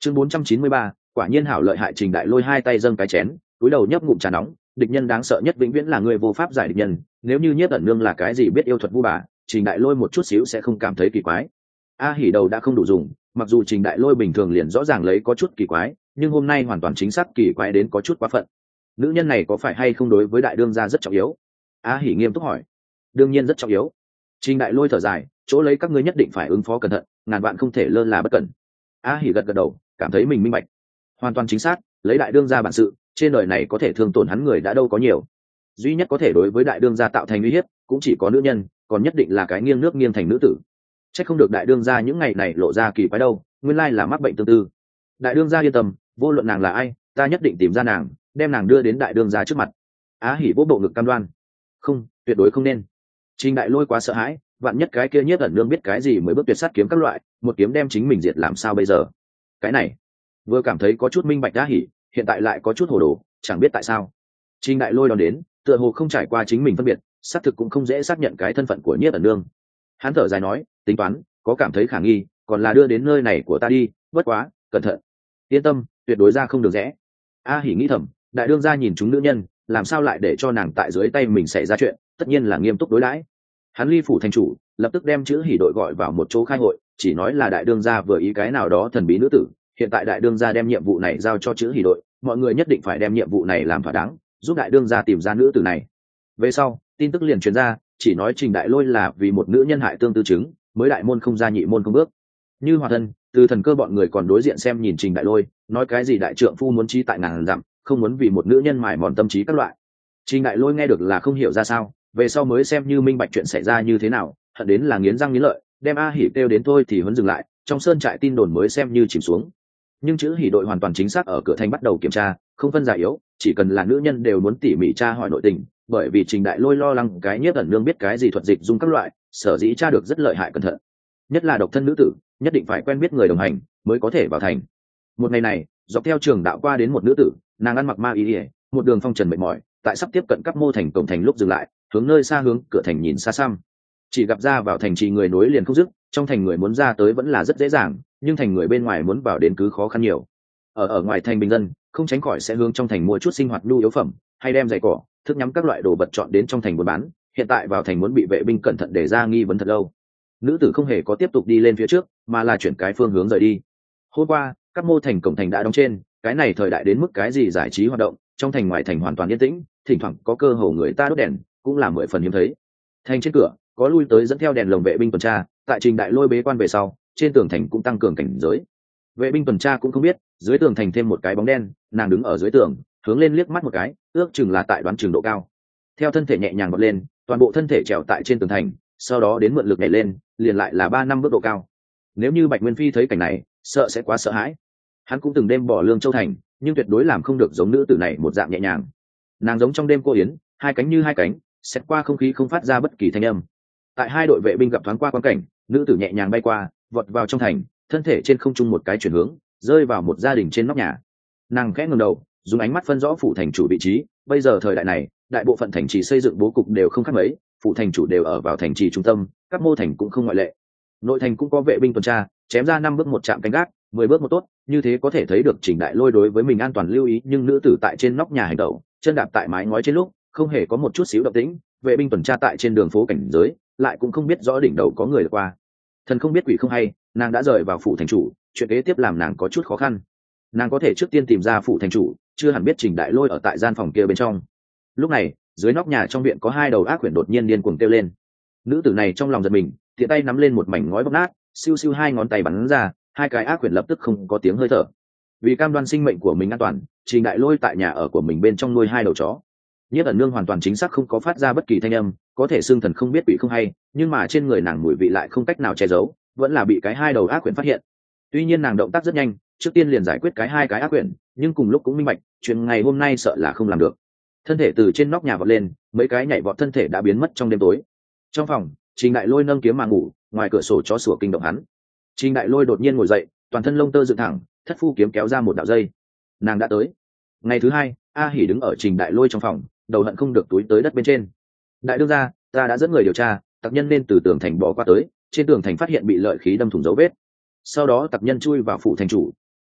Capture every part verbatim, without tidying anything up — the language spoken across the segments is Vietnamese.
chương bốn trăm chín mươi ba, quả nhiên hảo lợi hại. Trình Đại Lôi hai tay dâng cái chén, cúi đầu nhấp ngụm trà nóng. Địch nhân đáng sợ nhất vĩnh viễn là người vô pháp giải địch nhân. Nếu như Nhiếp ẩn nương là cái gì biết yêu thuật vu bà, Trình Đại Lôi một chút xíu sẽ không cảm thấy kỳ quái. A Hỉ đầu đã không đủ dùng, mặc dù Trình Đại Lôi bình thường liền rõ ràng lấy có chút kỳ quái, nhưng hôm nay hoàn toàn chính xác kỳ quái đến có chút quá phận. Nữ nhân này có phải hay không đối với đại đương gia rất trọng yếu? A Hỉ nghiêm túc hỏi. Đương nhiên rất trọng yếu. Trình Đại Lôi thở dài, chỗ lấy các ngươi nhất định phải ứng phó cẩn thận, ngàn vạn không thể lơ là bất cẩn. A Hỉ gật gật đầu, cảm thấy mình minh bạch. Hoàn toàn chính xác, lấy đại đương gia bản sự, trên đời này có thể thương tổn hắn người đã đâu có nhiều. Duy nhất có thể đối với đại đương gia tạo thành uy hiếp, cũng chỉ có nữ nhân, còn nhất định là cái nghiêng nước nghiêng thành nữ tử. Chắc không được đại đương gia những ngày này lộ ra kỳ quái đâu, nguyên lai là mắc bệnh tương tư. Đại đương gia yên tâm, vô luận nàng là ai, ta nhất định tìm ra nàng, đem nàng đưa đến đại đương gia trước mặt. Á Hỉ vỗ bộ ngực cam đoan. Không, tuyệt đối không nên. Trình Đại Lôi quá sợ hãi, vạn nhất cái kia Nhiếp ẩn nương biết cái gì mới bước tuyệt sát kiếm các loại, một kiếm đem chính mình diệt làm sao bây giờ? Cái này, vừa cảm thấy có chút minh bạch Á Hỉ, hiện tại lại có chút hồ đồ, chẳng biết tại sao. Trình Đại Lôi đón đến, tựa hồ không trải qua chính mình phân biệt, xác thực cũng không dễ xác nhận cái thân phận của Nhiếp ẩn nương. Hắn thở dài nói, tính toán, có cảm thấy khả nghi, còn là đưa đến nơi này của ta đi, bất quá, cẩn thận. Yên tâm, tuyệt đối ra không được rẽ. A Hỉ nghĩ thầm, đại đương gia nhìn chúng nữ nhân, làm sao lại để cho nàng tại dưới tay mình xảy ra chuyện, tất nhiên là nghiêm túc đối đãi. Hắn ly phủ thành chủ, lập tức đem chữ Hỉ đội gọi vào một chỗ khai hội, chỉ nói là đại đương gia vừa ý cái nào đó thần bí nữ tử, hiện tại đại đương gia đem nhiệm vụ này giao cho chữ Hỉ đội, mọi người nhất định phải đem nhiệm vụ này làm thỏa đáng, giúp đại đương gia tìm ra nữ tử này. Về sau, tin tức liền truyền ra, chỉ nói Trình Đại Lôi là vì một nữ nhân hại tương tư chứng, mới đại môn không ra nhị môn không bước. Như Hòa Thân, Từ Thần Cơ bọn người còn đối diện xem nhìn Trình Đại Lôi, nói cái gì đại trượng phu muốn trí tại ngàn dặm, không muốn vì một nữ nhân mải mòn tâm trí các loại. Trình Đại Lôi nghe được là không hiểu ra sao, về sau mới xem như minh bạch chuyện xảy ra như thế nào, hận đến là nghiến răng nghiến lợi, đem A Hỉ kêu đến thôi thì huấn dừng lại, trong sơn trại tin đồn mới xem như chìm xuống. Nhưng chữ Hỉ đội hoàn toàn chính xác ở cửa thành bắt đầu kiểm tra, không phân già yếu, chỉ cần là nữ nhân đều muốn tỉ mỉ tra hỏi nội tình, bởi vì Trình Đại Lôi lo lắng cái Nhiếp ẩn nương biết cái gì thuật dịch dung các loại, sở dĩ tra được rất lợi hại cẩn thận. Nhất là độc thân nữ tử, nhất định phải quen biết người đồng hành mới có thể vào thành. Một ngày này, dọc theo trường đạo qua đến một nữ tử, nàng ăn mặc ma y, một đường phong trần mệt mỏi, tại sắp tiếp cận Cáp Mô thành cổng thành lúc dừng lại, hướng nơi xa hướng cửa thành nhìn xa xăm. Chỉ gặp ra vào thành trì người nối liền không dứt, trong thành người muốn ra tới vẫn là rất dễ dàng, nhưng thành người bên ngoài muốn vào đến cứ khó khăn nhiều. Ở ở ngoài thành bình dân, không tránh khỏi sẽ hướng trong thành mua chút sinh hoạt nhu yếu phẩm, hay đem giày cỏ, thức nhắm các loại đồ vật chọn đến trong thành buôn bán. Hiện tại vào thành muốn bị vệ binh cẩn thận để ra nghi vấn thật lâu. Nữ tử không hề có tiếp tục đi lên phía trước, mà là chuyển cái phương hướng rời đi. Hôm qua, Cáp Mô thành cổng thành đã đóng trên, cái này thời đại đến mức cái gì giải trí hoạt động, trong thành ngoài thành hoàn toàn yên tĩnh, thỉnh thoảng có cơ hồ người ta đốt đèn, cũng là mười phần hiếm thấy. Thành trên cửa có lui tới dẫn theo đèn lồng vệ binh tuần tra, tại Trình Đại Lôi bế quan về sau, trên tường thành cũng tăng cường cảnh giới. Vệ binh tuần tra cũng không biết, dưới tường thành thêm một cái bóng đen, nàng đứng ở dưới tường, hướng lên liếc mắt một cái, ước chừng là tại đoán trường độ cao. Theo thân thể nhẹ nhàng bật lên, toàn bộ thân thể trèo tại trên tường thành, sau đó đến mượn lực nhảy lên, liền lại là ba năm bước độ cao. Nếu như Bạch Nguyên Phi thấy cảnh này, sợ sẽ quá sợ hãi. Hắn cũng từng đêm bỏ lương châu thành, nhưng tuyệt đối làm không được giống nữ tử này một dạng nhẹ nhàng. Nàng giống trong đêm cô yến, hai cánh như hai cánh, xét qua không khí không phát ra bất kỳ thanh âm. Tại hai đội vệ binh gặp thoáng qua quan cảnh, nữ tử nhẹ nhàng bay qua, vọt vào trong thành, thân thể trên không trung một cái chuyển hướng, rơi vào một gia đình trên nóc nhà. Nàng khẽ ngẩng đầu, dùng ánh mắt phân rõ phủ thành chủ vị trí. Bây giờ thời đại này, đại bộ phận thành trì xây dựng bố cục đều không khác mấy, phủ thành chủ đều ở vào thành trì trung tâm, các mô thành cũng không ngoại lệ. Nội thành cũng có vệ binh tuần tra, chém ra năm bước một trạm canh gác, mười bước một tốt, như thế có thể thấy được Trình Đại Lôi đối với mình an toàn lưu ý. Nhưng nữ tử tại trên nóc nhà hành động, chân đạp tại mái ngói trên lúc, không hề có một chút xíu động tĩnh. Vệ binh tuần tra tại trên đường phố cảnh giới, lại cũng không biết rõ đỉnh đầu có người qua. Thần không biết quỷ không hay, nàng đã rời vào phủ thành chủ, chuyện kế tiếp làm nàng có chút khó khăn. Nàng có thể trước tiên tìm ra phủ thành chủ, chưa hẳn biết Trình Đại Lôi ở tại gian phòng kia bên trong. Lúc này, dưới nóc nhà trong viện có hai đầu ác quyển đột nhiên điên cuồng kêu lên. Nữ tử này trong lòng giật mình, tiện tay nắm lên một mảnh ngói bóc nát, siêu siêu hai ngón tay bắn ra, hai cái ác quyển lập tức không có tiếng hơi thở. Vì cam đoan sinh mệnh của mình an toàn, Trình Đại Lôi tại nhà ở của mình bên trong nuôi hai đầu chó. Nhiếp ẩn nương hoàn toàn chính xác không có phát ra bất kỳ thanh âm, có thể xương thần không biết quỷ không hay, nhưng mà trên người nàng mùi vị lại không cách nào che giấu, vẫn là bị cái hai đầu ác quyển phát hiện. Tuy nhiên nàng động tác rất nhanh, trước tiên liền giải quyết cái hai cái ác quyển, nhưng cùng lúc cũng minh bạch, chuyện ngày hôm nay sợ là không làm được. Thân thể từ trên nóc nhà vọt lên, mấy cái nhảy vọt thân thể đã biến mất trong đêm tối. Trong phòng, Trình Đại Lôi nâng kiếm mà ngủ, ngoài cửa sổ chó sủa kinh động hắn. Trình Đại Lôi đột nhiên ngồi dậy, toàn thân lông tơ dựng thẳng, thất phu kiếm kéo ra một đạo dây. Nàng đã tới. Ngày thứ hai, A Hỉ đứng ở Trình Đại Lôi trong phòng, đầu hận không được túi tới đất bên trên. Đại đương gia, ta đã dẫn người điều tra, tặc nhân nên từ tường thành bỏ qua tới, trên tường thành phát hiện bị lợi khí đâm thủng dấu vết. Sau đó tặc nhân chui vào phủ thành chủ.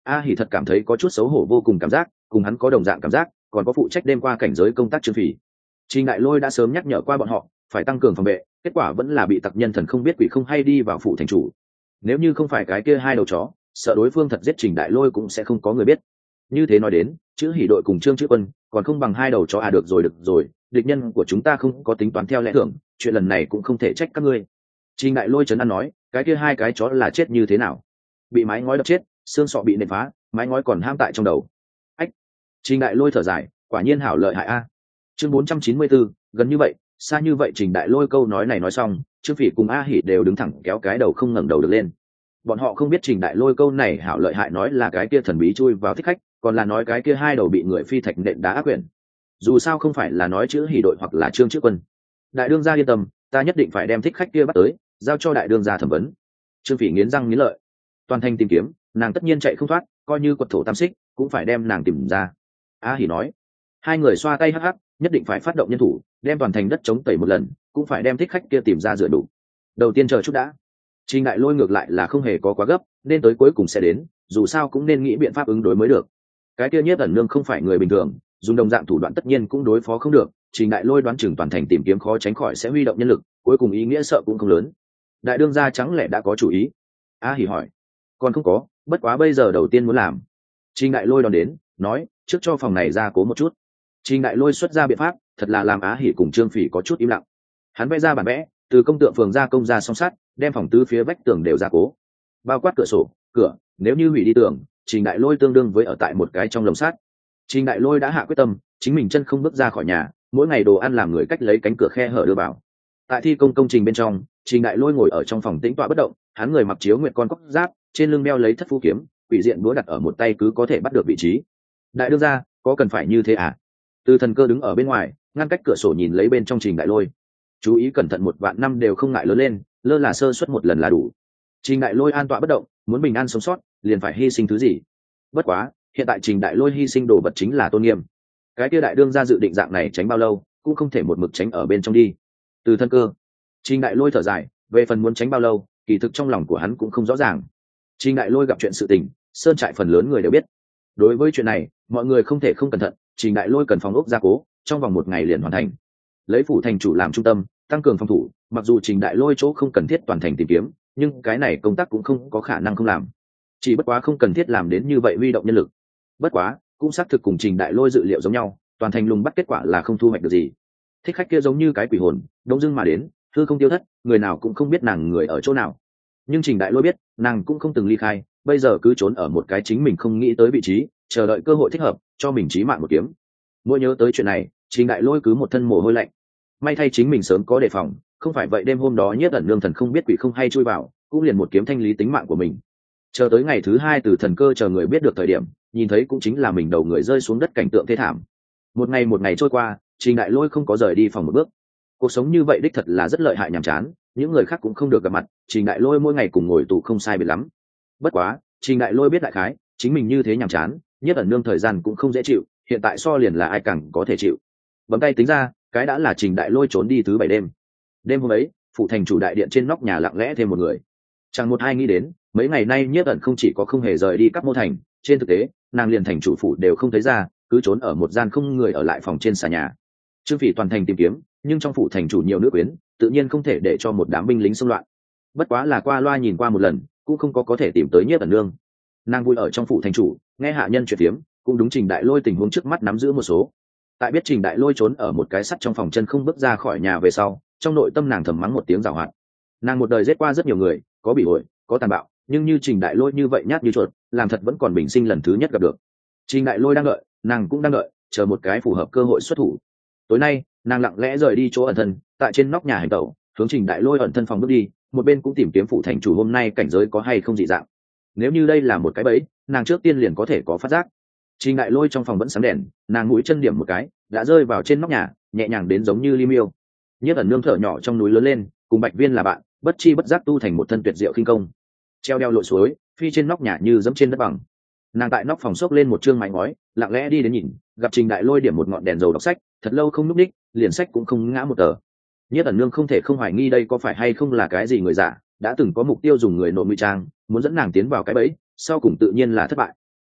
A Hỉ thật cảm thấy có chút xấu hổ vô cùng cảm giác, cùng hắn có đồng dạng cảm giác, còn có phụ trách đêm qua cảnh giới công tác Trương Phỉ. Trình Đại Lôi đã sớm nhắc nhở qua bọn họ, phải tăng cường phòng vệ, kết quả vẫn là bị tặc nhân thần không biết quỷ không hay đi vào phủ thành chủ. Nếu như không phải cái kia hai đầu chó, sợ đối phương thật giết Trình Đại Lôi cũng sẽ không có người biết. Như thế nói đến, chữ Hỉ đội cùng Trương Chữ Quân, còn không bằng hai đầu chó à. Được rồi được rồi, địch nhân của chúng ta không có tính toán theo lẽ thường, chuyện lần này cũng không thể trách các ngươi. Trình Đại Lôi trấn an nói, cái kia hai cái chó là chết như thế nào? Bị mái ngói đập chết, xương sọ bị nện phá, mái ngói còn ham tại trong đầu. Ách. Trình Đại Lôi thở dài, quả nhiên hảo lợi hại a. Chương bốn trăm chín mươi bốn, gần như vậy, xa như vậy. Trình Đại Lôi câu nói này nói xong, Trương Phỉ cùng A Hỉ đều đứng thẳng kéo cái đầu không ngẩng đầu được lên. Bọn họ không biết Trình Đại Lôi câu này hảo lợi hại nói là cái kia thần bí chui vào thích khách, còn là nói cái kia hai đầu bị người phi thạch nện đá ác quyển. Dù sao không phải là nói chữ Hỉ đội hoặc là Trương Chữ Quân. Đại đương gia yên tâm, ta nhất định phải đem thích khách kia bắt tới, giao cho đại đương gia thẩm vấn. Trương Phỉ nghiến răng nghiến lợi, toàn thành tìm kiếm, nàng tất nhiên chạy không thoát, coi như quật thổ tam xích cũng phải đem nàng tìm ra. A Hỉ nói, hai người xoa tay hắc hắc, nhất định phải phát động nhân thủ, đem toàn thành đất chống tẩy một lần, cũng phải đem thích khách kia tìm ra rửa đủ. Đầu tiên chờ chút đã. Trình Đại Lôi ngược lại là không hề có quá gấp, nên tới cuối cùng sẽ đến, dù sao cũng nên nghĩ biện pháp ứng đối mới được. Cái kia Nhiếp Ẩn Nương không phải người bình thường, dùng đồng dạng thủ đoạn tất nhiên cũng đối phó không được. Trình Đại Lôi đoán chừng toàn thành tìm kiếm khó tránh khỏi sẽ huy động nhân lực, cuối cùng ý nghĩa sợ cũng không lớn. Đại đương gia chẳng lẽ đã có chủ ý? A Hỉ hỏi. Còn không có, bất quá bây giờ đầu tiên muốn làm. Trình Đại Lôi đón đến, nói, trước cho phòng này ra cố một chút. Trình Đại Lôi xuất ra biện pháp, thật là làm A Hỉ cùng Trương Phỉ có chút im lặng. Hắn vẽ ra bản vẽ, từ công tượng phường ra công ra song sắt, đem phòng tứ phía vách tường đều ra cố, bao quát cửa sổ, cửa, nếu như hủy đi tường, Trình Đại Lôi tương đương với ở tại một cái trong lồng sắt. Trình Đại Lôi đã hạ quyết tâm, chính mình chân không bước ra khỏi nhà, mỗi ngày đồ ăn làm người cách lấy cánh cửa khe hở đưa vào. Tại thi công công trình bên trong, Trình Đại Lôi ngồi ở trong phòng tĩnh tọa bất động, hắn người mặc chiếu nguyệt con cóc giáp, trên lưng đeo lấy thất phu kiếm, quỷ diện búa đặt ở một tay cứ có thể bắt được vị trí. Đại đương gia, có cần phải như thế à? Từ Thần Cơ đứng ở bên ngoài, ngăn cách cửa sổ nhìn lấy bên trong Trình Đại Lôi. Chú ý cẩn thận, một vạn năm đều không ngại lớn lên, lơ là sơ suất một lần là đủ. Trình Đại Lôi an tọa bất động, muốn bình an sống sót, liền phải hy sinh thứ gì? Bất quá, hiện tại Trình Đại Lôi hy sinh đồ vật chính là tôn nghiêm. Cái kia đại đương gia dự định dạng này tránh bao lâu, cũng không thể một mực tránh ở bên trong đi. Từ Thần Cơ, Trình Đại Lôi thở dài, về phần muốn tránh bao lâu, kỳ thực trong lòng của hắn cũng không rõ ràng. Trình Đại Lôi gặp chuyện sự tình, sơn trại phần lớn người đều biết. Đối với chuyện này, mọi người không thể không cẩn thận. Trình Đại Lôi cần phòng ốc gia cố, trong vòng một ngày liền hoàn thành. Lấy phủ thành chủ làm trung tâm, tăng cường phòng thủ. Mặc dù Trình Đại Lôi chỗ không cần thiết toàn thành tìm kiếm, nhưng cái này công tác cũng không có khả năng không làm. Chỉ bất quá không cần thiết làm đến như vậy huy động nhân lực. Bất quá, cũng xác thực cùng Trình Đại Lôi dự liệu giống nhau, toàn thành lùng bắt kết quả là không thu hoạch được gì. Thích khách kia giống như cái quỷ hồn, đông dưng mà đến, hư không tiêu thất, người nào cũng không biết nàng người ở chỗ nào. Nhưng Trình Đại Lôi biết, nàng cũng không từng ly khai, bây giờ cứ trốn ở một cái chính mình không nghĩ tới vị trí, chờ đợi cơ hội thích hợp, cho mình chí mạng một kiếm. Mỗi nhớ tới chuyện này, Trình Đại Lôi cứ một thân mồ hôi lạnh. May thay chính mình sớm có đề phòng, không phải vậy đêm hôm đó Nhiếp Ẩn Nương thần không biết quỷ không hay chui vào, cũng liền một kiếm thanh lý tính mạng của mình. Chờ tới ngày thứ hai Từ Thần Cơ chờ người biết được thời điểm, nhìn thấy cũng chính là mình đầu người rơi xuống đất cảnh tượng thê thảm. Một ngày một ngày trôi qua, Trình Đại Lôi không có rời đi phòng một bước. Cuộc sống như vậy đích thật là rất lợi hại nhàm chán, những người khác cũng không được gặp mặt, Trình Đại Lôi mỗi ngày cùng ngồi tù không sai biệt lắm. Bất quá, Trình Đại Lôi biết đại khái, chính mình như thế nhàm chán, Nhiếp Ẩn Nương thời gian cũng không dễ chịu, hiện tại so liền là ai càng có thể chịu. Bấm tay tính ra, cái đã là Trình Đại Lôi trốn đi thứ bảy đêm. Đêm hôm ấy, phụ thành chủ đại điện trên nóc nhà lặng lẽ thêm một người. Chẳng một ai nghĩ đến, mấy ngày nay Nhiếp Ẩn không chỉ có không hề rời đi các mô thành, trên thực tế, nàng liền thành chủ phủ đều không thấy ra, cứ trốn ở một gian không người ở lại phòng trên xà nhà. Trương Phỉ toàn thành tìm kiếm, nhưng trong phủ thành chủ nhiều nữ quyến, tự nhiên không thể để cho một đám binh lính xông loạn. Bất quá là qua loa nhìn qua một lần, cũng không có có thể tìm tới Nhiếp Ẩn Nương. Nàng vui ở trong phủ thành chủ, nghe hạ nhân chuyện tiếm, cũng đúng Trình Đại Lôi tình huống trước mắt nắm giữ một số. Tại biết Trình Đại Lôi trốn ở một cái sắt trong phòng chân không bước ra khỏi nhà về sau, trong nội tâm nàng thầm mắng một tiếng giảo hoạt. Nàng một đời giết qua rất nhiều người, có bị ổi, có tàn bạo, nhưng như Trình Đại Lôi như vậy nhát như chuột, làm thật vẫn còn bình sinh lần thứ nhất gặp được. Trình Đại Lôi đang đợi, nàng cũng đang đợi, chờ một cái phù hợp cơ hội xuất thủ. Tối nay, nàng lặng lẽ rời đi chỗ ẩn thân, tại trên nóc nhà hành tẩu, hướng Trình Đại Lôi ẩn thân phòng bước đi, một bên cũng tìm kiếm phủ thành chủ hôm nay cảnh giới có hay không dị dạng. Nếu như đây là một cái bẫy, nàng trước tiên liền có thể có phát giác. Trình Đại Lôi trong phòng vẫn sáng đèn, nàng mũi chân điểm một cái, đã rơi vào trên nóc nhà, nhẹ nhàng đến giống như li miêu. Nhiếp Ẩn Nương thở nhỏ trong núi lớn lên, cùng Bạch Viên là bạn, bất chi bất giác tu thành một thân tuyệt diệu khinh công. Treo đeo lội suối, phi trên nóc nhà như dẫm trên đất bằng. Nàng tại nóc phòng xốc lên một chương mái ngói, lặng lẽ đi đến nhìn, gặp Trình Đại Lôi điểm một ngọn đèn dầu đọc sách, thật lâu không núp đích, liền sách cũng không ngã một tờ. Nhiếp Ẩn Nương không thể không hoài nghi đây có phải hay không là cái gì người giả, đã từng có mục tiêu dùng người nội ngụy trang, muốn dẫn nàng tiến vào cái bẫy, sau cùng tự nhiên là thất bại.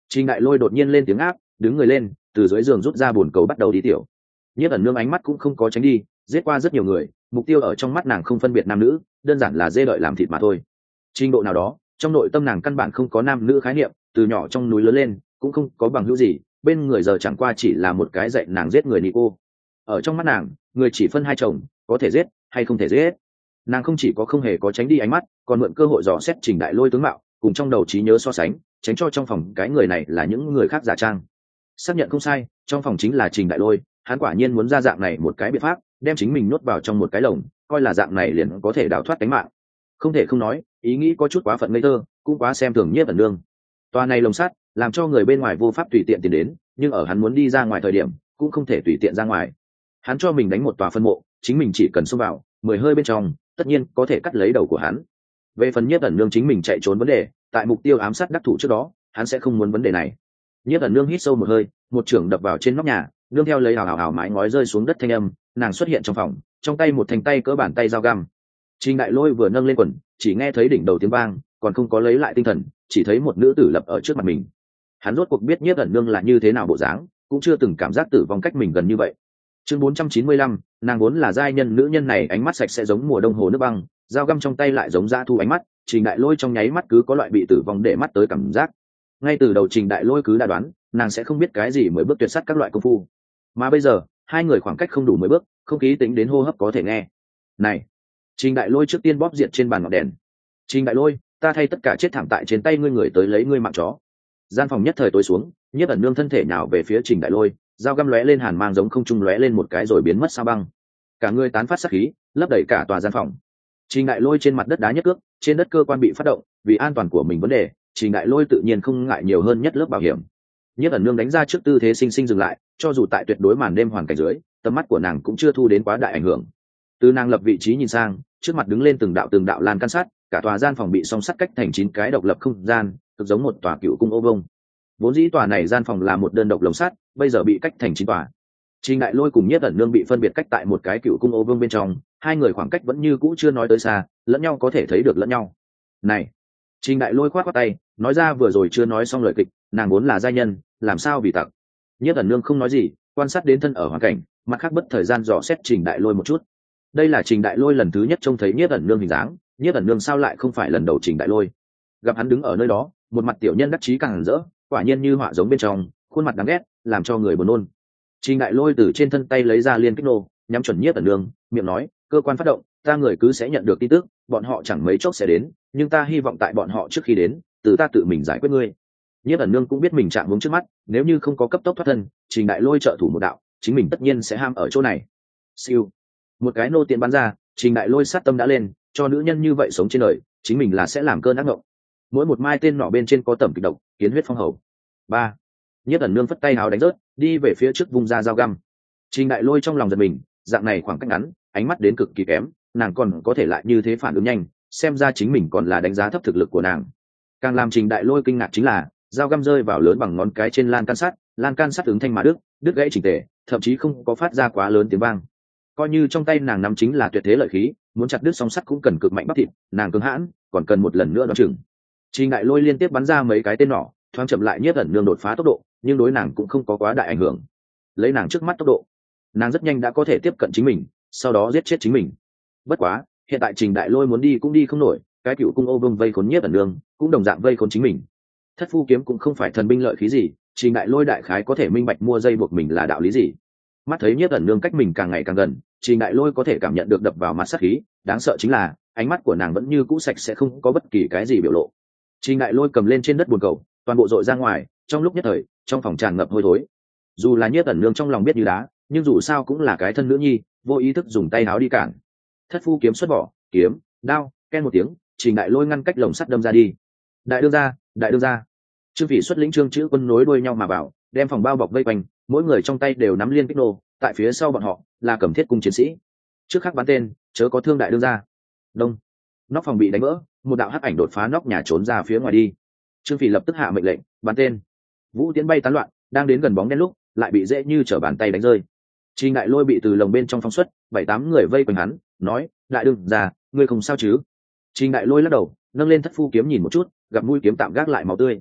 Trình Đại Lôi đột nhiên lên tiếng áp, đứng người lên, từ dưới giường rút ra bồn cầu bắt đầu đi tiểu. Nhiếp ẩn nương ánh mắt cũng không có tránh đi, giết qua rất nhiều người, mục tiêu ở trong mắt nàng không phân biệt nam nữ, đơn giản là dê đợi làm thịt mà thôi. Trình độ nào đó, trong nội tâm nàng căn bản không có nam nữ khái niệm, từ nhỏ trong núi lớn lên, cũng không có bằng hữu gì, bên người giờ chẳng qua chỉ là một cái dạy nàng giết người Nico. Ở trong mắt nàng, người chỉ phân hai chồng, có thể giết hay không thể giết. Nàng không chỉ có không hề có tránh đi ánh mắt, còn mượn cơ hội dò xét Trình Đại Lôi tướng mạo, cùng trong đầu trí nhớ so sánh, tránh cho trong phòng cái người này là những người khác giả trang. Xác nhận không sai, trong phòng chính là Trình Đại Lôi, hắn quả nhiên muốn ra dạng này một cái biện pháp, đem chính mình nuốt vào trong một cái lồng, coi là dạng này liền có thể đào thoát tính mạng. Không thể không nói, ý nghĩ có chút quá phận ngây thơ, cũng quá xem thường Nhiếp ẩn nương. Toa này lồng sắt, làm cho người bên ngoài vô pháp tùy tiện tiến đến, nhưng ở hắn muốn đi ra ngoài thời điểm, cũng không thể tùy tiện ra ngoài. Hắn cho mình đánh một tòa phân mộ, chính mình chỉ cần xông vào, mười hơi bên trong, tất nhiên có thể cắt lấy đầu của hắn. Về phần Nhiếp ẩn nương chính mình chạy trốn vấn đề, tại mục tiêu ám sát đắc thủ trước đó, hắn sẽ không muốn vấn đề này. Nhiếp ẩn nương hít sâu một hơi, một chưởng đập vào trên nóc nhà, nương theo lấy hào hào hào mái ngói rơi xuống đất thanh âm, nàng xuất hiện trong phòng, trong tay một thanh tay cỡ bàn tay dao găm. Trình Đại Lôi vừa nâng lên quần, chỉ nghe thấy đỉnh đầu tiếng vang, còn không có lấy lại tinh thần, chỉ thấy một nữ tử lập ở trước mặt mình. Hắn rốt cuộc biết Nhiếp ẩn nương là như thế nào bộ dáng, cũng chưa từng cảm giác tử vong cách mình gần như vậy. Chương bốn trăm chín mươi lăm, nàng vốn là giai nhân, nữ nhân này ánh mắt sạch sẽ giống mùa đông hồ nước băng, dao găm trong tay lại giống dã thu ánh mắt. Trình Đại Lôi trong nháy mắt cứ có loại bị tử vong để mắt tới cảm giác. Ngay từ đầu Trình Đại Lôi cứ đã đoán, nàng sẽ không biết cái gì mới bước tuyệt sắt các loại công phu, mà bây giờ hai người khoảng cách không đủ mười bước, không khí tính đến hô hấp có thể nghe. Này! Trình Đại Lôi trước tiên bóp diệt trên bàn ngọn đèn. Trình Đại Lôi, ta thay tất cả chết thảm tại trên tay ngươi người tới lấy ngươi mạng chó. Gian phòng nhất thời tối xuống, Nhiếp ẩn nương thân thể nhào về phía Trình Đại Lôi, dao găm lóe lên hàn mang giống không trung lóe lên một cái rồi biến mất sao băng. Cả người tán phát sát khí, lấp đầy cả tòa gian phòng. Trình Đại Lôi trên mặt đất đá nhất cước, trên đất cơ quan bị phát động, vì an toàn của mình vấn đề, Trình Đại Lôi tự nhiên không ngại nhiều hơn nhất lớp bảo hiểm. Nhiếp ẩn nương đánh ra trước tư thế sinh sinh dừng lại, cho dù tại tuyệt đối màn đêm hoàn cảnh dưới, tầm mắt của nàng cũng chưa thu đến quá đại ảnh hưởng. Từ nàng lập vị trí nhìn sang, trước mặt đứng lên từng đạo từng đạo lan can sắt, cả tòa gian phòng bị song sắt cách thành chín cái độc lập không gian, cực giống một tòa cựu cung ô vông. Vốn dĩ tòa này gian phòng là một đơn độc lồng sắt, bây giờ bị cách thành chín tòa. Trình Đại Lôi cùng Nhiếp ẩn nương bị phân biệt cách tại một cái cựu cung ô vương bên trong, hai người khoảng cách vẫn như cũ chưa nói tới xa, lẫn nhau có thể thấy được lẫn nhau. Này! Trình Đại Lôi khoát khoát tay, nói ra vừa rồi chưa nói xong lời kịch, nàng vốn là giai nhân, làm sao vì tặc. Nhiếp ẩn nương không nói gì, quan sát đến thân ở hoàn cảnh, mặt khác bất thời gian dò xét Trình Đại Lôi một chút. Đây là Trình Đại Lôi lần thứ nhất trông thấy Nhiếp ẩn nương hình dáng, Nhiếp ẩn nương sao lại không phải lần đầu Trình Đại Lôi. Gặp hắn đứng ở nơi đó, một mặt tiểu nhân đắc chí càng rỡ, quả nhiên như họa giống bên trong, khuôn mặt đáng ghét, làm cho người buồn nôn. Trình Đại Lôi từ trên thân tay lấy ra liên kích nô, nhắm chuẩn Nhiếp ẩn nương, miệng nói, cơ quan phát động, ta người cứ sẽ nhận được tin tức, bọn họ chẳng mấy chốc sẽ đến, nhưng ta hy vọng tại bọn họ trước khi đến, từ ta tự mình giải quyết ngươi. Nhiếp ẩn nương cũng biết mình chạm hướng trước mắt, nếu như không có cấp tốc thoát thân, Trình Đại Lôi trợ thủ một đạo, chính mình tất nhiên sẽ ham ở chỗ này. Siêu, một cái nô tiện bắn ra, Trình Đại Lôi sát tâm đã lên, cho nữ nhân như vậy sống trên đời, chính mình là sẽ làm cơn ác ngộng. Mỗi một mai tên nọ bên trên có tẩm kịch độc, kiến huyết phong hầu. Ba, Nhiếp ẩn nương phất tay hào đánh rớt, đi về phía trước vung ra dao găm. Trình Đại Lôi trong lòng giật mình, dạng này khoảng cách ngắn, ánh mắt đến cực kỳ kém, nàng còn có thể lại như thế phản ứng nhanh, xem ra chính mình còn là đánh giá thấp thực lực của nàng. Càng làm Trình Đại Lôi kinh ngạc chính là, dao găm rơi vào lớn bằng ngón cái trên lan can sắt, lan can sắt ứng thanh mà đứt, đứt gãy chỉnh tề, thậm chí không có phát ra quá lớn tiếng vang. Coi như trong tay nàng nắm chính là tuyệt thế lợi khí, muốn chặt đứt song sắt cũng cần cực mạnh bắp thịt, nàng cứng hãn, còn cần một lần nữa đoán chừng. Trình Đại Lôi liên tiếp bắn ra mấy cái tên nỏ, thoáng chậm lại Nhiếp ẩn nương đột phá tốc độ, nhưng đối nàng cũng không có quá đại ảnh hưởng. Lấy nàng trước mắt tốc độ, nàng rất nhanh đã có thể tiếp cận chính mình, sau đó giết chết chính mình. Bất quá, hiện tại Trình Đại Lôi muốn đi cũng đi không nổi, cái cựu cung ô vương vây khốn Nhiếp ẩn nương, cũng đồng dạng vây khốn chính mình. Thất phu kiếm cũng không phải thần binh lợi khí gì, Trình Đại Lôi đại khái có thể minh bạch mua dây buộc mình là đạo lý gì. Mắt thấy Nhiếp ẩn nương cách mình càng ngày càng gần, Trình Đại Lôi có thể cảm nhận được đập vào mặt sát khí, đáng sợ chính là ánh mắt của nàng vẫn như cũ sạch sẽ không có bất kỳ cái gì biểu lộ. Trình Đại Lôi cầm lên trên đất bồn cầu, toàn bộ dội ra ngoài, trong lúc nhất thời, trong phòng tràn ngập hôi thối. Dù là Nhiếp ẩn nương trong lòng biết như đá, nhưng dù sao cũng là cái thân nữ nhi, vô ý thức dùng tay háo đi cản. Thất phu kiếm xuất vỏ, kiếm, đao, ken một tiếng, Trình Đại Lôi ngăn cách lồng sắt đâm ra đi. Đại đương gia, đại đương gia. Trương Phỉ xuất lĩnh Trương Chữ Quân nối đuôi nhau mà vào, đem phòng bao bọc vây quanh, mỗi người trong tay đều nắm liên kích nô, tại phía sau bọn họ là cầm thiết cung chiến sĩ. Trước khắc bắn tên, chớ có thương đại đương gia. Đông. Nóc phòng bị đánh vỡ, một đạo hắc ảnh đột phá nóc nhà trốn ra phía ngoài đi. Trương Phỉ lập tức hạ mệnh lệnh, bắn tên. Vũ tiễn bay tán loạn, đang đến gần bóng đen lúc, lại bị dễ như trở bàn tay đánh rơi. Trình Đại Lôi bị từ lồng bên trong phóng xuất, bảy tám người vây quanh hắn, nói, đại đương gia, ngươi không sao chứ? Trình Đại Lôi lắc đầu, nâng lên thất phu kiếm nhìn một chút, gặp mũi kiếm tạm gác lại máu tươi.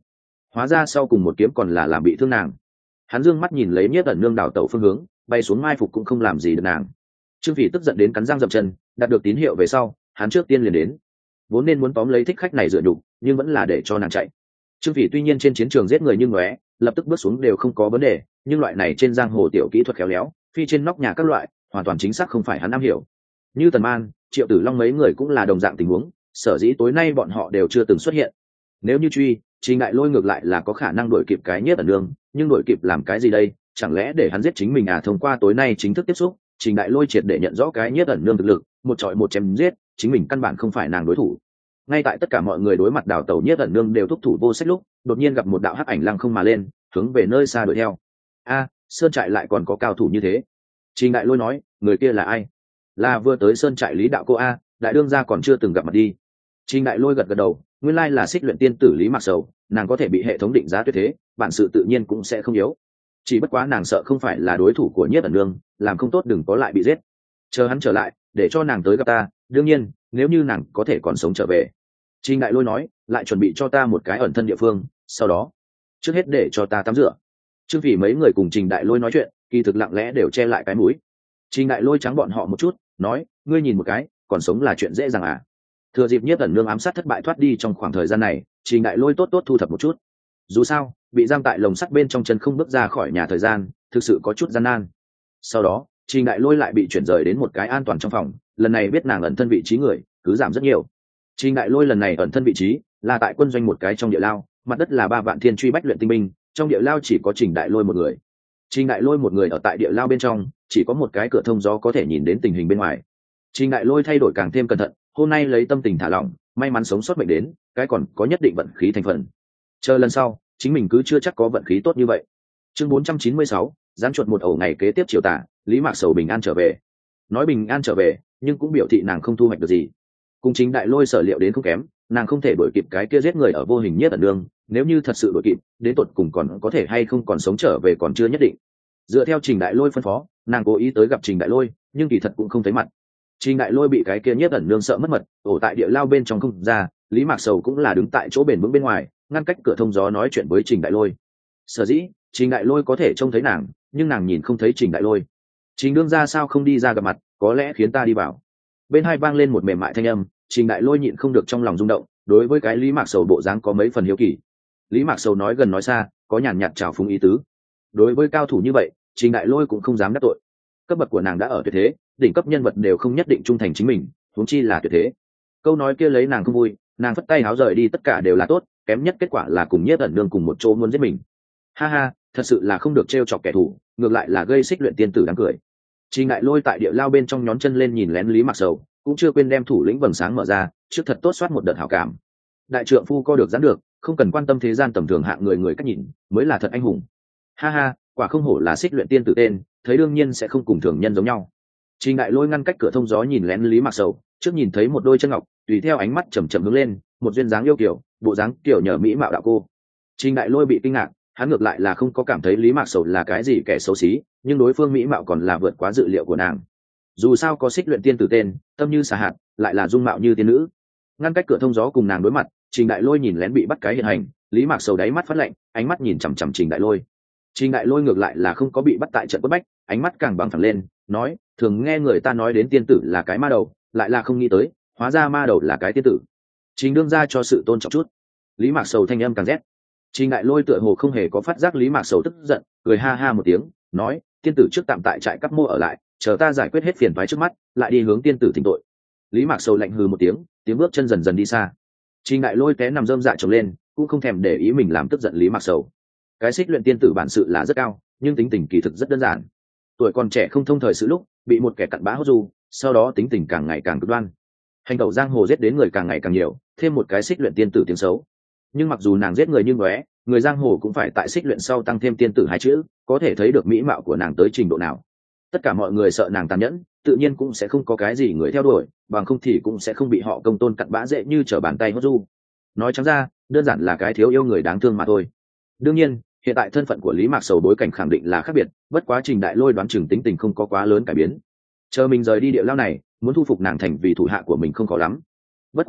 hóa ra sau cùng một kiếm còn là làm bị thương nàng. Hắn dương mắt nhìn lấy Nhiếp ẩn nương đảo tẩu phương hướng, bay xuống mai phục cũng không làm gì được nàng. Trương Phỉ tức giận đến cắn răng dậm chân, đạt được tín hiệu về sau, hắn trước tiên liền đến, vốn nên muốn tóm lấy thích khách này dựa nhục, nhưng vẫn là để cho nàng chạy. Trương Phỉ tuy nhiên trên chiến trường giết người như ngóe, lập tức bước xuống đều không có vấn đề, nhưng loại này trên giang hồ tiểu kỹ thuật khéo léo, phi trên nóc nhà các loại, hoàn toàn chính xác không phải hắn am hiểu. Như Tần Man, Triệu Tử Long mấy người cũng là đồng dạng tình huống, sở dĩ tối nay bọn họ đều chưa từng xuất hiện. Nếu như truy, Trình Đại Lôi ngược lại là có khả năng đuổi kịp cái Nhiếp ẩn nương, nhưng đuổi kịp làm cái gì đây? Chẳng lẽ để hắn giết chính mình à? Thông qua tối nay chính thức tiếp xúc, Trình Đại Lôi triệt để nhận rõ cái Nhiếp ẩn nương thực lực, một trọi một chém giết, chính mình căn bản không phải nàng đối thủ. Ngay tại tất cả mọi người đối mặt đào tẩu Nhiếp ẩn nương đều thúc thủ vô sách lúc, đột nhiên gặp một đạo hắc ảnh lăng không mà lên, hướng về nơi xa đuổi theo. A, sơn trại lại còn có cao thủ như thế. Trình Đại Lôi nói, người kia là ai? Là vừa tới sơn trại Lý đạo cô a, đại đương gia còn chưa từng gặp mặt đi. Trình Đại Lôi gật gật đầu, nguyên lai là xích luyện tiên tử Lý Mạc Sầu, nàng có thể bị hệ thống định giá tuyệt thế, bản sự tự nhiên cũng sẽ không yếu. Chỉ bất quá nàng sợ không phải là đối thủ của Nhiếp ẩn nương, làm không tốt đừng có lại bị giết. Chờ hắn trở lại, để cho nàng tới gặp ta, đương nhiên, nếu như nàng có thể còn sống trở về. Trình Đại Lôi nói, lại chuẩn bị cho ta một cái ẩn thân địa phương, sau đó, trước hết để cho ta tắm rửa. Trương Phỉ mấy người cùng Trình Đại Lôi nói chuyện, kỳ thực lặng lẽ đều che lại cái mũi. Trình Đại Lôi trắng bọn họ một chút, nói, ngươi nhìn một cái, còn sống là chuyện dễ dàng à? Thừa dịp Nhiếp ẩn nương ám sát thất bại thoát đi trong khoảng thời gian này, Trình Đại Lôi tốt tốt thu thập một chút. Dù sao, bị giam tại lồng sắt bên trong chân không bước ra khỏi nhà thời gian, thực sự có chút gian nan. Sau đó, Trình Đại Lôi lại bị chuyển rời đến một cái an toàn trong phòng, lần này biết nàng ẩn thân vị trí người, cứ giảm rất nhiều. Trình Đại Lôi lần này ẩn thân vị trí là tại quân doanh một cái trong địa lao, mặt đất là ba vạn thiên truy bách luyện tinh binh, trong địa lao chỉ có Trình Đại Lôi một người. Trình Đại Lôi một người ở tại địa lao bên trong, chỉ có một cái cửa thông gió có thể nhìn đến tình hình bên ngoài. Trình Đại Lôi thay đổi càng thêm cẩn thận, hôm nay lấy tâm tình thả lỏng, may mắn sống sót bệnh đến, cái còn có nhất định vận khí thành phần. Chờ lần sau, chính mình cứ chưa chắc có vận khí tốt như vậy. Chương bốn trăm chín mươi sáu, gián chuột một ẩu ngày kế tiếp chiều tả, Lý Mạc Sầu bình an trở về. Nói bình an trở về, nhưng cũng biểu thị nàng không thu hoạch được gì. Cùng Trình Đại Lôi sở liệu đến không kém, nàng không thể đuổi kịp cái kia giết người ở vô hình Nhiếp ẩn nương, nếu như thật sự đuổi kịp, đến tột cùng còn có thể hay không còn sống trở về còn chưa nhất định. Dựa theo Trình Đại Lôi phân phó, nàng cố ý tới gặp Trình Đại Lôi, nhưng kỳ thật cũng không thấy mặt. Trình Đại Lôi bị cái kia Nhiếp ẩn nương sợ mất mật, ổ tại địa lao bên trong không ra, Lý Mạc Sầu cũng là đứng tại chỗ bền vững bên ngoài, ngăn cách cửa thông gió nói chuyện với Trình Đại Lôi. Sở dĩ, Trình Đại Lôi có thể trông thấy nàng, nhưng nàng nhìn không thấy Trình Đại Lôi. Trình đương ra sao không đi ra gặp mặt, có lẽ khiến ta đi vào. Bên hai vang lên một mềm mại thanh âm, Trình Đại Lôi nhịn không được trong lòng rung động, đối với cái Lý Mạc Sầu bộ dáng có mấy phần hiếu kỳ. Lý Mạc Sầu nói gần nói xa, có nhàn nhạt trào phúng ý tứ. Đối với cao thủ như vậy, Trình Đại Lôi cũng không dám đắc tội. Cấp bậc của nàng đã ở tuyệt thế, đỉnh cấp nhân vật đều không nhất định trung thành chính mình, huống chi là tuyệt thế. Câu nói kia lấy nàng không vui, nàng phất tay háo rời đi, tất cả đều là tốt, kém nhất kết quả là cùng Nhiếp ẩn nương cùng một chỗ muốn giết mình. Ha ha, thật sự là không được trêu chọc kẻ thù, ngược lại là gây xích luyện tiên tử đáng cười. Trình Đại Lôi tại địa lao bên trong nhón chân lên nhìn lén Lý Mạc Sầu, cũng chưa quên đem thủ lĩnh vầng sáng mở ra, trước thật tốt soát một đợt hảo cảm. Đại trượng phu co được giãn được, không cần quan tâm thế gian tầm thường hạng người người cách nhìn, mới là thật anh hùng. Ha ha, quả không hổ là xích luyện tiên tử tên, thấy đương nhiên sẽ không cùng thường nhân giống nhau. Trình Đại Lôi ngăn cách cửa thông gió nhìn lén Lý Mạc Sầu, trước nhìn thấy một đôi chân ngọc, tùy theo ánh mắt chầm chậm hướng lên, một duyên dáng yêu kiều, bộ dáng kiểu nhờ mỹ mạo đạo cô. Trình Đại Lôi bị kinh ngạc, hắn ngược lại là không có cảm thấy Lý Mạc Sầu là cái gì kẻ xấu xí, nhưng đối phương mỹ mạo còn là vượt quá dự liệu của nàng. Dù sao có xích luyện tiên tử tên, tâm như xà hạt, lại là dung mạo như tiên nữ. Ngăn cách cửa thông gió cùng nàng đối mặt, Trình Đại Lôi nhìn lén bị bắt cái hiện hành, Lý Mạc Sầu đáy mắt phát lạnh, ánh mắt nhìn chằm chằm Trình Đại Lôi. Trình Đại Lôi ngược lại là không có bị bắt tại trận quất bách, ánh mắt càng bằng thẳng lên, nói, thường nghe người ta nói đến tiên tử là cái ma đầu, lại là không nghĩ tới, hóa ra ma đầu là cái tiên tử. Trình đương ra cho sự tôn trọng chút. Lý Mạc Sầu thanh âm càng rét. Trình Đại Lôi tựa hồ không hề có phát giác Lý Mạc Sầu tức giận, cười ha ha một tiếng, nói, tiên tử trước tạm tại trại Cắp Mô ở lại, chờ ta giải quyết hết phiền toái trước mắt, lại đi hướng tiên tử thỉnh tội. Lý Mạc Sầu lạnh hừ một tiếng, tiếng bước chân dần dần đi xa. Trình Đại Lôi té nằm rơm dạ trồng lên, cũng không thèm để ý mình làm tức giận Lý Mạc Sầu. Cái xích luyện tiên tử bản sự là rất cao, nhưng tính tình kỳ thực rất đơn giản. Tuổi còn trẻ không thông thời sự lúc, bị một kẻ cặn bã hốt du, sau đó tính tình càng ngày càng cực đoan. Hành tẩu giang hồ giết đến người càng ngày càng nhiều, thêm một cái xích luyện tiên tử tiếng xấu. Nhưng mặc dù nàng giết người như ngóe, người giang hồ cũng phải tại xích luyện sau tăng thêm tiên tử hai chữ, có thể thấy được mỹ mạo của nàng tới trình độ nào. Tất cả mọi người sợ nàng tàn nhẫn, tự nhiên cũng sẽ không có cái gì người theo đuổi, bằng không thì cũng sẽ không bị họ công tôn cặn bã dễ như trở bàn tay hốt du. Nói trắng ra, đơn giản là cái thiếu yêu người đáng thương mà thôi. Đương nhiên, hiện tại thân phận của Lý Mạc Sầu bối cảnh khẳng định là khác biệt, bất quá Trình Đại Lôi đoán chừng tính tình không có quá lớn cải biến. Chờ mình rời đi địa lao này, muốn thu phục nàng thành vì thủ hạ của mình không khó lắm. Bất quá,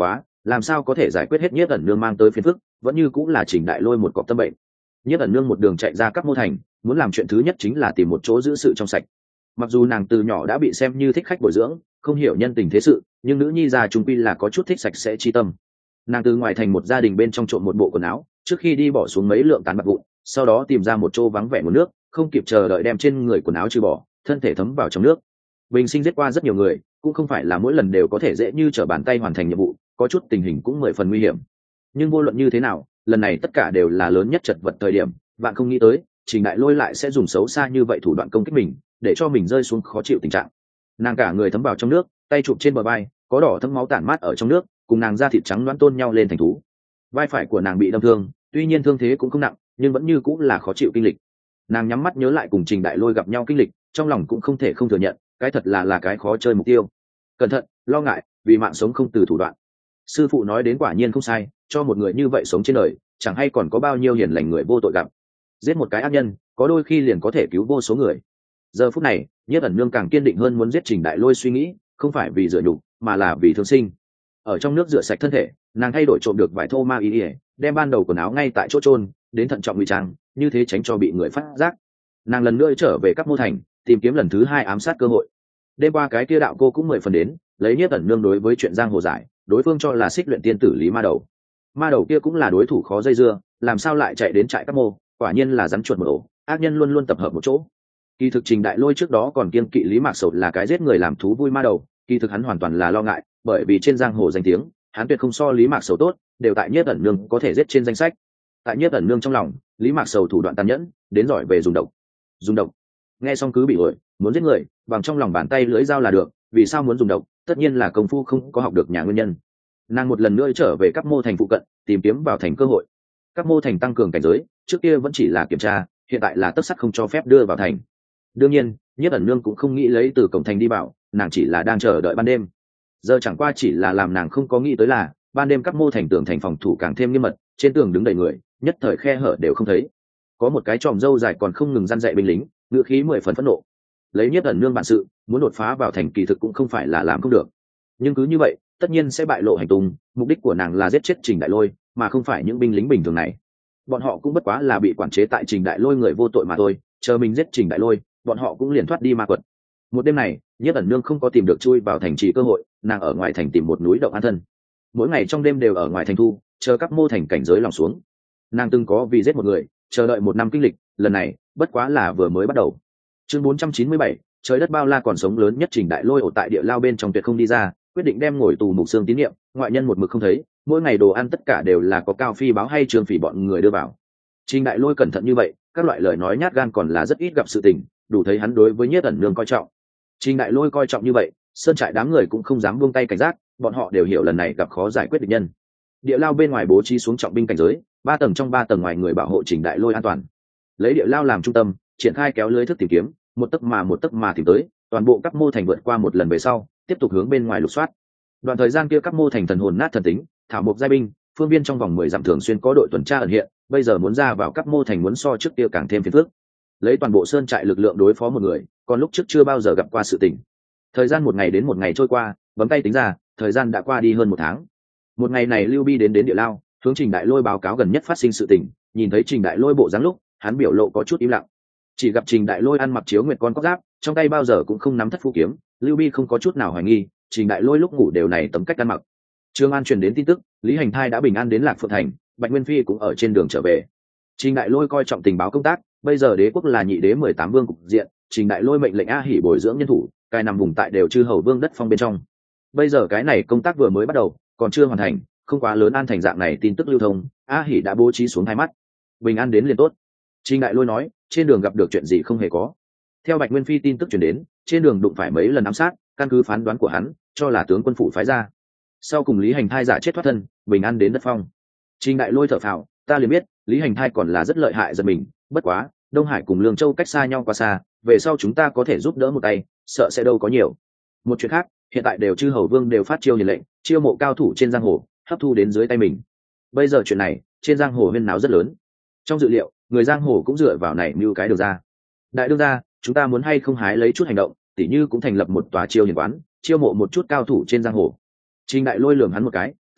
làm sao có thể giải quyết hết Nhiếp ẩn nương mang tới phiền phức, vẫn như cũng là Trình Đại Lôi một cọp tâm bệnh. Nhiếp ẩn nương một đường chạy ra Các Mô Thành, muốn làm chuyện thứ nhất chính là tìm một chỗ giữ sự trong sạch. Mặc dù nàng từ nhỏ đã bị xem như thích khách bồi dưỡng, không hiểu nhân tình thế sự, nhưng nữ nhi già trung quy là có chút thích sạch sẽ chi tâm. Nàng từ ngoài thành một gia đình bên trong trộm một bộ quần áo, trước khi đi bỏ xuống mấy lượng tán bạc vụn, sau đó tìm ra một chỗ vắng vẻ nguồn nước, không kịp chờ đợi đem trên người quần áo trừ bỏ, thân thể thấm vào trong nước. Bình sinh giết qua rất nhiều người, cũng không phải là mỗi lần đều có thể dễ như trở bàn tay hoàn thành nhiệm vụ, có chút tình hình cũng mười phần nguy hiểm. Nhưng vô luận như thế nào, lần này tất cả đều là lớn nhất chật vật thời điểm, bạn không nghĩ tới Trình Đại Lôi lại sẽ dùng xấu xa như vậy thủ đoạn công kích mình, để cho mình rơi xuống khó chịu tình trạng. Nàng cả người thấm vào trong nước, tay chụp trên bờ vai, có đỏ thấm máu tản mát ở trong nước, cùng nàng da thịt trắng loãng tôn nhau lên thành thú. Vai phải của nàng bị đâm thương, tuy nhiên thương thế cũng không nặng, nhưng vẫn như cũng là khó chịu kinh lịch. Nàng nhắm mắt nhớ lại cùng Trình Đại Lôi gặp nhau kinh lịch, trong lòng cũng không thể không thừa nhận, cái thật là là cái khó chơi mục tiêu. Cẩn thận, lo ngại, vì mạng sống không từ thủ đoạn. Sư phụ nói đến quả nhiên không sai, cho một người như vậy sống trên đời, chẳng hay còn có bao nhiêu hiền lành người vô tội gặp. Giết một cái ác nhân, có đôi khi liền có thể cứu vô số người. Giờ phút này, Nhiếp ẩn nương càng kiên định hơn muốn giết Trình Đại Lôi suy nghĩ, không phải vì dựa nhục, mà là vì thương sinh. Ở trong nước rửa sạch thân thể, nàng thay đổi trộm được vải thô ma y, đem ban đầu quần áo ngay tại chỗ trôn, đến thận trọng ngụy trang, như thế tránh cho bị người phát giác. Nàng lần nữa trở về Các Mô Thành, tìm kiếm lần thứ hai ám sát cơ hội. Đêm qua cái kia đạo cô cũng mười phần đến, lấy Nhiếp ẩn nương đối với chuyện giang hồ giải, đối phương cho là xích luyện tiên tử Lý Ma Đầu. Ma Đầu kia cũng là đối thủ khó dây dưa, làm sao lại chạy đến trại Các Mô, quả nhiên là rắn chuột một ổ, ác nhân luôn luôn tập hợp một chỗ. Kỳ thực Trình Đại Lôi trước đó còn kiêng kỵ Lý Mạc Sầu là cái giết người làm thú vui ma đầu, kỳ thực hắn hoàn toàn là lo ngại, bởi vì trên giang hồ danh tiếng, hắn tuyệt không so Lý Mạc Sầu tốt, đều tại Nhiếp ẩn nương có thể giết trên danh sách. Tại Nhiếp ẩn nương trong lòng, Lý Mạc Sầu thủ đoạn tàn nhẫn, đến giỏi về dùng độc. Dùng độc. Nghe xong cứ bị ổi, muốn giết người, bằng trong lòng bàn tay lưỡi dao là được, vì sao muốn dùng độc, tất nhiên là công phu không có học được nhà nguyên nhân. Nàng một lần nữa trở về Các Mô Thành phụ cận, tìm kiếm vào thành cơ hội. Các Mô Thành tăng cường cảnh giới, trước kia vẫn chỉ là kiểm tra, hiện tại là tất sắt không cho phép đưa vào thành. Đương nhiên, Nhiếp ẩn nương cũng không nghĩ lấy từ cổng thành đi vào, nàng chỉ là đang chờ đợi ban đêm. Giờ chẳng qua chỉ là làm nàng không có nghĩ tới là ban đêm Các Mô Thành tường thành phòng thủ càng thêm nghiêm mật, trên tường đứng đầy người, nhất thời khe hở đều không thấy. Có một cái tròm râu dài còn không ngừng răn dạy binh lính, ngựa khí mười phần phẫn nộ. Lấy Nhiếp ẩn nương bản sự, muốn đột phá vào thành kỳ thực cũng không phải là làm không được. Nhưng cứ như vậy, tất nhiên sẽ bại lộ hành tung, mục đích của nàng là giết chết Trình Đại Lôi, mà không phải những binh lính bình thường này. Bọn họ cũng bất quá là bị quản chế tại Trình Đại Lôi người vô tội mà thôi, chờ mình giết Trình Đại Lôi, bọn họ cũng liền thoát đi ma quật. Một đêm này, Nhiếp ẩn nương không có tìm được chui vào thành trì cơ hội, nàng ở ngoài thành tìm một núi động an thân. Mỗi ngày trong đêm đều ở ngoài thành thu, chờ Các Mô Thành cảnh giới lòng xuống. Nàng từng có vì giết một người, chờ đợi một năm kinh lịch, lần này bất quá là vừa mới bắt đầu. Chương bốn trăm chín mươi bảy, trời đất bao la còn sống lớn nhất Trình Đại Lôi ở tại địa lao bên trong tuyệt không đi ra, quyết định đem ngồi tù mục xương tín niệm, ngoại nhân một mực không thấy, mỗi ngày đồ ăn tất cả đều là có Cao Phi báo hay Trường Phỉ bọn người đưa vào. Trình Đại Lôi cẩn thận như vậy, các loại lời nói nhát gan còn là rất ít gặp sự tình, đủ thấy hắn đối với Nhiếp ẩn nương coi trọng. Trình Đại Lôi coi trọng như vậy, sơn trại đám người cũng không dám buông tay cảnh giác, bọn họ đều hiểu lần này gặp khó giải quyết địch nhân. Địa lao bên ngoài bố trí xuống trọng binh cảnh giới, ba tầng trong ba tầng ngoài người bảo hộ Trình Đại Lôi an toàn. Lấy địa lao làm trung tâm, triển khai kéo lưới thức tìm kiếm, một tấc mà một tấc mà tìm tới, toàn bộ Các Mô Thành vượt qua một lần về sau, tiếp tục hướng bên ngoài lục soát. Đoạn thời gian kia Các Mô Thành thần hồn nát thần tính, thảo mộc giai binh, phương viên trong vòng mười dặm thường xuyên có đội tuần tra ẩn hiện, bây giờ muốn ra vào Các Mô Thành muốn so trước kia càng thêm phiền phức. Lấy toàn bộ sơn trại lực lượng đối phó một người, còn lúc trước chưa bao giờ gặp qua sự tình. Thời gian một ngày đến một ngày trôi qua, bấm tay tính ra, thời gian đã qua đi hơn một tháng. Một ngày này Lưu Bi đến đến địa lao, hướng Trình Đại Lôi báo cáo gần nhất phát sinh sự tình, nhìn thấy Trình Đại Lôi bộ dáng lúc, hắn biểu lộ có chút im lặng. Chỉ gặp Trình Đại Lôi ăn mặc chiếu nguyệt con cóc giáp, trong tay bao giờ cũng không nắm thất phu kiếm, Lưu Bi không có chút nào hoài nghi, Trình Đại Lôi lúc ngủ đều này tấm cách ăn mặc. Trương An truyền đến tin tức, Lý Hành Thai đã bình an đến Lạc Phượng Thành, Bạch Nguyên Phi cũng ở trên đường trở về. Trình Đại Lôi coi trọng tình báo công tác, bây giờ đế quốc là nhị đế mười tám vương cục diện, Trình Đại Lôi mệnh lệnh A Hỉ bồi dưỡng nhân thủ, cai nằm vùng tại đều chư hầu vương đất phong bên trong. Bây giờ cái này công tác vừa mới bắt đầu, còn chưa hoàn thành, không quá lớn an thành dạng này tin tức lưu thông, A Hỉ đã bố trí xuống hai mắt. Bình an đến liền tốt. Trình Đại Lôi nói, trên đường gặp được chuyện gì không hề có. Theo Bạch Nguyên Phi tin tức truyền đến, trên đường đụng phải mấy lần ám sát, căn cứ phán đoán của hắn, cho là tướng quân phủ phái ra. Sau cùng Lý Hành Thai giả chết thoát thân, bình an đến đất phong. Trình Đại Lôi thở phào, ta liền biết, Lý Hành Thai còn là rất lợi hại giật mình, bất quá, Đông Hải cùng Lương Châu cách xa nhau quá xa, về sau chúng ta có thể giúp đỡ một tay, sợ sẽ đâu có nhiều. Một chuyện khác, hiện tại đều chư hầu vương đều phát chiêu nhiệt lệnh, chiêu mộ cao thủ trên giang hồ, hấp thu đến dưới tay mình. Bây giờ chuyện này, trên giang hồ huyên náo rất lớn. Trong dự liệu, người giang hồ cũng dựa vào này mưu cái được ra. Đại đương gia, chúng ta muốn hay không hái lấy chút hành động, tỉ như cũng thành lập một tòa chiêu hiền quán, chiêu mộ một chút cao thủ trên giang hồ. Trình Đại Lôi lườm hắn một cái, tâm đạo,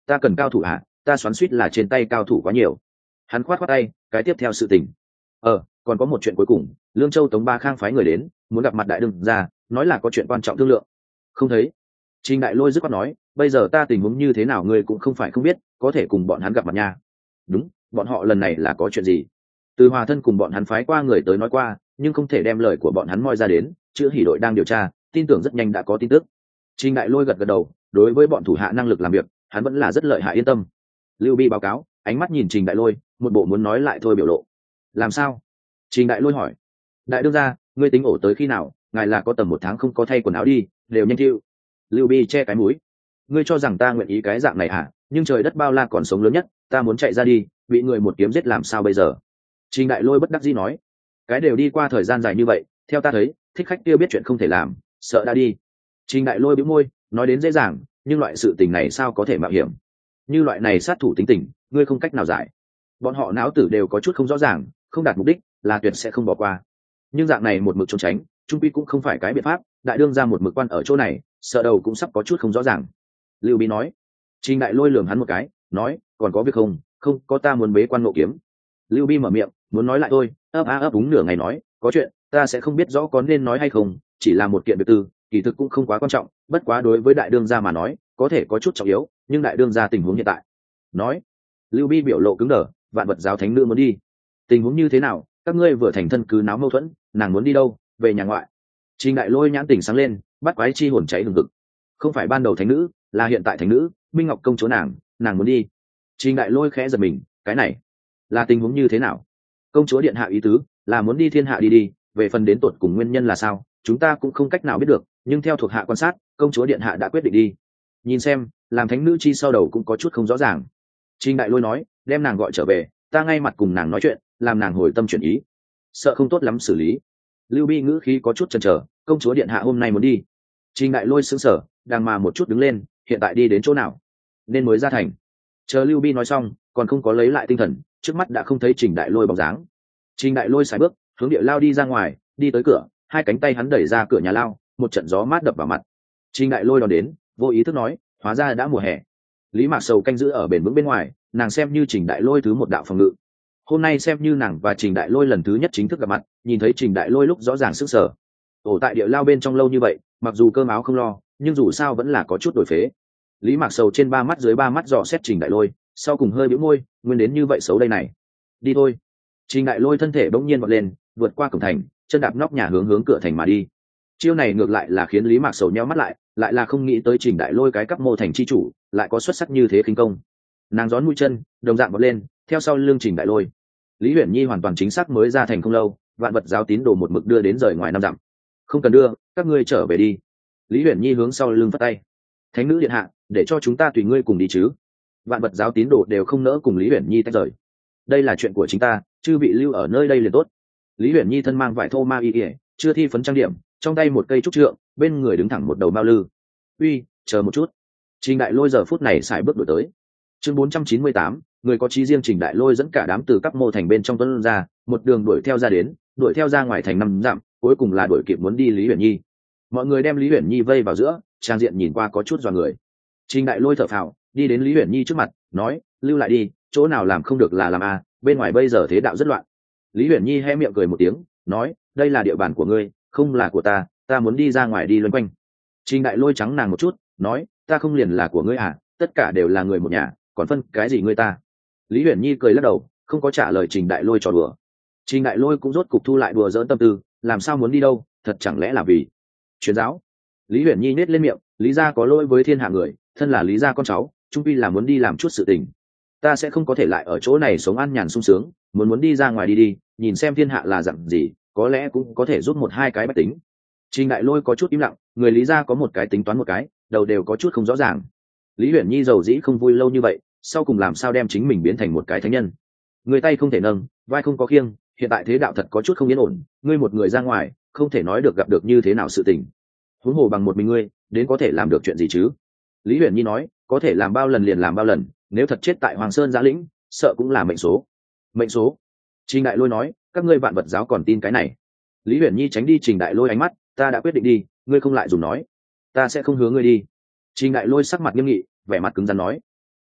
ta cần cao thủ à, ta xoắn suýt là trên tay cao thủ quá nhiều. Hắn khoát khoát tay, cái tiếp theo sự tình. ờ còn có một chuyện cuối cùng, Lương Châu Tống Ba Khang phái người đến, muốn gặp mặt đại đương gia, nói là có chuyện quan trọng thương lượng. Không thấy. Trình Đại Lôi dứt khoát nói, bây giờ ta tình huống như thế nào ngươi cũng không phải không biết, có thể cùng bọn hắn gặp mặt nha. Đúng, bọn họ lần này là có chuyện gì? Từ Hòa thân cùng bọn hắn phái qua người tới nói qua, nhưng không thể đem lời của bọn hắn moi ra đến, chữ hỉ đội đang điều tra, tin tưởng rất nhanh đã có tin tức. Trình Đại Lôi gật gật đầu, đối với bọn thủ hạ năng lực làm việc, hắn vẫn là rất lợi hại, yên tâm. Lưu Bi báo cáo, ánh mắt nhìn Trình Đại Lôi, một bộ muốn nói lại thôi biểu lộ. Làm sao? Trình Đại Lôi hỏi. Đại đương gia, ngươi tính ổ tới khi nào? Ngài là có tầm một tháng không có thay quần áo đi, đều nhanh chịu. Lưu Bi che cái mũi. Ngươi cho rằng ta nguyện ý cái dạng này à? Nhưng trời đất bao la còn sống lớn nhất, ta muốn chạy ra đi, bị người một kiếm giết làm sao bây giờ? Trình Đại Lôi bất đắc dĩ nói. Cái đều đi qua thời gian dài như vậy, theo ta thấy, thích khách kia biết chuyện không thể làm, sợ đã đi. Trình Đại Lôi bĩu môi, nói đến dễ dàng, nhưng loại sự tình này sao có thể mạo hiểm? Như loại này sát thủ tính tình, ngươi không cách nào giải. Bọn họ não tử đều có chút không rõ ràng, không đạt mục đích là tuyệt sẽ không bỏ qua. Nhưng dạng này một mực trốn tránh, trung quy cũng không phải cái biện pháp. Đại đương ra một mực quan ở chỗ này, sợ đầu cũng sắp có chút không rõ ràng. Lưu Bí nói. Trình Đại Lôi lườm hắn một cái, nói, còn có việc không? Không có, ta muốn bế quan ngộ kiếm. Lưu Bi mở miệng, muốn nói lại thôi, ấp a ấp úng nửa ngày nói, có chuyện, ta sẽ không biết rõ có nên nói hay không, chỉ là một kiện việc tư, kỳ thực cũng không quá quan trọng, bất quá đối với đại đương gia mà nói, có thể có chút trọng yếu, nhưng đại đương gia tình huống hiện tại. Nói. Lưu Bi biểu lộ cứng đờ, Vạn Vật giáo thánh nữ muốn đi. Tình huống như thế nào? Các ngươi vừa thành thân cứ náo mâu thuẫn, nàng muốn đi đâu? Về nhà ngoại. Trình Đại Lôi nhãn tỉnh sáng lên, bắt quái chi hồn cháy hừng hực. Không phải ban đầu thánh nữ, là hiện tại thánh nữ, Minh Ngọc công chúa nàng, nàng muốn đi. Trình Đại Lôi khẽ giật mình, cái này là tình huống như thế nào? Công chúa điện hạ ý tứ là muốn đi thiên hạ đi đi, về phần đến tột cùng nguyên nhân là sao, chúng ta cũng không cách nào biết được, nhưng theo thuộc hạ quan sát, công chúa điện hạ đã quyết định đi. Nhìn xem, làm thánh nữ chi sau đầu cũng có chút không rõ ràng. Trình Đại Lôi nói, đem nàng gọi trở về, ta ngay mặt cùng nàng nói chuyện, làm nàng hồi tâm chuyển ý. Sợ không tốt lắm xử lý. Lưu Bi ngữ khí có chút chần chờ, công chúa điện hạ hôm nay muốn đi. Trình Đại Lôi sững sờ, đang mà một chút đứng lên, hiện tại đi đến chỗ nào? Nên mới ra thành. Chờ Lưu Bi nói xong, còn không có lấy lại tinh thần, trước mắt đã không thấy Trình Đại Lôi bóng dáng. Trình Đại Lôi sải bước, hướng địa lao đi ra ngoài, đi tới cửa, hai cánh tay hắn đẩy ra cửa nhà lao, một trận gió mát đập vào mặt. Trình Đại Lôi đón đến, vô ý thức nói, hóa ra đã mùa hè. Lý Mạc Sầu canh giữ ở bền vững bên ngoài, nàng xem như Trình Đại Lôi thứ một đạo phòng ngự. Hôm nay xem như nàng và Trình Đại Lôi lần thứ nhất chính thức gặp mặt, nhìn thấy Trình Đại Lôi lúc rõ ràng sức sở. Ổ tại địa lao bên trong lâu như vậy, mặc dù cơm áo không lo, nhưng dù sao vẫn là có chút đổi phế. Lý Mạc Sầu trên ba mắt dưới ba mắt dò xét Trình Đại Lôi, sau cùng hơi bĩu môi, nguyên đến như vậy xấu đây này. Đi thôi. Trình Đại Lôi thân thể bỗng nhiên vọt lên, vượt qua cổng thành, chân đạp nóc nhà hướng hướng cửa thành mà đi. Chiêu này ngược lại là khiến Lý Mạc Sầu nheo mắt lại, lại là không nghĩ tới Trình Đại Lôi cái cấp mô thành chi chủ, lại có xuất sắc như thế khinh công. Nàng gión mũi chân, đồng dạng vọt lên, theo sau lưng Trình Đại Lôi. Lý Huyền Nhi hoàn toàn chính xác mới ra thành không lâu, Vạn Vật giáo tín đồ một mực đưa đến rời ngoài năm dặm. Không cần đưa, các ngươi trở về đi. Lý Huyền Nhi hướng sau lưng phất tay. Thánh nữ điện hạ, để cho chúng ta tùy ngươi cùng đi chứ? Vạn Vật giáo tín đồ đều không nỡ cùng Lý Huyền Nhi tách rời. Đây là chuyện của chúng ta, chư vị lưu ở nơi đây liền tốt. Lý Huyền Nhi thân mang vải thô ma y ỉa, chưa thi phấn trang điểm, trong tay một cây trúc trượng, bên người đứng thẳng một đầu mao lư. Uy, chờ một chút. Trình Đại Lôi giờ phút này xài bước đổi tới. Chương bốn trăm chín mươi tám, người có chí riêng. Trình Đại Lôi dẫn cả đám từ các mô thành bên trong tuấn ra, một đường đuổi theo ra đến, đuổi theo ra ngoài thành năm dặm, cuối cùng là đuổi kịp muốn đi Lý Huyền Nhi. Mọi người đem Lý Huyền Nhi vây vào giữa, trang diện nhìn qua có chút dọa người. Trình Đại Lôi thở phào, đi đến Lý Huyền Nhi trước mặt, nói, lưu lại đi, chỗ nào làm không được là làm a, bên ngoài bây giờ thế đạo rất loạn. Lý Huyền Nhi hé miệng cười một tiếng, nói, đây là địa bàn của ngươi, không là của ta, ta muốn đi ra ngoài đi loanh quanh. Trình Đại Lôi trắng nàng một chút, nói, ta không liền là của ngươi à, tất cả đều là người một nhà, còn phân cái gì ngươi ta? Lý Huyền Nhi cười lắc đầu, không có trả lời Trình Đại Lôi trò đùa. Trình Đại Lôi cũng rốt cục thu lại đùa giỡn tâm tư, làm sao muốn đi đâu, thật chẳng lẽ là vì truyền giáo? Lý Huyền Nhi nết lên miệng, Lý gia có lỗi với thiên hạ người, thân là Lý gia con cháu, trung quy là muốn đi làm chút sự tình. Ta sẽ không có thể lại ở chỗ này sống an nhàn sung sướng, muốn muốn đi ra ngoài đi đi, nhìn xem thiên hạ là dặn gì, có lẽ cũng có thể giúp một hai cái bách tính. Trình Đại Lôi có chút im lặng, người Lý gia có một cái tính toán một cái, đầu đều có chút không rõ ràng. Lý Huyền Nhi giàu dĩ không vui lâu như vậy, sau cùng làm sao đem chính mình biến thành một cái thánh nhân? Người tay không thể nâng, vai không có khiêng, hiện tại thế đạo thật có chút không yên ổn, ngươi một người ra ngoài, không thể nói được gặp được như thế nào sự tình. Huống hồ bằng một mình ngươi, đến có thể làm được chuyện gì chứ? Lý Huyền Nhi nói, có thể làm bao lần liền làm bao lần, nếu thật chết tại Hoàng Sơn Giã Lĩnh, sợ cũng là mệnh số. Mệnh số? Trình Đại Lôi nói, các ngươi Vạn Vật giáo còn tin cái này? Lý Huyền Nhi tránh đi Trình Đại Lôi ánh mắt, ta đã quyết định đi, ngươi không lại dùng nói, ta sẽ không hứa ngươi đi. Trình Đại Lôi sắc mặt nghiêm nghị, vẻ mặt cứng rắn nói,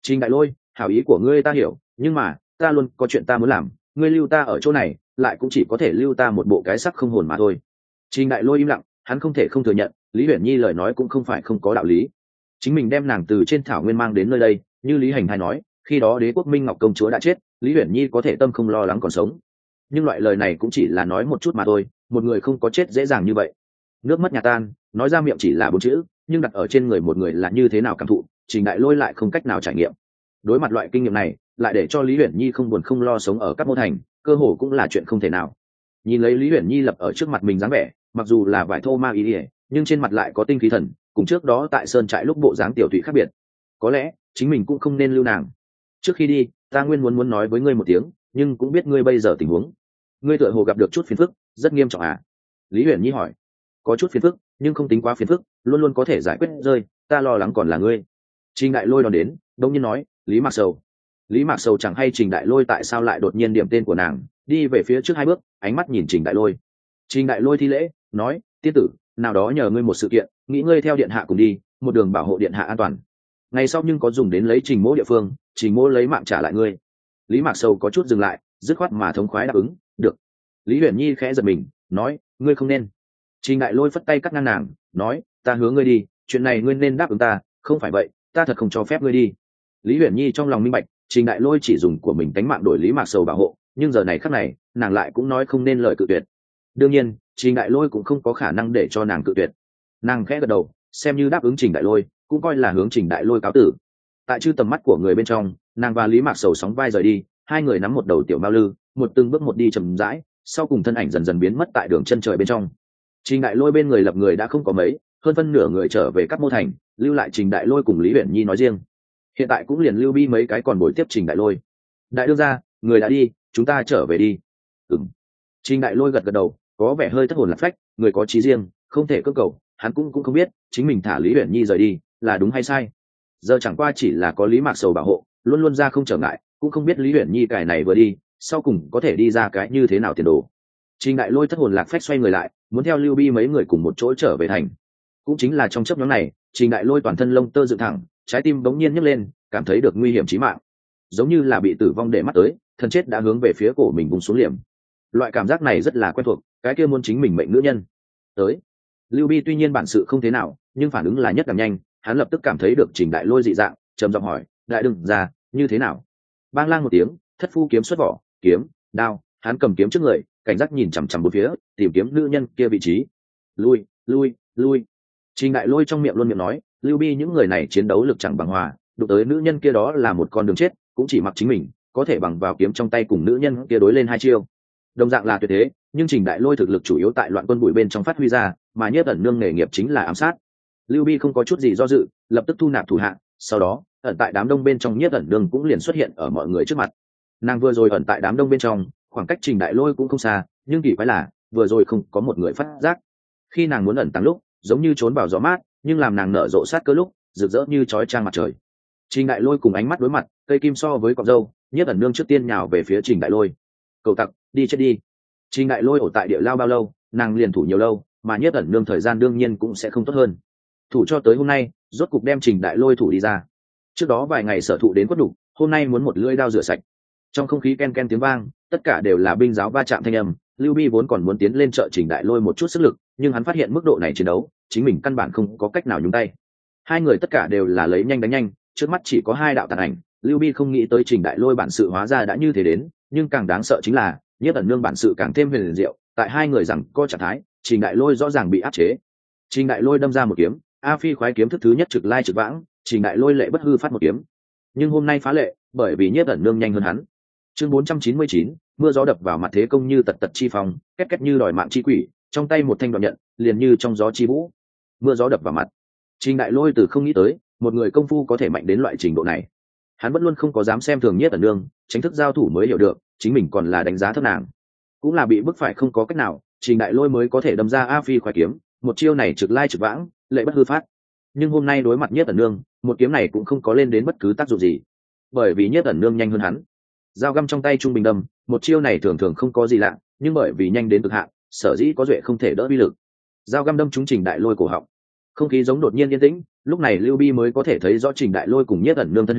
Trình Đại Lôi, hảo ý của ngươi ta hiểu, nhưng mà ta luôn có chuyện ta muốn làm, ngươi lưu ta ở chỗ này lại cũng chỉ có thể lưu ta một bộ cái sắc không hồn mà thôi. Trình Đại Lôi im lặng, hắn không thể không thừa nhận Lý Uyển Nhi lời nói cũng không phải không có đạo lý. Chính mình đem nàng từ trên thảo nguyên mang đến nơi đây, như Lý Hành Thái nói, khi đó đế quốc Minh Ngọc công chúa đã chết, Lý Uyển Nhi có thể tâm không lo lắng còn sống. Nhưng loại lời này cũng chỉ là nói một chút mà thôi, một người không có chết dễ dàng như vậy. Nước mất nhà tan, nói ra miệng chỉ là bốn chữ, nhưng đặt ở trên người một người là như thế nào cảm thụ, Trình Đại Lôi lại không cách nào trải nghiệm. Đối mặt loại kinh nghiệm này, lại để cho Lý Uyển Nhi không buồn không lo sống ở các mô thành, cơ hồ cũng là chuyện không thể nào. Nhìn lấy Lý Uyển Nhi lập ở trước mặt mình dáng vẻ, mặc dù là vải thô ma ý, nhưng trên mặt lại có tinh khí thần, cùng trước đó tại sơn trại lúc bộ dáng tiểu thụy khác biệt. Có lẽ chính mình cũng không nên lưu nàng. Trước khi đi, ta nguyên muốn muốn nói với ngươi một tiếng, nhưng cũng biết ngươi bây giờ tình huống. Ngươi tựa hồ gặp được chút phiền phức, rất nghiêm trọng à? Lý Uyển Nhi hỏi. Có chút phiền phức, nhưng không tính quá phiền phức, luôn luôn có thể giải quyết rơi, ta lo lắng còn là ngươi. Trình Đại Lôi đón đến, đông nhiên nói, Lý Mạc Sầu. Lý Mạc Sầu chẳng hay Trình Đại Lôi tại sao lại đột nhiên điểm tên của nàng, đi về phía trước hai bước, ánh mắt nhìn Trình Đại Lôi. Trình Đại Lôi thi lễ, nói, tiên tử, nào đó nhờ ngươi một sự kiện, nghĩ ngươi theo điện hạ cùng đi, một đường bảo hộ điện hạ an toàn. Ngày sau nhưng có dùng đến lấy Trình Mỗ địa phương, Trình Mỗ lấy mạng trả lại ngươi. Lý Mạc Sầu có chút dừng lại, dứt khoát mà thống khoái đáp ứng, được. Lý Uyển Nhi khẽ giật mình, nói, ngươi không nên. Trình Đại Lôi phất tay cắt ngang nàng, nói, ta hứa ngươi đi, chuyện này ngươi nên đáp ứng ta, không phải vậy, ta thật không cho phép ngươi đi. Lý Uyển Nhi trong lòng minh bạch, Trình Đại Lôi chỉ dùng của mình tánh mạng đổi Lý Mạc Sầu bảo hộ, nhưng giờ này khắc này, nàng lại cũng nói không nên lời cự tuyệt. Đương nhiên, Trình Đại Lôi cũng không có khả năng để cho nàng cự tuyệt. Nàng khẽ gật đầu, xem như đáp ứng Trình Đại Lôi, cũng coi là hướng Trình Đại Lôi cáo tử. Tại chư tầm mắt của người bên trong, nàng và Lý Mạc Sầu sóng vai rời đi, hai người nắm một đầu tiểu mao lư, một từng bước một đi chậm rãi, sau cùng thân ảnh dần dần biến mất tại đường chân trời bên trong. Trình Đại Lôi bên người lập người đã không có mấy, hơn phân nửa người trở về các mô thành, lưu lại Trình Đại Lôi cùng Lý Uyển Nhi nói riêng. Hiện tại cũng liền lưu bi mấy cái còn bồi tiếp Trình Đại Lôi. Đại đương gia, người đã đi, chúng ta trở về đi. Ừm. Trình Đại Lôi gật gật đầu, có vẻ hơi thất hồn lạc phách, người có chí riêng, không thể cưỡng cầu, hắn cũng cũng không biết, chính mình thả Lý Uyển Nhi rời đi, là đúng hay sai. Giờ chẳng qua chỉ là có Lý Mạc Sầu bảo hộ, luôn luôn ra không trở ngại, cũng không biết Lý Uyển Nhi cái này vừa đi, sau cùng có thể đi ra cái như thế nào tiền đồ. Trình Đại Lôi thất hồn lạc phách xoay người lại, muốn theo Lưu Bi mấy người cùng một chỗ trở về thành. Cũng chính là trong chớp nhoáng này, Trình Đại Lôi toàn thân lông tơ dựng thẳng, trái tim bỗng nhiên nhấc lên, cảm thấy được nguy hiểm chí mạng, giống như là bị tử vong để mắt tới, thân chết đã hướng về phía cổ mình vùng xuống liệm. Loại cảm giác này rất là quen thuộc, cái kia muốn chính mình mệnh nữ nhân. Tới. Lưu Bi tuy nhiên bản sự không thế nào, nhưng phản ứng là nhất càng nhanh, hắn lập tức cảm thấy được Trình Đại Lôi dị dạng, trầm giọng hỏi, đại đừng ra, như thế nào? Bang lang một tiếng, thất phu kiếm xuất vỏ, kiếm, đao, hắn cầm kiếm trước người, cảnh giác nhìn chằm chằm bốn phía, tìm kiếm nữ nhân kia vị trí. Lui, lui, lui. Trình Đại Lôi trong miệng luôn miệng nói, Lưu Bi những người này chiến đấu lực chẳng bằng hòa, đụng tới nữ nhân kia đó là một con đường chết, cũng chỉ mặc chính mình có thể bằng vào kiếm trong tay cùng nữ nhân kia đối lên hai chiêu. Đồng dạng là tuyệt thế, nhưng Trình Đại Lôi thực lực chủ yếu tại loạn quân bụi bên trong phát huy ra, mà Nhiếp ẩn nương nghề nghiệp chính là ám sát. Lưu Bi không có chút gì do dự, lập tức thu nạp thủ hạ, sau đó ẩn tại đám đông bên trong Nhiếp ẩn nương cũng liền xuất hiện ở mọi người trước mặt. Nàng vừa rồi ẩn tại đám đông bên trong, khoảng cách Trình Đại Lôi cũng không xa, nhưng kỳ quái là vừa rồi không có một người phát giác. Khi nàng muốn ẩn tàng lúc, giống như trốn vào gió mát, nhưng làm nàng nở rộ sát cơ lúc, rực rỡ như chói chang mặt trời. Trình Đại Lôi cùng ánh mắt đối mặt, cây kim so với cọng râu, Nhiếp ẩn nương trước tiên nhào về phía Trình Đại Lôi. Cầu tặc, đi chết đi. Trình Đại Lôi ở tại địa lao bao lâu, nàng liền thủ nhiều lâu, mà Nhiếp ẩn nương thời gian đương nhiên cũng sẽ không tốt hơn. Thủ cho tới hôm nay, rốt cục đem Trình Đại Lôi thủ đi ra. Trước đó vài ngày sở thụ đến quất đủ, hôm nay muốn một lưỡi dao rửa sạch. Trong không khí ken ken tiếng vang, tất cả đều là binh giáo va chạm thanh âm. Lưu Bi vốn còn muốn tiến lên trợ Trình Đại Lôi một chút sức lực, nhưng hắn phát hiện mức độ này chiến đấu, chính mình căn bản không có cách nào nhúng tay. Hai người tất cả đều là lấy nhanh đánh nhanh, trước mắt chỉ có hai đạo tàn ảnh. Lưu Bi không nghĩ tới Trình Đại Lôi bản sự hóa ra đã như thế đến, nhưng càng đáng sợ chính là Nhiếp ẩn nương bản sự càng thêm huyền diệu. Tại hai người rằng co trạng thái, Trình Đại Lôi rõ ràng bị áp chế. Trình Đại Lôi đâm ra một kiếm, A Phi khoái kiếm thức thứ nhất trực lai trực vãng, Trình Đại Lôi lệ bất hư phát một kiếm. Nhưng hôm nay phá lệ, bởi vì Nhiếp ẩn nương nhanh hơn hắn. Chương bốn trăm chín mươi chín, mưa gió đập vào mặt thế công như tật tật chi phong, két két như đòi mạng chi quỷ, trong tay một thanh đoạn nhận, liền như trong gió chi vũ. Mưa gió đập vào mặt. Trình Đại Lôi từ không nghĩ tới, một người công phu có thể mạnh đến loại trình độ này. Hắn vẫn luôn không có dám xem thường Nhiếp ẩn nương, tránh thức giao thủ mới hiểu được, chính mình còn là đánh giá thấp nàng. Cũng là bị bức phải không có cách nào, Trình Đại Lôi mới có thể đâm ra A Phi khoái kiếm, một chiêu này trực lai trực vãng, lệ bất hư phát. Nhưng hôm nay đối mặt Nhiếp ẩn nương, một kiếm này cũng không có lên đến bất cứ tác dụng gì, bởi vì Nhiếp ẩn nương nhanh hơn hắn. Dao găm trong tay trung bình đâm, một chiêu này thường thường không có gì lạ, nhưng bởi vì nhanh đến cực hạn, sở dĩ có duệ không thể đỡ uy lực. Dao găm đâm trúng Trình Đại Lôi cổ họng. Không khí giống đột nhiên yên tĩnh, lúc này Lưu Bi mới có thể thấy rõ Trình Đại Lôi cùng Nhiếp ẩn nương thân hình,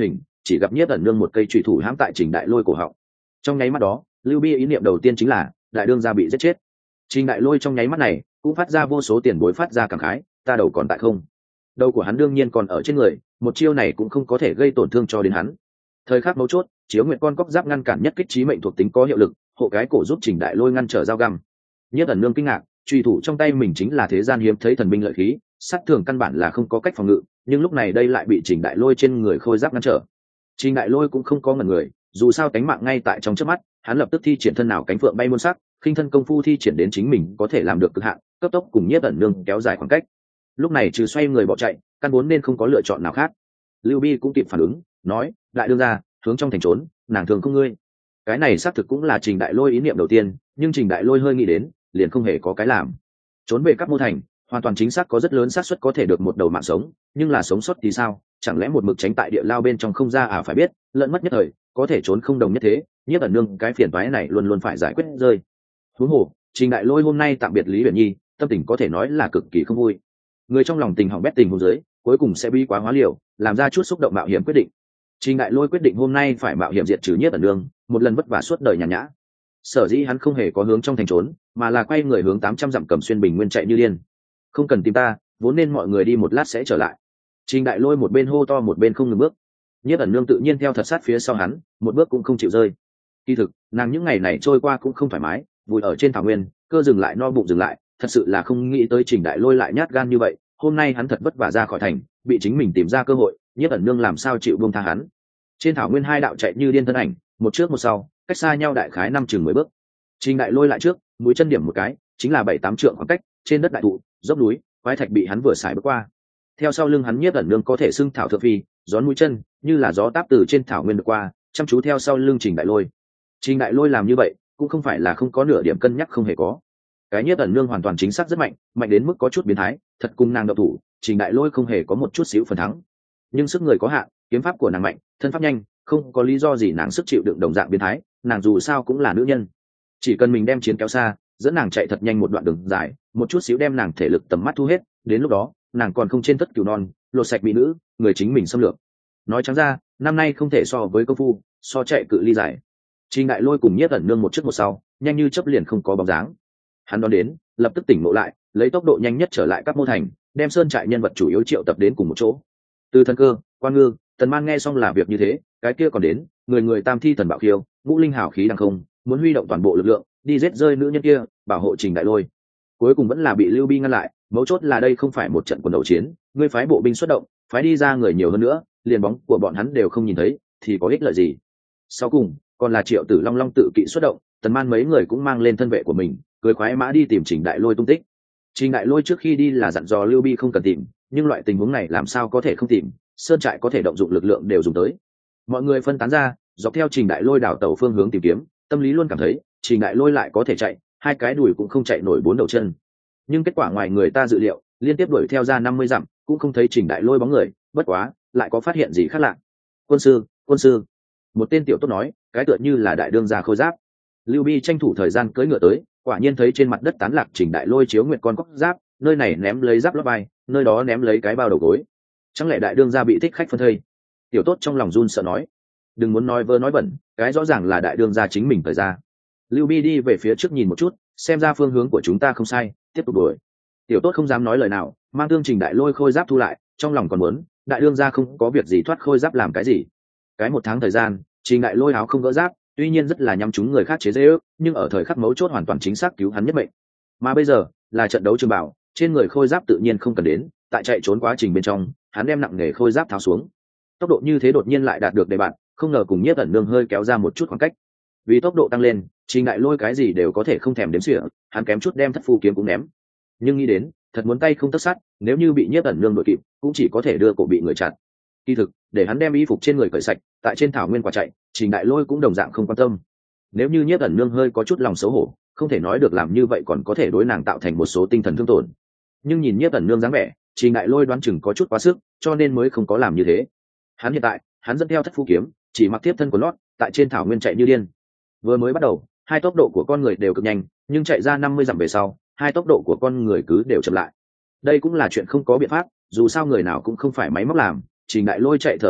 chỉ gặp nhiếp ẩn nương một cây trùy thủ hãm tại trình đại lôi cổ họng. Trong nháy mắt đó lưu bi ý niệm đầu tiên chính là đại đương gia bị giết chết. Trình đại lôi trong nháy mắt này cũng phát ra vô số tiền bối phát ra cảm khái, ta đầu còn tại không, đầu của hắn đương nhiên còn ở trên người, một chiêu này cũng không có thể gây tổn thương cho đến hắn. Thời khắc mấu chốt, chiếu nguyệt con cóc giáp ngăn cản nhất kích trí mệnh thuộc tính có hiệu lực, hộ cái cổ giúp trình đại lôi ngăn trở dao găm. Nhiếp ẩn nương kinh ngạc, truy thủ trong tay mình chính là thế gian hiếm thấy thần binh lợi khí, sát thường căn bản là không có cách phòng ngự, nhưng lúc này đây lại bị trình đại lôi trên người khôi giáp ngăn trở. Trình đại lôi cũng không có ngần người, dù sao cánh mạng ngay tại trong chớp mắt, hắn lập tức thi triển thân nào cánh phượng bay muôn sắc, khinh thân công phu thi triển đến chính mình có thể làm được cực hạn, cấp tốc cùng nhiếp ẩn nương kéo dài khoảng cách. Lúc này trừ xoay người bỏ chạy, căn vốn nên không có lựa chọn nào khác. Lưu Bi cũng kịp phản ứng, nói, đại đương gia, hướng trong thành trốn, nàng thường không ngươi. Cái này xác thực cũng là trình đại lôi ý niệm đầu tiên, nhưng trình đại lôi hơi nghĩ đến, liền không hề có cái làm. Trốn về các mô thành, hoàn toàn chính xác có rất lớn xác suất có thể được một đầu mạng sống, nhưng là sống sót thì sao? Chẳng lẽ một mực tránh tại địa lao bên trong không ra à? Phải biết, lẫn mất nhất thời, có thể trốn không đồng nhất thế, nhiếp ẩn nương cái phiền toái này luôn luôn phải giải quyết rơi. Huống hồ, trình đại lôi hôm nay tạm biệt Lý Uyển Nhi, tâm tình có thể nói là cực kỳ không vui. Người trong lòng tình hỏng bét tình huống dưới, cuối cùng sẽ bi quá hóa liều, làm ra chút xúc động mạo hiểm quyết định. Trình đại lôi quyết định hôm nay phải mạo hiểm diệt trừ nhiếp ẩn nương, một lần vất vả suốt đời nhàn nhã. Sở dĩ hắn không hề có hướng trong thành trốn, mà là quay người hướng tám trăm dặm Cẩm Xuyên bình nguyên chạy như điên. Không cần tìm ta, vốn nên mọi người đi một lát sẽ trở lại. Trình đại lôi một bên hô to một bên không ngừng bước. Nhiếp ẩn nương tự nhiên theo thật sát phía sau hắn, một bước cũng không chịu rơi. Kỳ thực, nàng những ngày này trôi qua cũng không thoải mái, vùi ở trên thảo nguyên, cơ dừng lại no bụng dừng lại, thật sự là không nghĩ tới trình đại lôi lại nhát gan như vậy. Hôm nay hắn thật vất vả ra khỏi thành, bị chính mình tìm ra cơ hội, nhiếp ẩn nương làm sao chịu buông tha hắn. Trên thảo nguyên hai đạo chạy như điên thân ảnh, một trước một sau, cách xa nhau đại khái năm chừng mười bước. Trình đại lôi lại trước, mũi chân điểm một cái, chính là bảy tám trượng khoảng cách, trên đất đại thụ, dốc núi, quái thạch bị hắn vừa xài bước qua. Theo sau lưng hắn nhiếp ẩn nương có thể xưng thảo thượng phi, gión mũi chân, như là gió táp từ trên thảo nguyên được qua, chăm chú theo sau lưng trình đại lôi. Trình đại lôi làm như vậy, cũng không phải là không có nửa điểm cân nhắc không hề có. Cái nhiếp ẩn nương hoàn toàn chính xác rất mạnh, mạnh đến mức có chút biến thái, thật cùng nàng độc thủ, trình đại lôi không hề có một chút xíu phần thắng. Nhưng sức người có hạn, kiếm pháp của nàng mạnh, thân pháp nhanh, không có lý do gì nàng sức chịu đựng đồng dạng biến thái, nàng dù sao cũng là nữ nhân. Chỉ cần mình đem chiến kéo xa, dẫn nàng chạy thật nhanh một đoạn đường dài, một chút xíu đem nàng thể lực tầm mắt thu hết, đến lúc đó, nàng còn không trên tất cừu non, lột sạch mỹ nữ, người chính mình xâm lược. Nói trắng ra, năm nay không thể so với công phu, so chạy cự ly dài. Trình đại lôi cùng nhiếp ẩn nương một trước một sau, nhanh như chớp liền không có bóng dáng. Hắn đón đến, lập tức tỉnh ngộ lại, lấy tốc độ nhanh nhất trở lại các mô thành, đem sơn trại nhân vật chủ yếu triệu tập đến cùng một chỗ. Từ Thần Cơ, Quan Ngư, Tần Man nghe xong là việc như thế, cái kia còn đến, người người tam thi thần bạo khiêu, ngũ linh hào khí đằng không, muốn huy động toàn bộ lực lượng, đi giết rơi nữ nhân kia, bảo hộ trình đại lôi. Cuối cùng vẫn là bị Lưu Bi ngăn lại, mấu chốt là đây không phải một trận quần đầu chiến, ngươi phái bộ binh xuất động, phái đi ra người nhiều hơn nữa, liền bóng của bọn hắn đều không nhìn thấy, thì có ích lợi gì? Sau cùng, còn là Triệu Tử Long Long tự kỵ xuất động, Tần Man mấy người cũng mang lên thân vệ của mình, cưỡi khoái mã đi tìm trình đại lôi tung tích. Trình đại lôi trước khi đi là dặn dò Lưu Bi không cần tìm, nhưng loại tình huống này làm sao có thể không tìm, sơn trại có thể động dụng lực lượng đều dùng tới. Mọi người phân tán ra, dọc theo trình đại lôi đảo tàu phương hướng tìm kiếm, tâm lý luôn cảm thấy trình đại lôi lại có thể chạy, hai cái đùi cũng không chạy nổi bốn đầu chân. Nhưng kết quả ngoài người ta dự liệu, liên tiếp đuổi theo ra năm mươi dặm, cũng không thấy trình đại lôi bóng người, bất quá, lại có phát hiện gì khác lạ. Quân sư, quân sư, một tên tiểu tốt nói, cái tựa như là đại đương gia khôi giáp. Lưu Bi tranh thủ thời gian cưỡi ngựa tới, quả nhiên thấy trên mặt đất tán lạc trình đại lôi chiếu nguyệt con cóc giáp, nơi này ném lấy giáp lót vai, nơi đó ném lấy cái bao đầu gối. Chẳng lẽ đại đương gia bị thích khách phân thây? Tiểu tốt trong lòng run sợ nói, đừng muốn nói vơ nói bẩn, cái rõ ràng là đại đương gia chính mình thời ra. Lưu Bi đi về phía trước nhìn một chút, xem ra phương hướng của chúng ta không sai, tiếp tục đuổi. Tiểu tốt không dám nói lời nào, mang thương trình đại lôi khôi giáp thu lại, trong lòng còn muốn, đại đương gia không có việc gì thoát khôi giáp làm cái gì. Cái một tháng thời gian, trình đại lôi áo không gỡ giáp, tuy nhiên rất là nhắm trúng người khác chế dễ ước, nhưng ở thời khắc mấu chốt hoàn toàn chính xác cứu hắn nhất mệnh. Mà bây giờ là trận đấu trường bảo, trên người khôi giáp tự nhiên không cần đến, tại chạy trốn quá trình bên trong, hắn đem nặng nghề khôi giáp tháo xuống. Tốc độ như thế đột nhiên lại đạt được đề bạn, không ngờ cùng nhiếp ẩn nương hơi kéo ra một chút khoảng cách. Vì tốc độ tăng lên, trình đại lôi cái gì đều có thể không thèm đếm xỉa, hắn kém chút đem thất phu kiếm cũng ném. Nhưng nghĩ đến, thật muốn tay không tất sát, nếu như bị nhiếp ẩn nương đuổi kịp, cũng chỉ có thể đưa cổ bị người chặn. Kỳ thực, để hắn đem y phục trên người cởi sạch, tại trên thảo nguyên quả chạy, trình đại lôi cũng đồng dạng không quan tâm. Nếu như nhiếp ẩn nương hơi có chút lòng xấu hổ, không thể nói được làm như vậy còn có thể đối nàng tạo thành một số tinh thần thương tổn. Nhưng nhìn nhiếp ẩn nương dáng vẻ, trình đại lôi đoán chừng có chút quá sức, cho nên mới không có làm như thế. Hắn hiện tại, hắn dẫn theo thất phu kiếm, chỉ mặc tiếp thân của lót, tại trên thảo nguyên chạy như điên. Vừa mới bắt đầu, hai tốc độ của con người đều cực nhanh, nhưng chạy ra năm mươi dặm về sau, hai tốc độ của con người cứ đều chậm lại. Đây cũng là chuyện không có biện pháp, dù sao người nào cũng không phải máy móc làm. Trình đại lôi chạy thở hổn hộc,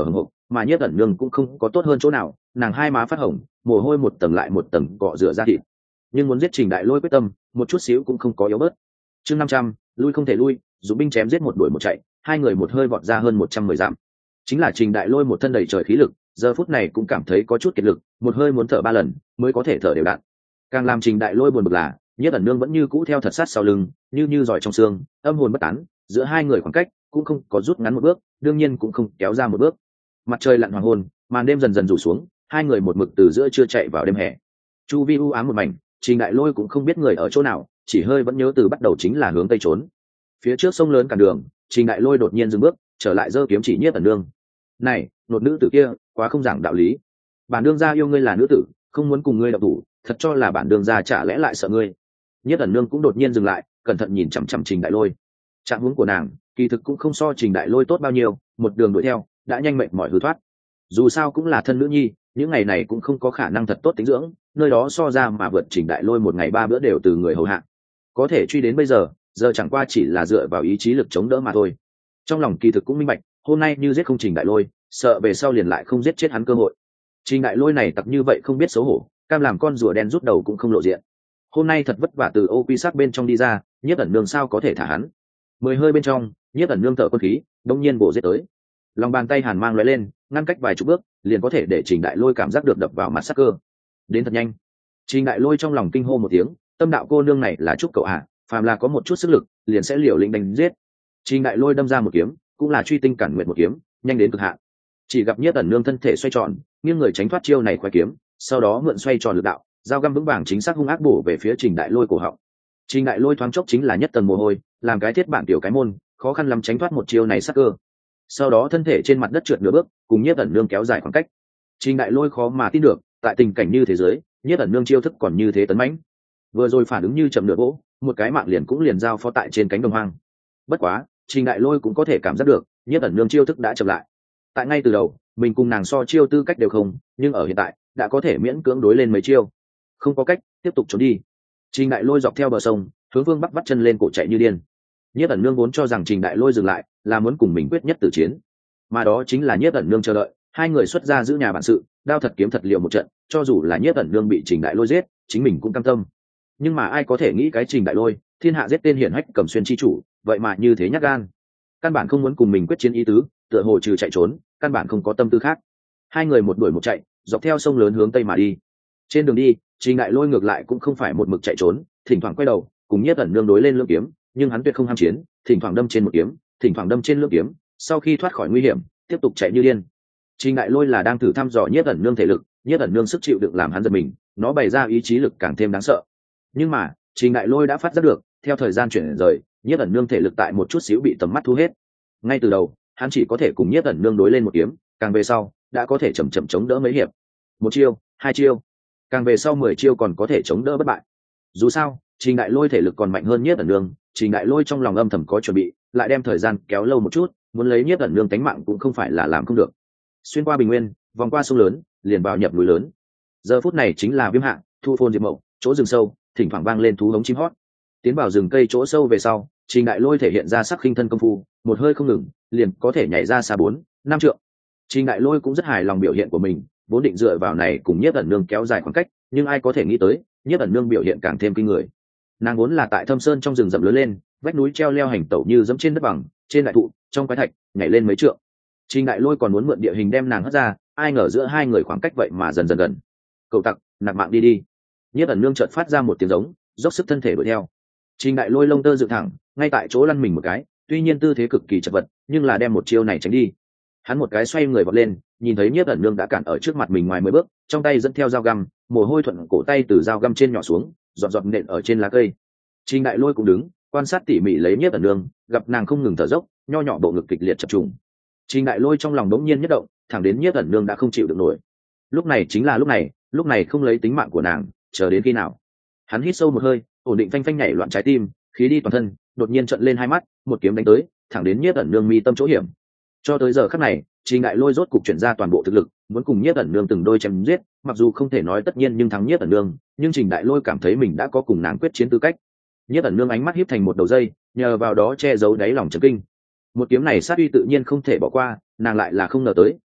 mà nhiếp ẩn nương cũng không có tốt hơn chỗ nào, nàng hai má phát hồng, mồ hôi một tầng lại một tầng cọ rửa ra thịt, nhưng muốn giết trình đại lôi quyết tâm một chút xíu cũng không có yếu bớt. Chương năm trăm, lui không thể lui, dùng binh chém giết một đuổi một chạy, hai người một hơi vọt ra hơn một trăm mười dặm. Chính là trình đại lôi một thân đầy trời khí lực, giờ phút này cũng cảm thấy có chút kiệt lực, một hơi muốn thở ba lần mới có thể thở đều đặn. Càng làm trình đại lôi buồn bực là nhiếp ẩn nương vẫn như cũ theo thật sát sau lưng, như như giỏi trong xương, âm hồn bất tán, giữa hai người khoảng cách cũng không có rút ngắn một bước, đương nhiên cũng không kéo ra một bước. Mặt trời lặn hoàng hôn, màn đêm dần dần rủ xuống, hai người một mực từ giữa trưa chạy vào đêm hè. Chu vi u ám một mảnh, trình đại lôi cũng không biết người ở chỗ nào, chỉ hơi vẫn nhớ từ bắt đầu chính là hướng tây trốn. Phía trước sông lớn cản đường, trình đại lôi đột nhiên dừng bước, trở lại giơ kiếm chỉ nhiếp ẩn nương. Này, nột nữ tử kia quá không giảng đạo lý, bản đương gia yêu ngươi là nữ tử, không muốn cùng ngươi đậu thủ, thật cho là bản đương gia chả lẽ lại sợ ngươi. Nhiếp ẩn nương cũng đột nhiên dừng lại, cẩn thận nhìn chằm chằm trình đại lôi. Trạng huống của nàng kỳ thực cũng không so trình đại lôi tốt bao nhiêu, một đường đuổi theo đã nhanh mệt mỏi hư thoát. Dù sao cũng là thân nữ nhi, những ngày này cũng không có khả năng thật tốt tính dưỡng, nơi đó so ra mà vượt trình đại lôi một ngày ba bữa đều từ người hầu hạ, có thể truy đến bây giờ giờ chẳng qua chỉ là dựa vào ý chí lực chống đỡ mà thôi. Trong lòng kỳ thực cũng minh bạch, hôm nay như giết không trình đại lôi, sợ về sau liền lại không giết chết hắn cơ hội. Trình đại lôi này tặc như vậy không biết xấu hổ, cam làm con rùa đen rút đầu cũng không lộ diện. Hôm nay thật vất vả từ ô quy sát bên trong đi ra, nhiếp ẩn nương sao có thể thả hắn. Mười hơi bên trong, nhiếp ẩn nương thở quân khí đông nhiên bổ giết tới, lòng bàn tay hàn mang lóe lên, ngăn cách vài chục bước liền có thể để trình đại lôi cảm giác được đập vào mặt sắc cơ. Đến thật nhanh. Trình đại lôi trong lòng kinh hô một tiếng, tâm đạo cô nương này là chúc cậu ạ, à, phàm là có một chút sức lực liền sẽ liều lĩnh đánh giết. Trình đại lôi đâm ra một kiếm, cũng là truy tinh cản nguyện một kiếm, nhanh đến cực hạn. Chỉ gặp nhiếp ẩn nương thân thể xoay tròn, nghiêng người tránh thoát chiêu này khoái kiếm, sau đó mượn xoay tròn lực đạo, dao găm vững vàng chính xác hung ác bổ về phía trình đại lôi cổ họng. Trình đại lôi thoáng chốc chính là nhất tầng mồ hôi, làm cái thiết bản tiểu cái môn, khó khăn lắm tránh thoát một chiêu này sắc cơ. Sau đó thân thể trên mặt đất trượt nửa bước, cùng nhiếp ẩn nương kéo dài khoảng cách. Trình đại lôi khó mà tin được, tại tình cảnh như thế giới, nhiếp ẩn nương chiêu thức còn như thế tấn mãnh. Vừa rồi phản ứng như chậm nửa vỗ, một cái mạng liền cũng liền giao phó tại trên cánh đồng hoang. Bất quá, trình đại lôi cũng có thể cảm giác được, nhiếp ẩn nương chiêu thức đã chậm lại. Tại ngay từ đầu, mình cùng nàng so chiêu tư cách đều không, nhưng ở hiện tại đã có thể miễn cưỡng đối lên mấy chiêu. Không có cách, tiếp tục trốn đi. Trình đại lôi dọc theo bờ sông, hướng phương bắc vắt chân lên cổ chạy như điên. Nhiếp ẩn nương vốn cho rằng trình đại lôi dừng lại là muốn cùng mình quyết nhất tử chiến, mà đó chính là nhiếp ẩn nương chờ đợi hai người xuất ra giữ nhà bản sự, đao thật kiếm thật liệu một trận, cho dù là nhiếp ẩn nương bị trình đại lôi giết, chính mình cũng cam tâm. Nhưng mà ai có thể nghĩ cái trình đại lôi, thiên hạ giết tên hiển hách cầm xuyên chi chủ, vậy mà như thế nhát gan, căn bản không muốn cùng mình quyết chiến ý tứ, tựa hồ trừ chạy trốn, căn bản không có tâm tư khác. Hai người một đuổi một chạy, dọc theo sông lớn hướng tây mà đi. Trên đường đi, trình đại lôi ngược lại cũng không phải một mực chạy trốn, thỉnh thoảng quay đầu cùng nhiếp ẩn nương đối lên lưỡng kiếm, nhưng hắn tuyệt không ham chiến, thỉnh thoảng đâm trên một kiếm, thỉnh thoảng đâm trên lưỡng kiếm, sau khi thoát khỏi nguy hiểm tiếp tục chạy như điên. Trình đại lôi là đang thử thăm dò nhiếp ẩn nương thể lực, nhiếp ẩn nương sức chịu đựng làm hắn giật mình, nó bày ra ý chí lực càng thêm đáng sợ. Nhưng mà trình đại lôi đã phát giác được, theo thời gian chuyển rời, nhiếp ẩn nương thể lực tại một chút xíu bị tầm mắt thu hết. Ngay từ đầu hắn chỉ có thể cùng nhiếp ẩn nương đối lên một kiếm, càng về sau đã có thể chậm chậm chống đỡ mấy hiệp, một chiêu hai chiêu, càng về sau mười chiêu còn có thể chống đỡ bất bại. Dù sao trình đại lôi thể lực còn mạnh hơn nhiếp ẩn nương, trình đại lôi trong lòng âm thầm có chuẩn bị, lại đem thời gian kéo lâu một chút, muốn lấy nhiếp ẩn nương tánh mạng cũng không phải là làm không được. Xuyên qua bình nguyên, vòng qua sông lớn, liền vào nhập núi lớn. Giờ phút này chính là viêm hạ thu phôn diệp mậu, chỗ rừng sâu thỉnh thoảng vang lên thú hống chim hót. Tiến vào rừng cây chỗ sâu về sau, trình đại lôi thể hiện ra sắc khinh thân công phu, một hơi không ngừng liền có thể nhảy ra xa bốn năm trượng. Trình đại lôi cũng rất hài lòng biểu hiện của mình, vốn định dựa vào này cùng nhiếp ẩn nương kéo dài khoảng cách, nhưng ai có thể nghĩ tới nhiếp ẩn nương biểu hiện càng thêm kinh người. Nàng vốn là tại thâm sơn trong rừng rậm lớn lên, vách núi treo leo hành tẩu như dẫm trên đất bằng, trên đại thụ, trong quái thạch nhảy lên mấy trượng. Trình đại lôi còn muốn mượn địa hình đem nàng hất ra, ai ngờ giữa hai người khoảng cách vậy mà dần dần gần. Cậu tặc, nạp mạng đi đi. Nhiếp ẩn nương chợt phát ra một tiếng giống, dốc sức thân thể đuổi theo. Trình đại lôi lông tơ dựng thẳng, ngay tại chỗ lăn mình một cái, tuy nhiên tư thế cực kỳ chật vật, nhưng là đem một chiêu này tránh đi. Hắn một cái xoay người vọt lên, nhìn thấy nhiếp ẩn nương đã cản ở trước mặt mình ngoài mười bước, trong tay dẫn theo dao găm, mồ hôi thuận cổ tay từ dao găm trên nhỏ xuống, giọt giọt nện ở trên lá cây. Trình đại lôi cũng đứng quan sát tỉ mỉ lấy nhiếp ẩn nương, gặp nàng không ngừng thở dốc, nho nhỏ bộ ngực kịch liệt chập trùng. Trình đại lôi trong lòng đống nhiên nhất động, thẳng đến nhiếp ẩn nương đã không chịu được nổi. Lúc này chính là lúc này, lúc này không lấy tính mạng của nàng, chờ đến khi nào? Hắn hít sâu một hơi, ổn định phanh phanh nhảy loạn trái tim, khí đi toàn thân, đột nhiên trợn lên hai mắt, một kiếm đánh tới, thẳng đến nhiếp ẩn nương mi tâm chỗ hiểm. Cho tới giờ khắc này, trình đại lôi rốt cục chuyển ra toàn bộ thực lực, muốn cùng nhiếp ẩn nương từng đôi chém giết, mặc dù không thể nói tất nhiên nhưng thắng nhiếp ẩn nương, nhưng trình đại lôi cảm thấy mình đã có cùng nàng quyết chiến tư cách. Nhiếp ẩn nương ánh mắt híp thành một đầu dây, nhờ vào đó che giấu đáy lòng chấn kinh. Một kiếm này sát uy tự nhiên không thể bỏ qua, nàng lại là không ngờ tới,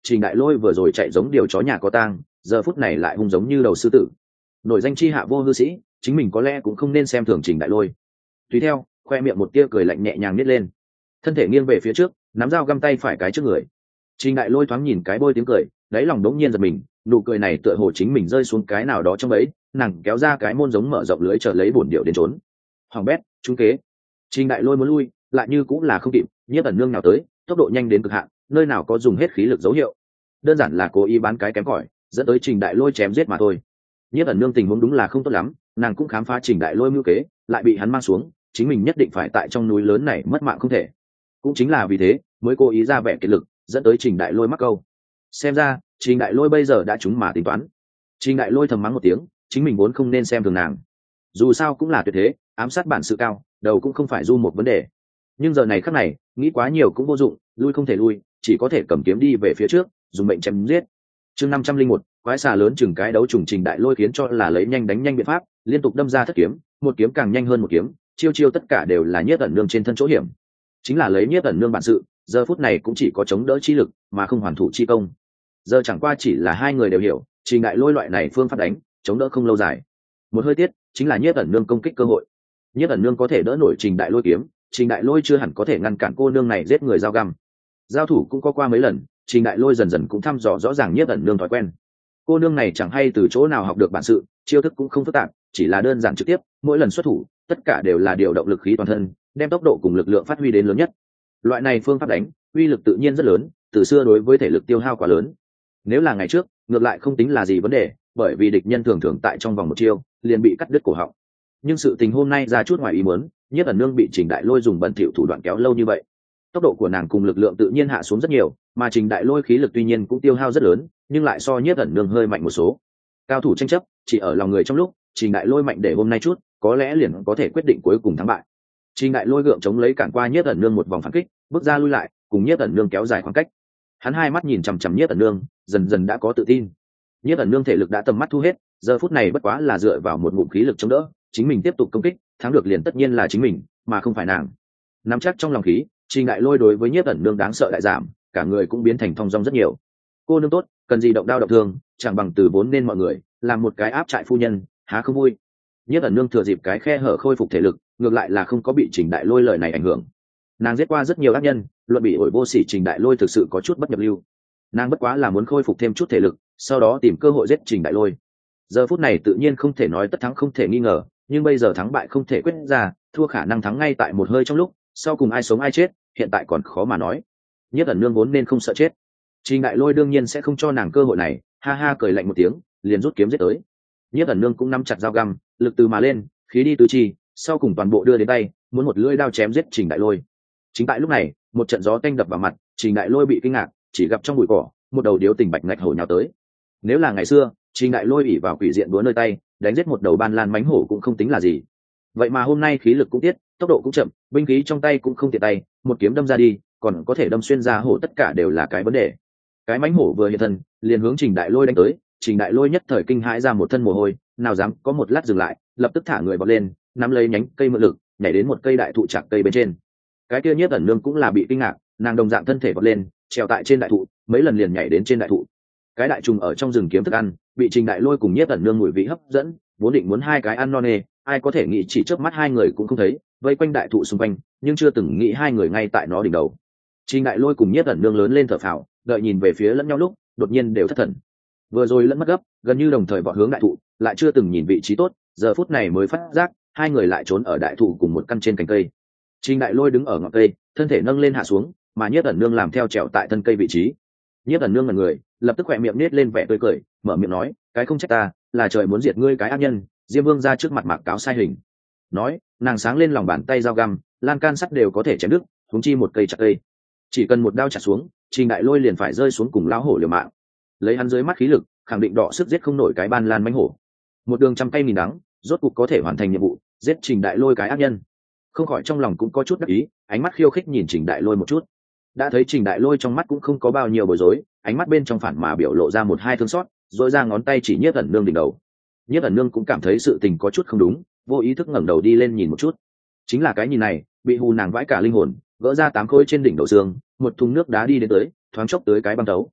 Trình Đại Lôi vừa rồi chạy giống điều chó nhà có tang, giờ phút này lại hung giống như đầu sư tử. Nổi danh chi hạ vô hư sĩ, chính mình có lẽ cũng không nên xem thường Trình Đại Lôi. Tùy theo, khoe miệng một tia cười lạnh nhẹ nhàng nít lên, thân thể nghiêng về phía trước, nắm dao găm tay phải cái trước người. Trình Đại Lôi thoáng nhìn cái bôi tiếng cười, đáy lòng đống nhiên giật mình, nụ cười này tựa hồ chính mình rơi xuống cái nào đó trong ấy, nàng kéo ra cái môn giống mở rộng lưới chờ lấy bổn điệu đến trốn. Hoàng bét, trúng kế. Trình Đại Lôi muốn lui, lại như cũng là không kịp, Nhiếp ẩn nương nào tới, tốc độ nhanh đến cực hạn, nơi nào có dùng hết khí lực dấu hiệu. Đơn giản là cố ý bán cái kém cỏi, dẫn tới Trình Đại Lôi chém giết mà thôi. Nhiếp ẩn nương tình huống đúng là không tốt lắm, nàng cũng khám phá Trình Đại Lôi mưu kế, lại bị hắn mang xuống, chính mình nhất định phải tại trong núi lớn này mất mạng không thể. Cũng chính là vì thế, mới cố ý ra vẻ kiệt lực, dẫn tới Trình Đại Lôi mắc câu. Xem ra, Trình Đại Lôi bây giờ đã trúng mà tính toán. Trình Đại Lôi thầm mắng một tiếng, chính mình vốn không nên xem thường nàng. Dù sao cũng là tuyệt thế, ám sát bản sự cao, đầu cũng không phải du một vấn đề. Nhưng giờ này khắc này, nghĩ quá nhiều cũng vô dụng, lui không thể lui, chỉ có thể cầm kiếm đi về phía trước, dùng mệnh chém giết. Chương năm trăm linh một, quái xà lớn chừng cái đấu trùng. Trình Đại Lôi khiến cho là lấy nhanh đánh nhanh biện pháp, liên tục đâm ra thất kiếm, một kiếm càng nhanh hơn một kiếm, chiêu chiêu tất cả đều là Nhiếp ẩn nương trên thân chỗ hiểm. Chính là lấy Nhiếp ẩn nương bản sự, giờ phút này cũng chỉ có chống đỡ chi lực, mà không hoàn thủ chi công. Giờ chẳng qua chỉ là hai người đều hiểu, Trình Đại Lôi loại này phương pháp đánh, chống đỡ không lâu dài. Một hơi tiết, chính là Nhiếp ẩn nương công kích cơ hội. Nhiếp ẩn nương có thể đỡ nổi Trình Đại Lôi kiếm, Trình Đại Lôi chưa hẳn có thể ngăn cản cô nương này giết người dao găm. Giao thủ cũng có qua mấy lần, Trình Đại Lôi dần dần cũng thăm dò rõ ràng Nhiếp ẩn nương thói quen. Cô nương này chẳng hay từ chỗ nào học được bản sự, chiêu thức cũng không phức tạp, chỉ là đơn giản trực tiếp, mỗi lần xuất thủ, tất cả đều là điều động lực khí toàn thân, đem tốc độ cùng lực lượng phát huy đến lớn nhất. Loại này phương pháp đánh, uy lực tự nhiên rất lớn, từ xưa đối với thể lực tiêu hao quá lớn. Nếu là ngày trước, ngược lại không tính là gì vấn đề, bởi vì địch nhân thường thường tại trong vòng một chiêu, liền bị cắt đứt cổ họng. Nhưng sự tình hôm nay ra chút ngoài ý muốn, Nhiếp ẩn nương bị Trình Đại Lôi dùng bẩn thỉu thủ đoạn kéo lâu như vậy, tốc độ của nàng cùng lực lượng tự nhiên hạ xuống rất nhiều, mà Trình Đại Lôi khí lực tuy nhiên cũng tiêu hao rất lớn, nhưng lại so Nhiếp ẩn nương hơi mạnh một số. Cao thủ tranh chấp chỉ ở lòng người trong lúc, Trình Đại Lôi mạnh để hôm nay chút, có lẽ liền có thể quyết định cuối cùng thắng bại. Trình Đại Lôi gượng chống lấy cản qua Nhiếp ẩn nương một vòng phản kích, bước ra lui lại, cùng Nhiếp ẩn nương kéo dài khoảng cách. Hắn hai mắt nhìn chằm chằm Nhiếp ẩn nương, dần dần đã có tự tin. Nhiếp ẩn nương thể lực đã tầm mắt thu hết, giờ phút này bất quá là dựa vào một ngụm khí lực chống đỡ, chính mình tiếp tục công kích, thắng được liền tất nhiên là chính mình, mà không phải nàng. Nắm chắc trong lòng khí, Trình Đại Lôi đối với Nhiếp ẩn nương đáng sợ đại giảm, cả người cũng biến thành thong dong rất nhiều. Cô nương tốt, cần gì động đao động thương, chẳng bằng từ vốn nên mọi người, làm một cái áp trại phu nhân, há không vui. Nhiếp ẩn nương thừa dịp cái khe hở khôi phục thể lực, ngược lại là không có bị Trình Đại Lôi lời này ảnh hưởng. Nàng giết qua rất nhiều ác nhân, luận bị ổi vô sỉ Trình Đại Lôi thực sự có chút bất nhập lưu. Nàng bất quá là muốn khôi phục thêm chút thể lực, sau đó tìm cơ hội giết Trình Đại Lôi. Giờ phút này tự nhiên không thể nói tất thắng không thể nghi ngờ, nhưng bây giờ thắng bại không thể quyết ra, thua khả năng thắng ngay tại một hơi trong lúc, sau cùng ai sống ai chết, hiện tại còn khó mà nói. Nhiếp ẩn nương vốn nên không sợ chết, Trình Đại Lôi đương nhiên sẽ không cho nàng cơ hội này, ha ha cười lạnh một tiếng, liền rút kiếm giết tới. Nhiếp ẩn nương cũng nắm chặt dao găm, lực từ mà lên, khí đi tứ chi, sau cùng toàn bộ đưa đến tay, muốn một lưỡi đao chém giết Trình Đại Lôi. Chính tại lúc này, một trận gió tanh đập vào mặt, Trình Đại Lôi bị kinh ngạc, chỉ gặp trong bụi cỏ, một đầu điếu tình bạch ngạch hổ nhào tới. Nếu là ngày xưa, Trình Đại Lôi ỷ vào quỷ diện búa nơi tay, đánh giết một đầu ban lan mánh hổ cũng không tính là gì. Vậy mà hôm nay khí lực cũng tiết, tốc độ cũng chậm, binh khí trong tay cũng không tiện tay, một kiếm đâm ra đi, còn có thể đâm xuyên ra hổ, tất cả đều là cái vấn đề. Cái mánh hổ vừa hiện thân, liền hướng Trình Đại Lôi đánh tới, Trình Đại Lôi nhất thời kinh hãi ra một thân mồ hôi, nào dám có một lát dừng lại, lập tức thả người bật lên, nắm lấy nhánh cây mượn lực, nhảy đến một cây đại thụ chạc cây bên trên. Cái kia Nhiếp ẩn nương cũng là bị kinh ngạc, nàng đồng dạng thân thể bật lên, trèo tại trên đại thụ, mấy lần liền nhảy đến trên đại thụ. Cái đại trùng ở trong rừng kiếm thức ăn, bị Trình Đại Lôi cùng Nhiếp ẩn nương mùi vị hấp dẫn, vốn định muốn hai cái ăn no nê, ai có thể nghĩ chỉ chớp mắt hai người cũng không thấy, vây quanh đại thụ xung quanh, nhưng chưa từng nghĩ hai người ngay tại nó đỉnh đầu. Trình Đại Lôi cùng Nhiếp ẩn nương lớn lên thở phào, đợi nhìn về phía lẫn nhau lúc, đột nhiên đều thất thần. Vừa rồi lẫn mất gấp, gần như đồng thời vọt hướng đại thụ, lại chưa từng nhìn vị trí tốt, giờ phút này mới phát giác, hai người lại trốn ở đại thụ cùng một căn trên cành cây. Trình Đại Lôi đứng ở ngọn cây, thân thể nâng lên hạ xuống, mà Nhiếp ẩn nương làm theo trèo tại thân cây vị trí. Nhiếp ẩn nương ngẩn người, lập tức khỏe miệng nết lên vẻ tươi cười, mở miệng nói, cái không trách ta, là trời muốn diệt ngươi cái ác nhân. Diêm Vương ra trước mặt mạc cáo sai hình. Nói, nàng sáng lên lòng bàn tay dao găm, lan can sắt đều có thể chém đứt, huống chi một cây chặt cây. Chỉ cần một đao chặt xuống, Trình Đại Lôi liền phải rơi xuống cùng lão hổ liều mạng. Lấy hắn dưới mắt khí lực, khẳng định đọ sức giết không nổi cái ban lan mãnh hổ. Một đường trăm cây nghìn đắng, rốt cục có thể hoàn thành nhiệm vụ, giết Trình Đại Lôi cái ác nhân. Không khỏi trong lòng cũng có chút đắc ý, ánh mắt khiêu khích nhìn Trình Đại Lôi một chút. Đã thấy Trình Đại Lôi trong mắt cũng không có bao nhiêu bối rối, ánh mắt bên trong phản mà biểu lộ ra một hai thương xót, rồi ra ngón tay chỉ Nhiếp ẩn nương đỉnh đầu. Nhiếp ẩn nương cũng cảm thấy sự tình có chút không đúng, vô ý thức ngẩng đầu đi lên nhìn một chút. Chính là cái nhìn này, bị hù nàng vãi cả linh hồn, gỡ ra tám khối trên đỉnh đầu xương, một thùng nước đá đi đến tới, thoáng chốc tới cái băng tấu.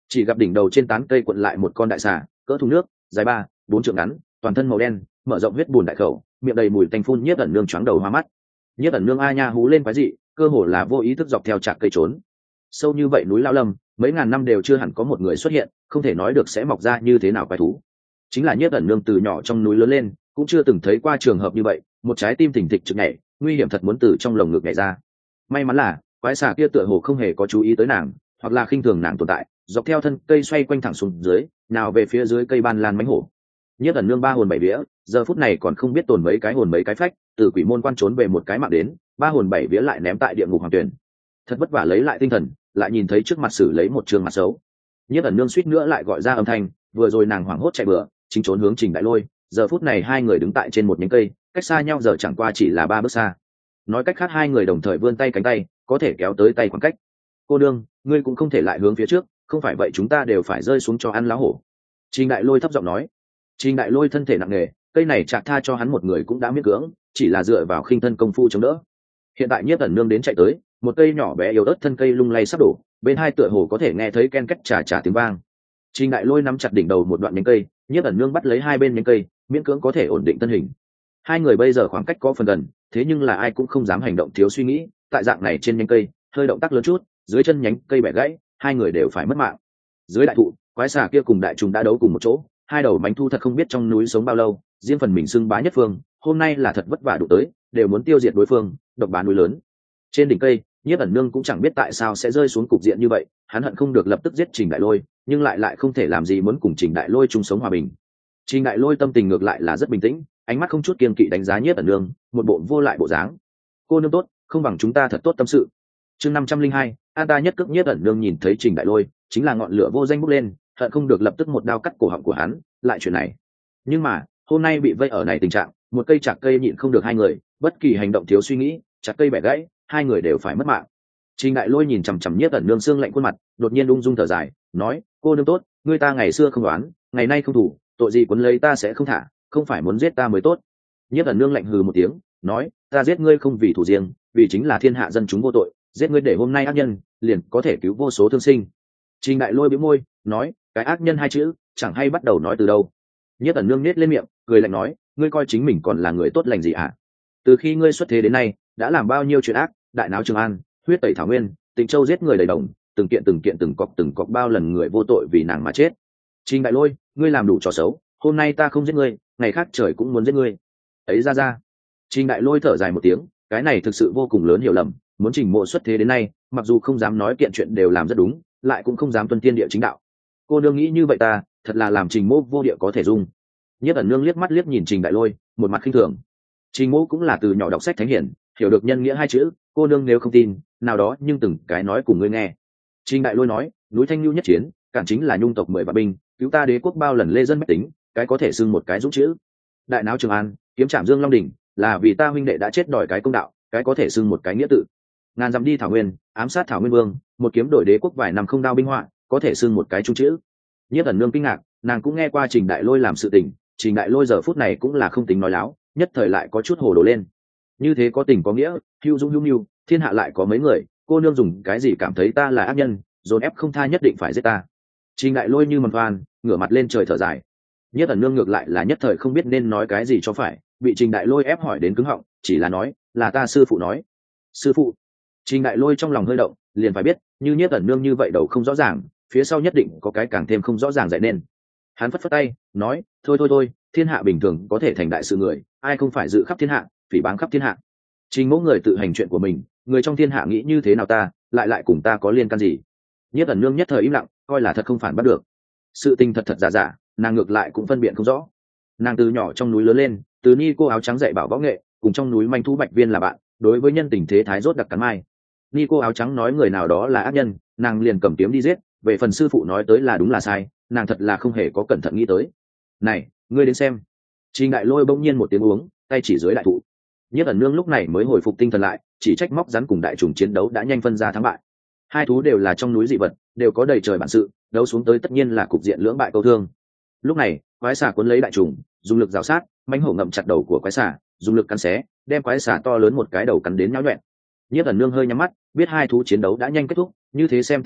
chỉ gặp đỉnh đầu trên tán cây quận lại một con đại xà cỡ thùng nước dài ba bốn trượng ngắn, toàn thân màu đen, mở rộng huyết bùn đại khẩu, miệng đầy mùi tanh phun. Nhiếp ẩn nương choáng đầu hoa mắt. Nhiếp ẩn nương a nha hú lên quái dị, cơ hồ là vô ý thức dọc theo trạc cây trốn. Sâu như vậy núi lao lâm, mấy ngàn năm đều chưa hẳn có một người xuất hiện, không thể nói được sẽ mọc ra như thế nào quái thú. Chính là nhiếp ẩn nương từ nhỏ trong núi lớn lên, cũng chưa từng thấy qua trường hợp như vậy, một trái tim thình thịch trực nhảy, nguy hiểm thật muốn từ trong lồng ngực nhảy ra. May mắn là quái xà kia tựa hồ không hề có chú ý tới nàng, hoặc là khinh thường nàng tồn tại, dọc theo thân cây xoay quanh thẳng xuống dưới, nào về phía dưới cây ban lan mánh hổ. Nhiếp ẩn nương ba hồn bảy vía, giờ phút này còn không biết tồn mấy cái hồn mấy cái phách, từ quỷ môn quan trốn về một cái mạng đến, ba hồn bảy vía lại ném tại địa ngục hoàng tuyển. Thật vất vả lấy lại tinh thần, lại nhìn thấy trước mặt xử lấy một trường mặt xấu. Nhiếp ẩn nương suýt nữa lại gọi ra âm thanh, vừa rồi nàng hoảng hốt chạy bừa, chính trốn hướng Trình Đại Lôi, giờ phút này hai người đứng tại trên một nhánh cây, cách xa nhau giờ chẳng qua chỉ là ba bước xa. Nói cách khác hai người đồng thời vươn tay cánh tay, có thể kéo tới tay khoảng cách. Cô đương, ngươi cũng không thể lại hướng phía trước, không phải vậy chúng ta đều phải rơi xuống cho ăn lá hổ. Trình Đại Lôi thấp giọng nói. Trình Đại Lôi thân thể nặng nề, cây này chạc tha cho hắn một người cũng đã miễn cưỡng, chỉ là dựa vào khinh thân công phu chống đỡ. Hiện tại Nhiếp ẩn nương đến chạy tới, một cây nhỏ bé yếu ớt thân cây lung lay sắp đổ, bên hai tựa hồ có thể nghe thấy ken két trà trà tiếng vang. Trình Đại Lôi nắm chặt đỉnh đầu một đoạn nhánh cây, Nhiếp ẩn nương bắt lấy hai bên nhánh cây, miễn cưỡng có thể ổn định thân hình. Hai người bây giờ khoảng cách có phần gần, thế nhưng là ai cũng không dám hành động thiếu suy nghĩ, tại dạng này trên nhánh cây, hơi động tác lớn chút, dưới chân nhánh cây bẻ gãy, hai người đều phải mất mạng. Dưới đại thụ, quái xà kia cùng đại trùng đã đấu cùng một chỗ, hai đầu mánh thu thật không biết trong núi sống bao lâu, riêng phần mình xưng bá nhất phương, hôm nay là thật vất vả đụng tới, đều muốn tiêu diệt đối phương, độc bá núi lớn. Trên đỉnh cây, Nhiếp ẩn nương cũng chẳng biết tại sao sẽ rơi xuống cục diện như vậy, hắn hận không được lập tức giết Trình Đại Lôi, nhưng lại lại không thể làm gì muốn cùng Trình Đại Lôi chung sống hòa bình. Trình Đại Lôi tâm tình ngược lại là rất bình tĩnh, ánh mắt không chút kiêng kỵ đánh giá Nhiếp ẩn nương, một bộ vô lại bộ dáng. Cô nương tốt, không bằng chúng ta thật tốt tâm sự. Chương năm trăm linh hai, an ta nhất cước. Nhiếp ẩn nương nhìn thấy Trình Đại Lôi, chính là ngọn lửa vô danh bốc lên, hận không được lập tức một đao cắt cổ họng của hắn, lại chuyện này. Nhưng mà, hôm nay bị vây ở này tình trạng, một cây chạc cây nhịn không được hai người, bất kỳ hành động thiếu suy nghĩ, chặt cây bẻ gãy, hai người đều phải mất mạng. Trình Đại Lôi nhìn chằm chằm Nhiếp ẩn nương xương lạnh khuôn mặt, đột nhiên ung dung thở dài, nói: "Cô nương tốt, ngươi ta ngày xưa không đoán, ngày nay không thủ, tội gì quấn lấy ta sẽ không thả, không phải muốn giết ta mới tốt." Nhiếp ẩn nương lạnh hừ một tiếng, nói: "Ta giết ngươi không vì thủ riêng, vì chính là thiên hạ dân chúng vô tội, giết ngươi để hôm nay ác nhân liền có thể cứu vô số thương sinh." Trình Đại Lôi bĩu môi, nói: "Cái ác nhân hai chữ, chẳng hay bắt đầu nói từ đâu." Nhiếp ẩn nương nhếch lên miệng, cười lạnh nói: "Ngươi coi chính mình còn là người tốt lành gì hả? Từ khi ngươi xuất thế đến nay, đã làm bao nhiêu chuyện ác, đại náo Trường An, huyết tẩy Thảo Nguyên, Tịnh Châu giết người đầy đồng, từng kiện từng kiện từng cọc từng cọc bao lần người vô tội vì nàng mà chết. Trình Đại Lôi, ngươi làm đủ trò xấu, hôm nay ta không giết ngươi, ngày khác trời cũng muốn giết ngươi." Ấy ra ra. Trình Đại Lôi thở dài một tiếng, cái này thực sự vô cùng lớn hiểu lầm, muốn Trình Mộ xuất thế đến nay, mặc dù không dám nói kiện chuyện đều làm rất đúng, lại cũng không dám tuân thiên địa chính đạo. Cô nương nghĩ như vậy ta, thật là làm Trình Mộ vô địa có thể dung. Nhiếp ẩn nương liếc mắt liếc nhìn Trình Đại Lôi, một mặt khinh thường. Trình Mộ cũng là từ nhỏ đọc sách thánh hiển, hiểu được nhân nghĩa hai chữ, cô nương nếu không tin, nào đó nhưng từng cái nói cùng ngươi nghe. Trình Đại Lôi nói: "Núi Thanh Nhu nhất chiến, cản chính là nhung tộc mười vạn binh, cứu ta đế quốc bao lần lê dân bách tính, cái có thể xưng một cái dũng chữ. Đại náo Trường An, kiếm trảm Dương Long đỉnh, là vì ta huynh đệ đã chết đòi cái công đạo, cái có thể xưng một cái nghĩa tự. Ngàn dặm đi Thảo Nguyên, ám sát Thảo Nguyên Vương, một kiếm đổi đế quốc vài năm không đao binh họa, có thể xưng một cái trung chữ." Nhiếp ẩn nương kinh ngạc, nàng cũng nghe qua Trình Đại Lôi làm sự tình, Trình Đại Lôi giờ phút này cũng là không tính nói láo, nhất thời lại có chút hồ đồ lên. Như thế có tình có nghĩa, hữu dũng hữu nhu, thiên hạ lại có mấy người, cô nương dùng cái gì cảm thấy ta là ác nhân, dồn ép không tha nhất định phải giết ta. Trình Đại Lôi như mầm toan, ngửa mặt lên trời thở dài. Nhiếp ẩn nương ngược lại là nhất thời không biết nên nói cái gì cho phải, bị Trình Đại Lôi ép hỏi đến cứng họng, chỉ là nói: "Là ta sư phụ nói." Sư phụ? Trình Đại Lôi trong lòng hơi động, liền phải biết, như Nhiếp ẩn nương như vậy đầu không rõ ràng, phía sau nhất định có cái càng thêm không rõ ràng dạy nên. Hắn phất phất tay, nói: "Thôi thôi thôi, thiên hạ bình thường có thể thành đại sự người, ai không phải dự khắp thiên hạ, phỉ báng khắp thiên hạ. Trình Mỗ người tự hành chuyện của mình, người trong thiên hạ nghĩ như thế nào ta, lại lại cùng ta có liên can gì?" Nhiếp ẩn nương nhất thời im lặng, coi là thật không phản bắt được. Sự tình thật thật giả giả, nàng ngược lại cũng phân biệt không rõ. Nàng từ nhỏ trong núi lớn lên, từ ni cô áo trắng dạy bảo võ nghệ, cùng trong núi manh thú bạch viên là bạn, đối với nhân tình thế thái rốt đặc cắn mai. Ni cô áo trắng nói người nào đó là ác nhân, nàng liền cầm kiếm đi giết, về phần sư phụ nói tới là đúng là sai, nàng thật là không hề có cẩn thận nghĩ tới. "Này, ngươi đến xem." Trình Đại Lôi bỗng nhiên một tiếng uống, tay chỉ dưới đại thụ. Nhiếp ẩn nương lúc này mới hồi phục tinh thần lại, chỉ trách móc rắn cùng đại trùng chiến đấu đã nhanh phân ra thắng bại. Hai thú đều là trong núi dị vật, đều có đầy trời bản sự, đấu xuống tới tất nhiên là cục diện lưỡng bại câu thương. Lúc này, quái xà cuốn lấy đại trùng, dùng lực rào sát, mãnh hổ ngậm chặt đầu của quái xà, dùng lực cắn xé, đem quái xà to lớn một cái đầu cắn đến nhão nhọẹn. Nhiếp ẩn nương hơi nhắm mắt, biết hai thú chiến đấu đã nhanh kết thúc, như thế xem tiếp đi,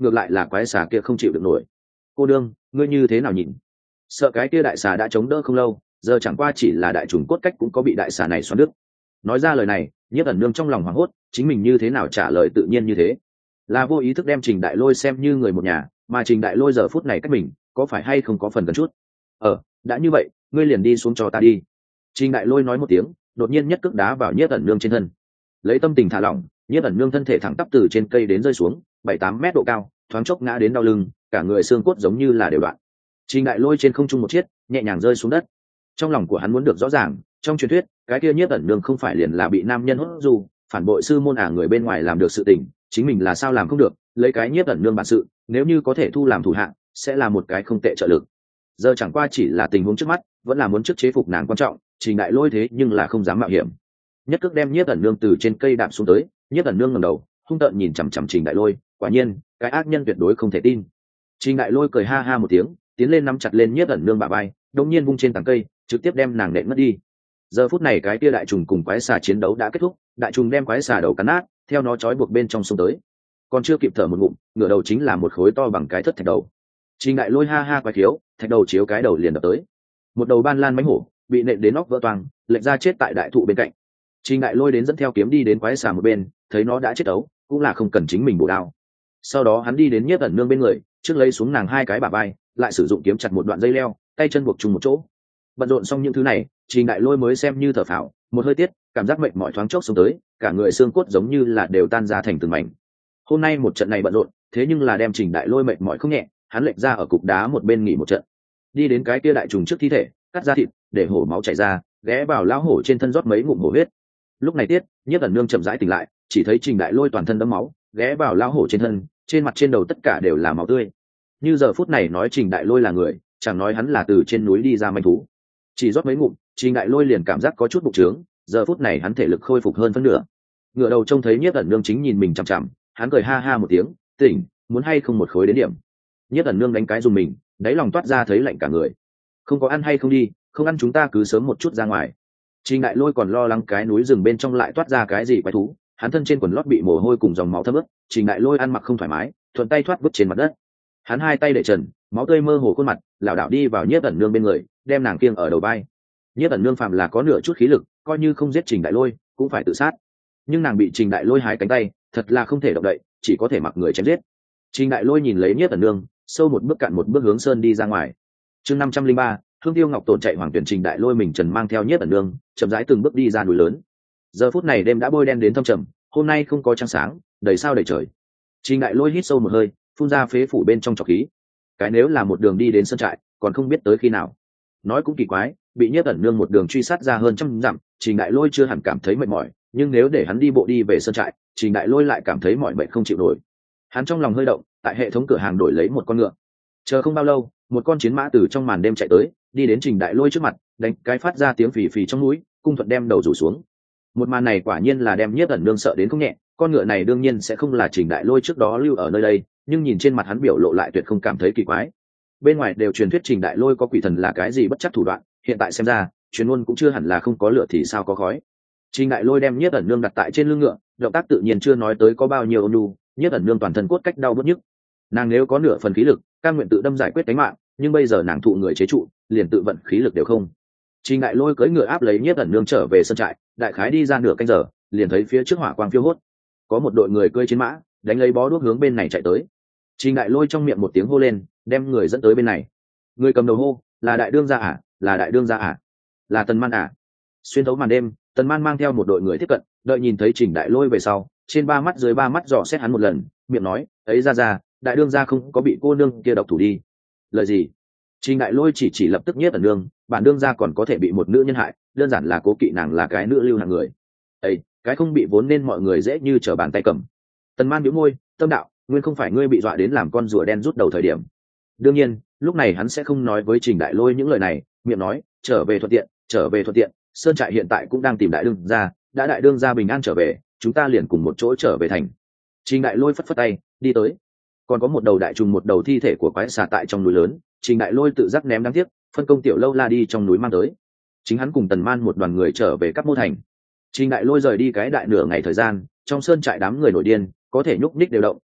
ngược lại là quái xà kia không chịu được nổi. Cô đương, ngươi như thế nào nhìn? Sợ cái kia đại xà đã chống đỡ không lâu, giờ chẳng qua chỉ là đại trùng cốt cách cũng có bị đại xà này xoắn đứt. Nói ra lời này, Nhiếp ẩn nương trong lòng hoảng hốt, chính mình như thế nào trả lời tự nhiên như thế, là vô ý thức đem Trình Đại Lôi xem như người một nhà, mà Trình Đại Lôi giờ phút này cách mình có phải hay không có phần gần chút. Ờ, đã như vậy, ngươi liền đi xuống cho ta đi. Trình Đại Lôi nói một tiếng, đột nhiên nhất cước đá vào Nhiếp ẩn nương trên thân. Lấy tâm tình thả lỏng, Nhiếp ẩn nương thân thể thẳng tắp từ trên cây đến rơi xuống bảy tám mét độ cao, thoáng chốc ngã đến đau lưng, cả người xương cốt giống như là đều đoạn. Trình Đại Lôi trên không trung một chiếc, nhẹ nhàng rơi xuống đất. Trong lòng của hắn muốn được rõ ràng, trong truyền thuyết, cái kia Nhiếp ẩn nương không phải liền là bị nam nhân hốt dù, phản bội sư môn à, người bên ngoài làm được sự tình, chính mình là sao làm không được, lấy cái Nhiếp ẩn nương bản sự, nếu như có thể thu làm thủ hạ, sẽ là một cái không tệ trợ lực. Giờ chẳng qua chỉ là tình huống trước mắt, vẫn là muốn trước chế phục nàng quan trọng, Trình Đại Lôi thế nhưng là không dám mạo hiểm. Nhất cước đem Nhiếp ẩn nương từ trên cây đạp xuống tới, Nhiếp ẩn nương ngẩng đầu, hung tợn nhìn chằm chằm Trình Đại Lôi, quả nhiên, cái ác nhân tuyệt đối không thể tin. Trình Đại Lôi cười ha ha một tiếng, tiến lên nắm chặt lên Nhiếp ẩn nương bả vai, đột nhiên vung trên tảng cây, trực tiếp đem nàng nện mất đi. Giờ phút này cái kia đại trùng cùng quái xà chiến đấu đã kết thúc, đại trùng đem quái xà đầu cắn nát, theo nó trói buộc bên trong sông tới. Còn chưa kịp thở một ngụm, ngửa đầu chính là một khối to bằng cái thất thạch đầu. Trình Đại Lôi ha ha quái thiếu, thạch đầu chiếu cái đầu liền đập tới. Một đầu ban lan mãnh hổ, bị nện đến nóc vỡ toang, lệch ra chết tại đại thụ bên cạnh. Trình Đại Lôi đến dẫn theo kiếm đi đến quái xà một bên, thấy nó đã chết ấu, cũng là không cần chính mình bổ đao. Sau đó hắn đi đến Nhiếp ẩn nương bên người, trước lấy xuống nàng hai cái bả vai, lại sử dụng kiếm chặt một đoạn dây leo, tay chân buộc chung một chỗ. Bận rộn xong những thứ này, Trình Đại Lôi mới xem như thở phào, một hơi tiết, cảm giác mệt mỏi thoáng chốc xuống tới, cả người xương cốt giống như là đều tan ra thành từng mảnh. Hôm nay một trận này bận rộn, thế nhưng là đem Trình Đại Lôi mệt mỏi không nhẹ, hắn lệch ra ở cục đá một bên nghỉ một trận. Đi đến cái kia đại trùng trước thi thể, cắt ra thịt, để hổ máu chảy ra, ghé vào lão hổ trên thân rót mấy ngụm hổ huyết. Lúc này tiết, Nhiếp ẩn nương chậm rãi tỉnh lại, chỉ thấy Trình Đại Lôi toàn thân đẫm máu, ghé vào lão hổ trên thân, trên mặt trên đầu tất cả đều là máu tươi. Như giờ phút này nói Trình Đại Lôi là người, chẳng nói hắn là từ trên núi đi ra manh thú. Chỉ rót mấy ngụm, Trình Đại Lôi liền cảm giác có chút bụng trướng, giờ phút này hắn thể lực khôi phục hơn phân nửa. Ngửa đầu trông thấy Nhiếp ẩn nương chính nhìn mình chằm chằm, hắn cười ha ha một tiếng, tỉnh, muốn hay không một khối đến điểm. Nhiếp ẩn nương đánh cái dùng mình, đáy lòng toát ra thấy lạnh cả người. Không có ăn hay không đi, không ăn chúng ta cứ sớm một chút ra ngoài. Trình Đại Lôi còn lo lắng cái núi rừng bên trong lại toát ra cái gì quái thú, hắn thân trên quần lót bị mồ hôi cùng dòng máu thấm ướt, Trình Đại Lôi ăn mặc không thoải mái, thuận tay thoát vứt trên mặt đất. Hắn hai tay để trần, máu tươi mơ hồ khuôn mặt, lảo đảo đi vào Nhiếp ẩn nương bên người, đem nàng kiêng ở đầu vai. Nhiếp ẩn nương phàm là có nửa chút khí lực, coi như không giết Trình Đại Lôi, cũng phải tự sát. Nhưng nàng bị Trình Đại Lôi hái cánh tay, thật là không thể động đậy, chỉ có thể mặc người chém giết. Trình Đại Lôi nhìn lấy Nhiếp ẩn nương, sâu một bước cạn một bước hướng sơn đi ra ngoài. Chương năm trăm linh ba, Hương Tiêu Ngọc Tồn chạy hoàng tuyển. Trình Đại Lôi mình trần mang theo Nhiếp ẩn nương, chậm rãi từng bước đi ra núi lớn. Giờ phút này đêm đã bôi đen đến thâm trầm, hôm nay không có trăng sáng, đầy sao đầy trời. Trình Đại Lôi hít sâu một hơi, phun ra phế phủ bên trong trọc khí. Cái nếu là một đường đi đến sơn trại, còn không biết tới khi nào. Nói cũng kỳ quái, bị Nhiếp ẩn nương một đường truy sát ra hơn trăm dặm, Trình Đại Lôi chưa hẳn cảm thấy mệt mỏi, nhưng nếu để hắn đi bộ đi về sơn trại, Trình Đại Lôi lại cảm thấy mỏi mệt không chịu nổi. Hắn trong lòng hơi động, tại hệ thống cửa hàng đổi lấy một con ngựa. Chờ không bao lâu, một con chiến mã từ trong màn đêm chạy tới, đi đến Trình Đại Lôi trước mặt, đánh cái phát ra tiếng phì phì trong núi, cung thuận đem đầu rủ xuống. Một màn này quả nhiên là đem Nhiếp ẩn nương sợ đến không nhẹ, con ngựa này đương nhiên sẽ không là Trình Đại Lôi trước đó lưu ở nơi đây, nhưng nhìn trên mặt hắn biểu lộ lại tuyệt không cảm thấy kỳ quái. Bên ngoài đều truyền thuyết Trình Đại Lôi có quỷ thần là cái gì bất chấp thủ đoạn, hiện tại xem ra, truyền ngôn cũng chưa hẳn là không có lửa thì sao có khói. Trình Đại Lôi đem Nhiếp ẩn nương đặt tại trên lưng ngựa, động tác tự nhiên chưa nói tới có bao nhiêu ôn nhu, Nhiếp ẩn nương toàn thân cốt cách đau bứt nhức. Nàng nếu có nửa phần khí lực, cam nguyện tự đâm giải quyết tính mạng, nhưng bây giờ nàng thụ người chế trụ, liền tự vận khí lực đều không. Trình Đại Lôi cưỡi ngựa áp lấy Nhiếp ẩn nương trở về sân trại, đại khái đi ra nửa canh giờ, liền thấy phía trước hỏa quang phiêu hốt, có một đội người cưỡi chiến mã, đánh lấy bó đuốc hướng bên này chạy tới. Trình Đại Lôi trong miệng một tiếng hô lên, đem người dẫn tới bên này. Người cầm đầu hô, là đại đương gia à, là đại đương gia à, là Tần Man à. Xuyên thấu màn đêm, Tần Man mang theo một đội người tiếp cận, đợi nhìn thấy Trình Đại Lôi về sau, trên ba mắt dưới ba mắt dò xét hắn một lần, miệng nói, ấy ra ra, đại đương gia không có bị cô nương kia độc thủ đi. Lời gì? Trình Đại Lôi chỉ chỉ lập tức Nhiếp ẩn nương, bản đương gia còn có thể bị một nữ nhân hại, đơn giản là cố kỵ nàng là cái nữ lưu hạng người. Ấy, cái không bị vốn nên mọi người dễ như trở bàn tay cầm. Tần Man nhíu môi, tâm đạo, nguyên không phải ngươi bị dọa đến làm con rùa đen rút đầu thời điểm. Đương nhiên, lúc này hắn sẽ không nói với Trình Đại Lôi những lời này, miệng nói, trở về thuận tiện, trở về thuận tiện, sơn trại hiện tại cũng đang tìm đại đương gia, đã đại đương gia bình an trở về, chúng ta liền cùng một chỗ trở về thành. Trình Đại Lôi phất phất tay, đi tới. Còn có một đầu đại trùng một đầu thi thể của quái xà tại trong núi lớn, Trình Đại Lôi tự giác ném đáng tiếc, phân công Tiểu Lâu La đi trong núi mang tới. Chính hắn cùng Tần Man một đoàn người trở về Cáp Mô thành. Trình Đại Lôi rời đi cái đại nửa ngày thời gian, trong sơn trại đám người nổi điên, có thể nhúc nhích đều động,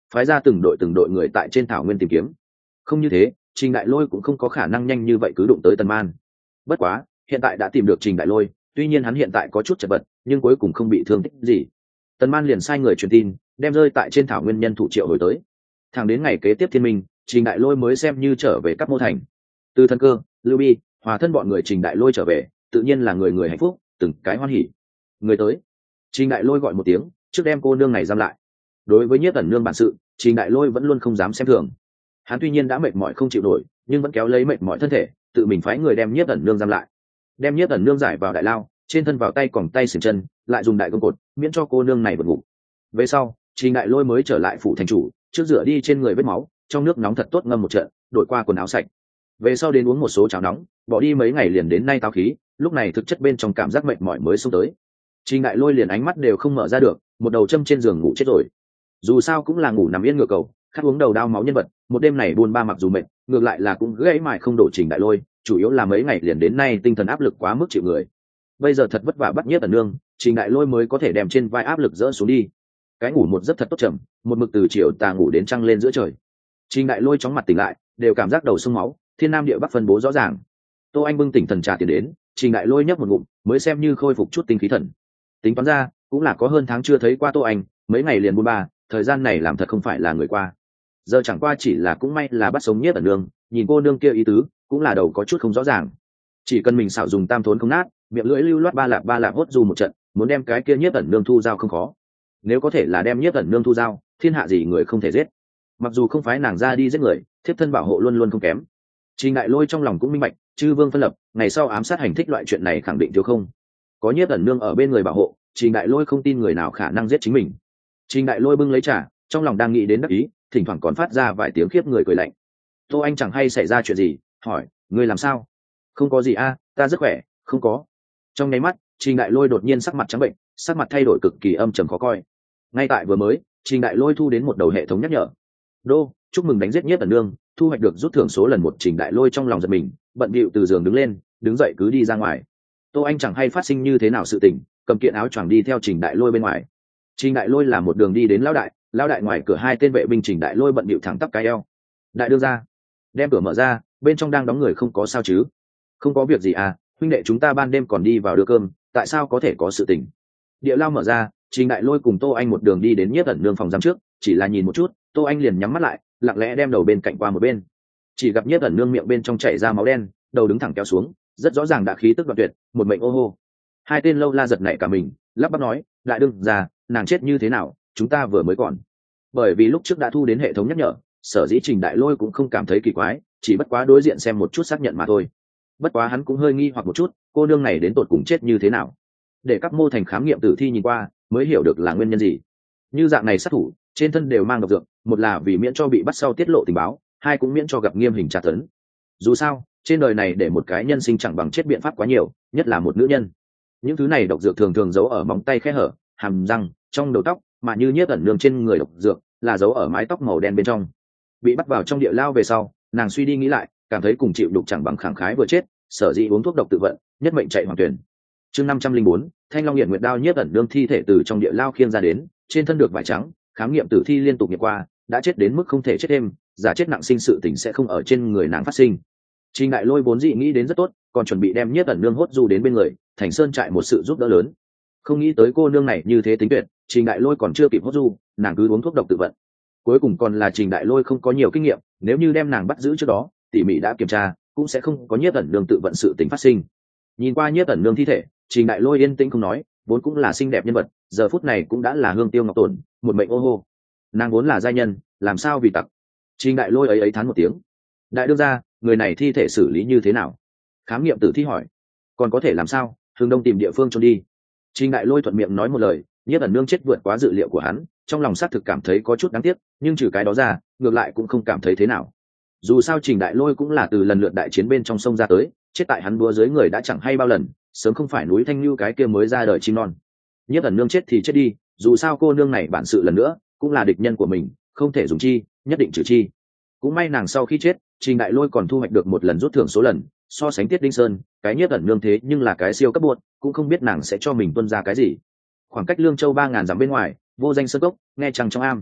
phái ra từng đội từng đội người tại trên thảo nguyên tìm kiếm. Không như thế, Trình Đại Lôi cũng không có khả năng nhanh như vậy cứ đụng tới Tần Man. Bất quá, hiện tại đã tìm được Trình Đại Lôi, tuy nhiên hắn hiện tại có chút chật vật, nhưng cuối cùng không bị thương tích gì. Tần Man liền sai người truyền tin, đem rơi tại trên thảo nguyên nhân thủ triệu hồi tới. Thẳng đến ngày kế tiếp thiên minh, Trình Đại Lôi mới xem như trở về các mô thành. Từ Thần Cơ, Lưu Bi, Hòa thân bọn người Trình Đại Lôi trở về, tự nhiên là người người hạnh phúc, từng cái hoan hỉ. Người tới. Trình Đại Lôi gọi một tiếng, trước đem cô nương này giam lại. Đối với Nhiếp Ẩn Nương bản sự, Trình Đại Lôi vẫn luôn không dám xem thường. Hắn tuy nhiên đã mệt mỏi không chịu nổi, nhưng vẫn kéo lấy mệt mỏi thân thể, tự mình phái người đem Nhiếp Ẩn Nương giam lại. Đem Nhiếp Ẩn Nương giải vào đại lao, trên thân vào tay còng tay xiềng chân, lại dùng đại công cột, miễn cho cô nương này buồn ngủ. Về sau, Trình Đại Lôi mới trở lại phủ thành chủ, trước rửa đi trên người vết máu, trong nước nóng thật tốt ngâm một trận, đổi qua quần áo sạch. Về sau đến uống một số cháo nóng, bỏ đi mấy ngày liền đến nay táo khí, lúc này thực chất bên trong cảm giác mệt mỏi mới xông tới. Trình Đại Lôi liền ánh mắt đều không mở ra được, một đầu châm trên giường ngủ chết rồi. Dù sao cũng là ngủ nằm yên ngựa cầu, khát uống đầu đao máu nhân vật, một đêm này buôn ba mặc dù mệt, ngược lại là cũng gãy mài không đổ Trình Đại Lôi, chủ yếu là mấy ngày liền đến nay tinh thần áp lực quá mức chịu người. Bây giờ thật vất vả bắt Nhiếp Ẩn Nương, Trình Đại Lôi mới có thể đem trên vai áp lực dỡ xuống đi. Cái ngủ một giấc thật tốt trầm, một mực từ chiều tà ngủ đến trăng lên giữa trời. Trình Đại Lôi chóng mặt tỉnh lại, đều cảm giác đầu sông máu, thiên nam địa bắc phân bố rõ ràng. Tô Anh bưng tỉnh thần trà tiền đến, Trình Đại Lôi nhấp một ngụm, mới xem như khôi phục chút tinh khí thần. Tính toán ra, cũng là có hơn tháng chưa thấy qua Tô Anh, mấy ngày liền buôn ba, thời gian này làm thật không phải là người qua. Giờ chẳng qua chỉ là cũng may là bắt sống Nhiếp Ẩn Nương, nhìn cô nương kia ý tứ, cũng là đầu có chút không rõ ràng. Chỉ cần mình xảo dùng tam thốn không nát, miệng lưỡi lưu loát ba lạp ba lạp hốt dù một trận, muốn đem cái kia Nhiếp Ẩn Nương thu giao không khó. Nếu có thể là đem Nhiếp Ẩn Nương thu giao, thiên hạ gì người không thể giết. Mặc dù không phái nàng ra đi giết người, thiếp thân bảo hộ luôn luôn không kém. Trình Đại Lôi trong lòng cũng minh bạch, chư vương phân lập, ngày sau ám sát hành thích loại chuyện này khẳng định thiếu không. Có Nhiếp Ẩn Nương ở bên người bảo hộ, Trình Đại Lôi không tin người nào khả năng giết chính mình. Trình Đại Lôi bưng lấy trà, trong lòng đang nghĩ đến đắc ý, thỉnh thoảng còn phát ra vài tiếng khiếp người cười lạnh. Tô Anh chẳng hay xảy ra chuyện gì, hỏi, ngươi làm sao? Không có gì a, ta rất khỏe, không có. Trong nháy mắt, Trình Đại Lôi đột nhiên sắc mặt trắng bệnh, sắc mặt thay đổi cực kỳ âm trầm khó coi. Ngay tại vừa mới, Trình Đại Lôi thu đến một đầu hệ thống nhắc nhở. Đô, chúc mừng đánh giết Nhiếp Ẩn Nương, thu hoạch được rút thưởng số lần một. Trình Đại Lôi trong lòng giật mình, bận bịu từ giường đứng lên, đứng dậy cứ đi ra ngoài. Tô Anh chẳng hay phát sinh như thế nào sự tình, cầm kiện áo choàng đi theo Trình Đại Lôi bên ngoài. Trình Đại Lôi là một đường đi đến lão đại, lão đại ngoài cửa hai tên vệ binh. Trình Đại Lôi bận bịu thẳng tắp cái eo. Đại đương ra, đem cửa mở ra, bên trong đang đóng người, không có sao chứ? Không có việc gì à, huynh đệ chúng ta ban đêm còn đi vào đưa cơm, tại sao có thể có sự tình? Địa lao mở ra, Trình Đại Lôi cùng Tô Anh một đường đi đến Nhiếp Ẩn Nương phòng giam trước, chỉ là nhìn một chút, Tô Anh liền nhắm mắt lại, lặng lẽ đem đầu bên cạnh qua một bên. Chỉ gặp Nhiếp Ẩn Nương miệng bên trong chảy ra máu đen, đầu đứng thẳng kéo xuống, rất rõ ràng đã khí tức đoạn tuyệt, một mệnh ô hô. Hai tên lâu la giật nảy cả mình, lắp bắp nói, đại đương ra, nàng chết như thế nào, chúng ta vừa mới còn. Bởi vì lúc trước đã thu đến hệ thống nhắc nhở, sở dĩ Trình Đại Lôi cũng không cảm thấy kỳ quái, chỉ bất quá đối diện xem một chút xác nhận mà thôi. Bất quá hắn cũng hơi nghi hoặc một chút, cô nương này đến tột cùng chết như thế nào. Để các mô thành khám nghiệm tử thi nhìn qua, mới hiểu được là nguyên nhân gì. Như dạng này sát thủ, trên thân đều mang độc dược, một là vì miễn cho bị bắt sau tiết lộ tình báo, hai cũng miễn cho gặp nghiêm hình tra tấn. Dù sao, trên đời này để một cái nhân sinh chẳng bằng chết biện pháp quá nhiều, nhất là một nữ nhân. Những thứ này độc dược thường thường giấu ở móng tay khe hở, hàm răng, trong đầu tóc, mà như Nhiếp Ẩn Nương trên người độc dược là giấu ở mái tóc màu đen bên trong. Bị bắt vào trong địa lao về sau, nàng suy đi nghĩ lại, cảm thấy cùng chịu đục chẳng bằng khẳng khái vừa chết, sở dĩ uống thuốc độc tự vận, nhất mệnh chạy hoàng tuyển. Chương năm trăm linh bốn, Thanh Long Hiển Nguyệt Đao. Nhiếp Ẩn Nương thi thể từ trong địa lao khiêng ra đến, trên thân được vải trắng, khám nghiệm tử thi liên tục nghiệm qua, đã chết đến mức không thể chết thêm, giả chết nặng sinh sự tình sẽ không ở trên người nàng phát sinh. Trình Đại Lôi vốn dị nghĩ đến rất tốt, còn chuẩn bị đem Nhiếp Ẩn Nương hốt du đến bên người, thành sơn trại một sự giúp đỡ lớn. Không nghĩ tới cô nương này như thế tính tuyệt, Trình Đại Lôi còn chưa kịp hốt du, nàng cứ uống thuốc độc tự vận. Cuối cùng còn là Trình Đại Lôi không có nhiều kinh nghiệm, nếu như đem nàng bắt giữ trước đó, tỉ mỉ đã kiểm tra, cũng sẽ không có Nhiếp Ẩn Nương tự vận sự tình phát sinh. Nhìn qua Nhiếp Ẩn Nương thi thể, Trình Đại Lôi yên tĩnh không nói, vốn cũng là xinh đẹp nhân vật, giờ phút này cũng đã là hương tiêu ngọc tổn, một mệnh ô hô. Nàng vốn là giai nhân, làm sao vì tặc. Trình Đại Lôi ấy ấy thán một tiếng. Đại đương gia, người này thi thể xử lý như thế nào? Khám nghiệm tử thi hỏi. Còn có thể làm sao, Hương Đông tìm địa phương trốn đi. Trình Đại Lôi thuận miệng nói một lời, Nhiếp Ẩn Nương chết vượt quá dự liệu của hắn, trong lòng xác thực cảm thấy có chút đáng tiếc, nhưng trừ cái đó ra, ngược lại cũng không cảm thấy thế nào. Dù sao Trình Đại Lôi cũng là từ lần lượt đại chiến bên trong sông ra tới, chết tại hắn búa dưới người đã chẳng hay bao lần, sớm không phải núi Thanh Nhu cái kia mới ra đời chim non. Nhiếp Ẩn Nương chết thì chết đi, dù sao cô nương này bản sự lần nữa, cũng là địch nhân của mình, không thể dùng chi, nhất định trừ chi. Cũng may nàng sau khi chết, Trình Đại Lôi còn thu hoạch được một lần rút thưởng số lần, so sánh Tiết Đinh Sơn, cái Nhiếp Ẩn Nương thế nhưng là cái siêu cấp buột, cũng không biết nàng sẽ cho mình tuân ra cái gì. Khoảng cách Lương Châu ba ngàn dặm bên ngoài, vô danh sơn cốc, nghe trăng trong am.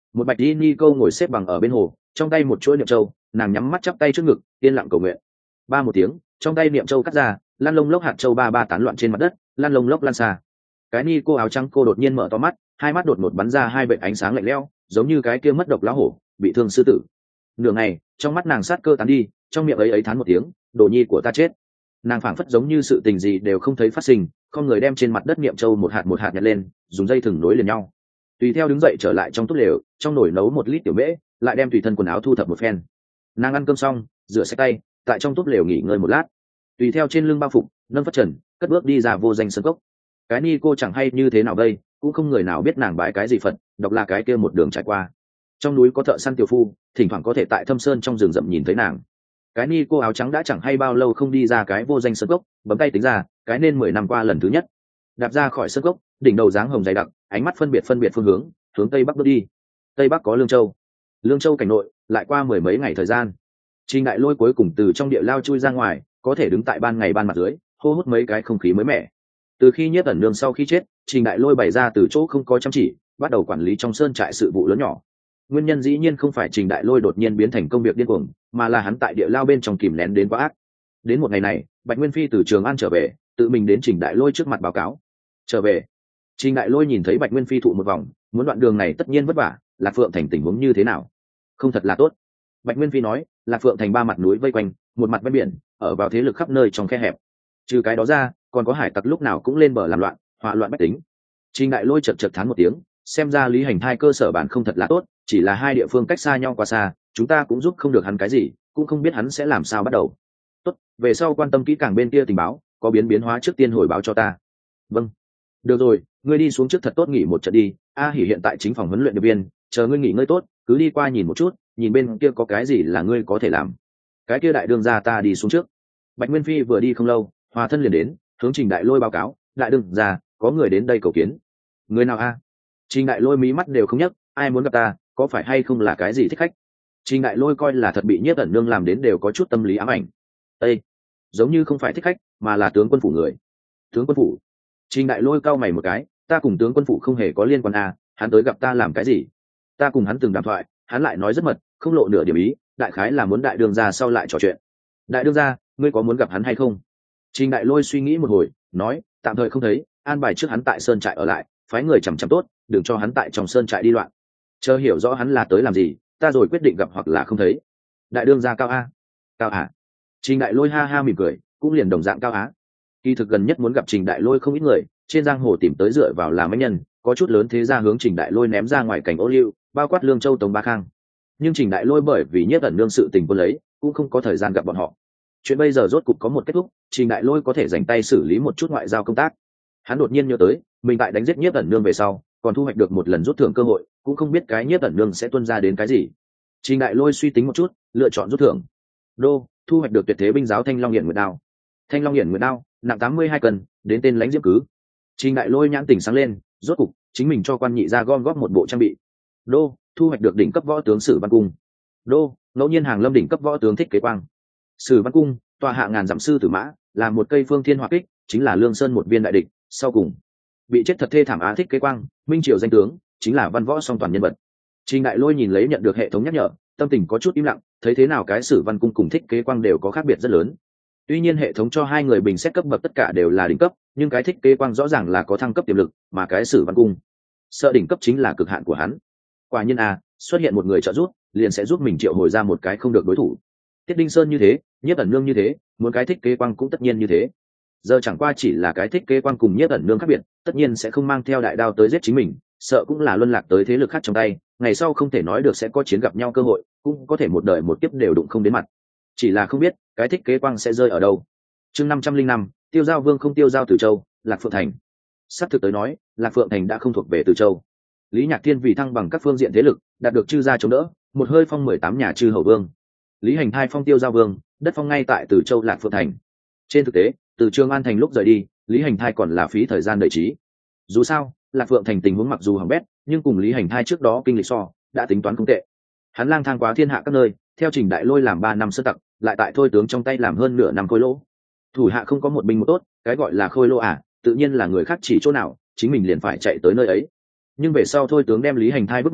Một bạch y ni câu ngồi xếp bằng ở bên hồ, trong tay một chuỗi niệm châu, nàng nhắm mắt chắp tay trước ngực, yên lặng cầu nguyện. Ba một tiếng, trong tay niệm châu cắt ra, lan lông lốc hạt châu ba ba tán loạn trên mặt đất, lan lông lốc lan xa. Cái ni cô áo trắng cô đột nhiên mở to mắt, hai mắt đột ngột bắn ra hai vệt ánh sáng lạnh lẽo, giống như cái kia mất độc lão hổ bị thương sư tử. Nửa ngày, trong mắt nàng sát cơ tán đi, trong miệng ấy ấy thán một tiếng, đồ nhi của ta chết. Nàng phảng phất giống như sự tình gì đều không thấy phát sinh, không người đem trên mặt đất niệm châu một hạt một hạt nhặt lên, dùng dây thừng nối liền nhau. Tùy theo đứng dậy trở lại trong túp lều, trong nồi nấu một lít tiểu mễ, lại đem tùy thân quần áo thu thập một phen. Nàng ăn cơm xong, rửa sạch tay, tại trong túp lều nghỉ ngơi một lát. Tùy theo trên lưng bao phục, nâng phất trần, cất bước đi ra vô danh sơn cốc. Cái ni cô chẳng hay như thế nào đây, cũng không người nào biết nàng bái cái gì phật, độc là cái kia một đường trải qua. Trong núi có thợ săn tiểu phu, thỉnh thoảng có thể tại thâm sơn trong rừng rậm nhìn thấy nàng. Cái ni cô áo trắng đã chẳng hay bao lâu không đi ra cái vô danh sơn cốc, bấm tay tính ra, cái nên mười năm qua lần thứ nhất. Đạp ra khỏi sơn cốc, đỉnh đầu dáng hồng dày đặc, ánh mắt phân biệt phân biệt phương hướng, hướng tây bắc bước đi. Tây bắc có lương châu, lương châu cảnh nội, lại qua mười mấy ngày thời gian. Trình Đại Lôi cuối cùng từ trong địa lao chui ra ngoài, có thể đứng tại ban ngày ban mặt dưới, hô hút mấy cái không khí mới mẻ. Từ khi Nhiếp Ẩn Nương sau khi chết, Trình Đại Lôi bày ra từ chỗ không có chăm chỉ, bắt đầu quản lý trong sơn trại sự vụ lớn nhỏ. Nguyên nhân dĩ nhiên không phải Trình Đại Lôi đột nhiên biến thành công việc điên cuồng, mà là hắn tại địa lao bên trong kìm nén đến quá ác. Đến một ngày này, Bạch Nguyên Phi từ Trường An trở về, tự mình đến Trình Đại Lôi trước mặt báo cáo. Trở về, Trình Đại Lôi nhìn thấy Bạch Nguyên Phi thụ một vòng, muốn đoạn đường này tất nhiên vất vả, Lạc Phượng Thành tình huống như thế nào? Không thật là tốt. Bạch Nguyên Phi nói, Lạc Phượng Thành ba mặt núi vây quanh, một mặt ven biển, ở vào thế lực khắp nơi trong khe hẹp. Trừ cái đó ra, còn có hải tặc lúc nào cũng lên bờ làm loạn, họa loạn bách tính. Trình Đại Lôi chợt chợt thán một tiếng, xem ra Lý Hành Thai cơ sở bản không thật là tốt, chỉ là hai địa phương cách xa nhau quá xa, chúng ta cũng giúp không được hắn cái gì, cũng không biết hắn sẽ làm sao bắt đầu. Tốt, về sau quan tâm kỹ càng bên kia tình báo, có biến biến hóa trước tiên hồi báo cho ta. Vâng. Được rồi, ngươi đi xuống trước thật tốt nghỉ một trận đi. A Hỉ hiện tại chính phòng huấn luyện điệp viên, chờ ngươi nghỉ ngơi tốt, cứ đi qua nhìn một chút, nhìn bên kia có cái gì là ngươi có thể làm. Cái kia đại đương gia ta đi xuống trước. Bạch Nguyên Phi vừa đi không lâu, Hòa Thân liền đến, hướng Trình Đại Lôi báo cáo, đại đương gia, có người đến đây cầu kiến. Người nào a? Trình Đại Lôi mí mắt đều không nhấc, ai muốn gặp ta, có phải hay không là cái gì thích khách? Trình Đại Lôi coi là thật bị Nhiếp Ẩn Nương làm đến đều có chút tâm lý ám ảnh. Ê, giống như không phải thích khách, mà là tướng quân phủ người. Tướng quân phủ? Trình Đại Lôi cau mày một cái, ta cùng tướng quân phủ không hề có liên quan à, hắn tới gặp ta làm cái gì? Ta cùng hắn từng đàm thoại, hắn lại nói rất mật, không lộ nửa điểm ý, đại khái là muốn đại đương gia sau lại trò chuyện. Đại đương gia, ngươi có muốn gặp hắn hay không? Trình Đại Lôi suy nghĩ một hồi, nói, tạm thời không thấy, an bài trước hắn tại sơn trại ở lại, phái người chằm chằm tốt, đừng cho hắn tại trong sơn trại đi loạn. Chờ hiểu rõ hắn là tới làm gì, ta rồi quyết định gặp hoặc là không thấy. Đại đương gia cao a? Cao à? Trình Đại Lôi ha ha mỉm cười, cũng liền đồng dạng cao á. Kỳ thực gần nhất muốn gặp Trình Đại Lôi không ít người, trên giang hồ tìm tới dựa vào làm mấy nhân, có chút lớn thế ra hướng Trình Đại Lôi ném ra ngoài cảnh ô liu, bao quát Lương Châu Tống Ba Khang. Nhưng Trình Đại Lôi bởi vì Nhiếp Ẩn Nương sự tình quân lấy, cũng không có thời gian gặp bọn họ. Chuyện bây giờ rốt cục có một kết thúc, Trình Đại Lôi có thể dành tay xử lý một chút ngoại giao công tác. Hắn đột nhiên nhớ tới, mình tại đánh giết Nhiếp Ẩn Nương về sau, còn thu hoạch được một lần rút thưởng cơ hội, cũng không biết cái Nhiếp Ẩn Nương sẽ tuân ra đến cái gì. Trình Đại Lôi suy tính một chút, lựa chọn rút thưởng. Đô, thu hoạch được tuyệt thế binh giáo Thanh Long Hiển Nguyệt Đao. Thanh Long Hiển Nguyệt Đao, nặng tám mươi hai cân, đến tên lãnh diễm cứ. Trình Đại Lôi nhãn tỉnh sáng lên, rốt cục chính mình cho quan nhị ra gom góp một bộ trang bị. Đô, thu hoạch được đỉnh cấp võ tướng Sử Văn Cung. Đô, ngẫu nhiên hàng lâm đỉnh cấp võ tướng Thích Kế Quang. Sử Văn Cung, tọa hạ ngàn dặm sư tử mã, là một cây phương thiên hỏa kích, chính là Lương Sơn một viên đại địch. Sau cùng bị chết thật thê thảm Á Thích Kế Quang, minh triều danh tướng, chính là văn võ song toàn nhân vật. Trình Đại Lôi nhìn lấy nhận được hệ thống nhắc nhở, tâm tình có chút im lặng, thấy thế nào cái Sử Văn Cung cùng Thích Kế Quang đều có khác biệt rất lớn. Tuy nhiên hệ thống cho hai người bình xét cấp bậc tất cả đều là đỉnh cấp, nhưng cái Thích Kế Quang rõ ràng là có thăng cấp tiềm lực, mà cái Sử Văn Cung, sợ đỉnh cấp chính là cực hạn của hắn. Quả nhiên à, xuất hiện một người trợ giúp, liền sẽ giúp mình triệu hồi ra một cái không được đối thủ. Tiết Đinh Sơn như thế, Nhiếp Ẩn Nương như thế, muốn cái Thích Kế Quang cũng tất nhiên như thế. Giờ chẳng qua chỉ là cái Thích Kế Quang cùng Nhiếp Ẩn Nương khác biệt, tất nhiên sẽ không mang theo đại đao tới giết chính mình, sợ cũng là luân lạc tới thế lực khác trong tay, ngày sau không thể nói được sẽ có chiến gặp nhau cơ hội, cũng có thể một đời một kiếp đều đụng không đến mặt. Chỉ là không biết cái Thích Kế Quang sẽ rơi ở đâu. Chương năm trăm linh năm, Tiêu Giao Vương không tiêu giao Từ Châu, Lạc Phượng Thành. Sắp thực tới nói, Lạc Phượng Thành đã không thuộc về Từ Châu. Lý Nhạc Thiên vì thăng bằng các phương diện thế lực, đạt được chư gia chống đỡ, một hơi phong mười tám nhà chư hầu vương. Lý Hành Thai phong Tiêu Giao Vương, đất phong ngay tại Từ Châu Lạc Phượng Thành. Trên thực tế, từ Trường An Thành lúc rời đi, Lý Hành Thai còn là phí thời gian đợi trí. Dù sao, Lạc Phượng Thành tình huống mặc dù hỏng bét, nhưng cùng Lý Hành Thai trước đó kinh lịch so, đã tính toán không tệ. Hắn lang thang quá thiên hạ các nơi, theo Trình Đại Lôi làm ba năm sơ tặc, lại tại thôi tướng trong tay làm hơn nửa năm khôi lỗ. Thủ hạ không có một binh một tốt, cái gọi là khôi lỗ à, tự nhiên là người khác chỉ chỗ nào, chính mình liền phải chạy tới nơi ấy. Nhưng về sau thôi tướng đem Lý Hành Thai vứt bỏ,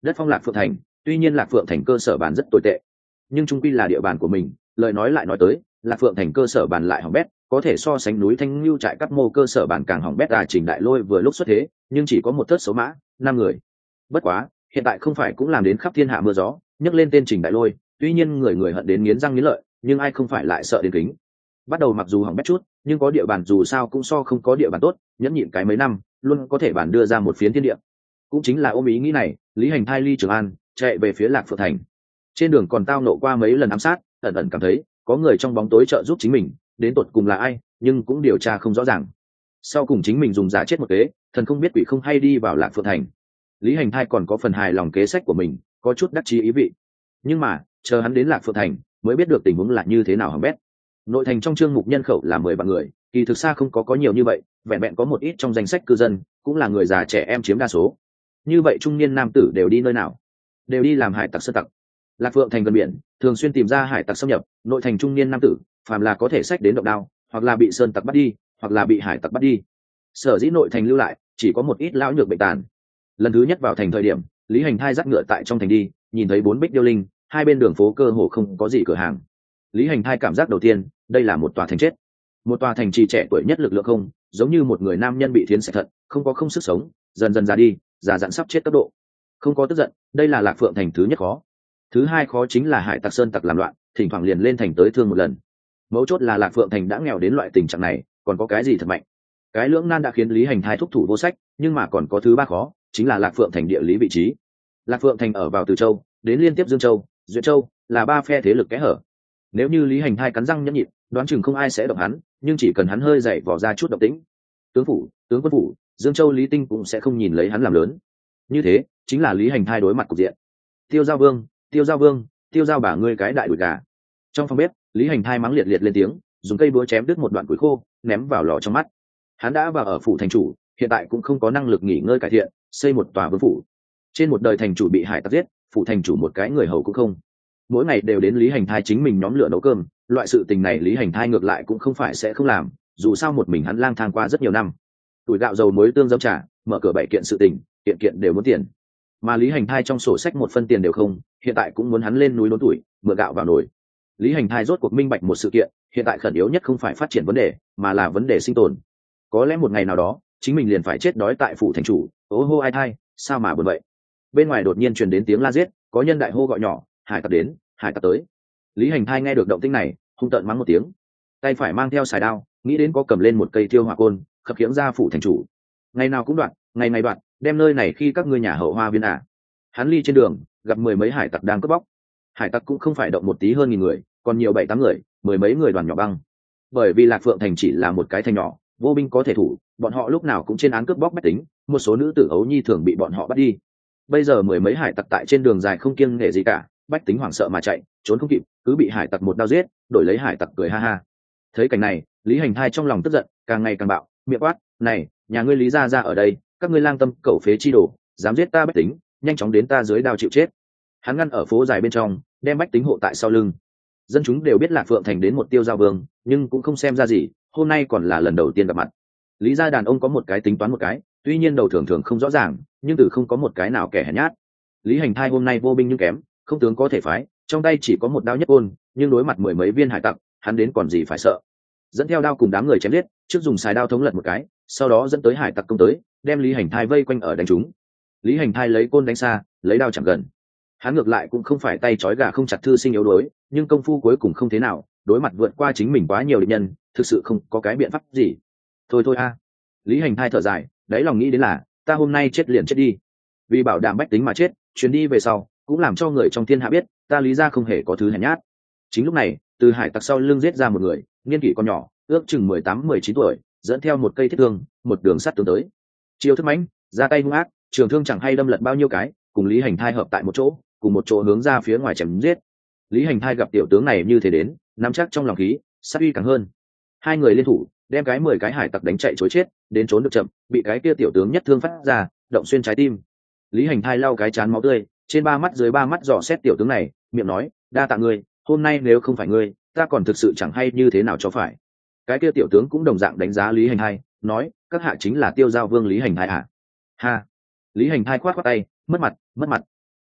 đất phong Lạc Phượng thành, tuy nhiên Lạc Phượng thành cơ sở bàn rất tồi tệ, nhưng trung quy là địa bàn của mình. Lời nói lại nói tới, Lạc Phượng thành cơ sở bàn lại hỏng bét, có thể so sánh núi Thanh Lưu trại Cắt Mô cơ sở bàn càng hỏng bét. À, Trình Đại Lôi vừa lúc xuất thế, nhưng chỉ có một thớt số mã, năm người. Bất quá, hiện tại không phải cũng làm đến khắp thiên hạ mưa gió, nhắc lên tên Trình Đại Lôi, tuy nhiên người người hận đến nghiến răng nghiến lợi, nhưng ai không phải lại sợ đến kính. Bắt đầu mặc dù hỏng bét chút, nhưng có địa bàn dù sao cũng so không có địa bàn tốt, nhẫn nhịn cái mấy năm, luôn có thể bàn đưa ra một phiến thiên địa. Cũng chính là ôm ý nghĩ này, Lý Hành thai ly Trường An, chạy về phía Lạc Phượng thành. Trên đường còn tao nộ qua mấy lần ám sát, ẩn ẩn cảm thấy có người trong bóng tối trợ giúp chính mình, đến tột cùng là ai, nhưng cũng điều tra không rõ ràng. Sau cùng chính mình dùng giả chết một kế, thần không biết quỷ không hay đi vào Lạc Phượng thành. Lý Hành thai còn có phần hài lòng kế sách của mình, có chút đắc chí ý vị. Nhưng mà chờ hắn đến Lạc Phượng thành, mới biết được tình huống là như thế nào hỏng bét. Nội thành trong chương mục nhân khẩu là mười vạn người, kỳ thực xa không có có nhiều như vậy, vẹn vẹn có một ít trong danh sách cư dân, cũng là người già trẻ em chiếm đa số. Như vậy trung niên nam tử đều đi nơi nào? Đều đi làm hải tặc sơn tặc. Lạc Phượng thành gần biển, thường xuyên tìm ra hải tặc xâm nhập, nội thành trung niên nam tử, phàm là có thể sách đến động đao, hoặc là bị sơn tặc bắt đi, hoặc là bị hải tặc bắt đi. Sở dĩ nội thành lưu lại, chỉ có một ít lão nhược bệnh tàn. Lần thứ nhất vào thành thời điểm, Lý Hành thai dắt ngựa tại trong thành đi, nhìn thấy bốn bích điêu linh, hai bên đường phố cơ hồ không có gì cửa hàng. Lý Hành thai cảm giác đầu tiên, đây là một tòa thành chết, một tòa thành trì trẻ tuổi nhất lực lượng không, giống như một người nam nhân bị thiến sạch thận, không có không sức sống, dần dần già đi, già dặn sắp chết cấp độ. Không có tức giận, đây là Lạc Phượng thành thứ nhất khó. Thứ hai khó chính là hải tặc sơn tặc làm loạn, thỉnh thoảng liền lên thành tới thương một lần. Mấu chốt là Lạc Phượng thành đã nghèo đến loại tình trạng này, còn có cái gì thật mạnh? Cái lưỡng nan đã khiến Lý Hành thai thúc thủ vô sách, nhưng mà còn có thứ ba khó, chính là Lạc Phượng thành địa lý vị trí. Lạc Phượng thành ở vào Từ Châu đến liên tiếp Dương Châu, Duyệt Châu, là ba phe thế lực kẽ hở. Nếu như Lý Hành thai cắn răng nhẫn nhịn, đoán chừng không ai sẽ động hắn, nhưng chỉ cần hắn hơi dậy vỏ ra chút động tĩnh, tướng phủ, tướng quân phủ, Dương Châu Lý Tinh cũng sẽ không nhìn lấy hắn làm lớn. Như thế chính là Lý Hành thai đối mặt cục diện. Tiêu Giao Vương, Tiêu Giao Vương, Tiêu Giao bà ngươi cái đại đùi gà. Trong phòng bếp, Lý Hành thai mắng liệt liệt lên tiếng, dùng cây búa chém đứt một đoạn củi khô, ném vào lò trong mắt. Hắn đã vào ở phủ thành chủ, hiện tại cũng không có năng lực nghỉ ngơi cải thiện, xây một tòa vương phủ. Trên một đời thành chủ bị hải tặc giết, phủ thành chủ một cái người hầu cũng không. Mỗi ngày đều đến Lý Hành thai chính mình nhóm lửa nấu cơm, loại sự tình này Lý Hành thai ngược lại cũng không phải sẽ không làm, dù sao một mình hắn lang thang qua rất nhiều năm. Tuổi gạo dầu muối tương dâm trà, mở cửa bảy kiện sự tình, kiện kiện đều muốn tiền. Mà Lý Hành thai trong sổ sách một phân tiền đều không, hiện tại cũng muốn hắn lên núi đốn tuổi, mượn gạo vào nồi. Lý Hành thai rốt cuộc minh bạch một sự kiện, hiện tại khẩn yếu nhất không phải phát triển vấn đề, mà là vấn đề sinh tồn. Có lẽ một ngày nào đó, chính mình liền phải chết đói tại phủ thành chủ. Ô hô ai thai, sao mà buồn vậy? Bên ngoài đột nhiên truyền đến tiếng la giết, có nhân đại hô gọi nhỏ, hải tặc đến, hải tặc tới. Lý Hành thai nghe được động tĩnh này, hung tợn mắng một tiếng, tay phải mang theo xài đao, nghĩ đến có cầm lên một cây thiêu hỏa côn, khập khiễng ra phủ thành chủ. Ngày nào cũng đoạn, ngày ngày đoạn, đem nơi này khi các ngươi nhà hậu hoa viên à. Hắn ly trên đường, gặp mười mấy hải tặc đang cướp bóc. Hải tặc cũng không phải động một tí hơn nghìn người, còn nhiều bảy tám người, mười mấy người đoàn nhỏ băng. Bởi vì Lạc Phượng thành chỉ là một cái thành nhỏ, vô binh có thể thủ, bọn họ lúc nào cũng trên án cướp bóc bách tính, một số nữ tử ấu nhi thường bị bọn họ bắt đi. Bây giờ mười mấy hải tặc tại trên đường dài không kiêng nể gì cả, bách tính hoảng sợ mà chạy, trốn không kịp, cứ bị hải tặc một đao giết, đổi lấy hải tặc cười ha ha. Thấy cảnh này, Lý Hành thai trong lòng tức giận, càng ngày càng bạo, miệng quát, này, nhà ngươi Lý gia gia ở đây, các ngươi lang tâm cẩu phế chi đồ, dám giết ta bách tính, nhanh chóng đến ta dưới đao chịu chết. Hắn ngăn ở phố dài bên trong, đem bách tính hộ tại sau lưng. Dân chúng đều biết Lạc Phượng thành đến một Tiêu Giao Vương, nhưng cũng không xem ra gì, hôm nay còn là lần đầu tiên gặp mặt. Lý gia đàn ông có một cái tính toán một cái, tuy nhiên đầu thường thường không rõ ràng, nhưng từ không có một cái nào kẻ hèn nhát. Lý Hành thai hôm nay vô binh nhưng kém, không tướng có thể phái, trong tay chỉ có một đao nhất côn, nhưng đối mặt mười mấy viên hải tặc, hắn đến còn gì phải sợ. Dẫn theo đao cùng đám người chém giết, trước dùng xài đao thống lật một cái, sau đó dẫn tới hải tặc công tới, đem Lý Hành thai vây quanh ở đánh chúng. Lý Hành thai lấy côn đánh xa, lấy đao chạm gần. Hắn ngược lại cũng không phải tay trói gà không chặt thư sinh yếu đuối, nhưng công phu cuối cùng không thế nào, đối mặt vượt qua chính mình quá nhiều địch nhân, thực sự không có cái biện pháp gì. Thôi thôi a. Lý Hành thai thở dài, đáy lòng nghĩ đến là, ta hôm nay chết liền chết đi. Vì bảo đảm bách tính mà chết, chuyến đi về sau, cũng làm cho người trong thiên hạ biết, ta Lý gia không hề có thứ hèn nhát. Chính lúc này, từ hải tặc sau lưng giết ra một người, niên kỷ còn nhỏ, ước chừng mười tám mười chín tuổi, dẫn theo một cây thiết thương, một đường sắt tướng tới. Chiêu thức mãnh, ra tay hung ác, trường thương chẳng hay đâm lật bao nhiêu cái, cùng Lý Hành thai hợp tại một chỗ, cùng một chỗ hướng ra phía ngoài chém giết. Lý Hành thai gặp tiểu tướng này như thế đến, nắm chắc trong lòng khí, sát uy càng hơn. Hai người liên thủ, đem cái mười cái hải tặc đánh chạy trối chết, đến trốn được chậm, bị cái kia tiểu tướng nhất thương phát ra, động xuyên trái tim. Lý Hành thai lau cái chán máu tươi, trên ba mắt dưới ba mắt dò xét tiểu tướng này, miệng nói, đa tạ ngươi, hôm nay nếu không phải ngươi, ta còn thực sự chẳng hay như thế nào cho phải. Cái kia tiểu tướng cũng đồng dạng đánh giá Lý Hành thai, nói, các hạ chính là Tiêu Giao Vương Lý Hành thai à? Ha. Lý Hành thai khoát khoát tay, mất mặt, mất mặt.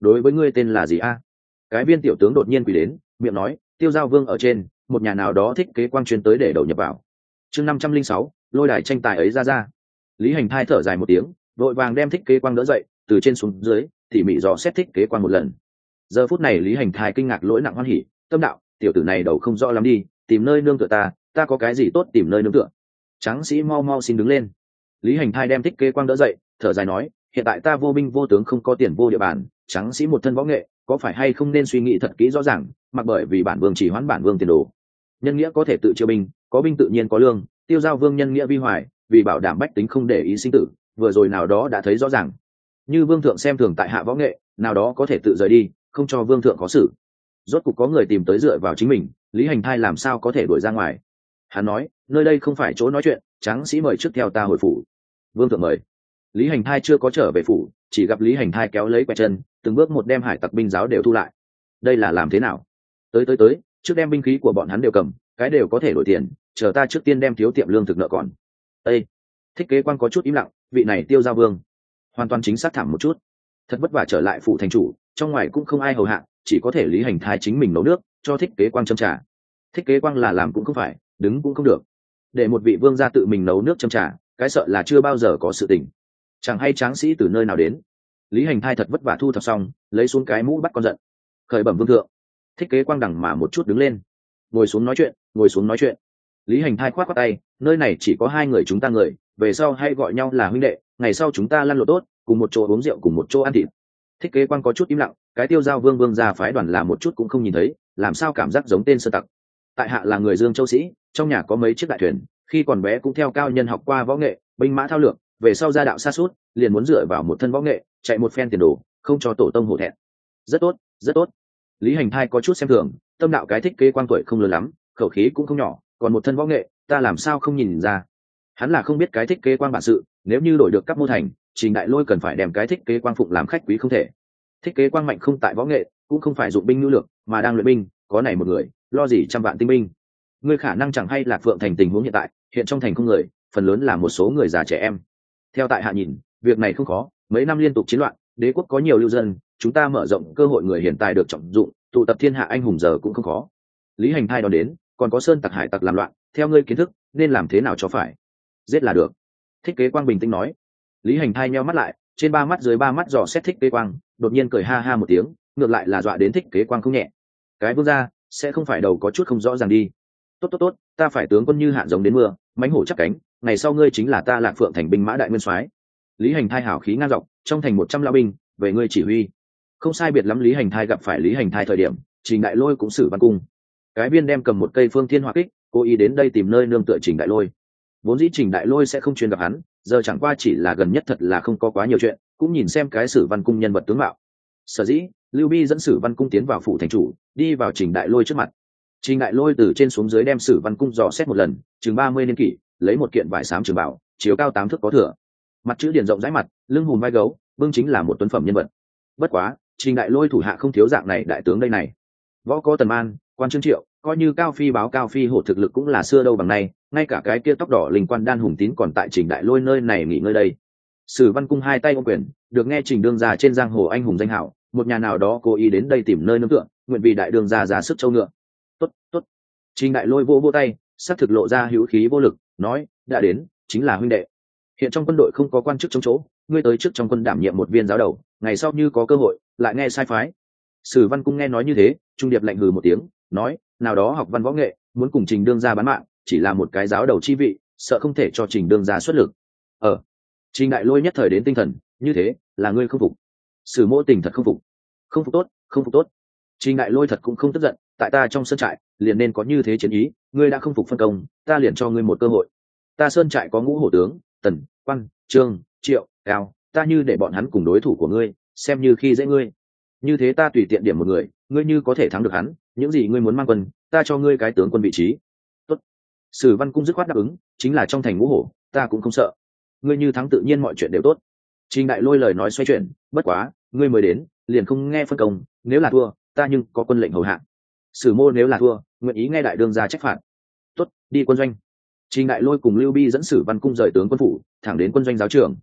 đối với ngươi tên là gì a? Cái viên tiểu tướng đột nhiên quỳ đến, miệng nói, Tiêu Giao Vương ở trên, một nhà nào đó thích kế quang chuyên tới để đầu nhập vào. Chương năm trăm linh sáu, lôi đài tranh tài ấy ra ra. Lý Hành Thai thở dài một tiếng, vội vàng đem thích kế quang đỡ dậy, từ trên xuống dưới, tỉ mỉ dò xét thích kế quang một lần. Giờ phút này Lý Hành Thai kinh ngạc lỗi nặng hoan hỉ, tâm đạo, tiểu tử này đầu không rõ lắm đi, tìm nơi nương tựa ta, ta có cái gì tốt tìm nơi nương tựa. Tráng sĩ mau mau xin đứng lên. Lý Hành Thai đem thích kế quang đỡ dậy, thở dài nói, hiện tại ta vô binh vô tướng không có tiền vô địa bàn, tráng sĩ một thân võ nghệ, có phải hay không nên suy nghĩ thật kỹ rõ ràng, mặc bởi vì bản vương chỉ hoãn bản vương tiền đồ. Nhân nghĩa có thể tự chiêu binh, có binh tự nhiên có lương, Tiêu Giao Vương nhân nghĩa vi hoài, vì bảo đảm bách tính không để ý sinh tử, vừa rồi nào đó đã thấy rõ ràng. Như vương thượng xem thường tại hạ võ nghệ, nào đó có thể tự rời đi, không cho vương thượng khó xử. Rốt cục có người tìm tới dựa vào chính mình, Lý Hành Thai làm sao có thể đuổi ra ngoài. Hắn nói, nơi đây không phải chỗ nói chuyện, tráng sĩ mời trước theo ta hồi phủ. Vương thượng mời. Lý Hành Thai chưa có trở về phủ, chỉ gặp Lý Hành Thai kéo lấy quẹt chân, từng bước một đem hải tặc binh giáo đều thu lại. Đây là làm thế nào? Tới tới tới, trước đem binh khí của bọn hắn đều cầm, cái đều có thể đổi tiền, chờ ta trước tiên đem thiếu tiệm lương thực nợ còn. Ê! Thích kế quan có chút im lặng, vị này Tiêu Giao Vương, hoàn toàn chính xác thảm một chút. Thật vất vả trở lại phủ thành chủ, trong ngoài cũng không ai hầu hạ, chỉ có thể Lý Hành Thai chính mình nấu nước, cho thích kế quang châm trà. Thích kế quang là làm cũng không phải, đứng cũng không được. Để một vị vương gia tự mình nấu nước châm trà, cái sợ là chưa bao giờ có sự tình. Chẳng hay tráng sĩ từ nơi nào đến. Lý Hành Thai thật vất vả thu thập xong, lấy xuống cái mũ bắt con giận, khởi bẩm vương thượng. Thích kế quang đằng mà một chút đứng lên, ngồi xuống nói chuyện, ngồi xuống nói chuyện. Lý Hành Thai khoát khoát tay, nơi này chỉ có hai người chúng ta người, về sau hay gọi nhau là huynh đệ, ngày sau chúng ta lăn lộn tốt, cùng một chỗ uống rượu, cùng một chỗ ăn thịt. Thích kế quang có chút im lặng, cái Tiêu Giao Vương vương gia phái đoàn là một chút cũng không nhìn thấy, làm sao cảm giác giống tên sơ tặc. Tại hạ là người Dương Châu sĩ, trong nhà có mấy chiếc đại thuyền, khi còn bé cũng theo cao nhân học qua võ nghệ, binh mã thao lược, về sau gia đạo sa sút, liền muốn dựa vào một thân võ nghệ, chạy một phen tiền đồ, không cho tổ tông hổ thẹn. Rất tốt, rất tốt. Lý Hành Thai có chút xem thường, tâm đạo cái thích kế quang tuổi không lớn lắm, khẩu khí cũng không nhỏ, còn một thân võ nghệ, ta làm sao không nhìn ra. Hắn là không biết cái thích kế quang bản sự, nếu như đổi được cấp mô thành, Trình Đại Lôi cần phải đem cái thích kế quang phụng làm khách quý không thể. Thích kế quang mạnh không tại võ nghệ, cũng không phải dụng binh nhu lược, mà đang luyện binh, có này một người, lo gì trăm vạn tinh binh. Ngươi khả năng chẳng hay là Phượng thành tình huống hiện tại, hiện trong thành không người, phần lớn là một số người già trẻ em. Theo tại hạ nhìn, việc này không khó, mấy năm liên tục chiến loạn, đế quốc có nhiều lưu dân, chúng ta mở rộng cơ hội người hiện tại được trọng dụng, tụ tập thiên hạ anh hùng giờ cũng không khó. Lý Hành Thai đón đến, còn có sơn tặc hải tặc làm loạn, theo ngươi kiến thức, nên làm thế nào cho phải? Giết là được. Thích kế quang bình tĩnh nói. Lý Hành Thai nheo mắt lại, trên ba mắt dưới ba mắt dò xét thích kế quang, đột nhiên cười ha ha một tiếng, ngược lại là dọa đến thích kế quang không nhẹ. Cái vương gia sẽ không phải đầu có chút không rõ ràng đi. Tốt tốt tốt, ta phải tướng quân như hạn giống đến mưa, mãnh hổ chắc cánh, ngày sau ngươi chính là ta Lạc Phượng thành binh mã đại nguyên soái. Lý Hành Thai hảo khí ngang dọc, trong thành một trăm lão binh, về ngươi chỉ huy. Không sai biệt lắm Lý Hành Thai gặp phải Lý Hành Thai thời điểm, Trình Đại Lôi cũng xử văn cung. Cái viên đem cầm một cây phương thiên hỏa kích, cố ý đến đây tìm nơi nương tựa Trình Đại Lôi. Vốn dĩ Trình Đại Lôi sẽ không chuyên gặp hắn, giờ chẳng qua chỉ là gần nhất thật là không có quá nhiều chuyện, cũng nhìn xem cái sử văn cung nhân vật tướng mạo. Sở dĩ, Lưu Bi dẫn sử văn cung tiến vào phủ thành chủ, đi vào Trình Đại Lôi trước mặt. Trình Đại Lôi từ trên xuống dưới đem sử văn cung dò xét một lần, chừng ba mươi niên kỷ, lấy một kiện vải xám trường bảo, chiều cao tám thước có thừa. Mặt chữ điển rộng rãi mặt, lưng hùm vai gấu, vương chính là một tuấn phẩm nhân vật. Bất quá, Trình Đại Lôi thủ hạ không thiếu dạng này đại tướng đây này. Võ có Tần Man, quan Trương Triệu, coi như Cao Phi báo Cao Phi hổ thực lực cũng là xưa đâu bằng nay, ngay cả cái kia tóc đỏ linh quan đan hùng tín còn tại Trình Đại Lôi nơi này nghỉ ngơi đây. Sử văn cung hai tay ôm quyền, được nghe Trình đương gia trên giang hồ anh hùng danh hảo, một nhà nào đó cố ý đến đây tìm nơi nương tựa, nguyện vì đại đương gia ra sức châu ngựa. Tốt, tốt. Trình Đại Lôi vô vô tay, sắc thực lộ ra hữu khí vô lực, nói, đã đến, chính là huynh đệ. Hiện trong quân đội không có quan chức chống chỗ, ngươi tới trước trong quân đảm nhiệm một viên giáo đầu, ngày sau như có cơ hội, lại nghe sai phái. Sử văn cung nghe nói như thế, trung điệp lạnh hừ một tiếng, nói, nào đó học văn võ nghệ, muốn cùng Trình đương gia bán mạng, chỉ là một cái giáo đầu chi vị, sợ không thể cho Trình đương gia xuất lực. Ờ. Trình Đại Lôi nhất thời đến tinh thần, như thế, là ngươi không phục. Sử mỗ tình thật không phục. Không phục tốt, không phục tốt. Trình Đại Lôi thật cũng không tức giận, tại ta trong sơn trại, liền nên có như thế chiến ý, ngươi đã không phục phân công, ta liền cho ngươi một cơ hội. Ta sơn trại có ngũ hổ tướng, Tần, Quan, Trương, Triệu, Cao, ta như để bọn hắn cùng đối thủ của ngươi, xem như khi dễ ngươi. Như thế ta tùy tiện điểm một người, ngươi như có thể thắng được hắn, những gì ngươi muốn mang quân, ta cho ngươi cái tướng quân vị trí. Tốt. Sử văn cung dứt khoát đáp ứng, chính là trong thành ngũ hổ, ta cũng không sợ. Ngươi như thắng tự nhiên mọi chuyện đều tốt. Trình Đại Lôi lời nói xoay chuyển, bất quá, ngươi mới đến, liền không nghe phân công, nếu là thua, ta nhưng có quân lệnh hầu hạ. Sử mô nếu là thua, nguyện ý nghe đại đương gia trách phạt. Tốt, đi quân doanh. Trình Đại Lôi cùng Lưu Bi dẫn Sử văn cung rời tướng quân phủ, thẳng đến quân doanh giáo trưởng.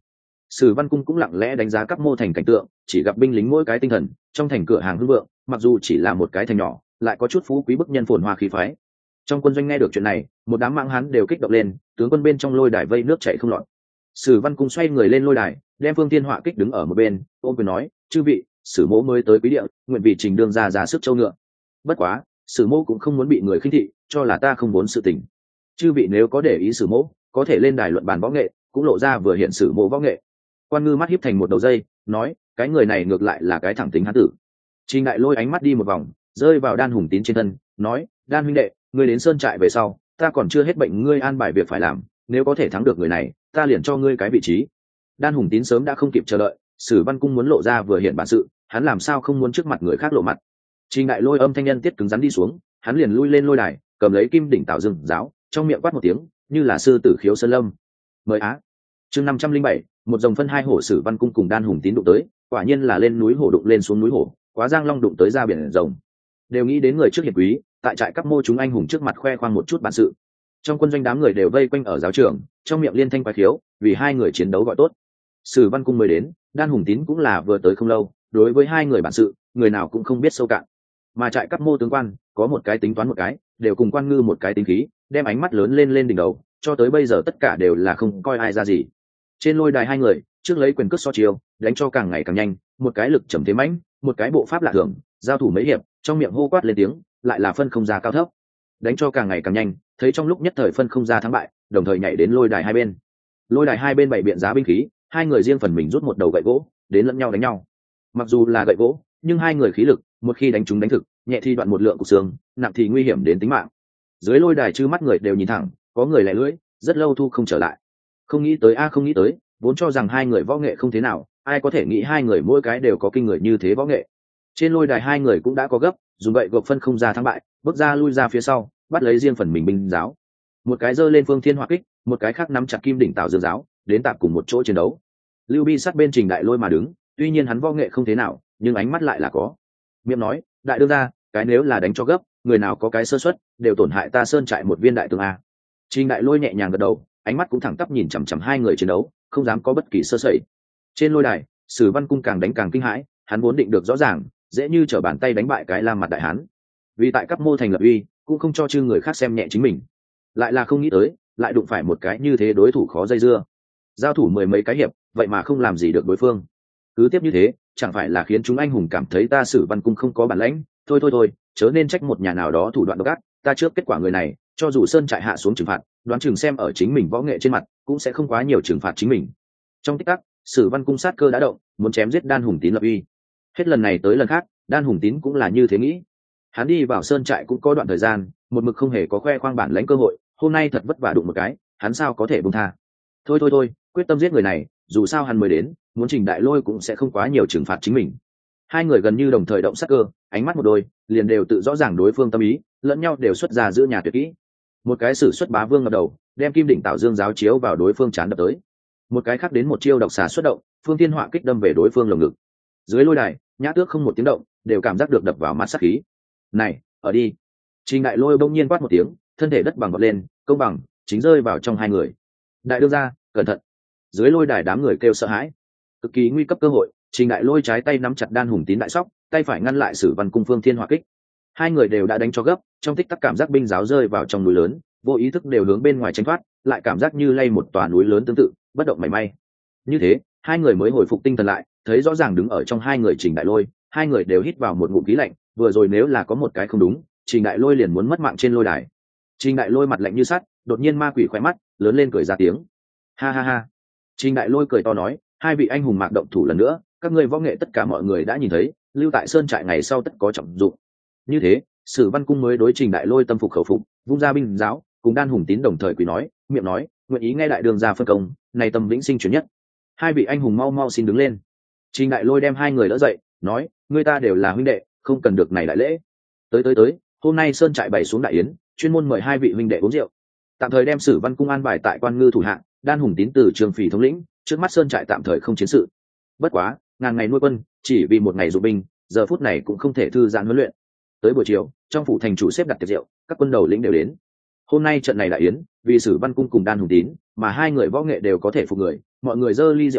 Sử Văn Cung cũng lặng lẽ đánh giá các mô thành cảnh tượng, chỉ gặp binh lính mỗi cái tinh thần, trong thành cửa hàng hưng vượng, mặc dù chỉ là một cái thành nhỏ, lại có chút phú quý bức nhân phồn hoa khí phái. Trong quân doanh nghe được chuyện này, một đám mãng hán đều kích động lên, tướng quân bên trong lôi đài vây nước chảy không lọt. Sử Văn Cung xoay người lên lôi đài, đem Phương Thiên Họa kích đứng ở một bên, ôm quyền nói: "Chư vị, Sử mỗ mới tới quý địa, nguyện vì Trình đương ra ra sức châu ngựa. Bất quá, Sử mỗ cũng không muốn bị người khinh thị, cho là ta không muốn sự tình. Chư vị nếu có để ý Sử mỗ, có thể lên đài luận bàn võ nghệ, cũng lộ ra vừa hiện Sử mỗ võ nghệ." Quan Ngư mắt híp thành một đầu dây, nói: "Cái người này ngược lại là cái thẳng tính hán tử." Trình Đại Lôi ánh mắt đi một vòng, rơi vào Đan Hùng Tín trên thân, nói: "Đan huynh đệ, ngươi đến sơn trại về sau, ta còn chưa hết bệnh ngươi an bài việc phải làm, nếu có thể thắng được người này, ta liền cho ngươi cái vị trí." Đan Hùng Tín sớm đã không kịp chờ đợi, Sử Văn Cung muốn lộ ra vừa hiện bản sự, hắn làm sao không muốn trước mặt người khác lộ mặt. Trình Đại Lôi âm thanh nhân tiết cứng rắn đi xuống, hắn liền lui lên lôi đài, cầm lấy kim đỉnh tạo rừng giáo, trong miệng quát một tiếng, như là sư tử khiếu sơn lâm. Mời á. Chương năm trăm linh bảy, một dòng phân hai hổ. Sử Văn Cung cùng Đan Hùng Tín đụng tới, quả nhiên là lên núi hổ đụng lên xuống núi hổ, quá giang long đụng tới ra biển rồng. Đều nghĩ đến người trước hiệp quý, tại trại các mô chúng anh hùng trước mặt khoe khoang một chút bản sự. Trong quân doanh đám người đều vây quanh ở giáo trường, trong miệng liên thanh quái khiếu, vì hai người chiến đấu gọi tốt. Sử Văn Cung mới đến, Đan Hùng Tín cũng là vừa tới không lâu, đối với hai người bản sự, người nào cũng không biết sâu cạn. Mà trại các mô tướng quan, có một cái tính toán một cái, đều cùng Quan Ngư một cái tính khí, đem ánh mắt lớn lên lên đỉnh đầu, cho tới bây giờ tất cả đều là không coi ai ra gì. Trên lôi đài hai người, trước lấy quyền cước so chiêu, đánh cho càng ngày càng nhanh, một cái lực trầm thế mãnh, một cái bộ pháp lạ thường, giao thủ mấy hiệp, trong miệng hô quát lên tiếng, lại là phân không ra cao thấp. Đánh cho càng ngày càng nhanh, thấy trong lúc nhất thời phân không ra thắng bại, đồng thời nhảy đến lôi đài hai bên. Lôi đài hai bên bày biện giá binh khí, hai người riêng phần mình rút một đầu gậy gỗ, đến lẫn nhau đánh nhau. Mặc dù là gậy gỗ, nhưng hai người khí lực, một khi đánh trúng đánh thực, nhẹ thì đoạn một lượng cục xương, nặng thì nguy hiểm đến tính mạng. Dưới lôi đài chư mắt người đều nhìn thẳng, có người lẻ lưỡi, rất lâu thu không trở lại. Không nghĩ tới a không nghĩ tới, vốn cho rằng hai người võ nghệ không thế nào, ai có thể nghĩ hai người mỗi cái đều có kinh người như thế võ nghệ. Trên lôi đài hai người cũng đã có gấp, dùng gậy gộc phân không ra thắng bại, bước ra lui ra phía sau, bắt lấy riêng phần mình binh giáo. Một cái giơ lên Phương Thiên Họa kích, một cái khác nắm chặt kim đỉnh tạo dương giáo, đến tạm cùng một chỗ chiến đấu. Lưu Bi sát bên Trình Đại Lôi mà đứng, tuy nhiên hắn võ nghệ không thế nào, nhưng ánh mắt lại là có. Miệng nói: "Đại đương gia, cái nếu là đánh cho gấp, người nào có cái sơ suất, đều tổn hại ta sơn trại một viên đại tướng a." Trình Đại Lôi nhẹ nhàng gật đầu, ánh mắt cũng thẳng tắp nhìn chằm chằm hai người chiến đấu, không dám có bất kỳ sơ sẩy. Trên lôi đài, Sử Văn Cung càng đánh càng kinh hãi, hắn vốn định được rõ ràng, dễ như trở bàn tay đánh bại cái Lam mặt đại hán. Vì tại các mô thành lập uy, cũng không cho chư người khác xem nhẹ chính mình. Lại là không nghĩ tới, lại đụng phải một cái như thế đối thủ khó dây dưa. Giao thủ mười mấy cái hiệp, vậy mà không làm gì được đối phương. Cứ tiếp như thế, chẳng phải là khiến chúng anh hùng cảm thấy ta Sử Văn Cung không có bản lãnh, thôi thôi thôi, chớ nên trách một nhà nào đó thủ đoạn độc ác, ta trước kết quả người này, cho dù sơn trại hạ xuống trừng phạt, đoán chừng xem ở chính mình võ nghệ trên mặt, cũng sẽ không quá nhiều trừng phạt chính mình. Trong tích tắc, Sử Văn Cung sát cơ đã động, muốn chém giết Đan Hùng Tín lập uy. Hết lần này tới lần khác, Đan Hùng Tín cũng là như thế nghĩ. Hắn đi vào sơn trại cũng có đoạn thời gian, một mực không hề có khoe khoang bản lãnh cơ hội, hôm nay thật vất vả đụng một cái, hắn sao có thể buông tha. Thôi thôi thôi, quyết tâm giết người này, dù sao hắn mới đến, muốn Trình Đại Lôi cũng sẽ không quá nhiều trừng phạt chính mình. Hai người gần như đồng thời động sát cơ, ánh mắt một đôi, liền đều tự rõ ràng đối phương tâm ý, lẫn nhau đều xuất ra giữa nhà tuyệt kỹ. Một cái sử xuất bá vương ngập đầu, đem kim đỉnh tạo dương giáo chiếu vào đối phương chán đập tới. Một cái khác đến một chiêu độc xà xuất động, Phương Thiên Họa kích đâm về đối phương lồng ngực. Dưới lôi đài, Nhã Tước không một tiếng động, đều cảm giác được đập vào mắt sát khí. Này, ở đi. Trình Đại Lôi bỗng nhiên quát một tiếng, thân thể đất bằng bật lên, công bằng, chính rơi vào trong hai người. Đại đương gia, cẩn thận. Dưới lôi đài đám người kêu sợ hãi. Cực kỳ nguy cấp cơ hội, Trình Đại Lôi trái tay nắm chặt Đan Hùng Tín đại sóc, tay phải ngăn lại Sử Văn Cung Phương Thiên Họa kích. Hai người đều đã đánh cho gấp, trong tích tắc cảm giác binh giáo rơi vào trong núi lớn, vô ý thức đều hướng bên ngoài tránh thoát, lại cảm giác như lay một tòa núi lớn tương tự, bất động mảy may. Như thế, hai người mới hồi phục tinh thần lại, thấy rõ ràng đứng ở trong hai người Trình Đại Lôi, hai người đều hít vào một ngụm khí lạnh, vừa rồi nếu là có một cái không đúng, Trình Đại Lôi liền muốn mất mạng trên lôi đài. Trình Đại Lôi mặt lạnh như sắt, đột nhiên ma quỷ khóe mắt, lớn lên cười ra tiếng. Ha ha ha. Trình Đại Lôi cười to nói, hai vị anh hùng mạc động thủ lần nữa, các ngươi võ nghệ tất cả mọi người đã nhìn thấy, lưu tại sơn trại ngày sau tất có trọng dụng. Như thế, Sử Văn Cung mới đối Trình Đại Lôi tâm phục khẩu phục, vung ra binh giáo, cùng Đan Hùng Tín đồng thời quỳ nói, miệng nói, nguyện ý nghe đại đường ra phân công, này tâm vĩnh sinh chuyển nhất. Hai vị anh hùng mau mau xin đứng lên. Trình Đại Lôi đem hai người đỡ dậy, nói, người ta đều là huynh đệ, không cần được này đại lễ. Tới tới tới, hôm nay sơn trại bày xuống đại yến, chuyên môn mời hai vị huynh đệ uống rượu. Tạm thời đem Sử Văn Cung an bài tại Quan Ngư thủ hạng, Đan Hùng Tín từ Trường Phỉ thống lĩnh, trước mắt sơn trại tạm thời không chiến sự. Bất quá, ngàn ngày nuôi quân, chỉ vì một ngày dụng binh, giờ phút này cũng không thể thư giãn huấn luyện. Tới buổi chiều, trong phủ thành chủ xếp đặt tiệc rượu, các quân đầu lĩnh đều đến. Hôm nay trận này đại yến, vì Sử Văn Cung cùng Đan Hùng Tín, mà hai người võ nghệ đều có thể phục người, mọi người dơ ly rượu lên,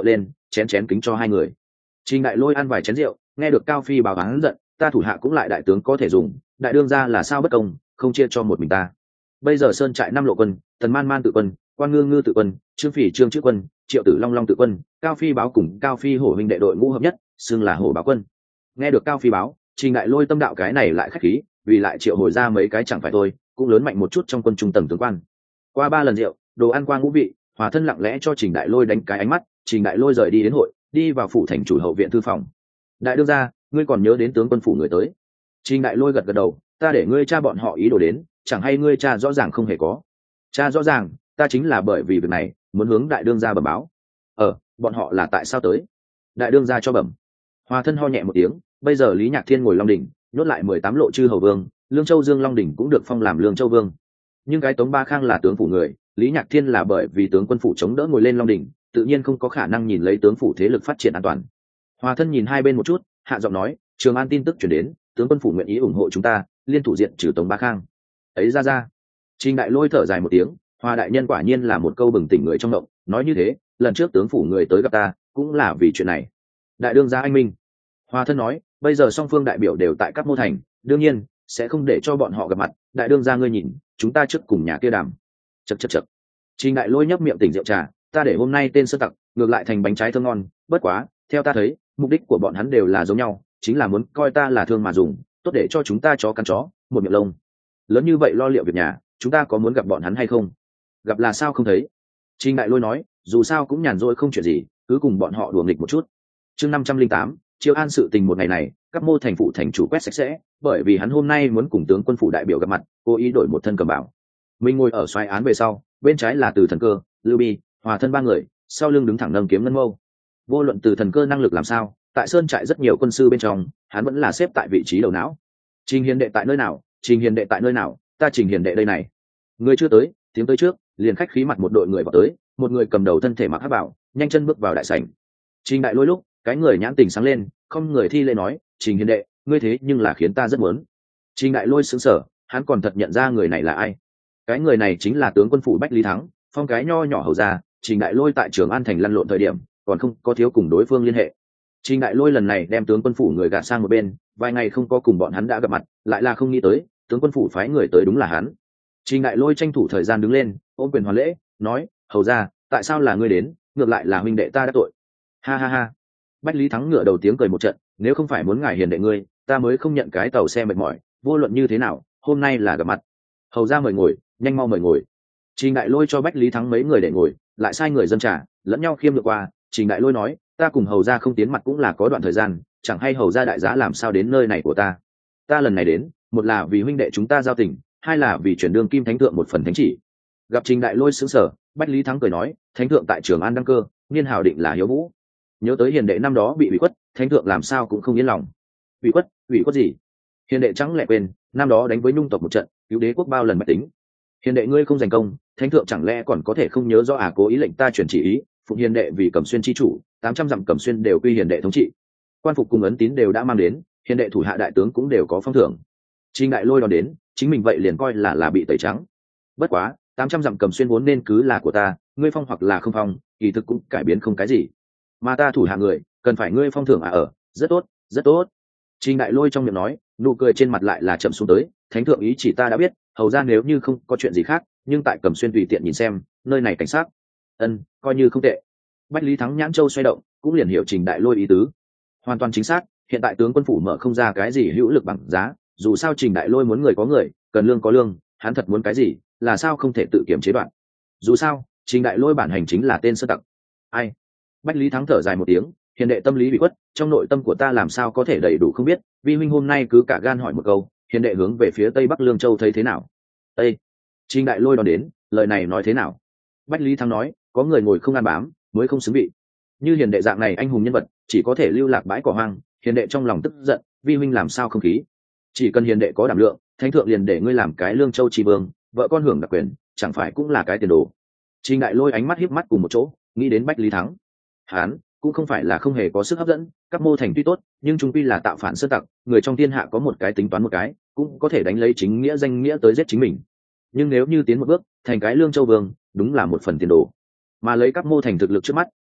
chén chén kính cho hai người. Trình Đại Lôi ăn vài chén rượu, nghe được Cao Phi báo hắn giận, ta thủ hạ cũng lại đại tướng có thể dùng, đại đương gia là sao bất công, không chia cho một mình ta. Bây giờ sơn trại năm lộ quân, Tần Man Man tự quân, Quan Ngư Ngư tự quân, Trương Phỉ Trương chữ quân, Triệu Tử Long Long tự quân, Cao Phi báo cùng Cao Phi hổ huynh đệ đội ngũ hợp nhất, xưng là hổ báo quân. Nghe được Cao Phi báo, Trình Đại Lôi tâm đạo cái này lại khách khí, vì lại triệu hồi ra mấy cái chẳng phải thôi, cũng lớn mạnh một chút trong quân trung tầng tướng quan. Qua ba lần rượu, đồ ăn qua ngũ vị, Hòa Thân lặng lẽ cho Trình Đại Lôi đánh cái ánh mắt. Trình Đại Lôi rời đi đến hội, đi vào phủ thành chủ hậu viện thư phòng. Đại đương gia, ngươi còn nhớ đến tướng quân phủ người tới? Trình Đại Lôi gật gật đầu, ta để ngươi cha bọn họ ý đồ đến, chẳng hay ngươi cha rõ ràng không hề có. Cha rõ ràng, ta chính là bởi vì việc này muốn hướng đại đương gia bẩm báo. Ờ, bọn họ là tại sao tới? Đại đương gia cho bẩm. Hòa Thân ho nhẹ một tiếng, bây giờ Lý Nhạc Thiên ngồi Long đỉnh, nhốt lại mười tám lộ chư hầu vương, Lương Châu Dương Long đỉnh cũng được phong làm Lương Châu vương. Nhưng cái Tống Ba Khang là tướng phủ người, Lý Nhạc Thiên là bởi vì tướng quân phủ chống đỡ ngồi lên Long đỉnh, tự nhiên không có khả năng nhìn lấy tướng phủ thế lực phát triển an toàn. Hòa Thân nhìn hai bên một chút, hạ giọng nói, Trường An tin tức chuyển đến, tướng quân phủ nguyện ý ủng hộ chúng ta, liên thủ diện trừ Tống Ba Khang. Ấy ra ra. Trình Đại Lôi thở dài một tiếng, Hòa đại nhân quả nhiên là một câu bừng tỉnh người trong động, nói như thế, lần trước tướng phủ người tới gặp ta, cũng là vì chuyện này. Đại đương gia anh minh. Hòa Thân nói, bây giờ song phương đại biểu đều tại các mô thành, đương nhiên sẽ không để cho bọn họ gặp mặt. Đại đương gia ngươi nhìn, chúng ta trước cùng nhà kia đàm. Chậc chậc chậc. Trình Đại Lôi nhấp miệng tỉnh rượu trà, ta để hôm nay tên sơ tặc ngược lại thành bánh trái thơm ngon, bất quá, theo ta thấy, mục đích của bọn hắn đều là giống nhau, chính là muốn coi ta là thương mà dùng, tốt để cho chúng ta chó cắn chó, một miệng lông. Lớn như vậy lo liệu việc nhà, chúng ta có muốn gặp bọn hắn hay không? Gặp là sao không thấy? Trình Đại Lôi nói, dù sao cũng nhàn rỗi không chuyện gì, cứ cùng bọn họ đùa nghịch một chút. Chương năm trăm linh tám, Chiêu An sự tình một ngày này, các mô thành phụ thành chủ quét sạch sẽ, bởi vì hắn hôm nay muốn cùng tướng quân phủ đại biểu gặp mặt, cố ý đổi một thân cầm bảo. Mình ngồi ở xoáy án về sau, bên trái là Từ Thần Cơ, Lưu Bi, Hòa Thân ba người, sau lưng đứng thẳng nâng kiếm ngân mâu. Vô luận Từ Thần Cơ năng lực làm sao, tại sơn trại rất nhiều quân sư bên trong, hắn vẫn là xếp tại vị trí đầu não. Trình Hiền đệ tại nơi nào? Trình Hiền đệ tại nơi nào? Ta Trình Hiền đệ đây này. Người chưa tới, tiếng tới trước, liền khách khí mặt một đội người vào tới, một người cầm đầu thân thể mặc hắc bảo, nhanh chân bước vào đại sảnh. Trình Đại Lôi lúc, cái người nhãn tình sáng lên, không người thi lễ nói, Trình Hiền đệ, ngươi thế nhưng là khiến ta rất muốn. Trình Đại Lôi sững sờ, hắn còn thật nhận ra người này là ai. Cái người này chính là tướng quân phủ Bách Lý Thắng, phong cái nho nhỏ hầu gia. Trình Đại Lôi tại Trường An thành lăn lộn thời điểm, còn không có thiếu cùng đối phương liên hệ. Trình Đại Lôi lần này đem tướng quân phủ người gạt sang một bên, vài ngày không có cùng bọn hắn đã gặp mặt, lại là không nghĩ tới, tướng quân phủ phái người tới đúng là hắn. Trình Đại Lôi tranh thủ thời gian đứng lên, ôm quyền hoàn lễ, nói, hầu gia, tại sao là ngươi đến, ngược lại là huynh đệ ta đã tội. Ha ha ha. Bách Lý Thắng ngửa đầu tiếng cười một trận, nếu không phải muốn ngài hiền đệ ngươi, ta mới không nhận cái tàu xe mệt mỏi, vô luận như thế nào, hôm nay là gặp mặt. Hầu gia mời ngồi, nhanh mau mời ngồi. Trình Đại Lôi cho Bách Lý Thắng mấy người để ngồi, lại sai người dân trả, lẫn nhau khiêm được qua. Trình Đại Lôi nói, ta cùng hầu gia không tiến mặt cũng là có đoạn thời gian, chẳng hay hầu gia đại giá làm sao đến nơi này của ta. Ta lần này đến, một là vì huynh đệ chúng ta giao tình, hai là vì chuyển đương kim thánh thượng một phần thánh chỉ. Gặp Trình Đại Lôi sững sờ, Bách Lý Thắng cười nói, thánh thượng tại Trường An đăng cơ, niên hào định là hiếu vũ. Nhớ tới hiền đệ năm đó bị ủy khuất, thánh thượng làm sao cũng không yên lòng. Ủy khuất, ủy khuất gì? Hiền đệ chẳng lẽ quên, năm đó đánh với Nhung tộc một trận, cứu đế quốc bao lần bách tính. Hiền đệ ngươi không giành công, thánh thượng chẳng lẽ còn có thể không nhớ rõ à? Cố ý lệnh ta chuyển chỉ ý, phụng hiền đệ vì Cẩm Xuyên chi chủ, tám trăm dặm Cẩm Xuyên đều quy hiền đệ thống trị. Quan phục cùng ấn tín đều đã mang đến, hiền đệ thủ hạ đại tướng cũng đều có phong thưởng. Trình Đại Lôi đón đến, chính mình vậy liền coi là là bị tẩy trắng. Bất quá, tám trăm dặm Cẩm Xuyên vốn nên cứ là của ta, ngươi phong hoặc là không phong, kỳ thực cũng cải biến không cái gì. Mà ta thủ hạ người, cần phải ngươi phong thưởng à? Ở, rất tốt, rất tốt. Trình Đại Lôi trong miệng nói, nụ cười trên mặt lại là chậm xuống tới, thánh thượng ý chỉ ta đã biết, hầu ra nếu như không có chuyện gì khác, nhưng tại Cẩm Xuyên tùy tiện nhìn xem, nơi này cảnh sát. Ân, coi như không tệ. Bách Lý Thắng nhãn châu xoay động, cũng liền hiểu Trình Đại Lôi ý tứ. Hoàn toàn chính xác, hiện tại tướng quân phủ mở không ra cái gì hữu lực bằng giá, dù sao Trình Đại Lôi muốn người có người, cần lương có lương, hắn thật muốn cái gì, là sao không thể tự kiểm chế đoạn. Dù sao, Trình Đại Lôi bản hành chính là tên sơ tặc. Ai? Bách Lý Thắng thở dài một tiếng, hiền đệ tâm lý bị khuất, trong nội tâm của ta làm sao có thể đầy đủ không biết, vi huynh hôm nay cứ cả gan hỏi một câu, hiền đệ hướng về phía tây bắc Lương Châu thấy thế nào? Tây. Trình Đại Lôi đón đến, lời này nói thế nào? Bách Lý Thắng nói, có người ngồi không ăn bám, mới không xứng vị. Như hiền đệ dạng này anh hùng nhân vật, chỉ có thể lưu lạc bãi cỏ hoang, hiền đệ trong lòng tức giận, vi huynh làm sao không khí? Chỉ cần hiền đệ có đảm lượng, thánh thượng liền để ngươi làm cái Lương Châu tri vương, vợ con hưởng đặc quyền, chẳng phải cũng là cái tiền đồ. Trình Đại Lôi ánh mắt híp mắt cùng một chỗ, nghĩ đến Bách Lý Thắng. Hán cũng không phải là không hề có sức hấp dẫn, các mô thành tuy tốt, nhưng trung quy là tạo phản sơ tặc, người trong thiên hạ có một cái tính toán một cái, cũng có thể đánh lấy chính nghĩa danh nghĩa tới giết chính mình. Nhưng nếu như tiến một bước, thành cái Lương Châu vương, đúng là một phần tiền đồ. Mà lấy các mô thành thực lực trước mắt,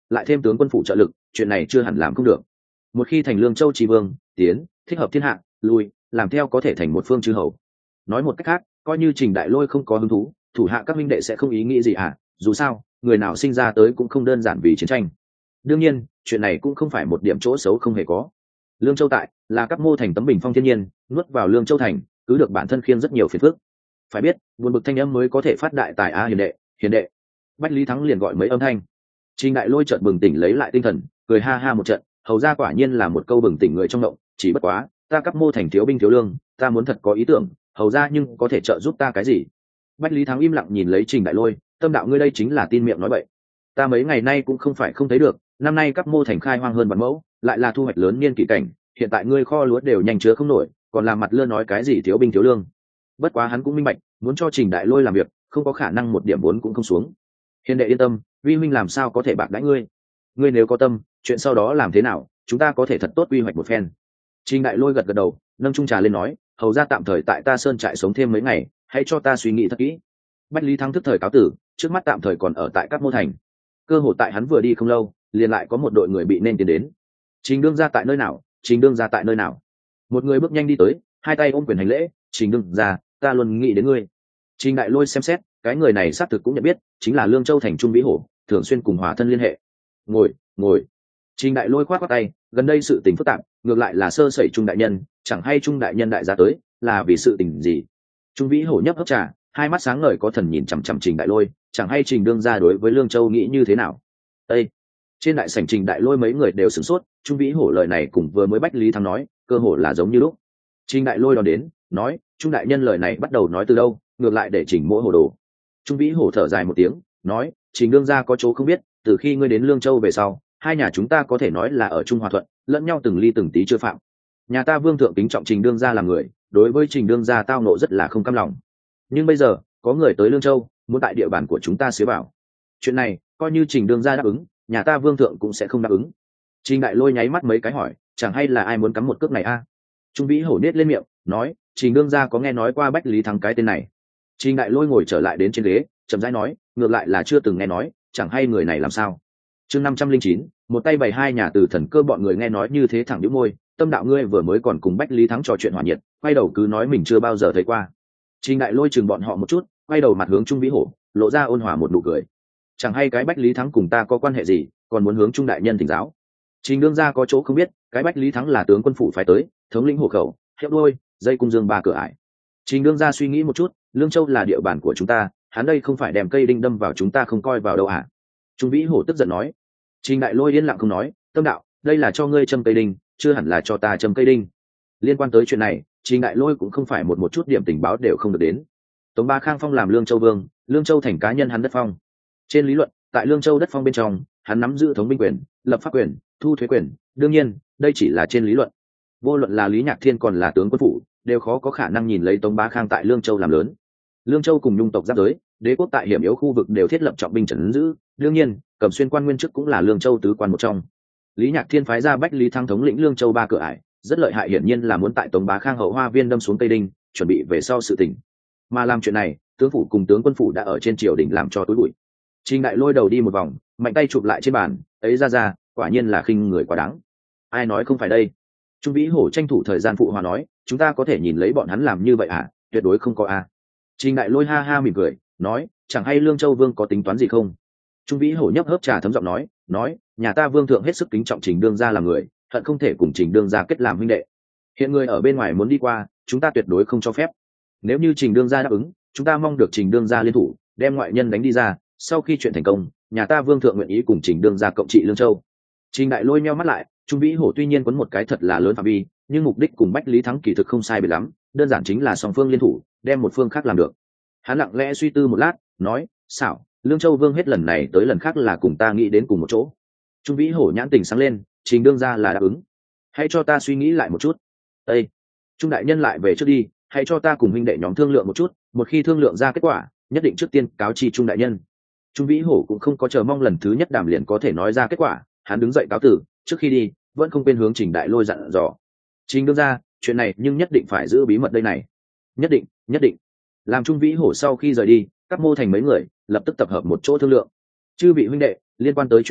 lại thêm tướng quân phủ trợ lực, chuyện này chưa hẳn làm không được. Một khi thành Lương Châu tri vương, tiến, thích hợp thiên hạ, lui, làm theo có thể thành một phương chư hầu. Nói một cách khác, coi như Trình Đại Lôi không có hứng thú, thủ hạ các minh đệ sẽ không ý nghĩ gì à, dù sao, người nào sinh ra tới cũng không đơn giản vì chiến tranh. Đương nhiên, chuyện này cũng không phải một điểm chỗ xấu không hề có. Lương Châu tại là các mô thành tấm bình phong thiên nhiên, nuốt vào Lương Châu thành, cứ được bản thân khiêng rất nhiều phiền phức. Phải biết, buồn bực thanh âm mới có thể phát đại tài a hiền đệ, hiền đệ. Bách Lý Thắng liền gọi mấy âm thanh. Trình Đại Lôi chợt bừng tỉnh lấy lại tinh thần, cười ha ha một trận, hầu ra quả nhiên là một câu bừng tỉnh người trong động, chỉ bất quá, ta cấp mô thành thiếu binh thiếu lương, ta muốn thật có ý tưởng, hầu ra nhưng có thể trợ giúp ta cái gì? Bách Lý Thắng im lặng nhìn lấy Trình Đại Lôi, tâm đạo ngươi đây chính là tin miệng nói bậy. Ta mấy ngày nay cũng không phải không thấy được, năm nay cấp mô thành khai hoang hơn vạn mẫu, lại là thu hoạch lớn niên kỷ cảnh, hiện tại ngươi kho lúa đều nhanh chứa không nổi, còn làm mặt lưa nói cái gì thiếu binh thiếu lương. Bất quá hắn cũng minh bạch, muốn cho Trình Đại Lôi làm việc, không có khả năng một điểm vốn cũng không xuống. Hiền đệ yên tâm, vi huynh làm sao có thể bạc đãi ngươi? Ngươi nếu có tâm, chuyện sau đó làm thế nào, chúng ta có thể thật tốt quy hoạch một phen. Trình Đại Lôi gật gật đầu, nâng chung trà lên nói, hầu ra tạm thời tại ta sơn trại sống thêm mấy ngày, hãy cho ta suy nghĩ thật kỹ. Bách Lý Thắng thức thời cáo tử, trước mắt tạm thời còn ở tại các mô thành. Cơ hội tại hắn vừa đi không lâu, liền lại có một đội người bị nên tiến đến. Trình đương ra tại nơi nào? Trình đương ra tại nơi nào? Một người bước nhanh đi tới, hai tay ôm quyền hành lễ, Trình đương ra, ta luôn nghĩ đến ngươi. Trình Đại Lôi xem xét, cái người này xác thực cũng nhận biết, chính là Lương Châu thành Trung Vĩ Hổ, thường xuyên cùng Hòa thân liên hệ. Ngồi, ngồi. Trình Đại Lôi khoát khoát tay, gần đây sự tình phức tạp, ngược lại là sơ sẩy Trung đại nhân, chẳng hay Trung đại nhân đại gia tới, là vì sự tình gì? Trung Vĩ Hổ nhấp hấp trà, hai mắt sáng ngời có thần nhìn chằm chằm Trình Đại Lôi, chẳng hay Trình đương gia đối với Lương Châu nghĩ như thế nào? Ê! Trên đại sảnh Trình Đại Lôi mấy người đều sửng sốt, Trung Vĩ Hổ lời này cùng vừa mới Bách Lý Thắng nói, cơ hồ là giống như lúc. Trình Đại Lôi đón đến, nói, Trung đại nhân lời này bắt đầu nói từ đâu, ngược lại để Trình Mỗ hồ đồ. Trung Vĩ Hổ thở dài một tiếng, nói, Trình đương gia có chỗ không biết, từ khi ngươi đến Lương Châu về sau, hai nhà chúng ta có thể nói là ở chung hòa thuận, lẫn nhau từng ly từng tí chưa phạm. Nhà ta Vương thượng kính trọng Trình đương gia làm người, đối với Trình đương gia tao nộ rất là không cam lòng. Nhưng bây giờ, có người tới Lương Châu, muốn tại địa bàn của chúng ta xế vào. Chuyện này, coi như Trình đương gia đáp ứng, nhà ta Vương thượng cũng sẽ không đáp ứng. Trình Đại Lôi nháy mắt mấy cái hỏi, chẳng hay là ai muốn cắm một cước này a? Trung Vĩ Hổ nết lên miệng, nói, Trình đương gia có nghe nói qua Bách Lý Thắng cái tên này. Trình Đại Lôi ngồi trở lại đến trên ghế, chậm rãi nói, ngược lại là chưa từng nghe nói, chẳng hay người này làm sao. Chương năm trăm linh chín, một tay bày hai nhà từ thần cơ bọn người nghe nói như thế thẳng nhíu môi, tâm đạo ngươi vừa mới còn cùng Bách Lý Thắng trò chuyện hòa nhiệt, quay đầu cứ nói mình chưa bao giờ thấy qua. Trình Đại Lôi chừng bọn họ một chút, quay đầu mặt hướng Trung Vĩ Hổ, lộ ra ôn hòa một nụ cười. Chẳng hay cái Bách Lý Thắng cùng ta có quan hệ gì, còn muốn hướng Trung đại nhân thỉnh giáo. Trình đương gia có chỗ không biết, cái Bách Lý Thắng là tướng quân phủ phái tới, thống lĩnh hộ khẩu, hiệp đôi, dây cung dương ba cửa ải. Trình đương gia suy nghĩ một chút, Lương Châu là địa bàn của chúng ta, hắn đây không phải đem cây đinh đâm vào chúng ta không coi vào đâu à? Trung Vĩ Hổ tức giận nói. Trình Đại Lôi yên lặng không nói, tâm đạo, đây là cho ngươi châm cây đinh, chưa hẳn là cho ta châm cây đinh. Liên quan tới chuyện này, Trình Đại Lôi cũng không phải một một chút điểm tình báo đều không được đến. Tống Ba Khang phong làm Lương Châu vương, Lương Châu thành cá nhân hắn đất phong. Trên lý luận, tại Lương Châu đất phong bên trong, hắn nắm giữ thống binh quyền, lập pháp quyền, thu thuế quyền, đương nhiên, đây chỉ là trên lý luận. Vô luận là Lý Nhạc Thiên còn là tướng quân phủ, đều khó có khả năng nhìn lấy Tống Bá Khang tại Lương Châu làm lớn. Lương Châu cùng Nhung tộc giáp giới, đế quốc tại hiểm yếu khu vực đều thiết lập trọng binh trấn giữ, đương nhiên, Cẩm Xuyên quan nguyên chức cũng là Lương Châu tứ quan một trong. Lý Nhạc Thiên phái ra Bách Lý Thắng thống lĩnh Lương Châu ba cửa ải, rất lợi hại, hiển nhiên là muốn tại Tống Bá Khang hậu hoa viên đâm xuống Tây Đinh, chuẩn bị về sau sự tình. Mà làm chuyện này, tướng phủ cùng tướng quân phủ đã ở trên triều đình làm cho tối bụi. Trình Đại Lôi đầu đi một vòng, mạnh tay chụp lại trên bàn, ấy ra ra, quả nhiên là khinh người quá đáng. Ai nói không phải đây? Trung Vĩ Hổ tranh thủ thời gian phụ hòa nói, chúng ta có thể nhìn lấy bọn hắn làm như vậy à? Tuyệt đối không có a. À. Trình Đại Lôi ha ha mỉm cười, nói, chẳng hay Lương Châu vương có tính toán gì không? Trung Vĩ Hổ nhấp hớp trà thấm giọng nói, nói, nhà ta vương thượng hết sức kính trọng Trình đương gia làm người, hận không thể cùng Trình đương gia kết làm huynh đệ. Hiện người ở bên ngoài muốn đi qua, chúng ta tuyệt đối không cho phép. Nếu như Trình đương gia đáp ứng, chúng ta mong được Trình đương gia liên thủ, đem ngoại nhân đánh đi ra. Sau khi chuyện thành công, nhà ta vương thượng nguyện ý cùng Trình đương gia cộng trị Lương Châu. Trình Đại Lôi meo mắt lại, Trung Vĩ Hổ tuy nhiên quấn một cái thật là lớn phạm vi, nhưng mục đích cùng Bách Lý Thắng kỳ thực không sai biệt lắm, đơn giản chính là song phương liên thủ, đem một phương khác làm được. Hắn lặng lẽ suy tư một lát, nói, xảo, Lương Châu vương hết lần này tới lần khác là cùng ta nghĩ đến cùng một chỗ. Trung Vĩ Hổ nhãn tình sáng lên, Trình đương gia là đáp ứng. Hãy cho ta suy nghĩ lại một chút. Ê! Trung đại nhân lại về trước đi, hãy cho ta cùng huynh đệ nhóm thương lượng một chút, một khi thương lượng ra kết quả, nhất định trước tiên cáo chi Trung đại nhân. Trung Vĩ Hổ cũng không có chờ mong lần thứ nhất đàm liền có thể nói ra kết quả, hắn đứng dậy cáo tử, trước khi đi, vẫn không quên hướng Trình Đại Lôi dặn dò. Trình đương gia, chuyện này nhưng nhất định phải giữ bí mật đây này. Nhất định, nhất định. Làm Trung Vĩ Hổ sau khi rời đi, các mô thành mấy người lập tức tập hợp một chỗ thương lượng. Chư vị huynh đệ, liên quan tới chuyện này,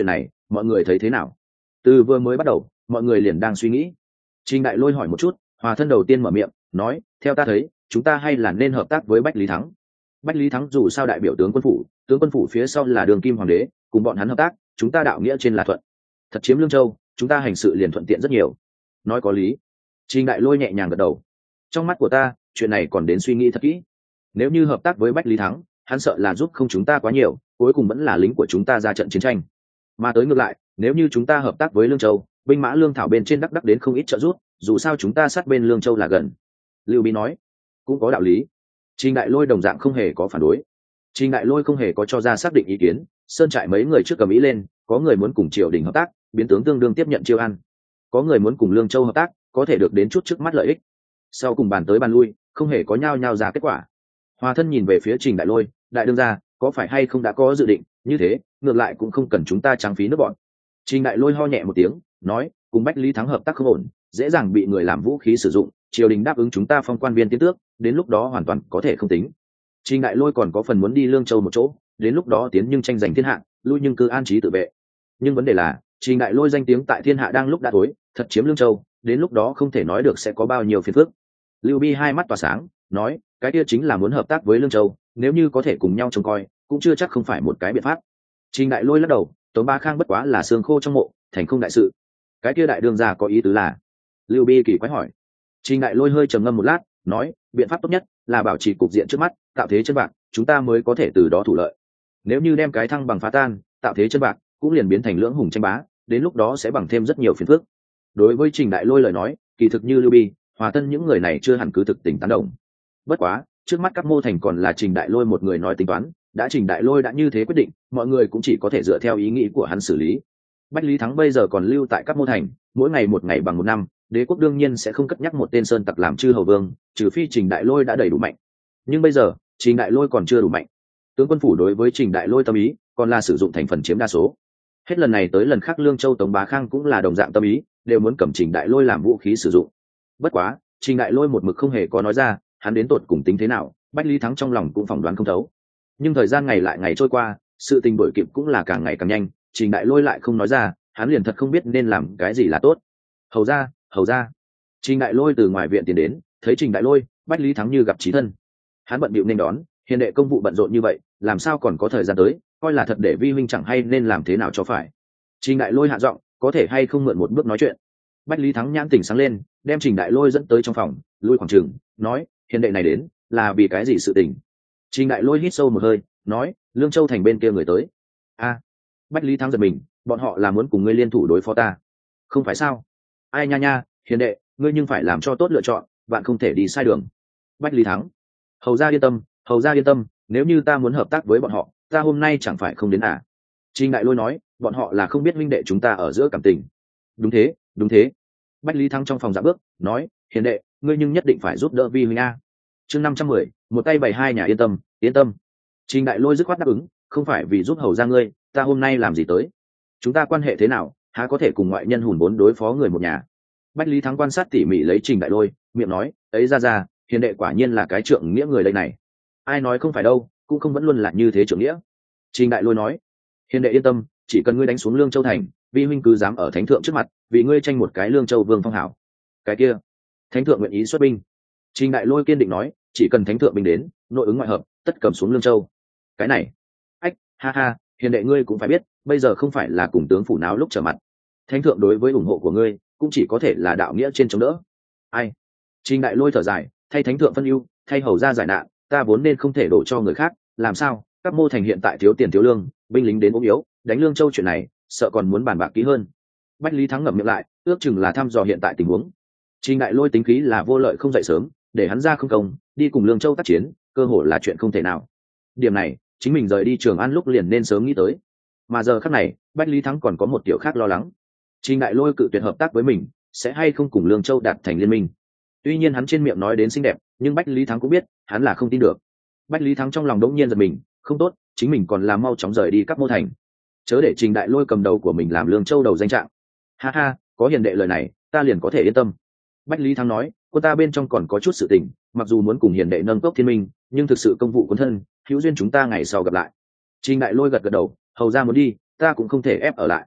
mọi người thấy thế nào? Từ vừa mới bắt đầu mọi người liền đang suy nghĩ. Trình Đại Lôi hỏi một chút, Hòa Thân đầu tiên mở miệng nói, theo ta thấy chúng ta hay là nên hợp tác với Bách Lý Thắng. Bách Lý Thắng dù sao đại biểu tướng quân phủ, tướng quân phủ phía sau là Đường Kim Hoàng đế, cùng bọn hắn hợp tác chúng ta đạo nghĩa trên là thuận, thật chiếm Lương Châu chúng ta hành sự liền thuận tiện rất nhiều. Nói có lý. Trình Đại Lôi nhẹ nhàng gật đầu. Trong mắt của ta chuyện này còn đến suy nghĩ thật kỹ. Nếu như hợp tác với Bách Lý Thắng, hắn sợ là giúp không chúng ta quá nhiều, cuối cùng vẫn là lính của chúng ta ra trận chiến tranh. Mà tới ngược lại, nếu như chúng ta hợp tác với Lương Châu, binh mã lương thảo bên trên đắc đắc đến không ít trợ giúp, dù sao chúng ta sát bên Lương Châu là gần. Lưu Bí nói, cũng có đạo lý. Trình Đại Lôi đồng dạng không hề có phản đối. Trình Đại Lôi không hề có cho ra xác định ý kiến, sơn trại mấy người trước cầm ý lên, có người muốn cùng triều đình hợp tác, biến tướng tương đương tiếp nhận chiêu ăn. Có người muốn cùng Lương Châu hợp tác, có thể được đến chút trước mắt lợi ích. Sau cùng bàn tới bàn lui, không hề có nhau nhau ra kết quả. Hòa Thân nhìn về phía Trình Đại Lôi, đại đương gia, có phải hay không đã có dự định, như thế, ngược lại cũng không cần chúng ta trang phí nước bọn. Trình Đại Lôi ho nhẹ một tiếng, nói, cùng Bách Lý Thắng hợp tác không ổn, dễ dàng bị người làm vũ khí sử dụng, triều đình đáp ứng chúng ta phong quan viên tiến tước, đến lúc đó hoàn toàn có thể không tính. Trình Đại Lôi còn có phần muốn đi Lương Châu một chỗ, đến lúc đó tiến nhưng tranh giành thiên hạ, lui nhưng cứ an trí tự vệ. Nhưng vấn đề là, Trình Đại Lôi danh tiếng tại thiên hạ đang lúc đã tối, thật chiếm Lương Châu, đến lúc đó không thể nói được sẽ có bao nhiêu phiền phức. Lưu Bi hai mắt tỏa sáng, nói, cái kia chính là muốn hợp tác với Lương Châu, nếu như có thể cùng nhau trông coi, cũng chưa chắc không phải một cái biện pháp. Trình Đại Lôi lắc đầu, Tống Bá Khang bất quá là xương khô trong mộ, thành không đại sự. Cái kia đại đương gia có ý tứ là? Lưu Bi kỳ quái hỏi. Trình Đại Lôi hơi trầm ngâm một lát, nói, biện pháp tốt nhất là bảo trì cục diện trước mắt, tạo thế chân bạc, chúng ta mới có thể từ đó thủ lợi. Nếu như đem cái thăng bằng phá tan, tạo thế chân bạc, cũng liền biến thành lưỡng hùng tranh bá, đến lúc đó sẽ bằng thêm rất nhiều phiền phức. Đối với Trình Đại Lôi lời nói, kỳ thực như Lưu Bi, Hòa Thân những người này chưa hẳn cứ thực tình tán đồng. Bất quá, trước mắt các mô thành còn là Trình Đại Lôi một người nói tính toán, đã Trình Đại Lôi đã như thế quyết định, mọi người cũng chỉ có thể dựa theo ý nghĩ của hắn xử lý. Bách Lý Thắng bây giờ còn lưu tại các mô thành, mỗi ngày một ngày bằng một năm, đế quốc đương nhiên sẽ không cất nhắc một tên sơn tặc làm chư hầu vương, trừ phi Trình Đại Lôi đã đầy đủ mạnh. Nhưng bây giờ Trình Đại Lôi còn chưa đủ mạnh. Tướng quân phủ đối với Trình Đại Lôi tâm ý còn là sử dụng thành phần chiếm đa số. Hết lần này tới lần khác Lương Châu Tống Bá Khang cũng là đồng dạng tâm ý, đều muốn cầm Trình Đại Lôi làm vũ khí sử dụng. Bất quá Trình Đại Lôi một mực không hề có nói ra hắn đến tột cùng tính thế nào, Bách Lý Thắng trong lòng cũng phỏng đoán không thấu. Nhưng thời gian ngày lại ngày trôi qua, sự tình đổi kịp cũng là càng ngày càng nhanh, Trình Đại Lôi lại không nói ra, hắn liền thật không biết nên làm cái gì là tốt. Hầu ra, hầu ra. Trình Đại Lôi từ ngoài viện tiến đến, thấy Trình Đại Lôi, Bách Lý Thắng như gặp chí thân. Hắn bận bịu nên đón, hiền đệ công vụ bận rộn như vậy, làm sao còn có thời gian tới, coi là thật để vi huynh chẳng hay nên làm thế nào cho phải. Trình Đại Lôi hạ giọng, có thể hay không mượn một bước nói chuyện. Bách Lý Thắng nhãn tỉnh sáng lên, đem Trình Đại Lôi dẫn tới trong phòng, lui khoảng trường, nói, hiền đệ này đến là vì cái gì sự tình. Trình Đại Lôi hít sâu một hơi, nói, Lương Châu thành bên kia người tới. A. Bách Lý Thắng giật mình, bọn họ là muốn cùng ngươi liên thủ đối phó ta, không phải sao? Ai nha nha, hiền đệ, ngươi nhưng phải làm cho tốt lựa chọn, bạn không thể đi sai đường. Bách Lý Thắng, hầu ra yên tâm, hầu ra yên tâm, nếu như ta muốn hợp tác với bọn họ, ta hôm nay chẳng phải không đến à? Trình Đại Lôi nói, bọn họ là không biết huynh đệ chúng ta ở giữa cảm tình. Đúng thế, đúng thế. Bách Lý Thắng trong phòng dạ bước, nói, hiền đệ, ngươi nhưng nhất định phải giúp đỡ vi huynh a. Chương năm trăm mười, một tay bày hai nhà, yên tâm, yên tâm. Trình Đại Lôi dứt khoát đáp ứng, không phải vì giúp hầu ra ngươi, ta hôm nay làm gì tới? Chúng ta quan hệ thế nào, há có thể cùng ngoại nhân hùn vốn đối phó người một nhà. Bách Lý Thắng quan sát tỉ mỉ lấy Trình Đại Lôi, miệng nói, ấy ra ra, hiền đệ quả nhiên là cái trượng nghĩa người đây này. Ai nói không phải đâu, cũng không vẫn luôn là như thế trượng nghĩa. Trình Đại Lôi nói, hiền đệ yên tâm, chỉ cần ngươi đánh xuống Lương Châu thành, vi huynh cứ dám ở thánh thượng trước mặt, vì ngươi tranh một cái Lương Châu vương phong hảo. Cái kia, thánh thượng nguyện ý xuất binh. Trình Đại Lôi kiên định nói, chỉ cần thánh thượng binh đến, nội ứng ngoại hợp, tất cầm xuống Lương Châu. Cái này, ách, ha ha, hiền đệ ngươi cũng phải biết, bây giờ không phải là cùng tướng phủ náo lúc trở mặt. Thánh thượng đối với ủng hộ của ngươi cũng chỉ có thể là đạo nghĩa trên chống đỡ. Ai? Trình Đại Lôi thở dài, thay thánh thượng phân ưu, thay hầu ra giải nạn, ta vốn nên không thể đổ cho người khác, làm sao? Các mô thành hiện tại thiếu tiền thiếu lương, binh lính đến ốm yếu, đánh Lương Châu chuyện này, sợ còn muốn bàn bạc kỹ hơn. Bách Lý Thắng ngậm miệng lại, ước chừng là thăm dò hiện tại tình huống. Trình Đại Lôi tính khí là vô lợi không dậy sớm, để hắn ra không công, đi cùng Lương Châu tác chiến, cơ hội là chuyện không thể nào. Điểm này, chính mình rời đi Trường An lúc liền nên sớm nghĩ tới. Mà giờ khắc này, Bách Lý Thắng còn có một tiểu khác lo lắng. Trình Đại Lôi cự tuyệt hợp tác với mình, sẽ hay không cùng Lương Châu đạt thành liên minh. Tuy nhiên hắn trên miệng nói đến xinh đẹp, nhưng Bách Lý Thắng cũng biết, hắn là không tin được. Bách Lý Thắng trong lòng đống nhiên giật mình, không tốt, chính mình còn là mau chóng rời đi các mô thành. Chớ để Trình Đại Lôi cầm đầu của mình làm Lương Châu đầu danh trạng. Ha ha, có hiền đệ lời này, ta liền có thể yên tâm. Bách Lý Thắng nói, cô ta bên trong còn có chút sự tình, mặc dù muốn cùng hiền đệ nâng cốc thiên minh, nhưng thực sự công vụ cuốn thân, hữu duyên chúng ta ngày sau gặp lại. Trình Đại Lôi gật gật đầu, hầu ra muốn đi, ta cũng không thể ép ở lại.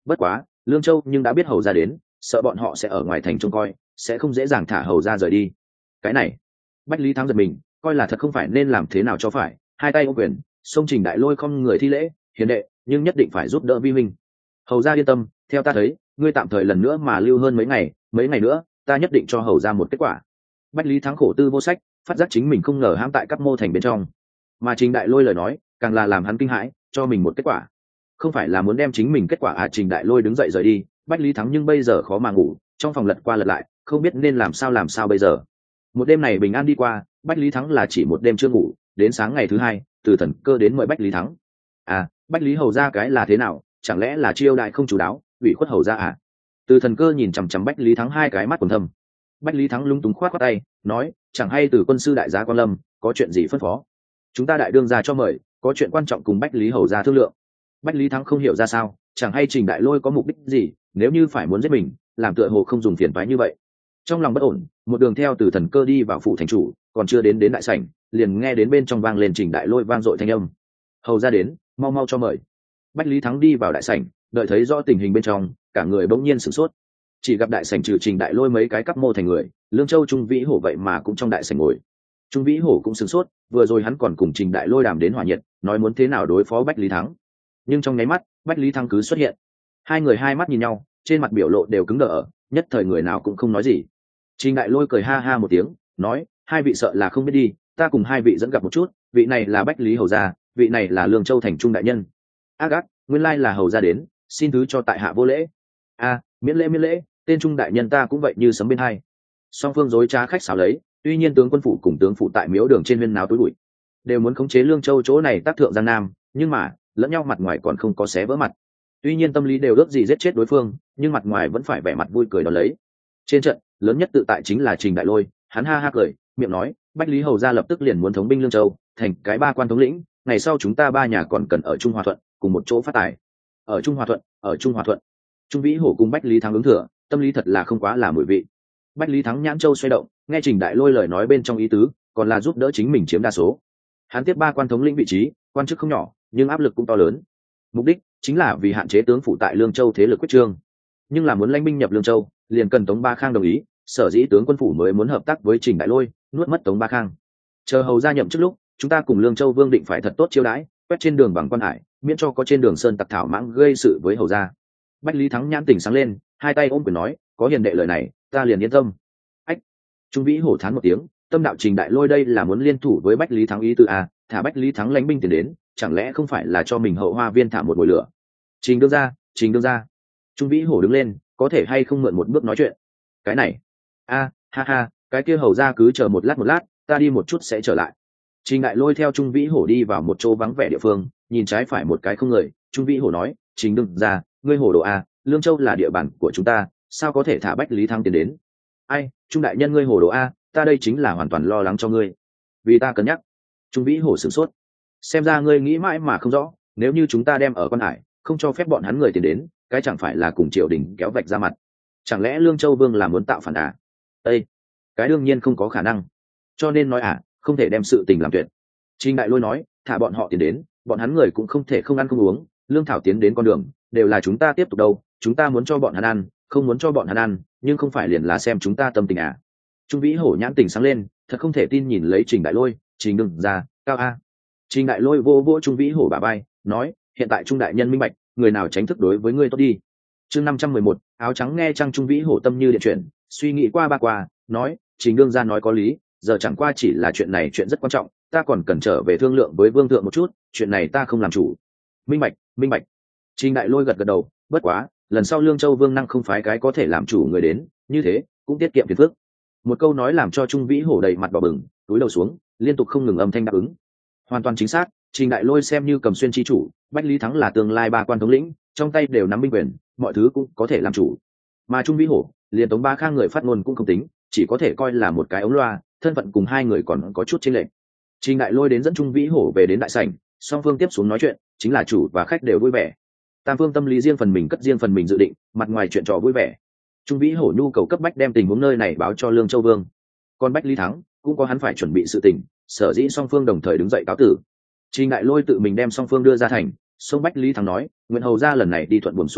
bất quá Lương Châu nhưng đã biết hầu ra đến, sợ bọn họ sẽ ở ngoài thành trông coi, sẽ không dễ dàng thả hầu ra rời đi. Cái này Bách Lý Thắng giật mình, coi là thật không phải nên làm thế nào cho phải, hai tay ôm quyền, xông Trình Đại Lôi không người thi lễ, hiền đệ, nhưng nhất định phải giúp đỡ vi huynh. Hầu ra yên tâm, theo ta thấy, ngươi tạm thời lần nữa mà lưu hơn mấy ngày, mấy ngày nữa, ta nhất định cho hầu ra một kết quả. Bách Lý Thắng khổ tư vô sách, phát giác chính mình không ngờ hãm tại các mô thành bên trong, mà Trình Đại Lôi lời nói, càng là làm hắn kinh hãi, cho mình một kết quả. Không phải là muốn đem chính mình kết quả à? Trình Đại Lôi đứng dậy rời đi, Bách Lý Thắng nhưng bây giờ khó mà ngủ, trong phòng lật qua lật lại, không biết nên làm sao làm sao bây giờ. Một đêm này bình an đi qua, Bách Lý Thắng là chỉ một đêm chưa ngủ, đến sáng ngày thứ hai, Từ Thần Cơ đến mời Bách Lý Thắng. À, Bách Lý hầu ra cái là thế nào, chẳng lẽ là chiêu đại không chủ đáo, ủy khuất hầu ra à? Từ Thần Cơ nhìn chằm chằm Bách Lý Thắng hai cái mắt quầng thâm. Bách Lý Thắng lúng túng khoát khoát tay, nói, chẳng hay Từ quân sư đại giá quan lâm, có chuyện gì phân phó? Chúng ta đại đương gia cho mời, có chuyện quan trọng cùng Bách Lý hầu ra thương lượng. Bách Lý Thắng không hiểu ra sao, chẳng hay Trình Đại Lôi có mục đích gì, nếu như phải muốn giết mình, làm tựa hồ không dùng phiền toái như vậy. Trong lòng bất ổn, một đường theo Từ Thần Cơ đi vào phủ thành chủ, còn chưa đến đến đại sảnh, liền nghe đến bên trong vang lên Trình Đại Lôi vang dội thanh âm. Hầu ra đến, mau mau cho mời. Bách Lý Thắng đi vào đại sảnh, đợi thấy rõ tình hình bên trong, cả người bỗng nhiên sửng sốt. Chỉ gặp đại sảnh trừ Trình Đại Lôi mấy cái cấp mô thành người, Lương Châu Trung Vĩ Hổ vậy mà cũng trong đại sảnh ngồi. Trung Vĩ Hổ cũng sửng sốt, vừa rồi hắn còn cùng Trình Đại Lôi đàm đến hỏa nhiệt, nói muốn thế nào đối phó Bách Lý Thắng. Nhưng trong nháy mắt, Bách Lý Thắng cứ xuất hiện. Hai người hai mắt nhìn nhau, trên mặt biểu lộ đều cứng đờ ở, nhất thời người nào cũng không nói gì. Trình Đại Lôi cười ha ha một tiếng, nói, hai vị sợ là không biết đi, ta cùng hai vị dẫn gặp một chút, vị này là Bách Lý hầu gia, vị này là Lương Châu thành trung đại nhân. Ác ác, nguyên lai là hầu gia đến, xin thứ cho tại hạ vô lễ. A, miễn lễ miễn lễ, tên trung đại nhân ta cũng vậy như sấm bên hai. Song phương dối trá khách xảo lấy, tuy nhiên tướng quân phủ cùng tướng phụ tại miếu đường trên huyên náo tối bụi, đều muốn khống chế Lương Châu chỗ này tác thượng giang nam, nhưng mà lẫn nhau mặt ngoài còn không có xé vỡ mặt. Tuy nhiên tâm lý đều ước gì giết chết đối phương, nhưng mặt ngoài vẫn phải vẻ mặt vui cười đón lấy. Trên trận lớn nhất tự tại chính là Trình Đại Lôi, hắn ha ha cười, miệng nói, Bách Lý hầu gia lập tức liền muốn thống binh Lương Châu, thành cái ba quan thống lĩnh, ngày sau chúng ta ba nhà còn cần ở Trung Hòa Thuận, cùng một chỗ phát tài. Ở Trung Hòa Thuận, ở Trung Hòa Thuận. Trung Vĩ Hổ cùng Bách Lý Thắng ứng thừa, tâm lý thật là không quá là mùi vị. Bách Lý Thắng nhãn châu xoay động, nghe Trình Đại Lôi lời nói bên trong ý tứ, còn là giúp đỡ chính mình chiếm đa số. Hắn tiếp ba quan thống lĩnh vị trí, quan chức không nhỏ, nhưng áp lực cũng to lớn. Mục đích chính là vì hạn chế tướng phủ tại Lương Châu thế lực quyết trương, nhưng là muốn lãnh binh nhập Lương Châu, liền cần Tống Ba Khang đồng ý, sở dĩ tướng quân phủ mới muốn hợp tác với Trình Đại Lôi, nuốt mất Tống Ba Khang. Chờ hầu gia nhậm trước lúc, chúng ta cùng Lương Châu Vương định phải thật tốt chiêu đãi, quét trên đường bằng quan hải, miễn cho có trên đường sơn tặc thảo mãng gây sự với hầu gia. Bách Lý Thắng nhãn tỉnh sáng lên, hai tay ôm quyền nói, có hiền đệ lời này, ta liền yên tâm. Ách! Trung Vĩ hổ thán một tiếng, tâm đạo Trình Đại Lôi đây là muốn liên thủ với Bách Lý Thắng ý tư a, thả Bách Lý Thắng lãnh binh tiền đến, chẳng lẽ không phải là cho mình hậu hoa viên thả một mồi lửa? Trình đương gia, Trình đương gia. Trung Vĩ hổ đứng lên, có thể hay không mượn một bước nói chuyện? Cái này, a, ha ha, cái kia hầu gia cứ chờ một lát một lát, ta đi một chút sẽ trở lại. Trình Đại Lôi theo Trung Vĩ hổ đi vào một chỗ vắng vẻ địa phương, nhìn trái phải một cái không người, Trung Vĩ hổ nói, Trình đương gia, ngươi hổ đồ a, Lương Châu là địa bàn của chúng ta, sao có thể thả Bách Lý Thắng tiền đến? Ai, Trung đại nhân ngươi hổ đồ a, ta đây chính là hoàn toàn lo lắng cho ngươi, vì ta cân nhắc. Trung Vĩ hổ sửng sốt, xem ra ngươi nghĩ mãi mà không rõ, nếu như chúng ta đem ở quan hải, không cho phép bọn hắn người tiền đến, cái chẳng phải là cùng triều đình kéo vạch ra mặt? Chẳng lẽ Lương Châu Vương là muốn tạo phản à? Ê, cái đương nhiên không có khả năng, cho nên nói à, không thể đem sự tình làm tuyệt. Trình Đại Lôi nói, thả bọn họ tiền đến, bọn hắn người cũng không thể không ăn không uống, lương thảo tiến đến con đường, đều là chúng ta tiếp tục đâu, chúng ta muốn cho bọn hắn ăn, không muốn cho bọn hắn ăn, nhưng không phải liền là xem chúng ta tâm tình à? Trung Vĩ hổ nhãn tình sáng lên, thật không thể tin nhìn lấy Trình Đại Lôi, Trình đừng ra, cao a. Trình Đại Lôi vô vô Trung Vĩ hổ bả vai, nói, hiện tại Trung đại nhân minh bạch, người nào tránh thức đối với ngươi tốt đi. Chương năm trăm mười một, áo trắng nghe trăng. Trung Vĩ hổ tâm như điện chuyển, suy nghĩ qua ba qua, nói, Trình đương gia nói có lý, giờ chẳng qua chỉ là chuyện này chuyện rất quan trọng, ta còn cần trở về thương lượng với vương thượng một chút, chuyện này ta không làm chủ. Minh bạch, minh bạch. Trình Đại Lôi gật gật đầu, bất quá, lần sau Lương Châu Vương năng không phái cái có thể làm chủ người đến, như thế cũng tiết kiệm phiền phức. Một câu nói làm cho Trung Vĩ hổ đầy mặt đỏ bừng, túi đầu xuống, liên tục không ngừng âm thanh đáp ứng. Hoàn toàn chính xác, Trình Đại Lôi xem như cầm xuyên chi chủ, Bách Lý Thắng là tương lai ba quan thống lĩnh, trong tay đều nắm binh quyền, mọi thứ cũng có thể làm chủ. Mà Trung Vĩ hổ, liền Tống Ba Khang người phát ngôn cũng không tính, chỉ có thể coi là một cái ống loa, thân phận cùng hai người còn có chút chênh lệch. Trình Đại Lôi đến dẫn Trung Vĩ hổ về đến đại sảnh, song phương tiếp xuống nói chuyện, chính là chủ và khách đều vui vẻ. Tam phương tâm lý riêng phần mình cất riêng phần mình dự định, mặt ngoài chuyện trò vui vẻ. Trung Vĩ hổ nhu cầu cấp bách đem tình huống nơi này báo cho Lương Châu Vương, còn Bách Lý Thắng cũng có hắn phải chuẩn bị sự tình, sở dĩ song phương đồng thời đứng dậy cáo tử. Trình Đại Lôi tự mình đem song phương đưa ra thành, sông Bách Lý Thắng nói, nguyện hầu ra lần này đi thuận buồm xuôi gió,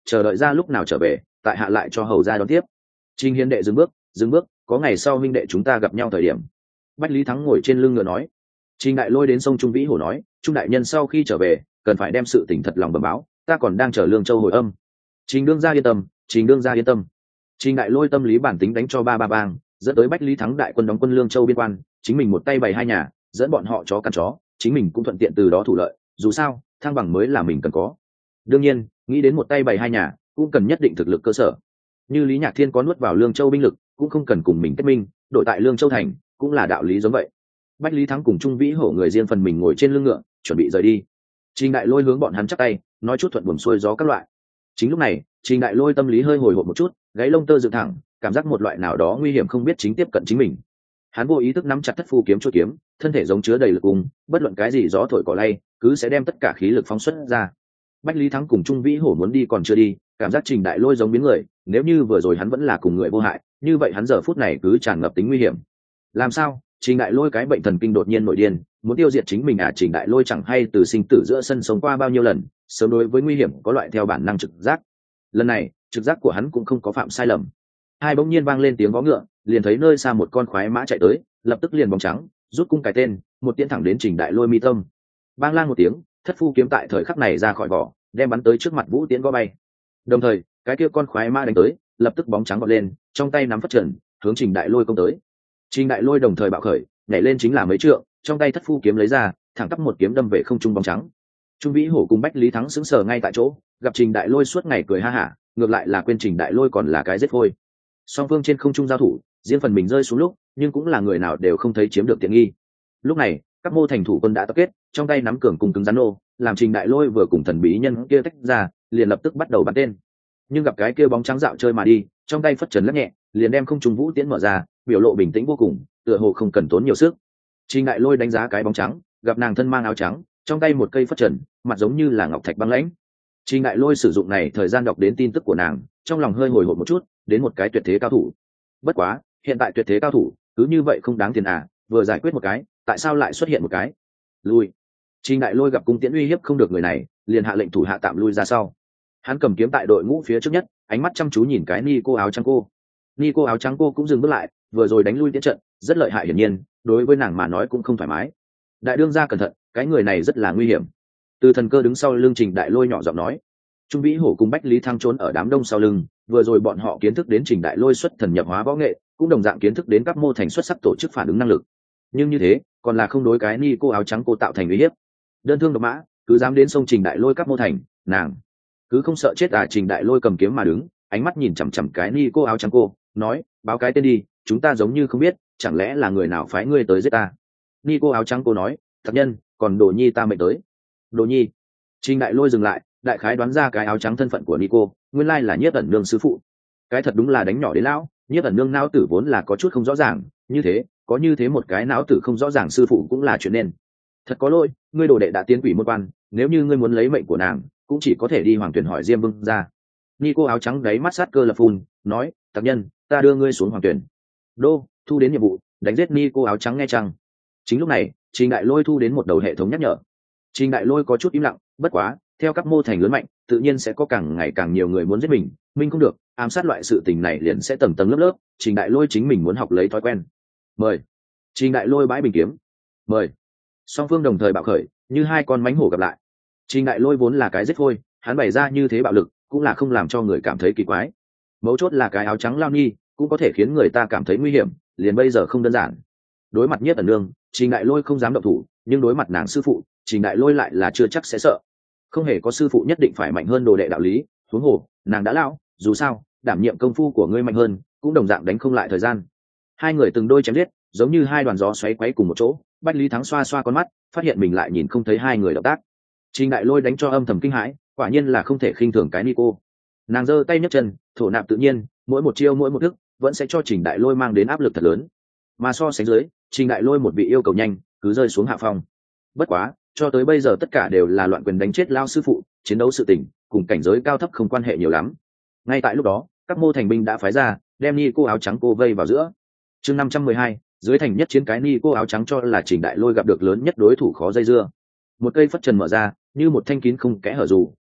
chờ đợi ra lúc nào trở về tại hạ lại cho hầu ra đón tiếp. Trình hiền đệ dừng bước dừng bước có ngày sau huynh đệ chúng ta gặp nhau thời điểm. Bách Lý Thắng ngồi trên lưng ngựa nói. Trình Đại Lôi đến sông Trung Vĩ Hổ nói, Trung đại nhân sau khi trở về cần phải đem sự tình thật lòng bẩm báo, ta còn đang chờ Lương Châu hồi âm. Trình đương gia yên tâm, Trình đương gia yên tâm. Trình Đại Lôi tâm lý bản tính đánh cho ba ba bang, dẫn tới Bách Lý Thắng đại quân đóng quân Lương Châu biên quan, chính mình một tay bày hai nhà, dẫn bọn họ chó căn chó, chính mình cũng thuận tiện từ đó thủ lợi, dù sao, thăng bằng mới là mình cần có. Đương nhiên, nghĩ đến một tay bày hai nhà, cũng cần nhất định thực lực cơ sở. Như Lý Nhạc Thiên có nuốt vào Lương Châu binh lực, cũng không cần cùng mình kết minh, đổi tại Lương Châu thành, cũng là đạo lý giống vậy. Bách Lý Thắng cùng Trung Vĩ Hổ người riêng phần mình ngồi trên lưng ngựa, chuẩn bị rời đi. Trình Đại Lôi hướng bọn hắn chắp tay, nói chút thuận buồm xuôi gió các loại. Chính lúc này, Trình Đại Lôi tâm lý hơi hồi hộp một chút, gáy lông tơ dựng thẳng, cảm giác một loại nào đó nguy hiểm không biết chính tiếp cận chính mình. Hắn vô ý thức nắm chặt thất phu kiếm chuôi kiếm, thân thể giống chứa đầy lực cung, bất luận cái gì gió thổi cỏ lay, cứ sẽ đem tất cả khí lực phóng xuất ra. Bách Lý Thắng cùng Trung Vĩ Hổ muốn đi còn chưa đi, cảm giác Trình Đại Lôi giống biến người, nếu như vừa rồi hắn vẫn là cùng người vô hại, như vậy hắn giờ phút này cứ tràn ngập tính nguy hiểm. Làm sao? Trình Đại Lôi cái bệnh thần kinh đột nhiên nổi điên, muốn tiêu diệt chính mình à? Trình Đại Lôi chẳng hay từ sinh tử giữa sân sống qua bao nhiêu lần, sớm đối với nguy hiểm có loại theo bản năng trực giác. Lần này, trực giác của hắn cũng không có phạm sai lầm. Hai bỗng nhiên vang lên tiếng vó ngựa, liền thấy nơi xa một con khoái mã chạy tới, lập tức liền bóng trắng, rút cung cái tên, một tiễn thẳng đến Trình Đại Lôi mi tâm. Bang lang một tiếng, thất phu kiếm tại thời khắc này ra khỏi vỏ, đem bắn tới trước mặt Vũ Tiễn gõ bay. Đồng thời, cái kia con khoái mã đánh tới, lập tức bóng trắng vọt lên, trong tay nắm phất trần, hướng Trình Đại Lôi công tới. Trình Đại Lôi đồng thời bạo khởi, nhảy lên chính là mấy trượng, trong tay thất phu kiếm lấy ra, thẳng tắp một kiếm đâm về không trung bóng trắng. Trung Vĩ Hổ cùng Bách Lý Thắng sững sờ ngay tại chỗ, gặp Trình Đại Lôi suốt ngày cười ha hả, ngược lại là quên Trình Đại Lôi còn là cái giết phôi. Song phương trên không trung giao thủ, riêng phần mình rơi xuống lúc, nhưng cũng là người nào đều không thấy chiếm được tiện nghi. Lúc này, các mô thành thủ quân đã tập kết, trong tay nắm cường cùng cứng rắn nô, làm Trình Đại Lôi vừa cùng thần bí nhân kia tách ra, liền lập tức bắt đầu bắn tên. Nhưng gặp cái kia bóng trắng dạo chơi mà đi, trong tay phất trần lắc nhẹ, liền đem không trung vũ tiễn mở ra, biểu lộ bình tĩnh vô cùng, tựa hồ không cần tốn nhiều sức. Trình Đại Lôi đánh giá cái bóng trắng, gặp nàng thân mang áo trắng, trong tay một cây phất trần, mặt giống như là ngọc thạch băng lãnh. Trình Đại Lôi sử dụng này thời gian đọc đến tin tức của nàng, trong lòng hơi hồi hộp một chút, đến một cái tuyệt thế cao thủ. Bất quá, hiện tại tuyệt thế cao thủ, cứ như vậy không đáng tiền à, vừa giải quyết một cái, tại sao lại xuất hiện một cái? Lui. Trình Đại Lôi gặp cung tiễn uy hiếp không được người này, liền hạ lệnh thủ hạ tạm lui ra sau. Hắn cầm kiếm tại đội ngũ phía trước nhất, ánh mắt chăm chú nhìn cái ni cô áo trắng cô. Ni cô áo trắng cô cũng dừng bước lại, vừa rồi đánh lui tiễn trận, rất lợi hại hiển nhiên, đối với nàng mà nói cũng không thoải mái. Đại đương gia cẩn thận, cái người này rất là nguy hiểm. Từ Thần Cơ đứng sau lưng Trình Đại Lôi nhỏ giọng nói. Trung Vĩ Hổ cùng Bách Lý Thăng trốn ở đám đông sau lưng, vừa rồi bọn họ kiến thức đến Trình Đại Lôi xuất thần nhập hóa võ nghệ, cũng đồng dạng kiến thức đến các mô thành xuất sắc tổ chức phản ứng năng lực. Nhưng như thế, còn là không đối cái ni cô áo trắng cô tạo thành uy hiếp. Đơn thương độc mã, cứ dám đến sông Trình Đại Lôi các mô thành, nàng cứ không sợ chết à? Trình Đại Lôi cầm kiếm mà đứng, ánh mắt nhìn chằm chằm cái ni cô áo trắng cô, nói, báo cái tên đi, chúng ta giống như không biết, chẳng lẽ là người nào phái ngươi tới giết ta? Ni cô áo trắng cô nói, thật nhân, còn Đồ Nhi ta mệnh tới. Đồ Nhi. Trình Đại Lôi dừng lại, đại khái đoán ra cái áo trắng thân phận của Nico, nguyên lai là Nhiếp ẩn nương sư phụ. Cái thật đúng là đánh nhỏ đến lão, Nhiếp ẩn nương não tử vốn là có chút không rõ ràng, như thế, có như thế một cái não tử không rõ ràng sư phụ cũng là chuyện nên. Thật có lỗi, ngươi đồ đệ đã tiến quỷ môn quan, nếu như ngươi muốn lấy mệnh của nàng, cũng chỉ có thể đi Hoàng Tuyển hỏi Diêm Vương ra. Nico áo trắng đáy mắt sát cơ lập phun, nói, tặc nhân, ta đưa ngươi xuống Hoàng Tuyển. Đô, thu đến nhiệm vụ, đánh giết Nico áo trắng nghe chăng? Chính lúc này, Trình Đại Lôi thu đến một đầu hệ thống nhắc nhở. Trình Đại Lôi có chút im lặng, bất quá, theo các mô thành lớn mạnh, tự nhiên sẽ có càng ngày càng nhiều người muốn giết mình, mình không được, ám sát loại sự tình này liền sẽ tầng tầng lớp lớp, Trình Đại Lôi chính mình muốn học lấy thói quen. Mời. Trình Đại Lôi bãi bình kiếm. Mời. Song phương đồng thời bạo khởi, như hai con mánh hổ gặp lại. Trình Đại Lôi vốn là cái giết thôi, hắn bày ra như thế bạo lực, cũng là không làm cho người cảm thấy kỳ quái. Mấu chốt là cái áo trắng lao nhi, cũng có thể khiến người ta cảm thấy nguy hiểm, liền bây giờ không đơn giản. Đối mặt Nhiếp ẩn nương, Trình Đại Lôi không dám động thủ, nhưng đối mặt nàng sư phụ, Trình Đại Lôi lại là chưa chắc sẽ sợ. Không hề có sư phụ nhất định phải mạnh hơn đồ đệ đạo lý, huống hồ nàng đã lão, dù sao đảm nhiệm công phu của ngươi mạnh hơn, cũng đồng dạng đánh không lại thời gian. Hai người từng đôi chém giết, giống như hai đoàn gió xoáy quấy cùng một chỗ. Bách Lý Thắng xoa xoa con mắt, phát hiện mình lại nhìn không thấy hai người động tác. Trình Đại Lôi đánh cho âm thầm kinh hãi, quả nhiên là không thể khinh thường cái Nico. Nàng giơ tay nhấc chân, thổ nạp tự nhiên, mỗi một chiêu mỗi một thức vẫn sẽ cho Trình Đại Lôi mang đến áp lực thật lớn. Mà so sánh dưới, Trình Đại Lôi một vị yêu cầu nhanh, cứ rơi xuống hạ phong. Bất quá, cho tới bây giờ tất cả đều là loạn quyền đánh chết lao sư phụ, chiến đấu sự tình cùng cảnh giới cao thấp không quan hệ nhiều lắm. Ngay tại lúc đó, các mô thành binh đã phái ra, đem ni cô áo trắng cô vây vào giữa. Chương năm trăm mười hai, dưới thành nhất chiến cái ni cô áo trắng cho là Trình Đại Lôi gặp được lớn nhất đối thủ khó dây dưa. Một cây phất trần mở ra, như một thanh kín không kẽ hở dù,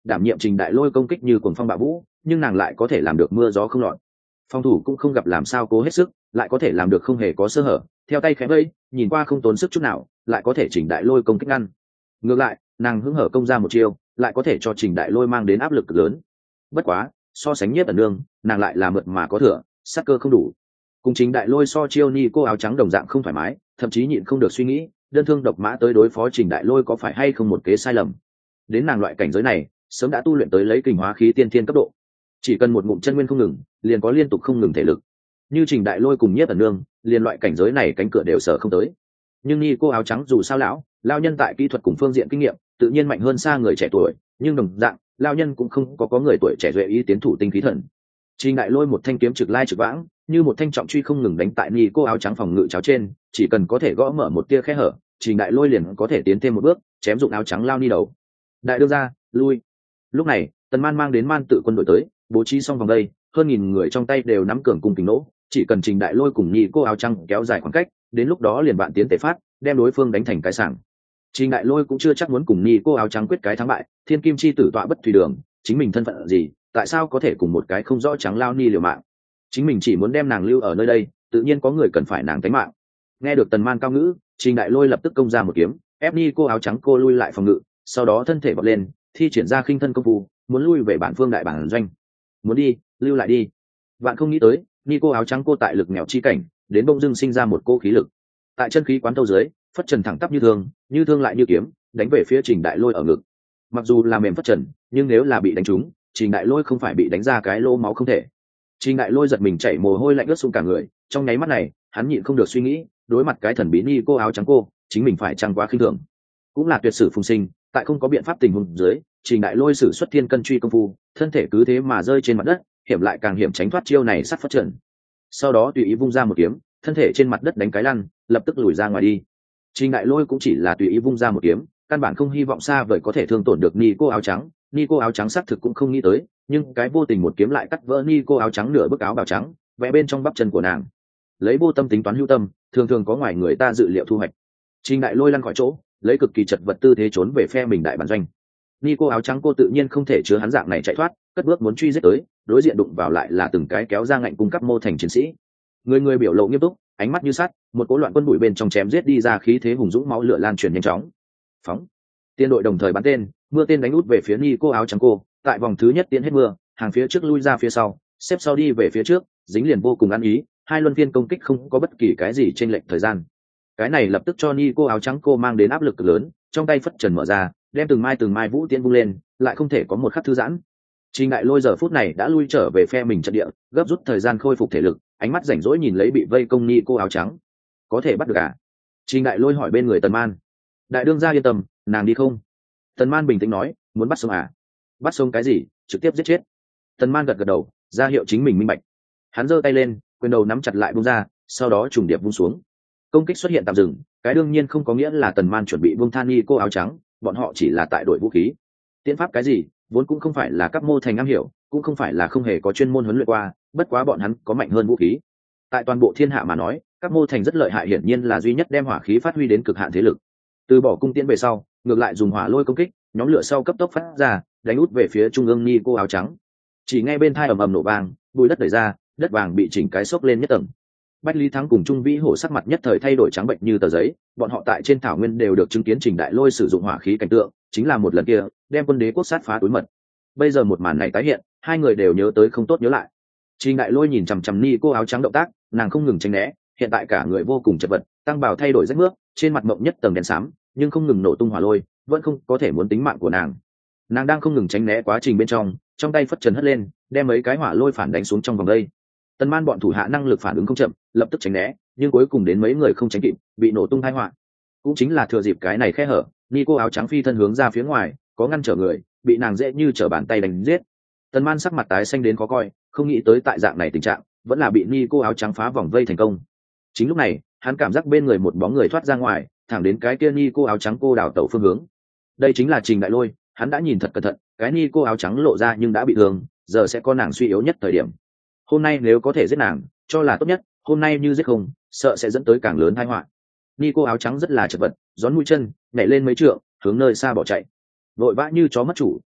đảm nhiệm trình đại lôi công kích như cuồng phong bạo vũ, nhưng nàng lại có thể làm được mưa gió không lọt. Phòng thủ cũng không gặp làm sao cố hết sức, lại có thể làm được không hề có sơ hở, theo tay khẽ vây, nhìn qua không tốn sức chút nào, lại có thể trình đại lôi công kích ngăn. Ngược lại, nàng hứng hở công ra một chiêu, lại có thể cho trình đại lôi mang đến áp lực cực lớn. Bất quá, so sánh Nhiếp ẩn nương, nàng lại là mượt mà có thừa, sắc cơ không đủ. Cùng trình đại lôi so chiêu ni cô áo trắng đồng dạng không thoải mái, thậm chí nhịn không được suy nghĩ, đơn thương độc mã tới đối phó trình đại lôi có phải hay không một kế sai lầm. Đến nàng loại cảnh giới này, sớm đã tu luyện tới lấy kình hóa khí tiên thiên cấp độ, chỉ cần một ngụm chân nguyên không ngừng, liền có liên tục không ngừng thể lực. Như trình đại lôi cùng Nhiếp ẩn nương, liền loại cảnh giới này cánh cửa đều sở không tới. Nhưng ni cô áo trắng dù sao lão lao nhân tại kỹ thuật cùng phương diện kinh nghiệm tự nhiên mạnh hơn xa người trẻ tuổi, nhưng đồng dạng lao nhân cũng không có có người tuổi trẻ duệ ý tiến thủ tinh khí thần. Trình đại lôi một thanh kiếm trực lai trực vãng, như một thanh trọng truy không ngừng đánh tại ni cô áo trắng phòng ngự cháo trên, chỉ cần có thể gõ mở một tia khe hở, trình đại lôi liền có thể tiến thêm một bước, chém dụng áo trắng lao ni đầu. Đại đương ra, lui. Lúc này Tần Man mang đến man tự quân đội tới, bố trí xong vòng đây, hơn nghìn người trong tay đều nắm cường cung kính nỗ, chỉ cần trình đại lôi cùng ni cô áo trắng kéo dài khoảng cách, đến lúc đó liền bạn tiến tề phát, đem đối phương đánh thành cái sảng. Trình đại lôi cũng chưa chắc muốn cùng ni cô áo trắng quyết cái thắng bại, thiên kim chi tử tọa bất thủy đường, chính mình thân phận gì, tại sao có thể cùng một cái không rõ trắng lao ni liều mạng. Chính mình chỉ muốn đem nàng lưu ở nơi đây, tự nhiên có người cần phải nàng tính mạng. Nghe được Tần Man cao ngữ, trình đại lôi lập tức công ra một kiếm, ép ni cô áo trắng cô lui lại phòng ngự, sau đó thân thể bật lên, thi triển ra khinh thân công phu, muốn lui về bản phương đại bản doanh. Muốn đi, lưu lại đi. Bạn không nghĩ tới, ni cô áo trắng cô tại lực nghèo chi cảnh, đến bông dưng sinh ra một cô khí lực. Tại chân khí quán thâu dưới, phất trần thẳng tắp như thương, như thương lại như kiếm, đánh về phía trình đại lôi ở ngực. Mặc dù là mềm phất trần, nhưng nếu là bị đánh trúng, trình đại lôi không phải bị đánh ra cái lỗ máu không thể. Trình đại lôi giật mình chảy mồ hôi lạnh ướt sũng cả người, trong nháy mắt này hắn nhịn không được suy nghĩ, đối mặt cái thần bí ni cô áo trắng cô, chính mình phải chăng quá khinh thường. Cũng là tuyệt sử phùng sinh, tại không có biện pháp tình huống dưới, trình đại lôi sử xuất thiên cân truy công phu, thân thể cứ thế mà rơi trên mặt đất, hiểm lại càng hiểm tránh thoát chiêu này sắt phất trần. Sau đó tùy ý vung ra một kiếm, thân thể trên mặt đất đánh cái lăn, lập tức lùi ra ngoài đi. Trình đại lôi cũng chỉ là tùy ý vung ra một kiếm, căn bản không hy vọng xa vời có thể thương tổn được ni cô áo trắng. Ni cô áo trắng xác thực cũng không nghĩ tới, nhưng cái vô tình một kiếm lại cắt vỡ ni cô áo trắng nửa bức áo bào trắng, vẽ bên trong bắp chân của nàng. Lấy vô tâm tính toán hữu tâm, thường thường có ngoài người ta dự liệu thu hoạch. Trình đại lôi lăn khỏi chỗ, lấy cực kỳ chật vật tư thế trốn về phe mình đại bản doanh. Ni cô áo trắng cô tự nhiên không thể chứa hắn dạng này chạy thoát, cất bước muốn truy giết tới, đối diện đụng vào lại là từng cái kéo ra ngạnh cung cấp mô thành chiến sĩ. Người người biểu lộ nghiêm túc, ánh mắt như sắt, một cỗ loạn quân bụi bên trong chém giết đi ra khí thế hùng dũng, máu lửa lan truyền nhanh chóng. Phóng. Tiên đội đồng thời bắn tên, mưa tên đánh út về phía ni cô áo trắng cô, tại vòng thứ nhất tiến hết mưa, hàng phía trước lui ra phía sau, xếp sau đi về phía trước, dính liền vô cùng ăn ý, hai luân phiên công kích không có bất kỳ cái gì chênh lệch thời gian. Cái này lập tức cho ni cô áo trắng cô mang đến áp lực cực lớn, trong tay phất trần mở ra, đem từng mai từng mai vũ tiễn vung lên, lại không thể có một khắc thư giãn. Trình đại lôi giờ phút này đã lui trở về phe mình trận địa, gấp rút thời gian khôi phục thể lực, ánh mắt rảnh rỗi nhìn lấy bị vây công ni cô áo trắng. Có thể bắt được à? Trình đại lôi hỏi bên người Tần Man. Đại đương gia yên tâm, nàng đi không? Tần Man bình tĩnh nói, muốn bắt sống à? Bắt sống cái gì? Trực tiếp giết chết. Tần Man gật gật đầu, ra hiệu chính mình minh bạch. Hắn giơ tay lên, quyền đầu nắm chặt lại buông ra, sau đó trùng điệp vung xuống. Công kích xuất hiện tạm dừng, cái đương nhiên không có nghĩa là Tần Man chuẩn bị buông tha ni cô áo trắng, bọn họ chỉ là tại đội vũ khí. Tiễn pháp cái gì, vốn cũng không phải là các mô thành am hiểu, cũng không phải là không hề có chuyên môn huấn luyện qua, bất quá bọn hắn có mạnh hơn vũ khí. Tại toàn bộ thiên hạ mà nói, các mô thành rất lợi hại, hiển nhiên là duy nhất đem hỏa khí phát huy đến cực hạn thế lực. Từ bỏ cung tiễn về sau, ngược lại dùng hỏa lôi công kích, nhóm lửa sau cấp tốc phát ra, đánh út về phía trung ương ni cô áo trắng. Chỉ nghe bên tai ầm ầm nổ vang, bụi đất đẩy ra, đất vàng bị chỉnh cái xốc lên nhất tầng. Bách Lý Thắng cùng Trung Vĩ Hổ sắc mặt nhất thời thay đổi trắng bệnh như tờ giấy, bọn họ tại trên thảo nguyên đều được chứng kiến Trình Đại Lôi sử dụng hỏa khí cảnh tượng, chính là một lần kia, đem quân đế quốc sát phá túi mật. Bây giờ một màn này tái hiện, hai người đều nhớ tới không tốt nhớ lại. Trình Đại Lôi nhìn chằm chằm ni cô áo trắng động tác, nàng không ngừng tránh né, hiện tại cả người vô cùng chật vật, tăng bào thay đổi rách nước, trên mặt mộng nhất tầng đen xám, nhưng không ngừng nổ tung hỏa lôi, vẫn không có thể muốn tính mạng của nàng. Nàng đang không ngừng tránh né quá trình bên trong, trong tay phất trần hất lên, đem mấy cái hỏa lôi phản đánh xuống trong vòng đây. Tần Man bọn thủ hạ năng lực phản ứng không chậm, lập tức tránh né, nhưng cuối cùng đến mấy người không tránh kịp, bị nổ tung tai họa. Cũng chính là thừa dịp cái này khe hở, ni cô áo trắng phi thân hướng ra phía ngoài, có ngăn trở người, bị nàng dễ như trở bàn tay đánh giết. Tần Man sắc mặt tái xanh đến khó coi, không nghĩ tới tại dạng này tình trạng, vẫn là bị ni cô áo trắng phá vòng vây thành công. Chính lúc này, hắn cảm giác bên người một bóng người thoát ra ngoài, thẳng đến cái kia ni cô áo trắng cô đảo tẩu phương hướng. Đây chính là Trình Đại Lôi, hắn đã nhìn thật cẩn thận, cái ni cô áo trắng lộ ra nhưng đã bị thương, giờ sẽ có nàng suy yếu nhất thời điểm. Hôm nay nếu có thể giết nàng, cho là tốt nhất, hôm nay như giết không, sợ sẽ dẫn tới càng lớn tai họa. Ni cô áo trắng rất là chật vật, gión mũi chân, nhảy lên mấy trượng, hướng nơi xa bỏ chạy. Vội vã như chó mất chủ,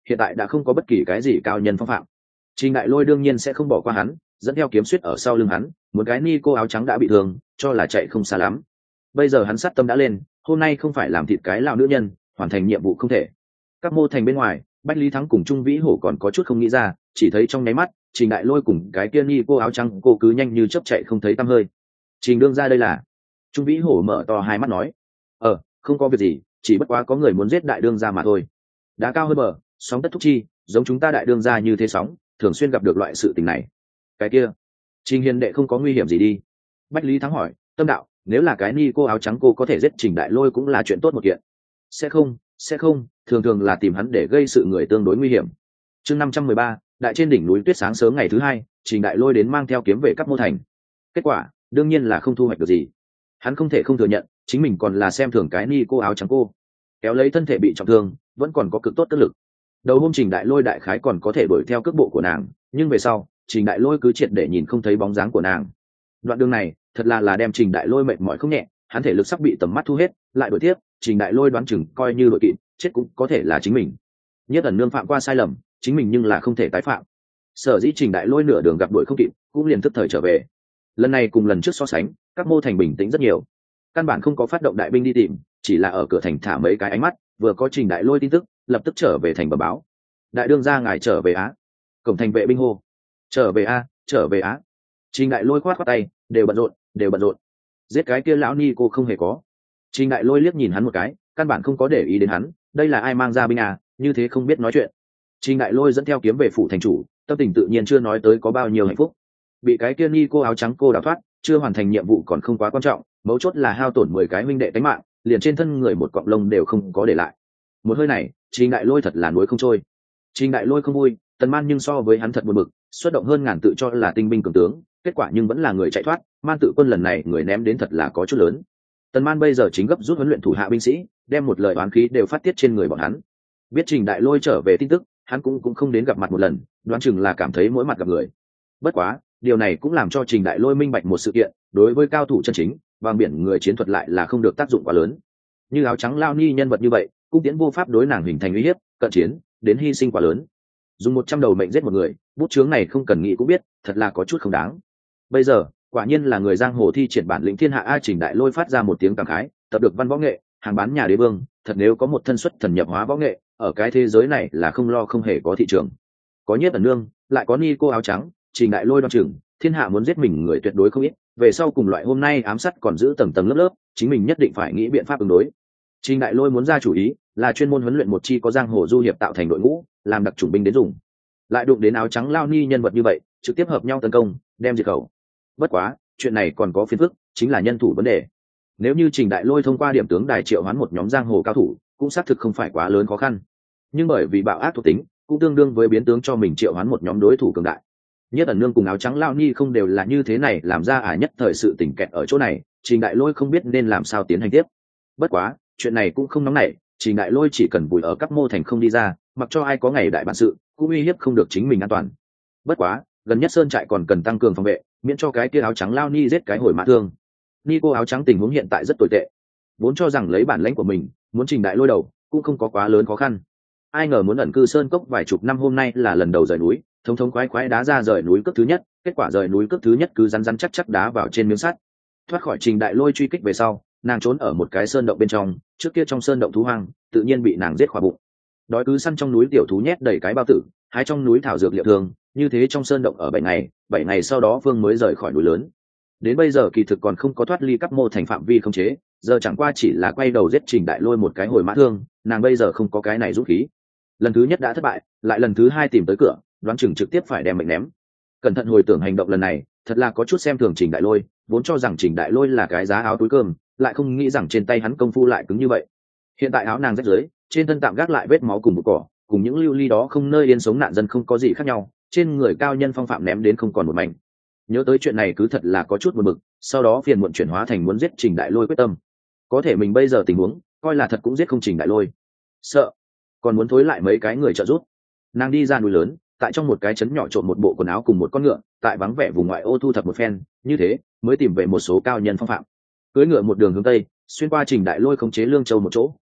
hiện tại đã không có bất kỳ cái gì cao nhân phong phạm. Trình Đại Lôi đương nhiên sẽ không bỏ qua hắn, dẫn theo kiếm suýt ở sau lưng hắn, một cái ni cô áo trắng đã bị thương, cho là chạy không xa lắm. Bây giờ hắn sát tâm đã lên, hôm nay không phải làm thịt cái lão nữ nhân, hoàn thành nhiệm vụ không thể. Các mô thành bên ngoài, Bách Lý Thắng cùng Trung Vĩ Hổ còn có chút không nghĩ ra, chỉ thấy trong nháy mắt, Trình Đại Lôi cùng cái kia ni cô áo trắng cô cứ nhanh như chớp chạy không thấy tăm hơi. Trình đương ra đây là? Trung Vĩ Hổ mở to hai mắt nói, ờ, không có việc gì, chỉ bất quá có người muốn giết đại đương gia mà thôi. Đá cao hơn bờ, sóng tất thúc chi, giống chúng ta đại đương gia như thế sóng, thường xuyên gặp được loại sự tình này. Cái kia, Trình hiền đệ không có nguy hiểm gì đi? Bách Lý Thắng hỏi. Tâm đạo, nếu là cái ni cô áo trắng cô có thể giết Trình Đại Lôi cũng là chuyện tốt một kiện. Sẽ không, sẽ không, thường thường là tìm hắn để gây sự người tương đối nguy hiểm. Chương năm trăm mười ba, đại trên đỉnh núi tuyết sáng sớm ngày thứ hai, Trình Đại Lôi đến mang theo kiếm về Cáp Mô Thành. Kết quả, đương nhiên là không thu hoạch được gì. Hắn không thể không thừa nhận, chính mình còn là xem thường cái ni cô áo trắng cô. Kéo lấy thân thể bị trọng thương, vẫn còn có cực tốt tức lực. Đầu hôm Trình Đại Lôi đại khái còn có thể đuổi theo cước bộ của nàng, nhưng về sau, Trình Đại Lôi cứ triệt để nhìn không thấy bóng dáng của nàng. Đoạn đường này, thật là là đem Trình Đại Lôi mệt mỏi không nhẹ, hắn thể lực sắp bị tầm mắt thu hết, lại đuổi tiếp, Trình Đại Lôi đoán chừng coi như đội kỵ, chết cũng có thể là chính mình. Nhất ẩn nương phạm qua sai lầm, chính mình nhưng là không thể tái phạm. Sở dĩ Trình Đại Lôi nửa đường gặp đuổi không kịp, cũng liền thức thời trở về. Lần này cùng lần trước so sánh, các mô thành bình tĩnh rất nhiều. Căn bản không có phát động đại binh đi tìm, chỉ là ở cửa thành thả mấy cái ánh mắt, vừa có Trình Đại Lôi tin tức, lập tức trở về thành bẩm báo. Đại đương gia ngài trở về á. Cổng thành vệ binh hô. Trở về a, trở về á. Trình Đại Lôi khoát khoát tay, đều bận rộn, đều bận rộn. Giết cái kia lão ni cô không hề có. Trình Đại Lôi liếc nhìn hắn một cái, căn bản không có để ý đến hắn, đây là ai mang ra binh à, như thế không biết nói chuyện. Trình Đại Lôi dẫn theo kiếm về phủ thành chủ, tâm tình tự nhiên chưa nói tới có bao nhiêu hạnh phúc. Bị cái kia ni cô áo trắng cô đào thoát, chưa hoàn thành nhiệm vụ còn không quá quan trọng, mấu chốt là hao tổn mười cái huynh đệ tính mạng, liền trên thân người một cọng lông đều không có để lại. Một hơi này, Trình Đại Lôi thật là nuối không trôi. Trình Đại Lôi không vui, Tần Man nhưng so với hắn thật buồn bực, xuất động hơn ngàn tự cho là tinh binh cường tướng, kết quả nhưng vẫn là người chạy thoát, Man tự quân lần này người ném đến thật là có chút lớn. Tần Man bây giờ chính gấp rút huấn luyện thủ hạ binh sĩ, đem một lời oán khí đều phát tiết trên người bọn hắn. Biết Trình Đại Lôi trở về tin tức, hắn cũng cũng không đến gặp mặt một lần, đoán chừng là cảm thấy mỗi mặt gặp người. Bất quá, điều này cũng làm cho Trình Đại Lôi minh bạch một sự kiện, đối với cao thủ chân chính, vàng biển người chiến thuật lại là không được tác dụng quá lớn. Như áo trắng lao ni nhân vật như vậy, cung tiễn vô pháp đối nàng hình thành uy hiếp, cận chiến, đến hy sinh quá lớn. Dùng một trăm đầu mệnh giết một người, bút chướng này không cần nghĩ cũng biết, thật là có chút không đáng. Bây giờ, quả nhiên là người giang hồ thi triển bản lĩnh thiên hạ a. Trình Đại Lôi phát ra một tiếng cảm khái, tập được văn võ nghệ, hàng bán nhà đế vương, thật nếu có một thân xuất thần nhập hóa võ nghệ, ở cái thế giới này là không lo không hề có thị trường. Có Nhiếp Ẩn Nương, lại có ni cô áo trắng, Trình Đại Lôi đoan chừng, thiên hạ muốn giết mình người tuyệt đối không ít, về sau cùng loại hôm nay ám sát còn giữ tầng tầng lớp lớp, chính mình nhất định phải nghĩ biện pháp ứng đối. Trình Đại Lôi muốn ra chủ ý, là chuyên môn huấn luyện một chi có giang hồ du hiệp tạo thành đội ngũ, làm đặc chủng binh đến dùng. Lại đụng đến áo trắng lao ni nhân vật như vậy, trực tiếp hợp nhau tấn công, đem diệt khẩu. Bất quá, chuyện này còn có phiền phức, chính là nhân thủ vấn đề. Nếu như Trình Đại Lôi thông qua điểm tướng đài triệu hoán một nhóm giang hồ cao thủ, cũng xác thực không phải quá lớn khó khăn. Nhưng bởi vì bạo ác thuộc tính, cũng tương đương với biến tướng cho mình triệu hoán một nhóm đối thủ cường đại. Nhất Ẩn Nương cùng áo trắng lao ni không đều là như thế này, làm ra ả nhất thời sự tình kẹt ở chỗ này, Trình Đại Lôi không biết nên làm sao tiến hành tiếp. Bất quá, chuyện này cũng không nóng nảy, Trình Đại Lôi chỉ cần vùi ở các mô thành không đi ra, mặc cho ai có ngày đại bản sự, cũng uy hiếp không được chính mình an toàn. Bất quá, gần nhất sơn trại còn cần tăng cường phòng vệ, miễn cho cái kia áo trắng lao ni giết cái hồi mã thương. Ni cô áo trắng tình huống hiện tại rất tồi tệ, vốn cho rằng lấy bản lãnh của mình, muốn Trình Đại Lôi đầu, cũng không có quá lớn khó khăn. Ai ngờ muốn ẩn cư sơn cốc vài chục năm hôm nay là lần đầu rời núi, thống thống khoái khoái đá ra rời núi cước thứ nhất, kết quả rời núi cước thứ nhất cứ rắn rắn chắc chắc đá vào trên miếng sắt. Thoát khỏi Trình Đại Lôi truy kích về sau, nàng trốn ở một cái sơn động bên trong, trước kia trong sơn động thú hoang, tự nhiên bị nàng giết khỏa bụng. Đói cứ săn trong núi tiểu thú nhét đầy cái bao tử, hái trong núi thảo dược liệu thường, như thế trong sơn động ở bảy ngày, bảy ngày sau đó Vương mới rời khỏi núi lớn. Đến bây giờ kỳ thực còn không có thoát ly Cáp Mô thành phạm vi khống chế, giờ chẳng qua chỉ là quay đầu giết Trình Đại Lôi một cái hồi mã thương, nàng bây giờ không có cái này dũng khí. Lần thứ nhất đã thất bại, lại lần thứ hai tìm tới cửa, đoán chừng trực tiếp phải đem mệnh ném. Cẩn thận hồi tưởng hành động lần này, thật là có chút xem thường Trình Đại Lôi, vốn cho rằng Trình Đại Lôi là cái giá áo túi cơm, lại không nghĩ rằng trên tay hắn công phu lại cứng như vậy. Hiện tại áo nàng rách rưới, trên thân tạm gác lại vết máu cùng một cỏ, cùng những lưu ly đó không nơi yên sống nạn dân không có gì khác nhau, trên người cao nhân phong phạm ném đến không còn một mảnh. Nhớ tới chuyện này cứ thật là có chút buồn bực, sau đó phiền muộn chuyển hóa thành muốn giết Trình Đại Lôi quyết tâm. Có thể mình bây giờ tình huống, coi là thật cũng giết không Trình Đại Lôi. Sợ, còn muốn thối lại mấy cái người trợ giúp. Nàng đi ra núi lớn, tại trong một cái trấn nhỏ trộn một bộ quần áo cùng một con ngựa, tại vắng vẻ vùng ngoại ô thu thập một phen, như thế mới tìm về một số cao nhân phong phạm. Cưỡi ngựa một đường hướng tây, xuyên qua Trình Đại Lôi khống chế Lương Châu một chỗ,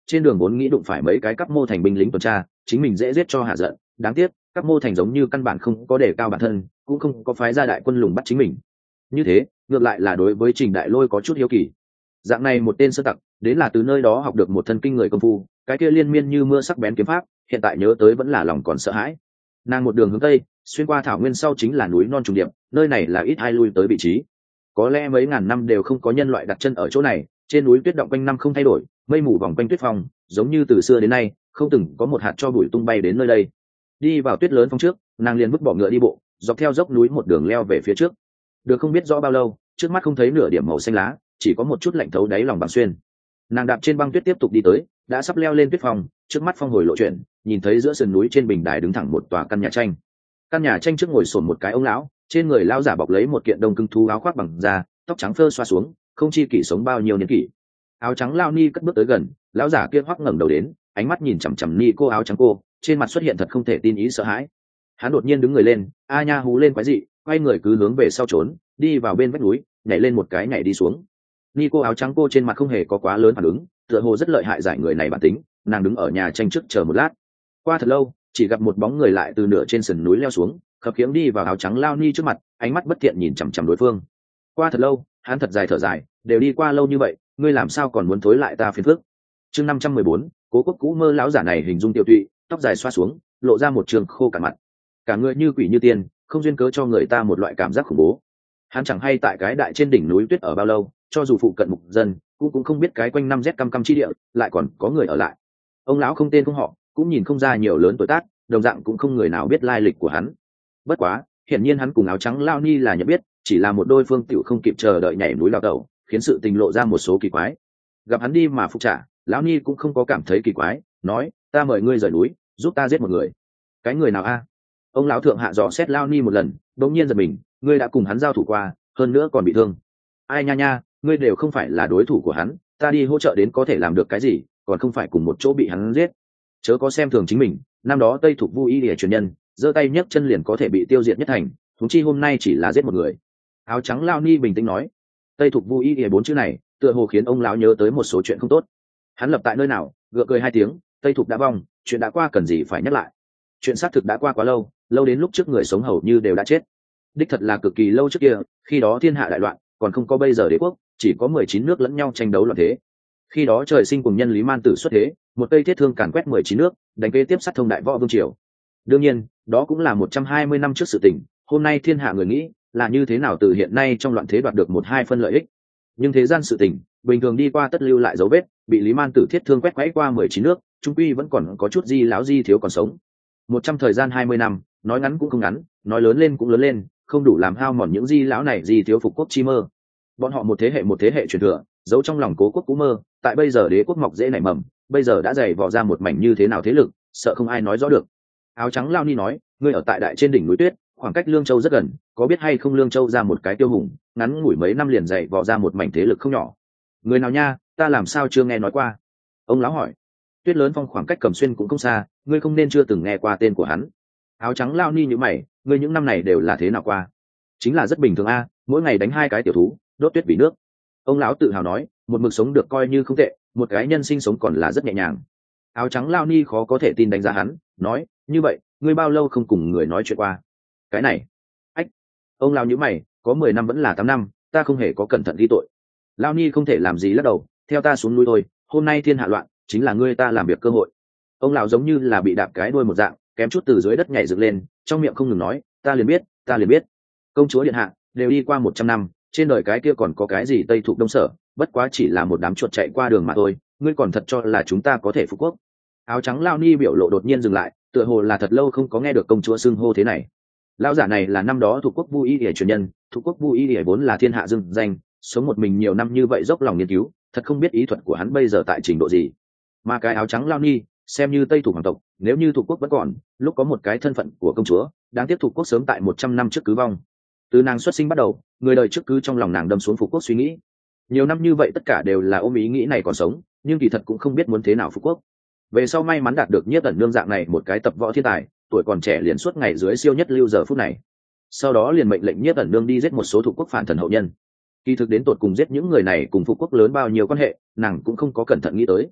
trên đường vốn nghĩ đụng phải mấy cái cấp mô thành binh lính tuần tra, chính mình dễ giết cho hạ giận, đáng tiếc cấp mô thành giống như căn bản không có đề cao bản thân, cũng không có phái ra đại quân lùng bắt chính mình. Như thế ngược lại là đối với Trình Đại Lôi có chút hiếu kỳ. Dạng này một tên sơ tặc đến là từ nơi đó học được một thân kinh người công phu, cái kia liên miên như mưa sắc bén kiếm pháp, hiện tại nhớ tới vẫn là lòng còn sợ hãi. Nàng một đường hướng tây, xuyên qua thảo nguyên sau chính là núi non trùng điệp, nơi này là ít ai lui tới vị trí. Có lẽ mấy ngàn năm đều không có nhân loại đặt chân ở chỗ này, trên núi tuyết động quanh năm không thay đổi, mây mù vòng quanh tuyết phong, giống như từ xưa đến nay không từng có một hạt cho bụi tung bay đến nơi đây. Đi vào tuyết lớn phong trước, nàng liền vứt bỏ ngựa đi bộ, dọc theo dốc núi một đường leo về phía trước. Được không biết rõ bao lâu, trước mắt không thấy nửa điểm màu xanh lá, chỉ có một chút lạnh thấu đáy lòng băng xuyên. Nàng đạp trên băng tuyết tiếp tục đi tới, đã sắp leo lên tuyết phong, trước mắt phong hồi lộ chuyển, nhìn thấy giữa sườn núi trên bình đài đứng thẳng một tòa căn nhà tranh. Căn nhà tranh trước ngồi sồn một cái ông lão, trên người lão giả bọc lấy một kiện đông cưng thú áo khoác bằng da, tóc trắng phơ xoa xuống, không chi kỷ sống bao nhiêu niên kỷ. Áo trắng lao ni cất bước tới gần, lão giả kia hoắc ngẩng đầu đến, ánh mắt nhìn chằm chằm ni cô áo trắng cô, trên mặt xuất hiện thật không thể tin ý sợ hãi. Hắn đột nhiên đứng người lên, a nha hú lên quái dị, quay người cứ hướng về sau trốn, đi vào bên vách núi, nhảy lên một cái nhảy đi xuống. Ni cô áo trắng cô trên mặt không hề có quá lớn phản ứng, tựa hồ rất lợi hại giải người này bản tính, nàng đứng ở nhà tranh trước chờ một lát. Qua thật lâu, chỉ gặp một bóng người lại từ nửa trên sườn núi leo xuống, khập khiễng đi vào áo trắng lao ni trước mặt, ánh mắt bất thiện nhìn chằm chằm đối phương. Qua thật lâu, hắn thật dài thở dài, đều đi qua lâu như vậy, ngươi làm sao còn muốn thối lại ta phiền phức. Chương năm trăm mười bốn, Cố Quốc cũ mơ lão giả này hình dung tiêu tụy, tóc dài xoa xuống, lộ ra một trường khô cả mặt, cả người như quỷ như tiên, không duyên cớ cho người ta một loại cảm giác khủng bố. Hắn chẳng hay tại cái đại trên đỉnh núi tuyết ở bao lâu, cho dù phụ cận mục dân cũng cũng không biết cái quanh năm rét căm căm chi địa lại còn có người ở lại. Ông lão không tên không họ, cũng nhìn không ra nhiều lớn tuổi tác, đồng dạng cũng không người nào biết lai lịch của hắn. Bất quá hiển nhiên hắn cùng áo trắng lao ni là nhận biết, chỉ là một đôi phương tiểu không kịp chờ đợi nhảy núi lao tẩu, khiến sự tình lộ ra một số kỳ quái. Gặp hắn đi mà phục trả, lão ni cũng không có cảm thấy kỳ quái, nói ta mời ngươi rời núi, giúp ta giết một người. Cái người nào a? Ông lão thượng hạ dò xét lao ni một lần, đột nhiên giật mình, ngươi đã cùng hắn giao thủ qua, hơn nữa còn bị thương. Ai nha nha, ngươi đều không phải là đối thủ của hắn, ta đi hỗ trợ đến có thể làm được cái gì, còn không phải cùng một chỗ bị hắn giết. Chớ có xem thường chính mình, năm đó Tây Thục Vu Y Lìa truyền nhân, giơ tay nhấc chân liền có thể bị tiêu diệt nhất thành, huống chi hôm nay chỉ là giết một người. Áo trắng lao ni bình tĩnh nói. Tây Thục Vu Y Lìa bốn chữ này, tựa hồ khiến ông lão nhớ tới một số chuyện không tốt. Hắn lập tại nơi nào, gượng cười hai tiếng, Tây Thục đã vong, chuyện đã qua cần gì phải nhắc lại. Chuyện xác thực đã qua quá lâu, lâu đến lúc trước người sống hầu như đều đã chết. Đích thật là cực kỳ lâu trước kia, khi đó thiên hạ đại loạn, còn không có bây giờ đế quốc, chỉ có mười chín nước lẫn nhau tranh đấu loạn thế. Khi đó trời sinh cùng nhân Lý Man Tử xuất thế, một cây thiết thương càn quét mười chín nước, đánh kế tiếp sát thông đại võ vương triều. Đương nhiên, đó cũng là một trăm hai mươi năm trước sự tình, hôm nay thiên hạ người nghĩ là như thế nào từ hiện nay trong loạn thế đoạt được một hai phân lợi ích. Nhưng thế gian sự tình, bình thường đi qua tất lưu lại dấu vết, bị Lý Man Tử thiết thương quét quấy qua mười chín nước, trung quy vẫn còn có chút di láo di thiếu còn sống. Một trăm thời gian hai mươi năm, nói ngắn cũng không ngắn, nói lớn lên cũng lớn lên, không đủ làm hao mòn những di lão này di thiếu phục quốc chi mơ. Bọn họ một thế hệ một thế hệ truyền thừa, giấu trong lòng cố quốc cũ mơ, tại bây giờ đế quốc mọc dễ nảy mầm, bây giờ đã dày vò ra một mảnh như thế nào thế lực, sợ không ai nói rõ được. Áo trắng lao ni nói, ngươi ở tại đại trên đỉnh núi tuyết, khoảng cách Lương Châu rất gần, có biết hay không Lương Châu ra một cái tiêu hùng, ngắn ngủi mấy năm liền dày vò ra một mảnh thế lực không nhỏ. Người nào nha, ta làm sao chưa nghe nói qua? Ông lão hỏi. Tuyết lớn phong khoảng cách Cẩm Xuyên cũng không xa, ngươi không nên chưa từng nghe qua tên của hắn. Áo trắng lao ni như mày, ngươi những năm này đều là thế nào qua? Chính là rất bình thường a, mỗi ngày đánh hai cái tiểu thú, đốt tuyết vì nước. Ông lão tự hào nói, một mực sống được coi như không tệ, một cái nhân sinh sống còn là rất nhẹ nhàng. Áo trắng lao ni khó có thể tin đánh giá hắn, nói, như vậy ngươi bao lâu không cùng người nói chuyện qua? Cái này, ách, ông lao nhíu mày, có mười năm vẫn là tám năm, ta không hề có cẩn thận ghi tội. Lao ni không thể làm gì lắc đầu, theo ta xuống núi thôi, hôm nay thiên hạ loạn, chính là ngươi ta làm việc cơ hội. Ông lão giống như là bị đạp cái đuôi một dạng, kém chút từ dưới đất nhảy dựng lên, trong miệng không ngừng nói, ta liền biết, ta liền biết. Công chúa điện hạ, đều đi qua một trăm năm, trên đời cái kia còn có cái gì Tây Thục Đông Sở, bất quá chỉ là một đám chuột chạy qua đường mà thôi, ngươi còn thật cho là chúng ta có thể phục quốc? Áo trắng lao ni biểu lộ đột nhiên dừng lại, tựa hồ là thật lâu không có nghe được công chúa xưng hô thế này. Lão giả này là năm đó thuộc quốc Vu Y Lìa truyền nhân, thuộc quốc Vu Y Lìa vốn là thiên hạ dưng danh, sống một mình nhiều năm như vậy dốc lòng nghiên cứu, thật không biết ý thuật của hắn bây giờ tại trình độ gì. Mà cái áo trắng lao ni, xem như Tây Thục hoàng tộc, nếu như thuộc quốc vẫn còn, lúc có một cái thân phận của công chúa, đáng tiếc thuộc quốc sớm tại một trăm năm trước cứ vong. Từ nàng xuất sinh bắt đầu, người đời trước cứ trong lòng nàng đâm xuống phục quốc suy nghĩ. Nhiều năm như vậy tất cả đều là ôm ý nghĩ này còn sống, nhưng kỳ thật cũng không biết muốn thế nào phục quốc. Về sau may mắn đạt được Nhiếp Ẩn Nương dạng này một cái tập võ thiên tài, tuổi còn trẻ liền suốt ngày dưới siêu nhất lưu giờ phút này. Sau đó liền mệnh lệnh Nhiếp Ẩn Nương đi giết một số thuộc quốc phản thần hậu nhân. Kỳ thực đến tột cùng giết những người này cùng phục quốc lớn bao nhiêu quan hệ, nàng cũng không có cẩn thận nghĩ tới.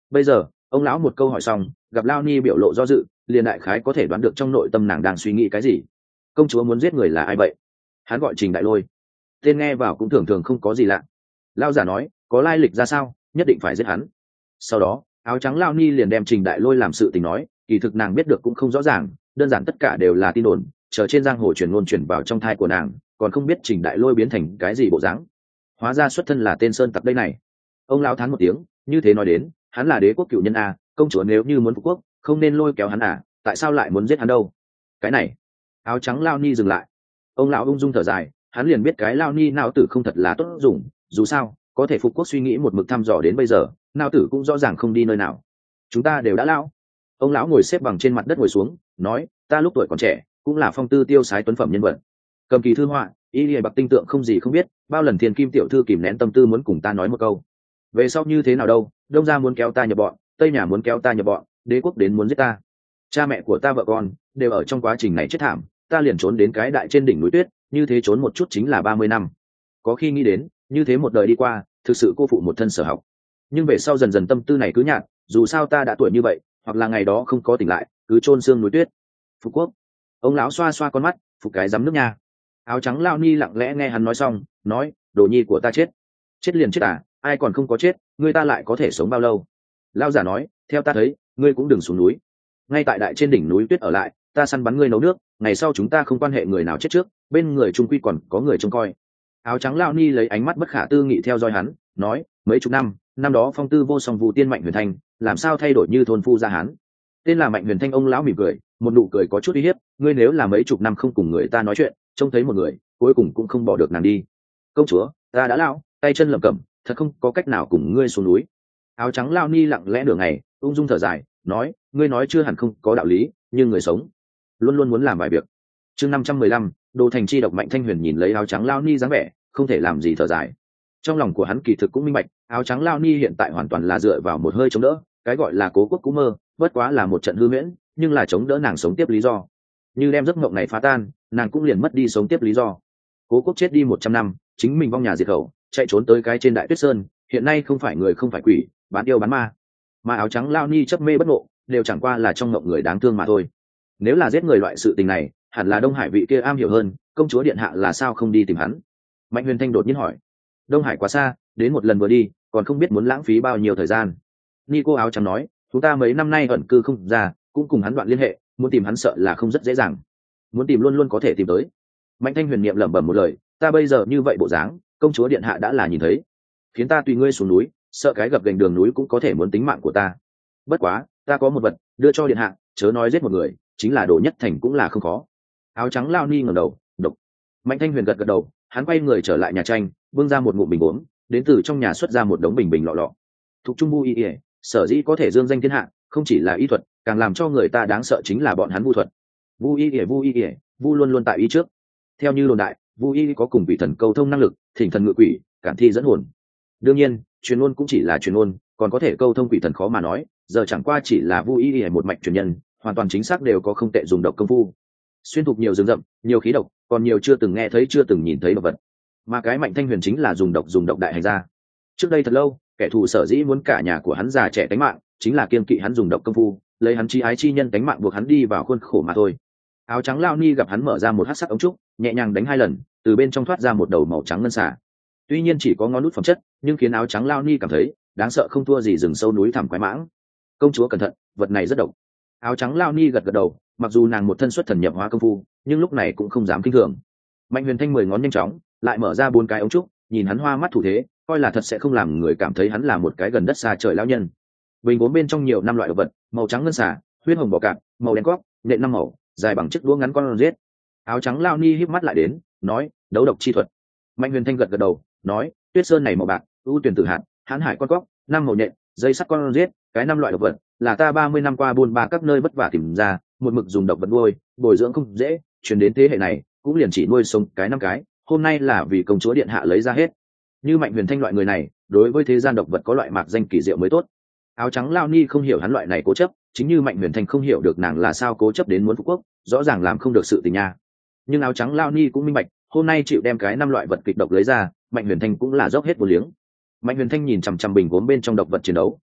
Bây giờ ông lão một câu hỏi xong, gặp Lao Ni biểu lộ do dự, liền đại khái có thể đoán được trong nội tâm nàng đang suy nghĩ cái gì. Công chúa muốn giết người là ai vậy? Hắn gọi Trình Đại Lôi, tên nghe vào cũng thường thường không có gì lạ. Lao giả nói, có lai lịch ra sao, nhất định phải giết hắn. Sau đó áo trắng Lao Ni liền đem Trình Đại Lôi làm sự tình nói, kỳ thực nàng biết được cũng không rõ ràng, đơn giản tất cả đều là tin đồn, chờ trên giang hồ truyền ngôn truyền vào trong thai của nàng, còn không biết Trình Đại Lôi biến thành cái gì bộ dáng. Hóa ra xuất thân là tên sơn tặc đây này. Ông lão thán một tiếng, như thế nói đến, hắn là đế quốc cựu nhân a, công chúa nếu như muốn phục quốc, không nên lôi kéo hắn à, tại sao lại muốn giết hắn đâu? Cái này, áo trắng Lao Ni dừng lại. Ông lão ung dung thở dài, hắn liền biết cái Lao Ni não tử không thật là tốt dùng, dù sao có thể phục quốc suy nghĩ một mực thăm dò đến bây giờ, não tử cũng rõ ràng không đi nơi nào. Chúng ta đều đã lão. Ông lão ngồi xếp bằng trên mặt đất ngồi xuống, nói, ta lúc tuổi còn trẻ cũng là phong tư tiêu sái tuấn phẩm nhân vật, cầm kỳ thư họa, y lìa bạc tinh tượng không gì không biết, bao lần thiên kim tiểu thư kìm nén tâm tư muốn cùng ta nói một câu. Về sau như thế nào đâu, đông gia muốn kéo ta nhập bọn, tây nhà muốn kéo ta nhập bọn, đế quốc đến muốn giết ta, cha mẹ của ta vợ con đều ở trong quá trình này chết thảm, ta liền trốn đến cái đại trên đỉnh núi tuyết, như thế trốn một chút chính là ba mươi năm. Có khi nghĩ đến như thế một đời đi qua, thực sự cô phụ một thân sở học. Nhưng về sau dần dần tâm tư này cứ nhạt, dù sao ta đã tuổi như vậy, hoặc là ngày đó không có tỉnh lại, cứ chôn xương núi tuyết. Phục quốc. Ông lão xoa xoa con mắt, phục cái dám nước nha. Áo trắng Lao Ni lặng lẽ nghe hắn nói xong, nói, đồ nhi của ta chết. Chết liền chết à, ai còn không có chết, ngươi ta lại có thể sống bao lâu? Lao giả nói, theo ta thấy, ngươi cũng đừng xuống núi, ngay tại đại trên đỉnh núi tuyết ở lại, ta săn bắn ngươi nấu nước, ngày sau chúng ta không quan hệ người nào chết trước, bên người trung quy còn có người trông coi. Áo trắng Lao Ni lấy ánh mắt bất khả tư nghị theo dõi hắn, nói, mấy chục năm, năm đó phong tư vô song vụ tiên Mạnh Huyền Thanh, làm sao thay đổi như thôn phu gia hán? Tên là Mạnh Huyền Thanh. Ông lão mỉm cười, một nụ cười có chút uy hiếp, ngươi nếu là mấy chục năm không cùng người ta nói chuyện, trông thấy một người, cuối cùng cũng không bỏ được nàng đi. Công chúa, ta đã lão, tay chân lẩm cẩm, thật không có cách nào cùng ngươi xuống núi. Áo trắng Lao Ni lặng lẽ nửa ngày, ung dung thở dài, nói, ngươi nói chưa hẳn không có đạo lý, nhưng người sống luôn luôn muốn làm vài việc. Chương năm trăm mười lăm, Đồ Thành Chi độc. Mạnh Thanh Huyền nhìn lấy áo trắng Lao Ni dáng vẻ, không thể làm gì thở dài. Trong lòng của hắn kỳ thực cũng minh bạch, áo trắng Lao Ni hiện tại hoàn toàn là dựa vào một hơi chống đỡ, cái gọi là cố quốc cú mơ, bất quá là một trận hư huyễn, nhưng là chống đỡ nàng sống tiếp lý do. Như đem giấc mộng này phá tan, nàng cũng liền mất đi sống tiếp lý do. Cố quốc chết đi một trăm năm, chính mình vong nhà diệt khẩu, chạy trốn tới cái trên đại tuyết sơn, hiện nay không phải người không phải quỷ, bán yêu bán ma, mà áo trắng Lao Ni chấp mê bất ngộ, đều chẳng qua là trong mộng người đáng thương mà thôi. Nếu là giết người loại sự tình này, hẳn là Đông Hải vị kia am hiểu hơn, công chúa điện hạ là sao không đi tìm hắn? Mạnh Huyền Thanh đột nhiên hỏi. Đông Hải quá xa, đến một lần vừa đi, còn không biết muốn lãng phí bao nhiêu thời gian. Ni cô áo trắng nói, chúng ta mấy năm nay ẩn cư không ra, cũng cùng hắn đoạn liên hệ, muốn tìm hắn sợ là không rất dễ dàng. Muốn tìm luôn luôn có thể tìm tới. Mạnh Thanh Huyền niệm lẩm bẩm một lời, ta bây giờ như vậy bộ dáng, công chúa điện hạ đã là nhìn thấy, khiến ta tùy ngươi xuống núi, sợ cái gập gành đường núi cũng có thể muốn tính mạng của ta. Bất quá, ta có một vật đưa cho điện hạ, chớ nói giết một người, chính là Đồ Nhất Thành cũng là không khó. Áo trắng Lao Ni ngẩng đầu, độc. Mạnh Thanh Huyền gật gật đầu, hắn quay người trở lại nhà tranh, bưng ra một ngụm bình uống, đến từ trong nhà xuất ra một đống bình bình lọ lọ. Thuộc trung vu y y, sở dĩ có thể dương danh thiên hạ, không chỉ là y thuật, càng làm cho người ta đáng sợ chính là bọn hắn vu thuật. Vu y y, vu y y, vu luôn luôn tại y trước. Theo như đồn đại, vu y có cùng vị thần câu thông năng lực, thỉnh thần ngự quỷ, cản thi dẫn hồn. Đương nhiên, truyền ngôn cũng chỉ là truyền ngôn, còn có thể câu thông quỷ thần khó mà nói, giờ chẳng qua chỉ là vu y y một mạch truyền nhân, hoàn toàn chính xác đều có không tệ dùng độc công phu. Xuyên thục nhiều rừng rậm, nhiều khí độc, còn nhiều chưa từng nghe thấy chưa từng nhìn thấy độc vật. Mà cái Mạnh Thanh Huyền chính là dùng độc dùng độc đại hành gia. Trước đây thật lâu, kẻ thù sở dĩ muốn cả nhà của hắn già trẻ tánh mạng, chính là kiêng kỵ hắn dùng độc công phu, lấy hắn chi ái chi nhân tánh mạng buộc hắn đi vào khuôn khổ mà thôi. Áo trắng Lao Ni gặp hắn mở ra một hắc sắc ống trúc, nhẹ nhàng đánh hai lần, từ bên trong thoát ra một đầu màu trắng ngân xà. Tuy nhiên chỉ có ngón nút phẩm chất, nhưng khiến áo trắng Lao Ni cảm thấy đáng sợ không thua gì rừng sâu núi thẳm quái mãng. Công chúa cẩn thận, vật này rất độc. Áo trắng Lao Ni gật gật đầu, mặc dù nàng một thân xuất thần nhập hóa công phu, nhưng lúc này cũng không dám kinh thường. Mạnh Huyền Thanh mười ngón nhanh chóng lại mở ra bốn cái ống trúc, nhìn hắn hoa mắt thủ thế, coi là thật sẽ không làm người cảm thấy hắn là một cái gần đất xa trời lão nhân. Bình gốm bên trong nhiều năm loại độc vật, màu trắng ngân xà, huyết hồng bò cạp, màu đen cóc, nện năm màu, dài bằng chiếc đũa ngắn con giết. Áo trắng Lao Ni híp mắt lại đến, nói, đấu độc chi thuật. Mạnh Huyền Thanh gật gật đầu, nói, tuyết sơn này màu bạc, ưu tuyển tử hạt, hãn hải con cóc, năm màu nhện, dây sắt con giết, cái năm loại độc vật, là ta ba mươi năm qua buôn ba các nơi vất vả tìm ra, một mực dùng độc vật nuôi, bồi dưỡng không dễ, truyền đến thế hệ này, cũng liền chỉ nuôi sống cái năm cái, hôm nay là vì công chúa điện hạ lấy ra hết. Như Mạnh Huyền Thanh loại người này, đối với thế gian độc vật có loại mạc danh kỳ diệu mới tốt. Áo trắng Lao Ni không hiểu hắn loại này cố chấp, chính như Mạnh Huyền Thanh không hiểu được nàng là sao cố chấp đến muốn phục quốc, rõ ràng làm không được sự tình nha. Nhưng áo trắng Lao Ni cũng minh bạch, hôm nay chịu đem cái năm loại vật kịch độc lấy ra, Mạnh Huyền Thanh cũng là dốc hết vô liếng. Mạnh Huyền Thanh nhìn chằm chằm bình gốm bên trong độc vật chiến đấu,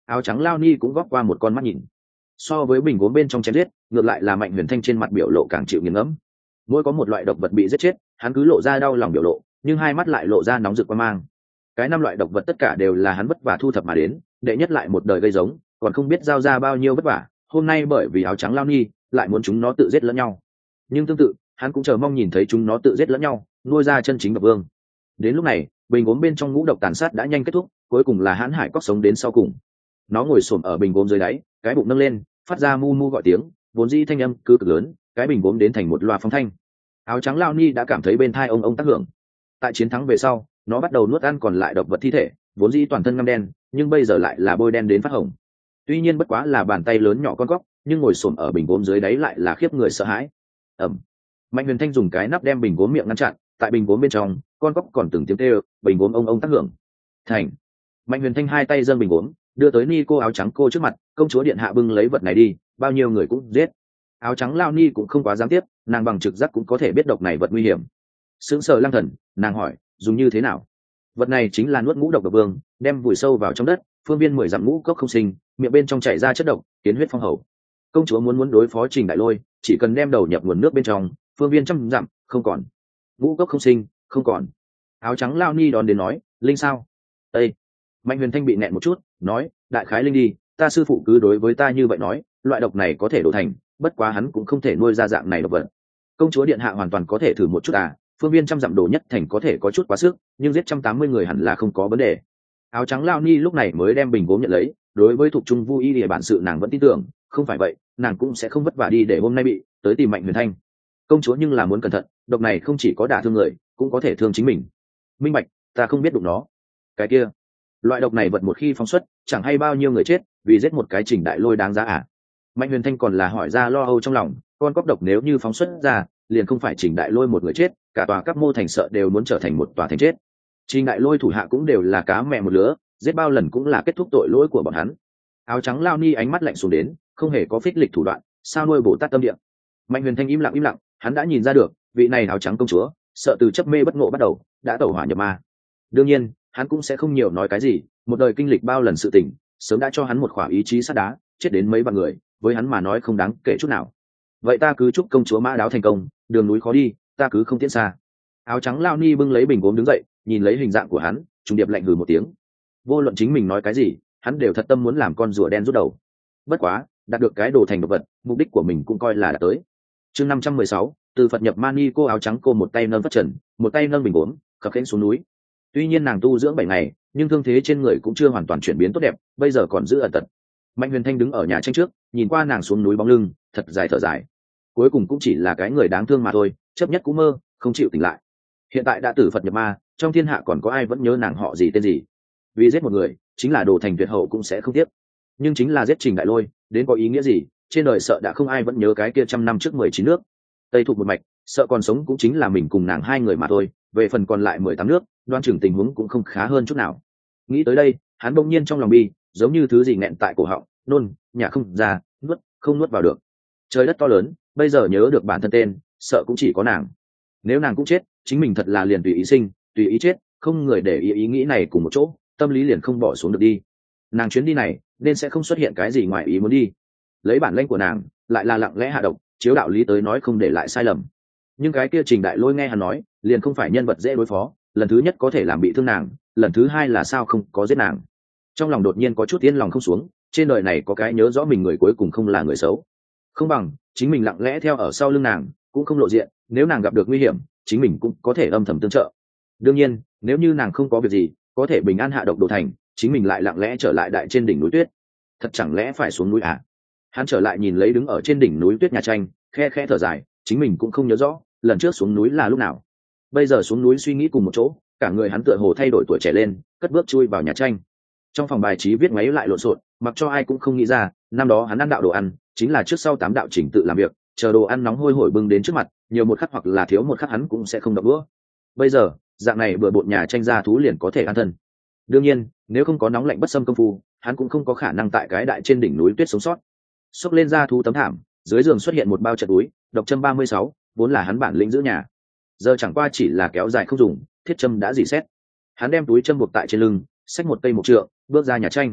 áo trắng lao ni cũng góp qua một con mắt nhìn. So với bình gốm bên trong chém giết, ngược lại là Mạnh Huyền Thanh trên mặt biểu lộ càng chịu nghiền ngẫm. Mỗi có một loại độc vật bị giết chết, hắn cứ lộ ra đau lòng biểu lộ, nhưng hai mắt lại lộ ra nóng rực quan mang. Cái năm loại độc vật tất cả đều là hắn vất vả thu thập mà đến, đệ nhất lại một đời gây giống, còn không biết giao ra bao nhiêu vất vả, hôm nay bởi vì áo trắng lao ni lại muốn chúng nó tự giết lẫn nhau. Nhưng tương tự, hắn cũng chờ mong nhìn thấy chúng nó tự giết lẫn nhau, nuôi ra chân chính độc vương. Đến lúc này, bình gốm bên trong ngũ độc tàn sát đã nhanh kết thúc, cuối cùng là hãn hải cóc sống đến sau cùng. Nó ngồi xổm ở bình gốm dưới đáy, cái bụng nâng lên, phát ra mu mu gọi tiếng, vốn dĩ thanh âm cứ cực lớn, cái bình gốm đến thành một loa phong thanh. Áo trắng lao ni đã cảm thấy bên thai ông ông tác hưởng. Tại chiến thắng về sau, nó bắt đầu nuốt ăn còn lại độc vật thi thể, vốn dĩ toàn thân ngăm đen, nhưng bây giờ lại là bôi đen đến phát hồng. Tuy nhiên bất quá là bàn tay lớn nhỏ con cóc, nhưng ngồi xổm ở bình gốm dưới đáy lại là khiếp người sợ hãi. Ẩm. Mạnh Huyền Thanh dùng cái nắp đem bình gốm miệng ngăn chặn, tại bình gốm bên trong, con cóc còn từng tiếng kêu, bình gốm ông ông tác hưởng. Thành. Mạnh Huyền Thanh hai tay dâng bình gốm, đưa tới ni cô áo trắng cô trước mặt, công chúa điện hạ bưng lấy vật này đi, bao nhiêu người cũng giết. Áo trắng lao ni cũng không quá dám tiếp, nàng bằng trực giác cũng có thể biết độc này vật nguy hiểm. Sững sờ Lăng Thần, nàng hỏi, dùng như thế nào? Vật này chính là nuốt ngũ độc độc vương, đem vùi sâu vào trong đất, phương viên mười dặm ngũ cốc không sinh, miệng bên trong chảy ra chất độc, kiến huyết phong hầu. Công chúa muốn muốn đối phó Trình Đại Lôi, chỉ cần đem đầu nhập nguồn nước bên trong, phương viên trăm dặm không còn, ngũ cốc không sinh, không còn. Áo trắng lao ni đón đến nói, linh sao? Ê! Mạnh Huyền Thanh bị nẹn một chút, nói, đại khái linh đi, ta sư phụ cứ đối với ta như vậy nói, loại độc này có thể đổ thành, bất quá hắn cũng không thể nuôi ra dạng này độc vật. Công chúa điện hạ hoàn toàn có thể thử một chút à, phương viên trăm dặm đổ nhất thành có thể có chút quá sức, nhưng giết trăm tám mươi người hẳn là không có vấn đề. Áo trắng lao ni lúc này mới đem bình gốm nhận lấy, đối với thuộc trung vu y địa bản sự nàng vẫn tin tưởng, không phải vậy nàng cũng sẽ không vất vả đi để hôm nay bị tới tìm Mạnh Huyền Thanh. Công chúa nhưng là muốn cẩn thận, độc này không chỉ có đả thương người, cũng có thể thương chính mình. Minh bạch, ta không biết đụng nó. Cái kia, loại độc này vật một khi phóng xuất, chẳng hay bao nhiêu người chết, vì giết một cái Trình Đại Lôi đáng giá à? Mạnh Huyền Thanh còn là hỏi ra lo âu trong lòng, con cóc độc nếu như phóng xuất ra, liền không phải Trình Đại Lôi một người chết, cả tòa Các Mô thành sợ đều muốn trở thành một tòa thành chết. Trình Đại Lôi thủ hạ cũng đều là cá mẹ một lứa, giết bao lần cũng là kết thúc tội lỗi của bọn hắn. Áo trắng lao ni ánh mắt lạnh xuống đến, không hề có phích lịch thủ đoạn, sao nuôi Bồ Tát tâm địa. Mạnh Huyền Thanh im lặng im lặng, hắn đã nhìn ra được, vị này áo trắng công chúa, sợ từ chấp mê bất ngộ bắt đầu, đã tẩu hỏa nhập ma. Đương nhiên, hắn cũng sẽ không nhiều nói cái gì, một đời kinh lịch bao lần sự tình, sớm đã cho hắn một khỏa ý chí sắt đá, chết đến mấy vạn người, với hắn mà nói không đáng kể chút nào. Vậy ta cứ chúc công chúa mã đáo thành công, đường núi khó đi, ta cứ không tiến xa. Áo trắng lao ni bưng lấy bình gốm đứng dậy, nhìn lấy hình dạng của hắn, trùng điệp lạnh hừ một tiếng. Vô luận chính mình nói cái gì, hắn đều thật tâm muốn làm con rùa đen rút đầu. Bất quá, đạt được cái đồ thành độc vật, mục đích của mình cũng coi là đã tới. Chương năm trăm mười sáu, từ Phật nhập Mani cô áo trắng cô một tay nâng phất trần, một tay nâng bình gốm, khập khiễng xuống núi. Tuy nhiên nàng tu dưỡng bảy ngày, nhưng thương thế trên người cũng chưa hoàn toàn chuyển biến tốt đẹp, bây giờ còn giữ ẩn tật. Mạnh Huyền Thanh đứng ở nhà tranh trước, nhìn qua nàng xuống núi bóng lưng, thật dài thở dài. Cuối cùng cũng chỉ là cái người đáng thương mà thôi, chấp nhất cú mơ, không chịu tỉnh lại. Hiện tại đã tử Phật nhập ma, trong thiên hạ còn có ai vẫn nhớ nàng họ gì tên gì? Vì giết một người, chính là đồ thành tuyệt hậu cũng sẽ không tiếc. Nhưng chính là giết Trình Đại Lôi, đến có ý nghĩa gì? Trên đời sợ đã không ai vẫn nhớ cái kia trăm năm trước mười chín nước. Tây thuộc một mạch, sợ còn sống cũng chính là mình cùng nàng hai người mà thôi. Về phần còn lại mười tám nước, đoan chừng tình huống cũng không khá hơn chút nào. Nghĩ tới đây, hắn bỗng nhiên trong lòng bi, giống như thứ gì nghẹn tại cổ họng, nôn, nhả không ra, nuốt, không nuốt vào được. Trời đất to lớn, bây giờ nhớ được bản thân tên, sợ cũng chỉ có nàng. Nếu nàng cũng chết, chính mình thật là liền tùy ý sinh, tùy ý chết, không người để ý ý nghĩ này cùng một chỗ, tâm lý liền không bỏ xuống được đi. Nàng chuyến đi này, nên sẽ không xuất hiện cái gì ngoài ý muốn đi. Lấy bản lĩnh của nàng, lại là lặng lẽ hạ độc, chiếu đạo lý tới nói không để lại sai lầm. Nhưng cái kia Trình Đại Lôi nghe hắn nói, liền không phải nhân vật dễ đối phó, lần thứ nhất có thể làm bị thương nàng, lần thứ hai là sao không có giết nàng. Trong lòng đột nhiên có chút yên lòng không xuống, trên đời này có cái nhớ rõ mình người cuối cùng không là người xấu. Không bằng chính mình lặng lẽ theo ở sau lưng nàng, cũng không lộ diện, nếu nàng gặp được nguy hiểm, chính mình cũng có thể âm thầm tương trợ. Đương nhiên, nếu như nàng không có việc gì, có thể bình an hạ độc đồ thành, chính mình lại lặng lẽ trở lại đại trên đỉnh núi tuyết. Thật chẳng lẽ phải xuống núi à? Hắn trở lại nhìn lấy đứng ở trên đỉnh núi tuyết nhà tranh, khe khe thở dài, chính mình cũng không nhớ rõ lần trước xuống núi là lúc nào. Bây giờ xuống núi suy nghĩ cùng một chỗ, cả người hắn tựa hồ thay đổi tuổi trẻ lên, cất bước chui vào nhà tranh. Trong phòng bài trí viết máy lại lộn xộn, mặc cho ai cũng không nghĩ ra, năm đó hắn ăn đạo đồ ăn, chính là trước sau tám đạo chỉnh tự làm việc, chờ đồ ăn nóng hôi hổi bưng đến trước mặt, nhiều một khắc hoặc là thiếu một khắc hắn cũng sẽ không động đũa. Bây giờ, dạng này bừa bộn nhà tranh ra thú liền có thể an thân. Đương nhiên, nếu không có nóng lạnh bất xâm công phu, hắn cũng không có khả năng tại cái đại trên đỉnh núi tuyết sống sót. Xốc lên ra thú tấm thảm, dưới giường xuất hiện một bao chật túi, độc châm ba mươi sáu, vốn là hắn bản lĩnh giữ nhà. Giờ chẳng qua chỉ là kéo dài không dùng, thiết châm đã dỉ xét. Hắn đem túi châm buộc tại trên lưng, xách một cây mộc trượng, bước ra nhà tranh.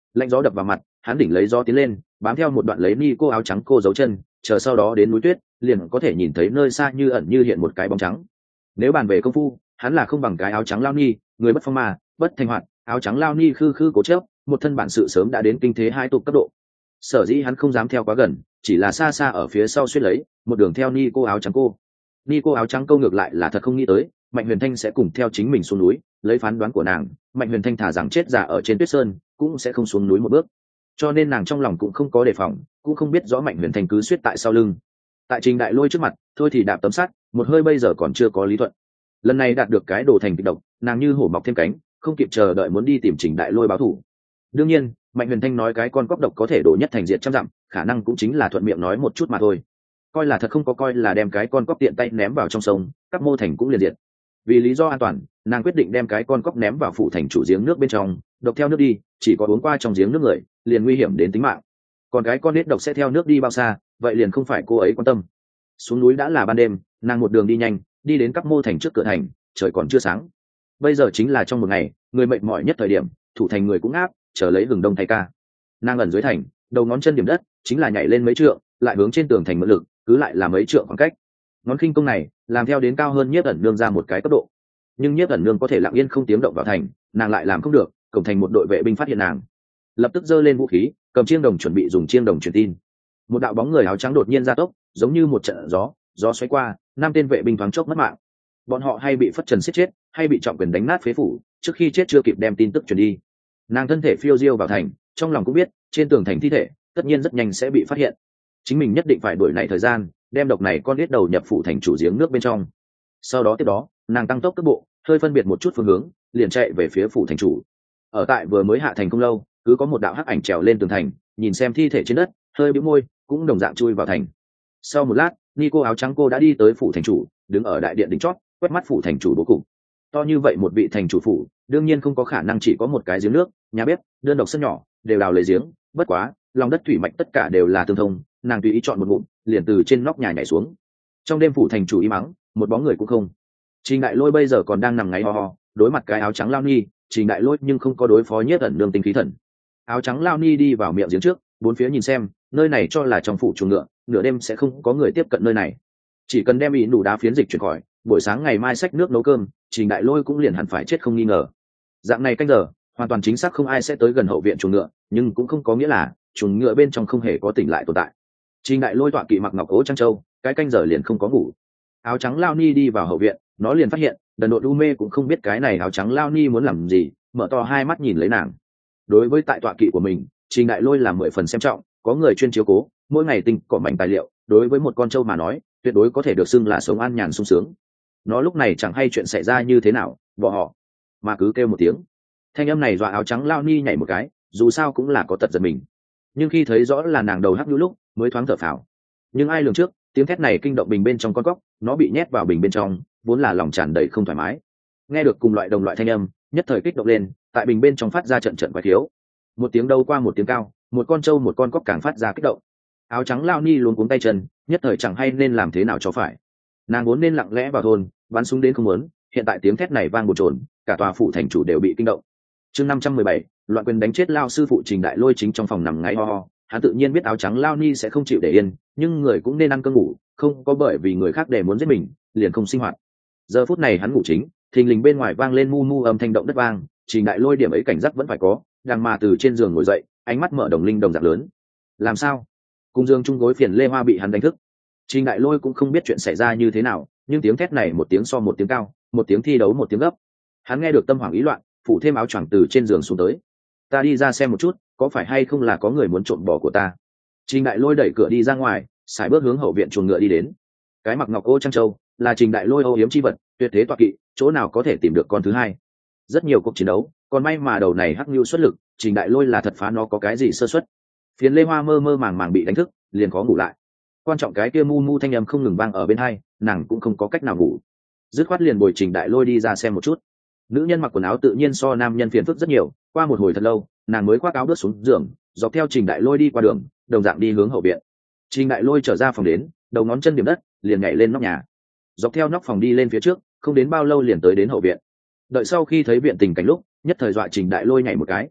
Lạnh gió đập vào mặt, hắn đỉnh lấy gió tiến lên, bám theo một đoạn lấy ni cô áo trắng cô giấu chân, chờ sau đó đến núi tuyết, liền có thể nhìn thấy nơi xa như ẩn như hiện một cái bóng trắng. Nếu bàn về công phu, hắn là không bằng cái áo trắng lao ni, người bất phong mà, bất thành hoạt, áo trắng lao ni khư khư cố chấp, một thân bản sự sớm đã đến kinh thế hai tục cấp độ. Sở dĩ hắn không dám theo quá gần, chỉ là xa xa ở phía sau xuyên lấy, một đường theo ni cô áo trắng cô. Ni cô áo trắng câu ngược lại là thật không nghĩ tới, Mạnh Huyền Thanh sẽ cùng theo chính mình xuống núi, lấy phán đoán của nàng, Mạnh Huyền Thanh thả rằng chết giả ở trên tuyết sơn, cũng sẽ không xuống núi một bước. Cho nên nàng trong lòng cũng không có đề phòng, cũng không biết rõ Mạnh Huyền Thanh cứ suýt tại sau lưng. Tại Trình Đại Lôi trước mặt, thôi thì đạp tấm sắt, một hơi bây giờ còn chưa có lý thuận. Lần này đạt được cái đồ thành kịch độc, nàng như hổ mọc thêm cánh, không kịp chờ đợi muốn đi tìm Trình Đại Lôi báo thù. Đương nhiên, Mạnh Huyền Thanh nói cái con cóc độc có thể đổ nhất thành diệt trăm dặm, khả năng cũng chính là thuận miệng nói một chút mà thôi. Coi là thật không có coi là đem cái con cóc tiện tay ném vào trong sông, các mô thành cũng liền diệt. Vì lý do an toàn, nàng quyết định đem cái con cóc ném vào phủ thành chủ giếng nước bên trong, độc theo nước đi, chỉ có uống qua trong giếng nước người, liền nguy hiểm đến tính mạng. Còn cái con nết độc sẽ theo nước đi bao xa, vậy liền không phải cô ấy quan tâm. Xuống núi đã là ban đêm, nàng một đường đi nhanh, đi đến các mô thành trước cửa thành, trời còn chưa sáng. Bây giờ chính là trong một ngày, người mệt mỏi nhất thời điểm, thủ thành người cũng áp, chờ lấy hừng đông thay ca. Nàng ẩn dưới thành, đầu ngón chân điểm đất, chính là nhảy lên mấy trượng, lại hướng trên tường thành mượn lực, cứ lại là mấy trượng khoảng cách. Ngón khinh công này, làm theo đến cao hơn Nhiếp ẩn nương ra một cái cấp độ. Nhưng Nhiếp ẩn nương có thể lặng yên không tiếng động vào thành, nàng lại làm không được, cổng thành một đội vệ binh phát hiện nàng, lập tức giơ lên vũ khí, cầm chiêng đồng chuẩn bị dùng chiêng đồng truyền tin. Một đạo bóng người áo trắng đột nhiên ra tốc, giống như một trận gió, gió xoáy qua, năm tên vệ binh thoáng chốc mất mạng. Bọn họ hay bị phất trần giết chết, hay bị trọng quyền đánh nát phế phủ, trước khi chết chưa kịp đem tin tức truyền đi. Nàng thân thể phiêu diêu vào thành, trong lòng cũng biết, trên tường thành thi thể, tất nhiên rất nhanh sẽ bị phát hiện. Chính mình nhất định phải đuổi này thời gian, đem độc này con biết đầu nhập phủ thành chủ giếng nước bên trong. Sau đó tiếp đó, nàng tăng tốc cước bộ, hơi phân biệt một chút phương hướng, liền chạy về phía phủ thành chủ. Ở tại vừa mới hạ thành không lâu, cứ có một đạo hắc ảnh trèo lên tường thành, nhìn xem thi thể trên đất, hơi bĩu môi, cũng đồng dạng chui vào thành. Sau một lát, Nico áo trắng cô đã đi tới phủ thành chủ, đứng ở đại điện đỉnh chót, quét mắt phủ thành chủ bố cục. To như vậy một vị thành chủ phủ, đương nhiên không có khả năng chỉ có một cái giếng nước, nhà bếp, đơn độc sân nhỏ, đều đào lấy giếng, bất quá, lòng đất thủy mạch tất cả đều là tương thông, nàng tùy ý chọn một ngụm, liền từ trên nóc nhà nhảy xuống. Trong đêm phủ thành chủ im mắng, một bóng người cũng không. Trình Đại Lôi bây giờ còn đang nằm ngáy ho ho, đối mặt cái áo trắng lao ni, Trình Đại Lôi nhưng không có đối phó Nhiếp ẩn nương tinh khí thần. Áo trắng lao ni đi vào miệng giếng trước, bốn phía nhìn xem, nơi này cho là trong phủ chuồng ngựa, nửa đêm sẽ không có người tiếp cận nơi này. Chỉ cần đem ý đủ đá phiến dịch chuyển khỏi, buổi sáng ngày mai xách nước nấu cơm, Trình Đại Lôi cũng liền hẳn phải chết không nghi ngờ. Dạng này canh giờ, hoàn toàn chính xác không ai sẽ tới gần hậu viện chuồng ngựa, nhưng cũng không có nghĩa là chuồng ngựa bên trong không hề có tỉnh lại tồn tại. Trình Đại Lôi tọa kỵ mặc ngọc ố trang châu, cái canh giờ liền không có ngủ. Áo trắng lao ni đi vào hậu viện, nó liền phát hiện, đần độn u mê cũng không biết cái này áo trắng lao ni muốn làm gì, mở to hai mắt nhìn lấy nàng. Đối với tại tọa kỵ của mình, Trình Đại Lôi làm mười phần xem trọng, có người chuyên chiếu cố, mỗi ngày tinh cỏ mảnh tài liệu, đối với một con trâu mà nói, tuyệt đối có thể được xưng là sống an nhàn sung sướng. Nó lúc này chẳng hay chuyện xảy ra như thế nào, bỏ họ, mà cứ kêu một tiếng. Thanh âm này dọa áo trắng lao ni nhảy một cái, dù sao cũng là có tật giật mình. Nhưng khi thấy rõ là nàng đầu hắc nhũ lúc, mới thoáng thở phào. Nhưng ai lường trước, tiếng thét này kinh động bình bên trong con cóc, nó bị nhét vào bình bên trong, vốn là lòng tràn đầy không thoải mái. Nghe được cùng loại đồng loại thanh âm, nhất thời kích động lên, tại bình bên trong phát ra trận trận quái thiếu. Một tiếng đâu qua một tiếng cao, một con trâu một con cóc càng phát ra kích động. Áo trắng lao ni luống cuống tay chân, nhất thời chẳng hay nên làm thế nào cho phải. Nàng vốn nên lặng lẽ vào thôn, bắn súng đến không muốn, hiện tại tiếng thét này vang một trồn, cả tòa phủ thành chủ đều bị kinh động. Chương năm trăm mười bảy, loạn quyền đánh chết lao sư phụ Trình Đại Lôi chính trong phòng nằm ngáy ho ho, hắn tự nhiên biết áo trắng lao ni sẽ không chịu để yên, nhưng người cũng nên ăn cơm ngủ, không có bởi vì người khác để muốn giết mình, liền không sinh hoạt. Giờ phút này hắn ngủ chính, thình lình bên ngoài vang lên mu mu âm thanh động đất vang, Trình Đại Lôi điểm ấy cảnh giác vẫn phải có, đang mà từ trên giường ngồi dậy, ánh mắt mở đồng linh đồng dạng lớn. Làm sao? Cung dương trung gối phiền lê hoa bị hắn đánh thức. Trình Đại Lôi cũng không biết chuyện xảy ra như thế nào, nhưng tiếng thét này một tiếng so một tiếng cao, một tiếng thi đấu một tiếng gấp. Hắn nghe được tâm hoảng ý loạn, phủ thêm áo choàng từ trên giường xuống tới. Ta đi ra xem một chút, có phải hay không là có người muốn trộm bò của ta. Trình Đại Lôi đẩy cửa đi ra ngoài, sải bước hướng hậu viện chuồng ngựa đi đến. Cái mặc ngọc ô trang châu là Trình Đại Lôi âu yếm chi vật, tuyệt thế tọa kỵ, chỗ nào có thể tìm được con thứ hai. Rất nhiều cuộc chiến đấu, còn may mà đầu này hắc nhu xuất lực, Trình Đại Lôi là thật phá nó có cái gì sơ suất. Phiến lê hoa mơ mơ màng màng bị đánh thức, liền có ngủ lại. Quan trọng cái kia mu mu thanh âm không ngừng vang ở bên hai, nàng cũng không có cách nào ngủ. Dứt khoát liền bồi Trình Đại Lôi đi ra xem một chút. Nữ nhân mặc quần áo tự nhiên so nam nhân phiền phức rất nhiều, qua một hồi thật lâu, nàng mới khoác áo bước xuống giường, dọc theo Trình Đại Lôi đi qua đường, đồng dạng đi hướng hậu viện. Trình Đại Lôi trở ra phòng đến, đầu ngón chân điểm đất, liền nhảy lên nóc nhà. Dọc theo nóc phòng đi lên phía trước, không đến bao lâu liền tới đến hậu viện. Đợi sau khi thấy viện tình cảnh lúc, nhất thời dọa Trình Đại Lôi nhảy một cái.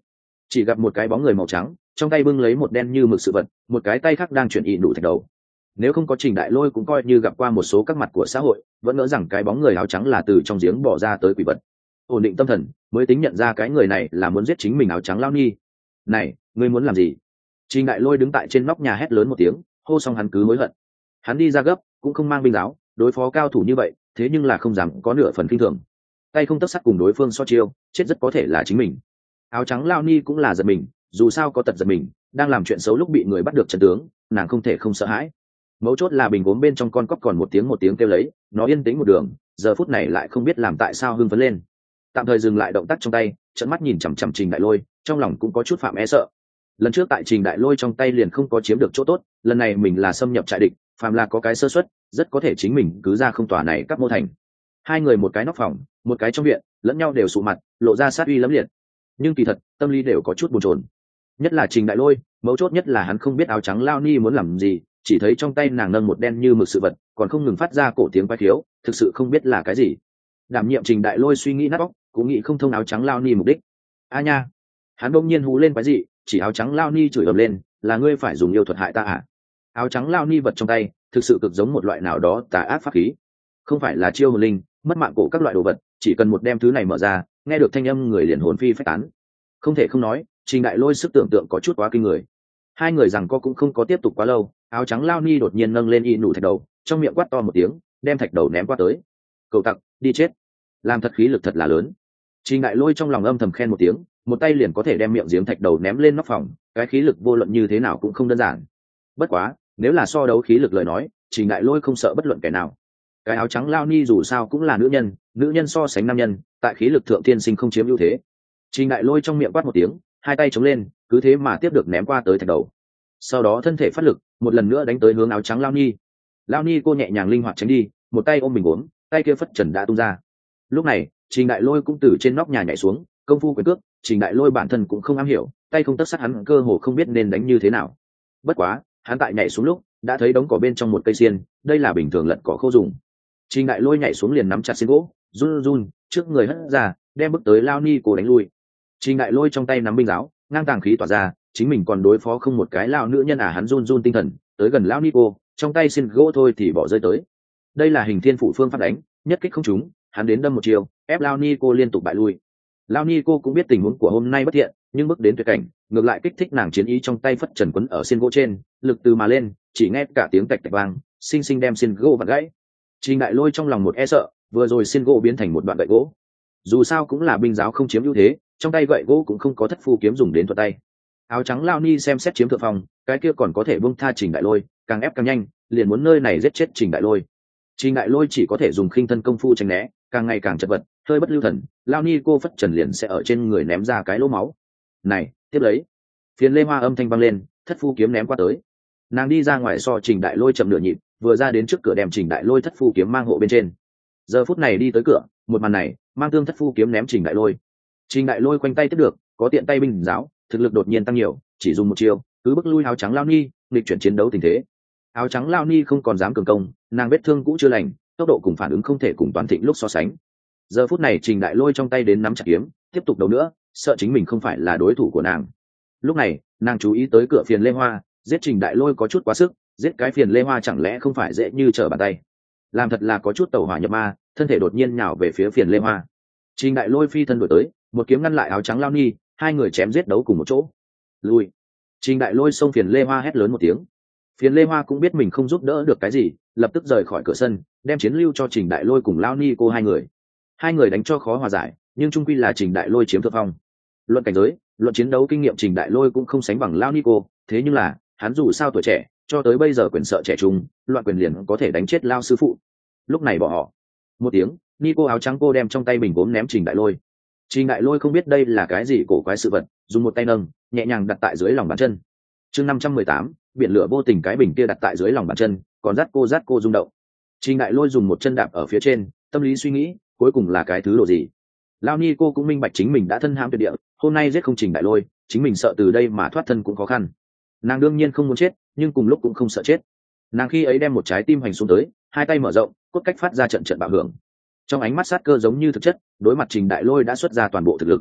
chỉ gặp một cái bóng người màu trắng trong tay bưng lấy một đen như mực sự vật, một cái tay khác đang chuyển ị đủ thạch đầu. Nếu không có Trình Đại Lôi cũng coi như gặp qua một số các mặt của xã hội, vẫn ngỡ rằng cái bóng người áo trắng là từ trong giếng bỏ ra tới quỷ vật. Ổn định tâm thần mới tính nhận ra cái người này là muốn giết chính mình áo trắng lao ni. Này, ngươi muốn làm gì? Trình Đại Lôi đứng tại trên nóc nhà hét lớn một tiếng, hô xong hắn cứ hối hận. Hắn đi ra gấp, cũng không mang binh giáo, đối phó cao thủ như vậy, thế nhưng là không dám có nửa phần kinh thường. Tay không tấc sắt cùng đối phương so chiêu, chết rất có thể là chính mình. Áo trắng lao ni cũng là giật mình, dù sao có tật giật mình, đang làm chuyện xấu lúc bị người bắt được chân tướng, nàng không thể không sợ hãi. Mấu chốt là bình gốm bên trong con cóc còn một tiếng một tiếng kêu lấy, nó yên tĩnh một đường, giờ phút này lại không biết làm tại sao hưng phấn lên. Tạm thời dừng lại động tác trong tay, trợn mắt nhìn chằm chằm Trình Đại Lôi, trong lòng cũng có chút phạm e sợ. Lần trước tại Trình Đại Lôi trong tay liền không có chiếm được chỗ tốt, lần này mình là xâm nhập trại địch, phàm là có cái sơ suất, rất có thể chính mình cứ ra không tòa này cắp mô thành. Hai người một cái nóc phòng, một cái trong viện, lẫn nhau đều sụ mặt, lộ ra sát uy lẫm liệt. Nhưng kỳ thật, tâm lý đều có chút bồn chồn. Nhất là Trình Đại Lôi, mấu chốt nhất là hắn không biết áo trắng lao ni muốn làm gì, chỉ thấy trong tay nàng nâng một đen như mực sự vật, còn không ngừng phát ra cổ tiếng quái khiếu, thực sự không biết là cái gì. Đảm nhiệm Trình Đại Lôi suy nghĩ nát óc, cũng nghĩ không thông áo trắng lao ni mục đích. A nha, hắn bỗng nhiên hú lên quái dị, chỉ áo trắng lao ni chửi ầm lên, là ngươi phải dùng yêu thuật hại ta à? Áo trắng lao ni vật trong tay, thực sự cực giống một loại nào đó tà ác pháp khí, không phải là chiêu hồn linh, mất mạng cổ các loại đồ vật, chỉ cần một đem thứ này mở ra, nghe được thanh âm người liền hồn phi phách tán. Không thể không nói, Trình Đại Lôi sức tưởng tượng có chút quá kinh người. Hai người rằng co cũng không có tiếp tục quá lâu, áo trắng lao ni đột nhiên nâng lên y nụ thạch đầu, trong miệng quát to một tiếng, đem thạch đầu ném qua tới. Cậu tặc, đi chết! Làm thật khí lực thật là lớn. Trình Đại Lôi trong lòng âm thầm khen một tiếng, một tay liền có thể đem miệng giếng thạch đầu ném lên nóc phòng, cái khí lực vô luận như thế nào cũng không đơn giản. Bất quá, nếu là so đấu khí lực lời nói, Trình Đại Lôi không sợ bất luận kẻ nào. Cái áo trắng lao ni dù sao cũng là nữ nhân, nữ nhân so sánh nam nhân, tại khí lực thượng tiên sinh không chiếm ưu thế. Trình Đại Lôi trong miệng quát một tiếng, hai tay chống lên, cứ thế mà tiếp được ném qua tới thạch đầu. Sau đó thân thể phát lực, một lần nữa đánh tới hướng áo trắng lao ni. Lao ni cô nhẹ nhàng linh hoạt tránh đi, một tay ôm bình uống, tay kia phất trần đã tung ra. Lúc này, Trình Đại Lôi cũng từ trên nóc nhà nhảy xuống, công phu quyền cước, Trình Đại Lôi bản thân cũng không am hiểu, tay không tấc sắt hắn cơ hồ không biết nên đánh như thế nào. Bất quá, hắn tại nhảy xuống lúc, đã thấy đống cỏ bên trong một cây xiên, đây là bình thường lật cỏ khô dùng. Trình Đại Lôi nhảy xuống liền nắm chặt xiên gỗ, run run, trước người hất ra, đem bước tới Lao ni cô đánh lui. Trình Đại Lôi trong tay nắm binh giáo, ngang tàng khí tỏa ra, chính mình còn đối phó không một cái lao nữ nhân à, hắn run run tinh thần, tới gần Lao ni cô, trong tay xiên gỗ thôi thì bỏ rơi tới. Đây là hình thiên phụ phương pháp đánh, nhất kích không trúng, hắn đến đâm một chiều, ép Lao ni cô liên tục bại lui. Lao ni cô cũng biết tình huống của hôm nay bất thiện, nhưng bước đến tuyệt cảnh, ngược lại kích thích nàng chiến ý trong tay phất trần quấn ở xiên gỗ trên, lực từ mà lên, chỉ nghe cả tiếng tạch tạch vang, xinh xinh đem xiên gỗ vặn gãy. Trình Đại Lôi trong lòng một e sợ, vừa rồi xiên gỗ biến thành một đoạn gậy gỗ. Dù sao cũng là binh giáo không chiếm ưu thế, trong tay gậy gỗ cũng không có thất phu kiếm dùng đến thuật tay. Áo trắng lao ni xem xét chiếm thượng phòng, cái kia còn có thể buông tha Trình Đại Lôi, càng ép càng nhanh, liền muốn nơi này giết chết Trình Đại Lôi. Trình Đại Lôi chỉ có thể dùng khinh thân công phu tránh né, càng ngày càng chật vật, hơi bất lưu thần, lao ni cô phất trần liền sẽ ở trên người ném ra cái lỗ máu. Này, tiếp lấy. Phiền lê hoa âm thanh vang lên, thất phu kiếm ném qua tới. Nàng đi ra ngoài so Trình Đại Lôi chậm nửa nhịp, vừa ra đến trước cửa đem Trình Đại Lôi thất phu kiếm mang hộ bên trên. Giờ phút này đi tới cửa, một màn này, mang tương thất phu kiếm ném Trình Đại Lôi. Trình Đại Lôi quanh tay tiếp được, có tiện tay binh giáo, thực lực đột nhiên tăng nhiều, chỉ dùng một chiêu, cứ bức lui áo trắng lao ni, nghịch chuyển chiến đấu tình thế. Áo trắng lao ni không còn dám cường công, nàng vết thương cũ chưa lành, tốc độ cùng phản ứng không thể cùng Toán Thịnh lúc so sánh. Giờ phút này Trình Đại Lôi trong tay đến nắm chặt kiếm, tiếp tục đấu nữa, sợ chính mình không phải là đối thủ của nàng. Lúc này, nàng chú ý tới cửa phiền lê hoa, giết Trình Đại Lôi có chút quá sức, giết cái phiền lê hoa chẳng lẽ không phải dễ như trở bàn tay. Làm thật là có chút tẩu hỏa nhập ma, thân thể đột nhiên nhào về phía phiền lê hoa. Trình Đại Lôi phi thân đuổi tới, một kiếm ngăn lại áo trắng lao ni, hai người chém giết đấu cùng một chỗ. Lui. Trình Đại Lôi xông phiền lê hoa hét lớn một tiếng. Phiền lê hoa cũng biết mình không giúp đỡ được cái gì, lập tức rời khỏi cửa sân, đem chiến lưu cho Trình Đại Lôi cùng lao ni cô hai người. Hai người đánh cho khó hòa giải, nhưng chung quy là Trình Đại Lôi chiếm thượng phong. Luận cảnh giới, luận chiến đấu kinh nghiệm Trình Đại Lôi cũng không sánh bằng lao ni cô, thế nhưng là hắn dù sao tuổi trẻ, cho tới bây giờ quyền sợ trẻ trung, loạn quyền liền có thể đánh chết lao sư phụ. Lúc này bỏ họ một tiếng, ni cô áo trắng cô đem trong tay bình gốm ném Trình Đại Lôi. Trình Đại Lôi không biết đây là cái gì cổ quái sự vật, dùng một tay nâng, nhẹ nhàng đặt tại dưới lòng bàn chân. Chương năm trăm mười tám, biển lửa vô tình, cái bình kia đặt tại dưới lòng bàn chân, còn rát cô rát cô rung động. Trình Đại Lôi dùng một chân đạp ở phía trên, tâm lý suy nghĩ, cuối cùng là cái thứ đồ gì. Lao ni cô cũng minh bạch chính mình đã thân hãm tuyệt địa, hôm nay giết không Trình Đại Lôi, chính mình sợ từ đây mà thoát thân cũng khó khăn. Nàng đương nhiên không muốn chết, nhưng cùng lúc cũng không sợ chết. Nàng khi ấy đem một trái tim hành xuống tới, hai tay mở rộng, cốt cách phát ra trận trận bạo hưởng. Trong ánh mắt sát cơ giống như thực chất, đối mặt Trình Đại Lôi đã xuất ra toàn bộ thực lực.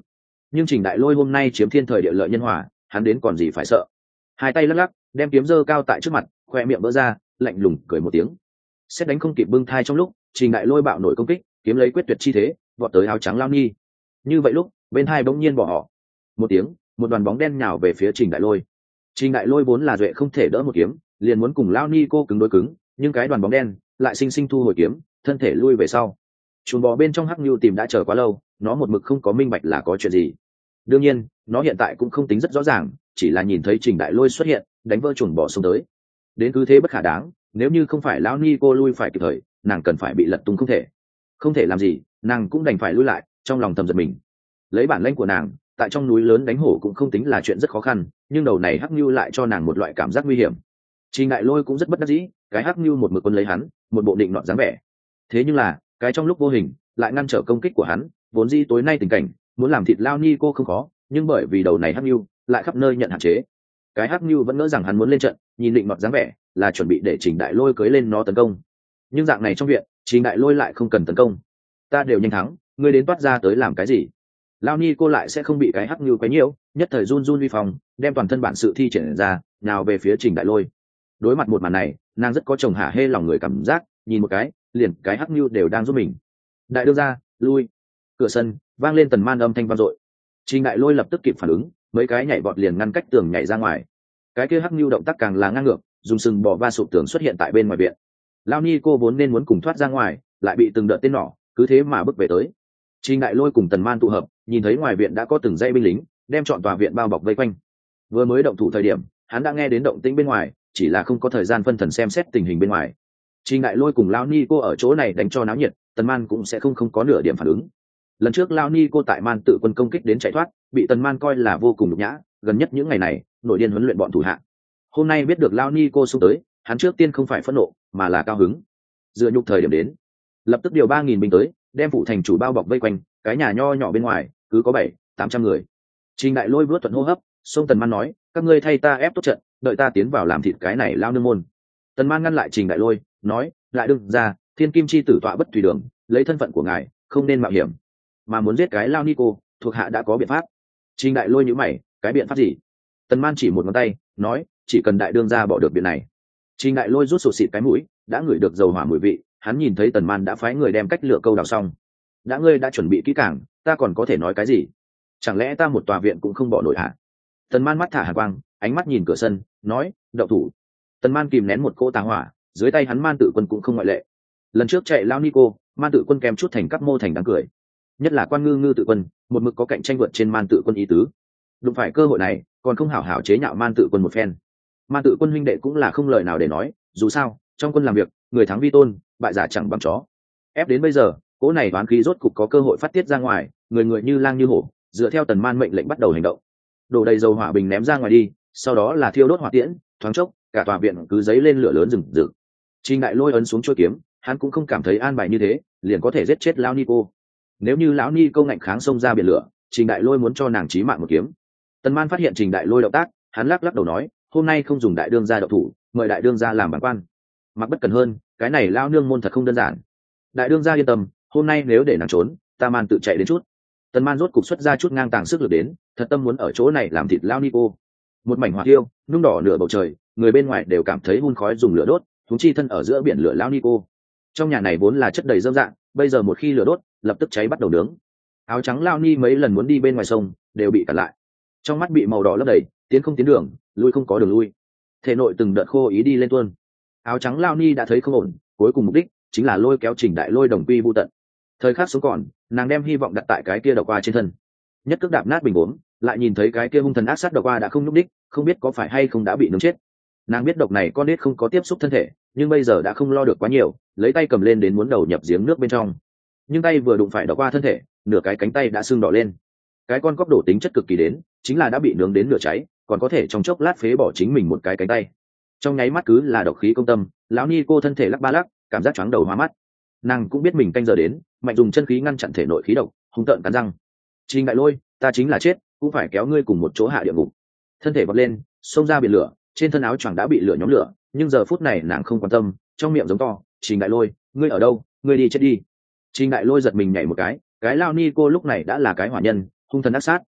nhưng Trình Đại Lôi hôm nay chiếm thiên thời địa lợi nhân hòa, hắn đến còn gì phải sợ. Hai tay lắc lắc, đem kiếm giơ cao tại trước mặt, khoe miệng vỡ ra, lạnh lùng cười một tiếng. Xét đánh không kịp bưng thai trong lúc, Trình Đại Lôi bạo nổi công kích, kiếm lấy quyết tuyệt chi thế, vọt tới áo trắng Lao Ni. Như vậy lúc, bên hai bỗng nhiên bỏ họ. Một tiếng, một đoàn bóng đen nhào về phía Trình Đại Lôi. Trình Đại Lôi vốn là duệ không thể đỡ một kiếm, liền muốn cùng Lao Ni cô cứng đối cứng, nhưng cái đoàn bóng đen lại sinh sinh thu hồi kiếm, thân thể lui về sau. Chuồn bò bên trong hắc nhu tìm đã chờ quá lâu, nó một mực không có minh bạch là có chuyện gì. Đương nhiên, nó hiện tại cũng không tính rất rõ ràng, chỉ là nhìn thấy Trình Đại Lôi xuất hiện, đánh vỡ chuồn bò xông tới. Đến cứ thế bất khả đáng, nếu như không phải lão Ni cô lui phải kịp thời, nàng cần phải bị lật tung không thể. Không thể làm gì, nàng cũng đành phải lui lại, trong lòng thầm giật mình. Lấy bản lĩnh của nàng, tại trong núi lớn đánh hổ cũng không tính là chuyện rất khó khăn, nhưng đầu này hắc nhu lại cho nàng một loại cảm giác nguy hiểm. Trình Đại Lôi cũng rất bất đắc dĩ, cái hắc nhu một mực quân lấy hắn, một bộ định nọt dáng vẻ. Thế nhưng là, cái trong lúc vô hình lại ngăn trở công kích của hắn, vốn dĩ tối nay tình cảnh muốn làm thịt lao Ni cô không khó, nhưng bởi vì đầu này hắc nhu lại khắp nơi nhận hạn chế. Cái hắc nhu vẫn ngỡ rằng hắn muốn lên trận, nhìn định nọt dáng vẻ là chuẩn bị để Trình Đại Lôi cưới lên nó tấn công. Nhưng dạng này trong viện, Trình Đại Lôi lại không cần tấn công. Ta đều nhanh thắng, ngươi đến toát ra tới làm cái gì? Lao Ni cô lại sẽ không bị cái hắc nhu quấy nhiễu, nhất thời run run vi phòng, đem toàn thân bản sự thi triển ra, nào về phía Trình Đại Lôi. Đối mặt một màn này, nàng rất có chồng hả hê lòng người cảm giác, nhìn một cái, liền cái hắc nhu đều đang giúp mình. Đại đương ra, lui. Cửa sân vang lên Tần Man âm thanh vang dội. Trình Đại Lôi lập tức kịp phản ứng, mấy cái nhảy vọt liền ngăn cách tường nhảy ra ngoài. Cái kia hắc nhu động tác càng là ngang ngược, dùng sừng bò va sụp tường xuất hiện tại bên ngoài viện. Lao Ni cô vốn nên muốn cùng thoát ra ngoài, lại bị từng đợt tên nỏ cứ thế mà bước về tới. Trình Đại Lôi cùng Tần Man tụ hợp, nhìn thấy ngoài viện đã có từng dãy binh lính đem trọn tòa viện bao bọc vây quanh. Vừa mới động thủ thời điểm, hắn đã nghe đến động tĩnh bên ngoài, chỉ là không có thời gian phân thần xem xét tình hình bên ngoài. Trình Đại Lôi cùng Lao Ni cô ở chỗ này đánh cho náo nhiệt, Tần Man cũng sẽ không không có nửa điểm phản ứng. Lần trước Lao Ni cô tại Man tự quân công kích đến chạy thoát, bị Tần Man coi là vô cùng nhục nhã, gần nhất những ngày này nổi điên huấn luyện bọn thủ hạ. Hôm nay biết được Lao Ni cô xung tới, hắn trước tiên không phải phẫn nộ, mà là cao hứng. Dựa nhục thời điểm đến, lập tức điều ba nghìn binh tới, đem phủ thành chủ bao bọc vây quanh, cái nhà nho nhỏ bên ngoài cứ có bảy tám trăm người. Trình Đại Lôi vớt thuận hô hấp, xông Tần Man nói, các ngươi thay ta ép tốt trận, đợi ta tiến vào làm thịt cái này lao nương môn. Tần Man ngăn lại Trình Đại Lôi, nói, lại đừng ra, thiên kim chi tử tọa bất thủy đường, lấy thân phận của ngài không nên mạo hiểm, mà muốn giết cái lao ni cô, thuộc hạ đã có biện pháp. Trình Đại Lôi nhíu mày, cái biện pháp gì? Tần Man chỉ một ngón tay, nói, chỉ cần đại đương gia bỏ được biện này. Trình Đại Lôi rút sụt xịt cái mũi, đã ngửi được dầu hỏa mùi vị, hắn nhìn thấy Tần Man đã phái người đem cách lựa câu đào xong. Đã ngươi đã chuẩn bị kỹ càng, ta còn có thể nói cái gì? Chẳng lẽ ta một tòa viện cũng không bỏ nổi hả? Tần Man mắt thả hàn quang, ánh mắt nhìn cửa sân, nói, đậu thủ. Tần Man kìm nén một cỗ tà hỏa, dưới tay hắn Man tự quân cũng không ngoại lệ. Lần trước chạy lao Nico, Man tự quân kèm chút thành các mô thành đáng cười. Nhất là Quan Ngư Ngư tự quân, một mực có cạnh tranh vượt trên Man tự quân ý tứ. Đụng phải cơ hội này, còn không hảo hảo chế nhạo Man tự quân một phen. Man tự quân huynh đệ cũng là không lời nào để nói, dù sao, trong quân làm việc, người thắng vi tôn, bại giả chẳng bằng chó. Ép đến bây giờ, cỗ này đoán khí rốt cục có cơ hội phát tiết ra ngoài, người người như lang như hổ, dựa theo Tần Man mệnh lệnh bắt đầu hành động. Đổ đầy dầu hỏa bình ném ra ngoài đi, sau đó là thiêu đốt hỏa tiễn, thoáng chốc, cả tòa viện cứ giấy lên lửa lớn rừng rực. Trình Đại Lôi ấn xuống chuôi kiếm, hắn cũng không cảm thấy an bài như thế, liền có thể giết chết lão Nico. Nếu như lão Nico ngạnh kháng xông ra biển lửa, Trình Đại Lôi muốn cho nàng chí mạng một kiếm. Tần Man phát hiện Trình Đại Lôi động tác, hắn lắc lắc đầu nói, hôm nay không dùng đại đương gia động thủ, mời đại đương gia làm bản quan. Mặc bất cần hơn, cái này lão nương môn thật không đơn giản. Đại đương gia yên tâm, hôm nay nếu để nàng trốn, ta Man tự chạy đến chút. Tần Man rốt cục xuất ra chút ngang tàng sức lực đến, thật tâm muốn ở chỗ này làm thịt lão Nico. Một mảnh hỏa tiêu, nung đỏ nửa bầu trời, người bên ngoài đều cảm thấy hun khói dùng lửa đốt, chúng chi thân ở giữa biển lửa lão Nico. Trong nhà này vốn là chất đầy dâm dạng, bây giờ một khi lửa đốt, lập tức cháy bắt đầu nướng. Áo trắng lão Ni mấy lần muốn đi bên ngoài sông, đều bị cản lại. Trong mắt bị màu đỏ lấp đầy, tiến không tiến đường, lui không có đường lui. Thể nội từng đợt khô ý đi lên tuôn. Áo trắng lão Ni đã thấy không ổn, cuối cùng mục đích chính là lôi kéo Trình Đại Lôi đồng quy vu tận. Thời khắc sống còn, nàng đem hy vọng đặt tại cái kia độc qua trên thân. Nhất cước đạp nát bình uống, lại nhìn thấy cái kia hung thần ác sát độc qua đã không nhúc đích, không biết có phải hay không đã bị nướng chết. Nàng biết độc này con nết không có tiếp xúc thân thể, nhưng bây giờ đã không lo được quá nhiều, lấy tay cầm lên đến muốn đầu nhập giếng nước bên trong. Nhưng tay vừa đụng phải độc qua thân thể, nửa cái cánh tay đã sưng đỏ lên. Cái con cóc đổ tính chất cực kỳ đến, chính là đã bị nướng đến nửa cháy, còn có thể trong chốc lát phế bỏ chính mình một cái cánh tay. Trong nháy mắt cứ là độc khí công tâm, lão Ni cô thân thể lắc ba lắc, cảm giác chóng đầu hoa mắt. Nàng cũng biết mình canh giờ đến, mạnh dùng chân khí ngăn chặn thể nội khí độc, hung tợn cắn răng. Trình Đại Lôi, ta chính là chết, cũng phải kéo ngươi cùng một chỗ hạ địa ngục. Thân thể vọt lên, xông ra biển lửa, trên thân áo choàng đã bị lửa nhóm lửa, nhưng giờ phút này nàng không quan tâm, trong miệng giống to, Trình Đại Lôi, ngươi ở đâu, ngươi đi chết đi. Trình Đại Lôi giật mình nhảy một cái, cái lao Ni cô lúc này đã là cái hỏa nhân, hung thần ác sát,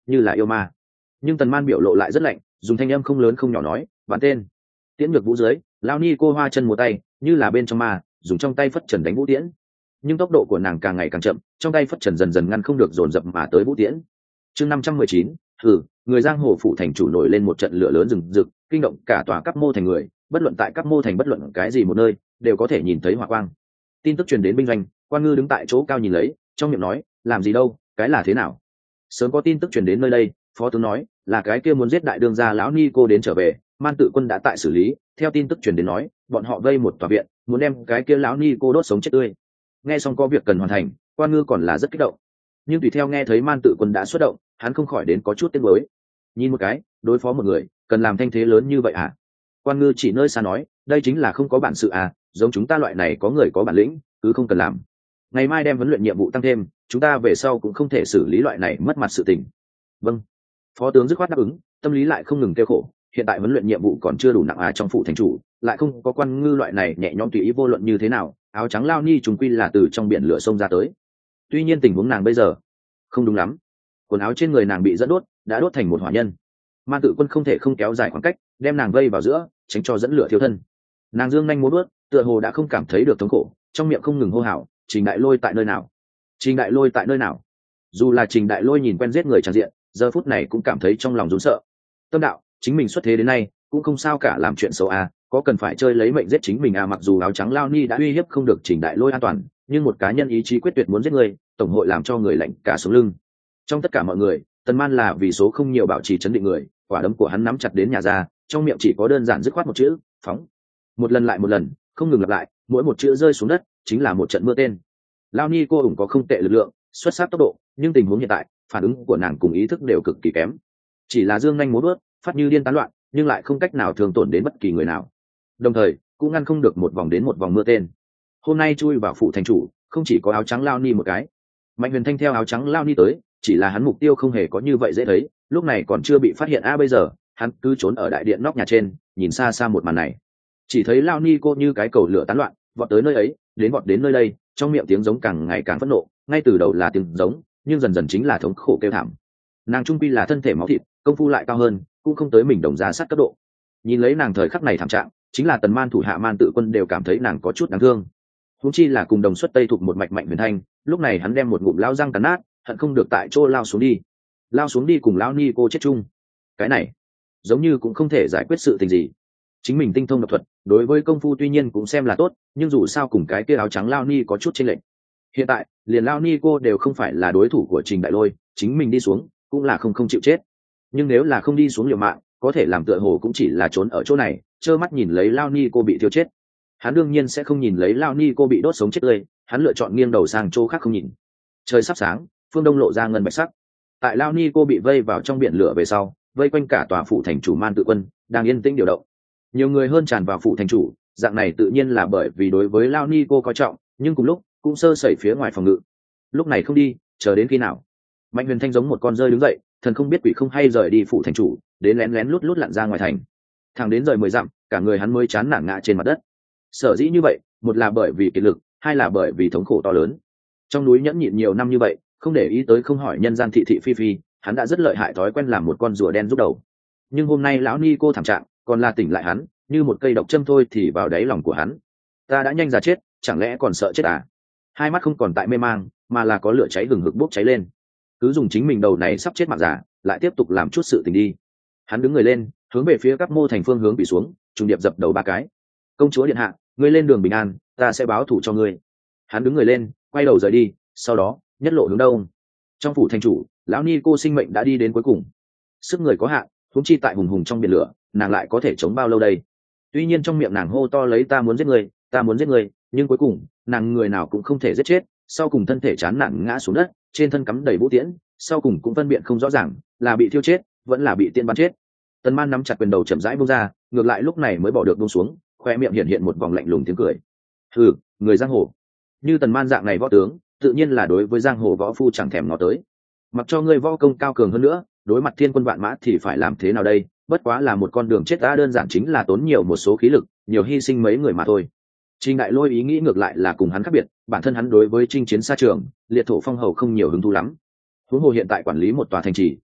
như là yêu ma. Nhưng Tần Man biểu lộ lại rất lạnh, dùng thanh âm không lớn không nhỏ nói, "Bắn tên." Tiễn Nhược Vũ dưới, lao ni cô hoa chân múa tay, như là bên trong ma, dùng trong tay phất trần đánh vũ tiễn. Nhưng tốc độ của nàng càng ngày càng chậm, trong tay phất trần dần dần ngăn không được dồn dập mà tới vũ tiễn. Chương năm trăm mười chín, thử, người giang hồ phủ thành chủ nổi lên một trận lửa lớn rừng rực, kinh động cả tòa Các Mô thành người, bất luận tại Các Mô thành bất luận cái gì một nơi, đều có thể nhìn thấy hỏa quang. Tin tức truyền đến binh doanh, Quan Ngư đứng tại chỗ cao nhìn lấy, trong miệng nói, làm gì đâu, cái là thế nào? Sớm có tin tức truyền đến nơi đây, phó tướng nói, là cái kia muốn giết đại đương gia lão ni cô đến trở về, Man Tự Quân đã tại xử lý. Theo tin tức truyền đến nói, bọn họ vây một tòa viện, muốn đem cái kia lão ni cô đốt sống chết tươi. Nghe xong có việc cần hoàn thành, Quan Ngư còn là rất kích động. Nhưng tùy theo nghe thấy Man Tự Quân đã xuất động, hắn không khỏi đến có chút tiếc nuối. Nhìn một cái, đối phó một người, cần làm thanh thế lớn như vậy à? Quan Ngư chỉ nơi xa nói, đây chính là không có bản sự à, giống chúng ta loại này có người có bản lĩnh, cứ không cần làm. Ngày mai đem huấn luyện nhiệm vụ tăng thêm, chúng ta về sau cũng không thể xử lý loại này mất mặt sự tình. Vâng. Phó tướng dứt khoát đáp ứng, tâm lý lại không ngừng kêu khổ, hiện tại huấn luyện nhiệm vụ còn chưa đủ nặng à, trong phủ thành chủ lại không có Quan Ngư loại này nhẹ nhõm tùy ý vô luận như thế nào, áo trắng lao ni trùng quy là từ trong biển lửa sông ra tới. Tuy nhiên tình huống nàng bây giờ không đúng lắm, quần áo trên người nàng bị dẫn đốt, đã đốt thành một hỏa nhân. Man Tự Quân không thể không kéo dài khoảng cách, đem nàng vây vào giữa, tránh cho dẫn lửa thiêu thân. Nàng dương nhanh múa bước, tựa hồ đã không cảm thấy được thống khổ, trong miệng không ngừng hô hào, Trình Đại Lôi tại nơi nào? Trình Đại Lôi tại nơi nào? Dù là Trình Đại Lôi nhìn quen giết người tràn diện, giờ phút này cũng cảm thấy trong lòng run sợ. Tâm đạo, chính mình xuất thế đến nay cũng không sao cả, làm chuyện xấu à, có cần phải chơi lấy mệnh giết chính mình à? Mặc dù áo trắng lao ni đã uy hiếp không được Trình Đại Lôi an toàn, nhưng một cá nhân ý chí quyết tuyệt muốn giết người, tổng hội làm cho người lạnh cả sống lưng. Trong tất cả mọi người, Tần Man là vì số không nhiều bảo trì chấn định người, quả đấm của hắn nắm chặt đến nhà ra, trong miệng chỉ có đơn giản dứt khoát một chữ, phóng. Một lần lại một lần, không ngừng lặp lại, mỗi một chữ rơi xuống đất chính là một trận mưa tên. Lao ni cô ủng có không tệ lực lượng, xuất sắc tốc độ, nhưng tình huống hiện tại, phản ứng của nàng cùng ý thức đều cực kỳ kém. Chỉ là dương nhanh múa bước, phát như điên tán loạn, nhưng lại không cách nào thương tổn đến bất kỳ người nào. Đồng thời, cũng ngăn không được một vòng đến một vòng mưa tên. Hôm nay chui vào phủ thành chủ, không chỉ có áo trắng lao ni một cái. Mạnh Huyền Thanh theo áo trắng lao ni tới, chỉ là hắn mục tiêu không hề có như vậy dễ thấy, lúc này còn chưa bị phát hiện a à, bây giờ, hắn cứ trốn ở đại điện nóc nhà trên, nhìn xa xa một màn này. Chỉ thấy lao ni cô như cái cầu lửa tán loạn, vọt tới nơi ấy, đến vọt đến nơi đây, trong miệng tiếng giống càng ngày càng phẫn nộ, ngay từ đầu là tiếng giống, nhưng dần dần chính là thống khổ kêu thảm. Nàng trung quy là thân thể máu thịt, công phu lại cao hơn, cũng không tới mình đồng ra sát cấp độ. Nhìn lấy nàng thời khắc này thảm trạng, chính là Tần Man thủ hạ Man Tự Quân đều cảm thấy nàng có chút đáng thương. Huống chi là cùng đồng xuất tây thuộc một mạch Mạnh Huyền Thanh, lúc này hắn đem một ngụm lao răng cắn nát, hận không được tại chỗ lao xuống đi, lao xuống đi cùng lão ni cô chết chung. Cái này giống như cũng không thể giải quyết sự tình gì. Chính mình tinh thông độc thuật, đối với công phu tuy nhiên cũng xem là tốt, nhưng dù sao cùng cái kia áo trắng lao ni có chút chênh lệch. Hiện tại liền lao ni cô đều không phải là đối thủ của Trình Đại Lôi, chính mình đi xuống cũng là không không chịu chết. Nhưng nếu là không đi xuống liều mạng, có thể làm tựa hồ cũng chỉ là trốn ở chỗ này, trơ mắt nhìn lấy lao ni cô bị thiêu chết. Hắn đương nhiên sẽ không nhìn lấy lao ni cô bị đốt sống chết tươi, hắn lựa chọn nghiêng đầu sang chỗ khác không nhìn. Trời sắp sáng, phương đông lộ ra ngân bạch sắc. Tại lao ni cô bị vây vào trong biển lửa về sau, vây quanh cả tòa phủ thành chủ Man Tự Quân đang yên tĩnh điều động. Nhiều người hơn tràn vào phủ thành chủ, dạng này tự nhiên là bởi vì đối với lao ni cô coi trọng, nhưng cùng lúc cũng sơ sẩy phía ngoài phòng ngự. Lúc này không đi, chờ đến khi nào? Mạnh Huyền Thanh giống một con rơi đứng dậy, thần không biết quỷ không hay rời đi phủ thành chủ, đến lén lén lút lút lặn ra ngoài thành. Thẳng đến rời mười dặm, cả người hắn mới chán nản ngã trên mặt đất. Sở dĩ như vậy, một là bởi vì kiệt lực, hai là bởi vì thống khổ to lớn. Trong núi nhẫn nhịn nhiều năm như vậy, không để ý tới không hỏi nhân gian thị thị phi phi, hắn đã rất lợi hại thói quen làm một con rùa đen rút đầu. Nhưng hôm nay lão ni cô thảm trạng, còn là tỉnh lại hắn, như một cây độc châm thôi thì vào đáy lòng của hắn. Ta đã nhanh già chết, chẳng lẽ còn sợ chết à? Hai mắt không còn tại mê mang, mà là có lửa cháy hừng hực bốc cháy lên. Cứ dùng chính mình đầu này sắp chết mạng giả, lại tiếp tục làm chút sự tình đi. Hắn đứng người lên, hướng về phía Các Mô thành phương hướng bị xuống, trùng điệp dập đầu ba cái. Công chúa điện hạ, ngươi lên đường bình an, ta sẽ báo thù cho ngươi. Hắn đứng người lên, quay đầu rời đi, sau đó nhất lộ hướng đông. Trong phủ thành chủ, lão ni cô sinh mệnh đã đi đến cuối cùng. Sức người có hạn, huống chi tại hùng hùng trong biển lửa, nàng lại có thể chống bao lâu đây? Tuy nhiên trong miệng nàng hô to lấy ta muốn giết người, ta muốn giết người, nhưng cuối cùng nàng người nào cũng không thể giết chết, sau cùng thân thể chán nản ngã xuống đất, trên thân cắm đầy vũ tiễn, sau cùng cũng phân biệt không rõ ràng là bị thiêu chết vẫn là bị tiên bắn chết. Tần Man nắm chặt quyền đầu chậm rãi buông ra, ngược lại lúc này mới bỏ được buông xuống, khoe miệng hiện hiện một vòng lạnh lùng tiếng cười. Hừ, người giang hồ như Tần Man dạng này võ tướng, tự nhiên là đối với giang hồ võ phu chẳng thèm ngó tới. Mặc cho ngươi võ công cao cường hơn nữa, đối mặt thiên quân vạn mã thì phải làm thế nào đây? Bất quá là một con đường chết đã, đơn giản chính là tốn nhiều một số khí lực, nhiều hy sinh mấy người mà thôi. Trình Đại Lôi ý nghĩ ngược lại là cùng hắn khác biệt, bản thân hắn đối với chinh chiến xa trường, liệt thổ phong hầu không nhiều hứng thú lắm. Huống hồ hiện tại quản lý một tòa thành trì,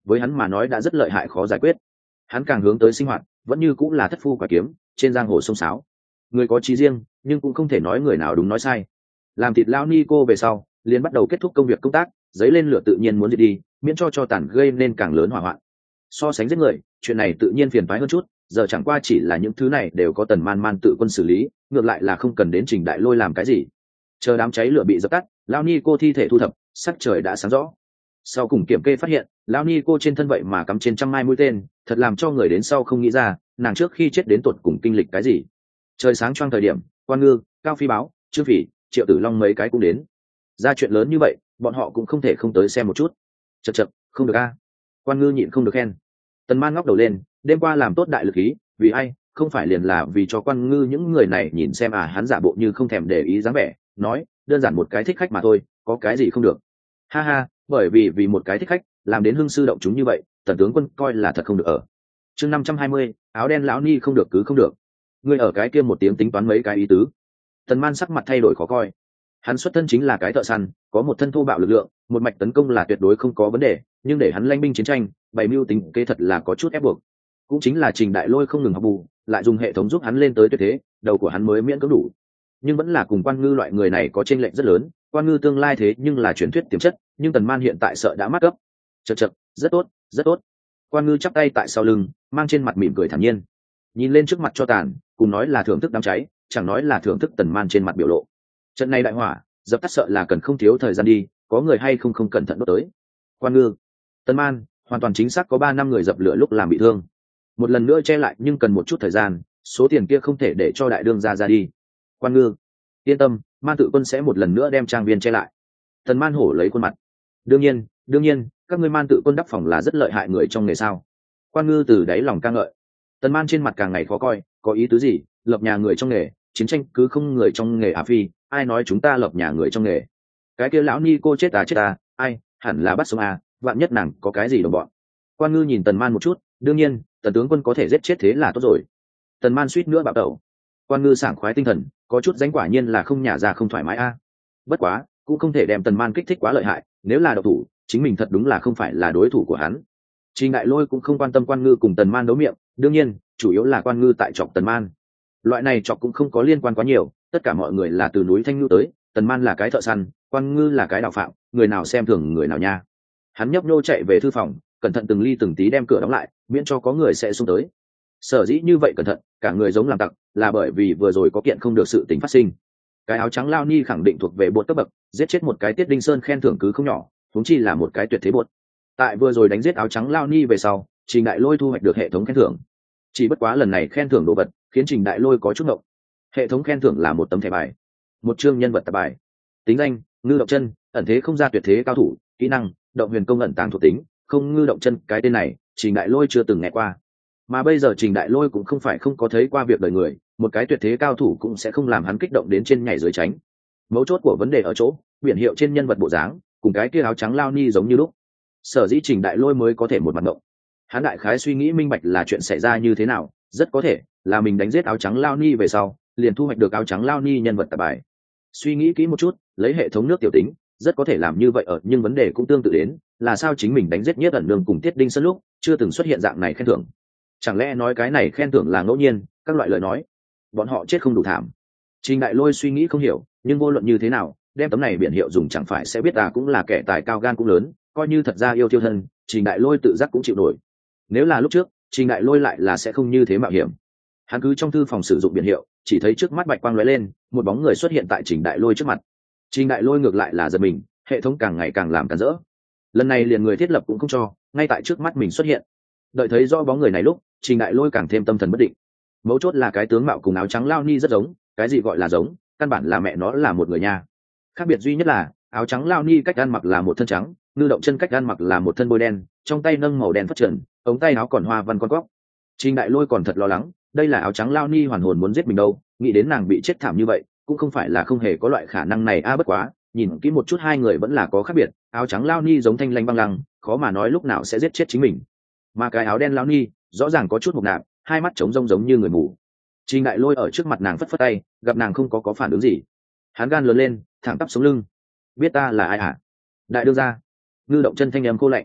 với hắn mà nói đã rất lợi hại khó giải quyết. Hắn càng hướng tới sinh hoạt vẫn như cũng là thất phu quả kiếm trên giang hồ sông sáo, người có trí riêng nhưng cũng không thể nói người nào đúng nói sai. Làm thịt lão ni cô về sau liền bắt đầu kết thúc công việc công tác, giấy lên lửa tự nhiên muốn diệt đi, miễn cho cho tàn gây nên càng lớn hỏa hoạn. So sánh giết người, chuyện này tự nhiên phiền toái hơn chút, giờ chẳng qua chỉ là những thứ này đều có Tần Man Man tự quân xử lý, ngược lại là không cần đến Trình Đại Lôi làm cái gì. Chờ đám cháy lửa bị dập tắt, lão ni cô thi thể thu thập, sắc trời đã sáng rõ. Sau cùng kiểm kê phát hiện, lão ni cô trên thân vậy mà cắm trên trăm mai mũi tên, thật làm cho người đến sau không nghĩ ra, nàng trước khi chết đến tột cùng kinh lịch cái gì. Trời sáng choang thời điểm, Quan Ngư, Cao Phi Báo, Trương Phỉ, Triệu Tử Long mấy cái cũng đến. Ra chuyện lớn như vậy, bọn họ cũng không thể không tới xem một chút. Chậc chậc, không được a. Quan Ngư nhịn không được khen. Tần Man ngóc đầu lên, đêm qua làm tốt đại lực ý, vì ai, không phải liền là vì cho Quan Ngư những người này nhìn xem à. Hắn giả bộ như không thèm để ý dáng vẻ, nói, đơn giản một cái thích khách mà thôi, có cái gì không được. Ha ha, bởi vì vì một cái thích khách làm đến hưng sư động chúng như vậy, Tần tướng quân coi là thật không được ở. Chương năm trăm hai mươi, áo đen lão ni không được cứ không được. Ngươi ở cái kia một tiếng tính toán mấy cái ý tứ. Tần Man sắc mặt thay đổi khó coi. Hắn xuất thân chính là cái thợ săn, có một thân thô bạo lực lượng, một mạch tấn công là tuyệt đối không có vấn đề, nhưng để hắn lãnh binh chiến tranh, bày mưu tính kế thật là có chút ép buộc. Cũng chính là Trình Đại Lôi không ngừng học bù, lại dùng hệ thống giúp hắn lên tới tuyệt thế, đầu của hắn mới miễn cưỡng đủ. Nhưng vẫn là cùng Quan Ngư loại người này có chênh lệch rất lớn, Quan Ngư tương lai thế nhưng là truyền thuyết tiềm chất, nhưng Tần Man hiện tại sợ đã mắc cấp. Chậc chậc, rất tốt, rất tốt. Quan Ngư chắp tay tại sau lưng, mang trên mặt mỉm cười thản nhiên. Nhìn lên trước mặt cho tàn, cùng nói là thưởng thức đám cháy, chẳng nói là thưởng thức Tần Man trên mặt biểu lộ. Trận này đại hỏa, dập tắt sợ là cần không thiếu thời gian đi, có người hay không không cẩn thận đốt tới. Quan Ngư, Tần Man, hoàn toàn chính xác có ba năm người dập lửa lúc làm bị thương. Một lần nữa che lại nhưng cần một chút thời gian, số tiền kia không thể để cho đại đương gia ra đi. Quan Ngư, yên tâm, Man tự quân sẽ một lần nữa đem trang viên che lại. Tần Man hổ lấy khuôn mặt. Đương nhiên, đương nhiên, các ngươi Man tự quân đắp phòng là rất lợi hại người trong nghề sao? Quan Ngư từ đáy lòng ca ngợi. Tần Man trên mặt càng ngày khó coi, có ý tứ gì? Lập nhà người trong nghề, chiến tranh cứ không người trong nghề à phi, ai nói chúng ta lập nhà người trong nghề? Cái kia lão ni cô chết à chết à, ai, hẳn là bắt sống à, vạn nhất nàng có cái gì đồng bọn. Quan Ngư nhìn Tần Man một chút, đương nhiên, Tần tướng quân có thể giết chết thế là tốt rồi. Tần Man suýt nữa bạo tẩu. Quan Ngư sảng khoái tinh thần, có chút danh quả nhiên là không nhả ra không thoải mái a. À. Bất quá, cũng không thể đem Tần Man kích thích quá lợi hại, nếu là độc thủ, chính mình thật đúng là không phải là đối thủ của hắn. Trình Đại Lôi cũng không quan tâm Quan Ngư cùng Tần Man đấu miệng, đương nhiên, chủ yếu là Quan Ngư tại chọc Tần Man. Loại này chọc cũng không có liên quan quá nhiều, tất cả mọi người là từ núi Thanh Nhu tới, Tần Man là cái thợ săn, Quan Ngư là cái đạo phạm, người nào xem thường người nào nha. Hắn nhấp nhô chạy về thư phòng, cẩn thận từng ly từng tí đem cửa đóng lại, miễn cho có người sẽ xông tới. Sở dĩ như vậy cẩn thận, cả người giống làm tặc, là bởi vì vừa rồi có kiện không được sự tình phát sinh. Cái áo trắng lao ni khẳng định thuộc về bột cấp bậc, giết chết một cái Tiết Đinh Sơn khen thưởng cứ không nhỏ, huống chi là một cái tuyệt thế bột. Tại vừa rồi đánh giết áo trắng lao ni về sau, Trình Đại Lôi thu hoạch được hệ thống khen thưởng. Chỉ bất quá lần này khen thưởng đồ vật, khiến Trình Đại Lôi có chút ngộng. Hệ thống khen thưởng là một tấm thẻ bài, một chương nhân vật tạp bài, tính danh Ngư Động Chân, ẩn thế không ra tuyệt thế cao thủ, kỹ năng động huyền công ẩn tàng thuộc tính, không Ngư Động Chân, cái tên này Trình Đại Lôi chưa từng nghe qua. Mà bây giờ Trình Đại Lôi cũng không phải không có thấy qua việc đời người, một cái tuyệt thế cao thủ cũng sẽ không làm hắn kích động đến trên nhảy dưới tránh. Mấu chốt của vấn đề ở chỗ biển hiệu trên nhân vật bộ dáng cùng cái kia áo trắng lao ni giống như lúc, sở dĩ Trình Đại Lôi mới có thể một mặt động. Hắn đại khái suy nghĩ minh bạch là chuyện xảy ra như thế nào, rất có thể là mình đánh giết áo trắng lao ni về sau liền thu hoạch được áo trắng lao ni nhân vật tạp bài. Suy nghĩ kỹ một chút, lấy hệ thống nước tiểu tính, rất có thể làm như vậy ở, nhưng vấn đề cũng tương tự đến, là sao chính mình đánh giết Nhiếp Ẩn Nương cùng Tiết Đinh Sơn lúc chưa từng xuất hiện dạng này khen thưởng. Chẳng lẽ nói cái này khen thưởng là ngẫu nhiên, các loại lời nói, bọn họ chết không đủ thảm. Trình Đại Lôi suy nghĩ không hiểu, nhưng vô luận như thế nào, đem tấm này biển hiệu dùng chẳng phải sẽ biết à, cũng là kẻ tài cao gan cũng lớn, coi như thật ra yêu thiêu thân, Trình Đại Lôi tự giác cũng chịu nổi. Nếu là lúc trước, Trình Đại Lôi lại là sẽ không như thế mạo hiểm. Hắn cứ trong thư phòng sử dụng biển hiệu, chỉ thấy trước mắt bạch quang lóe lên, một bóng người xuất hiện tại Trình Đại Lôi trước mặt. Trình Đại Lôi ngược lại là giật mình, hệ thống càng ngày càng làm càng rỡ. Lần này liền người thiết lập cũng không cho, ngay tại trước mắt mình xuất hiện. Đợi thấy rõ bóng người này lúc, Trình Đại Lôi càng thêm tâm thần bất định. Mấu chốt là cái tướng mạo cùng áo trắng lao ni rất giống, cái gì gọi là giống, căn bản là mẹ nó là một người nha. Khác biệt duy nhất là áo trắng lao ni cách ăn mặc là một thân trắng, Ngư Động Chân cách ăn mặc là một thân bôi đen, trong tay nâng màu đen phát trần, ống tay áo còn hoa văn con góc. Trình Đại Lôi còn thật lo lắng, đây là áo trắng lao ni hoàn hồn muốn giết mình đâu, nghĩ đến nàng bị chết thảm như vậy, cũng không phải là không hề có loại khả năng này a. À, bất quá, nhìn kỹ một chút hai người vẫn là có khác biệt, áo trắng lao ni giống thanh lanh băng lăng, khó mà nói lúc nào sẽ giết chết chính mình. Mà cái áo đen lao ni, rõ ràng có chút mục nạp, hai mắt trống rông giống như người mù. Trình Đại Lôi ở trước mặt nàng phất phất tay, gặp nàng không có có phản ứng gì, hắn gan lớn lên, thẳng tắp sống lưng. Biết ta là ai hả? Đại đương gia. Ngư Động Chân thanh âm cô lạnh.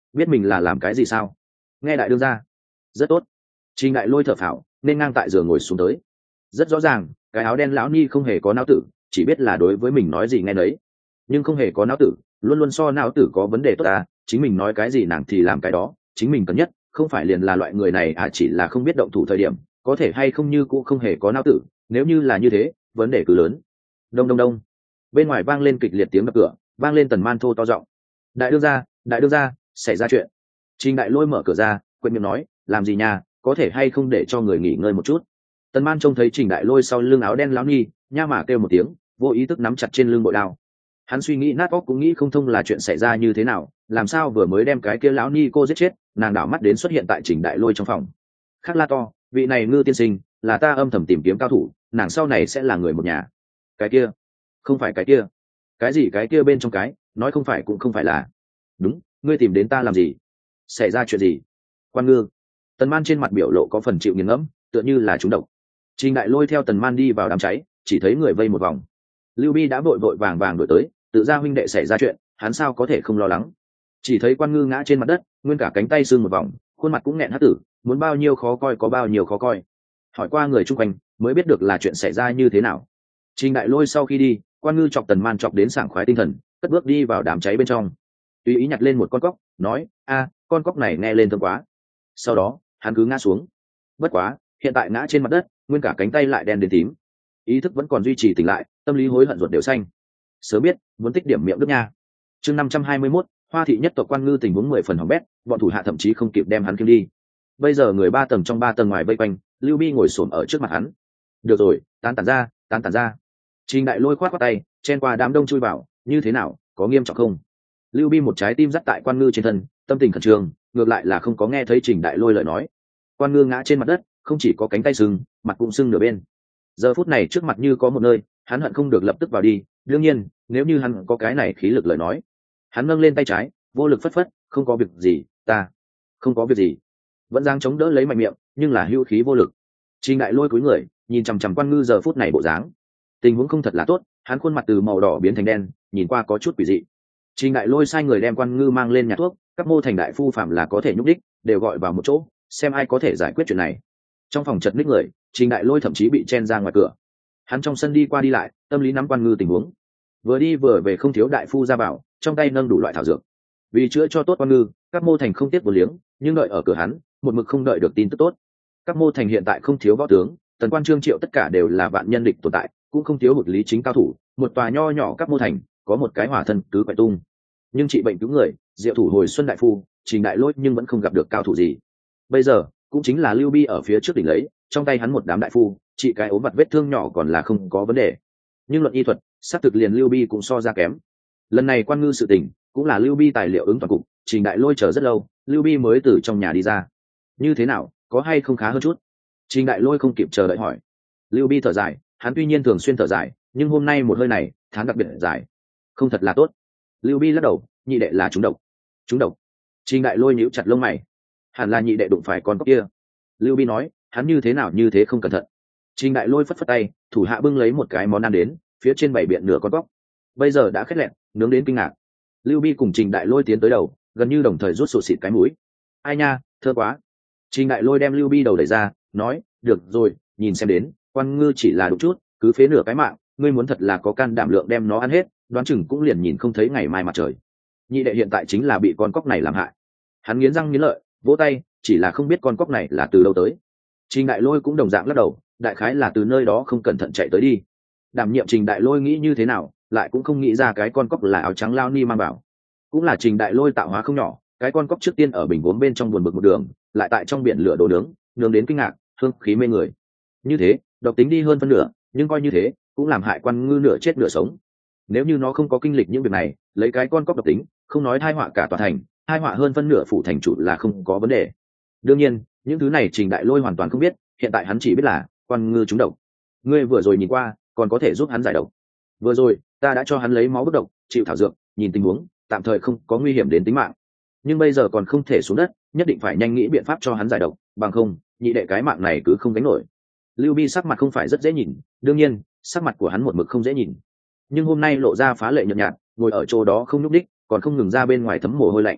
biết mình là làm cái gì sao? Nghe đại đương ra. Rất tốt. Trình đại lôi thở phào nên ngang tại giường ngồi xuống tới. Rất rõ ràng cái áo đen lão ni không hề có não tử, chỉ biết là đối với mình nói gì nghe nấy, nhưng không hề có não tử luôn luôn so não tử có vấn đề tốt à. Chính mình nói cái gì nàng thì làm cái đó, chính mình cần nhất không phải liền là loại người này à, chỉ là không biết động thủ thời điểm có thể hay không như cũng không hề có não tử. Nếu như là như thế vấn đề cứ lớn. Đông đông đông, bên ngoài vang lên kịch liệt tiếng đập cửa, vang lên Tần Man thô to giọng: đại đương gia, đại đương gia, xảy ra chuyện. Trình đại lôi mở cửa ra quên miệng nói: làm gì nhà, có thể hay không để cho người nghỉ ngơi một chút. Tần Man trông thấy Trình đại lôi sau lưng áo đen lão ni nha mà kêu một tiếng, vô ý thức nắm chặt trên lưng bội đao. Hắn suy nghĩ nát óc cũng nghĩ không thông là chuyện xảy ra như thế nào, làm sao vừa mới đem cái kia lão ni cô giết chết, nàng đảo mắt đến xuất hiện tại Trình đại lôi trong phòng. Khắc la to: vị này Ngư tiên sinh là ta âm thầm tìm kiếm cao thủ, nàng sau này sẽ là người một nhà. Cái kia không phải cái kia. Cái gì cái kia bên trong cái nói không phải cũng không phải là. Đúng, ngươi tìm đến ta làm gì? Xảy ra chuyện gì? Quan Ngư. Tần Man trên mặt biểu lộ có phần chịu nghiền ngẫm, tựa như là trúng độc. Trình đại lôi theo Tần Man đi vào đám cháy, chỉ thấy người vây một vòng. Lưu Bi đã vội vội vàng vàng đuổi tới, tự ra huynh đệ xảy ra chuyện, hắn sao có thể không lo lắng. Chỉ thấy Quan Ngư ngã trên mặt đất, nguyên cả cánh tay xương một vòng, khuôn mặt cũng nghẹn hắt tử, muốn bao nhiêu khó coi có bao nhiêu khó coi. Hỏi qua người chung quanh mới biết được là chuyện xảy ra như thế nào. Trình đại lôi sau khi đi, Quan Ngư chọc Tần Man chọc đến sảng khoái tinh thần, cất bước đi vào đám cháy bên trong, tùy ý nhặt lên một con cóc, nói: a, con cóc này nghe lên thơm quá. Sau đó hắn cứ ngã xuống. Bất quá hiện tại ngã trên mặt đất, nguyên cả cánh tay lại đen đến tím, ý thức vẫn còn duy trì tỉnh lại, tâm lý hối hận ruột đều xanh. Sớm biết muốn tích điểm miệng đức nha. Chương năm trăm hai mươi mốt, Hoa thị nhất tộc Quan Ngư tình huống mười phần hỏng bét, bọn thủ hạ thậm chí không kịp đem hắn khiêng đi. Bây giờ người ba tầng trong ba tầng ngoài vây quanh, Lưu Bi ngồi xổm ở trước mặt hắn. Được rồi, tán tản ra, tán tản ra. Trình đại lôi khoát qua tay, chen qua đám đông chui vào: như thế nào, có nghiêm trọng không? Lưu Bi một trái tim dắt tại Quan Ngư trên thân, tâm tình khẩn trương, ngược lại là không có nghe thấy Trình đại lôi lời nói. Quan Ngư ngã trên mặt đất, không chỉ có cánh tay sưng, mặt cũng sưng nửa bên. Giờ phút này trước mặt như có một nơi, hắn hận không được lập tức vào đi. Đương nhiên nếu như hắn có cái này khí lực lời nói. Hắn nâng lên tay trái, vô lực phất phất: không có việc gì, ta không có việc gì. Vẫn giang chống đỡ lấy mạnh miệng, nhưng là hữu khí vô lực. Trình đại lôi cúi người nhìn chằm chằm Quan Ngư giờ phút này bộ dáng, tình huống không thật là tốt. Hắn khuôn mặt từ màu đỏ biến thành đen, nhìn qua có chút quỷ dị. Trình đại lôi sai người đem Quan Ngư mang lên nhà thuốc, các mô thành đại phu phạm là có thể nhúc đích đều gọi vào một chỗ, xem ai có thể giải quyết chuyện này. Trong phòng chật ních người, Trình đại lôi thậm chí bị chen ra ngoài cửa. Hắn trong sân đi qua đi lại, tâm lý nắm Quan Ngư tình huống, vừa đi vừa về không thiếu đại phu ra bảo, trong tay nâng đủ loại thảo dược. Vì chữa cho tốt Quan Ngư, các mô thành không tiếc vô liếng, nhưng đợi ở cửa hắn một mực không đợi được tin tức tốt. Các mô thành hiện tại không thiếu võ tướng, Tần Quan Trương Triệu tất cả đều là vạn nhân địch tồn tại, cũng không thiếu một lý chính cao thủ. Một tòa nho nhỏ các mô thành có một cái hỏa thân cứ quậy tung, nhưng trị bệnh cứu người, diệu thủ hồi xuân đại phu Trình đại lôi nhưng vẫn không gặp được cao thủ gì. Bây giờ cũng chính là Lưu Bi ở phía trước đỉnh lấy, trong tay hắn một đám đại phu trị cái ốm vặt vết thương nhỏ còn là không có vấn đề, nhưng luận y thuật xác thực liền Lưu Bi cũng so ra kém. Lần này Quan Ngư sự tình cũng là Lưu Bi tài liệu ứng toàn cục, Trình đại lôi chờ rất lâu, Lưu Bi mới từ trong nhà đi ra. Như thế nào, có hay không khá hơn chút? Trình đại lôi không kịp chờ đợi hỏi. Lưu Bi thở dài, hắn tuy nhiên thường xuyên thở dài, nhưng hôm nay một hơi này thán đặc biệt dài, không thật là tốt. Lưu Bi lắc đầu: nhị đệ là trúng độc. Trúng độc? Trình đại lôi nhíu chặt lông mày. Hẳn là nhị đệ đụng phải con cóc kia. Lưu Bi nói: hắn như thế nào như thế không cẩn thận. Trình đại lôi phất phất tay, thủ hạ bưng lấy một cái món ăn đến, phía trên bảy biện nửa con cóc, bây giờ đã khét lẹn, nướng đến kinh ngạc. Lưu Bi cùng Trình đại lôi tiến tới đầu, gần như đồng thời rút sụt xịt cái mũi. Ai nha, thơ quá. Trình đại lôi đem Lưu Bi đầu đẩy ra, nói: được rồi, nhìn xem đến, Quan Ngư chỉ là đụng chút, cứ phế nửa cái mạng, ngươi muốn thật là có can đảm lượng đem nó ăn hết, đoán chừng cũng liền nhìn không thấy ngày mai mặt trời. Nhị đệ hiện tại chính là bị con cóc này làm hại. Hắn nghiến răng nghiến lợi, vỗ tay, chỉ là không biết con cóc này là từ đâu tới. Trình đại lôi cũng đồng dạng lắc đầu, đại khái là từ nơi đó không cẩn thận chạy tới đi. Đảm nhiệm Trình đại lôi nghĩ như thế nào, lại cũng không nghĩ ra cái con cóc là áo trắng lao ni mang vào. Cũng là Trình đại lôi tạo hóa không nhỏ, cái con cóc trước tiên ở bình gốm bên trong buồn bực một đường, lại tại trong biển lửa đồ nướng, nướng đến kinh ngạc, hương khí mê người. Như thế độc tính đi hơn phân nửa, nhưng coi như thế cũng làm hại Quan Ngư nửa chết nửa sống. Nếu như nó không có kinh lịch những việc này, lấy cái con cóc độc tính, không nói tai họa cả tòa thành, tai họa hơn phân nửa phủ thành chủ là không có vấn đề. Đương nhiên những thứ này Trình đại lôi hoàn toàn không biết, hiện tại hắn chỉ biết là Quan Ngư trúng độc. Ngươi vừa rồi nhìn qua còn có thể giúp hắn giải độc. Vừa rồi ta đã cho hắn lấy máu bất độc, chịu thảo dược, nhìn tình huống tạm thời không có nguy hiểm đến tính mạng, nhưng bây giờ còn không thể xuống đất, nhất định phải nhanh nghĩ biện pháp cho hắn giải độc, bằng không nhị đệ cái mạng này cứ không gánh nổi. Lưu Bi sắc mặt không phải rất dễ nhìn, đương nhiên sắc mặt của hắn một mực không dễ nhìn, nhưng hôm nay lộ ra phá lệ nhợt nhạt, ngồi ở chỗ đó không nhúc đích, còn không ngừng ra bên ngoài thấm mồ hôi lạnh.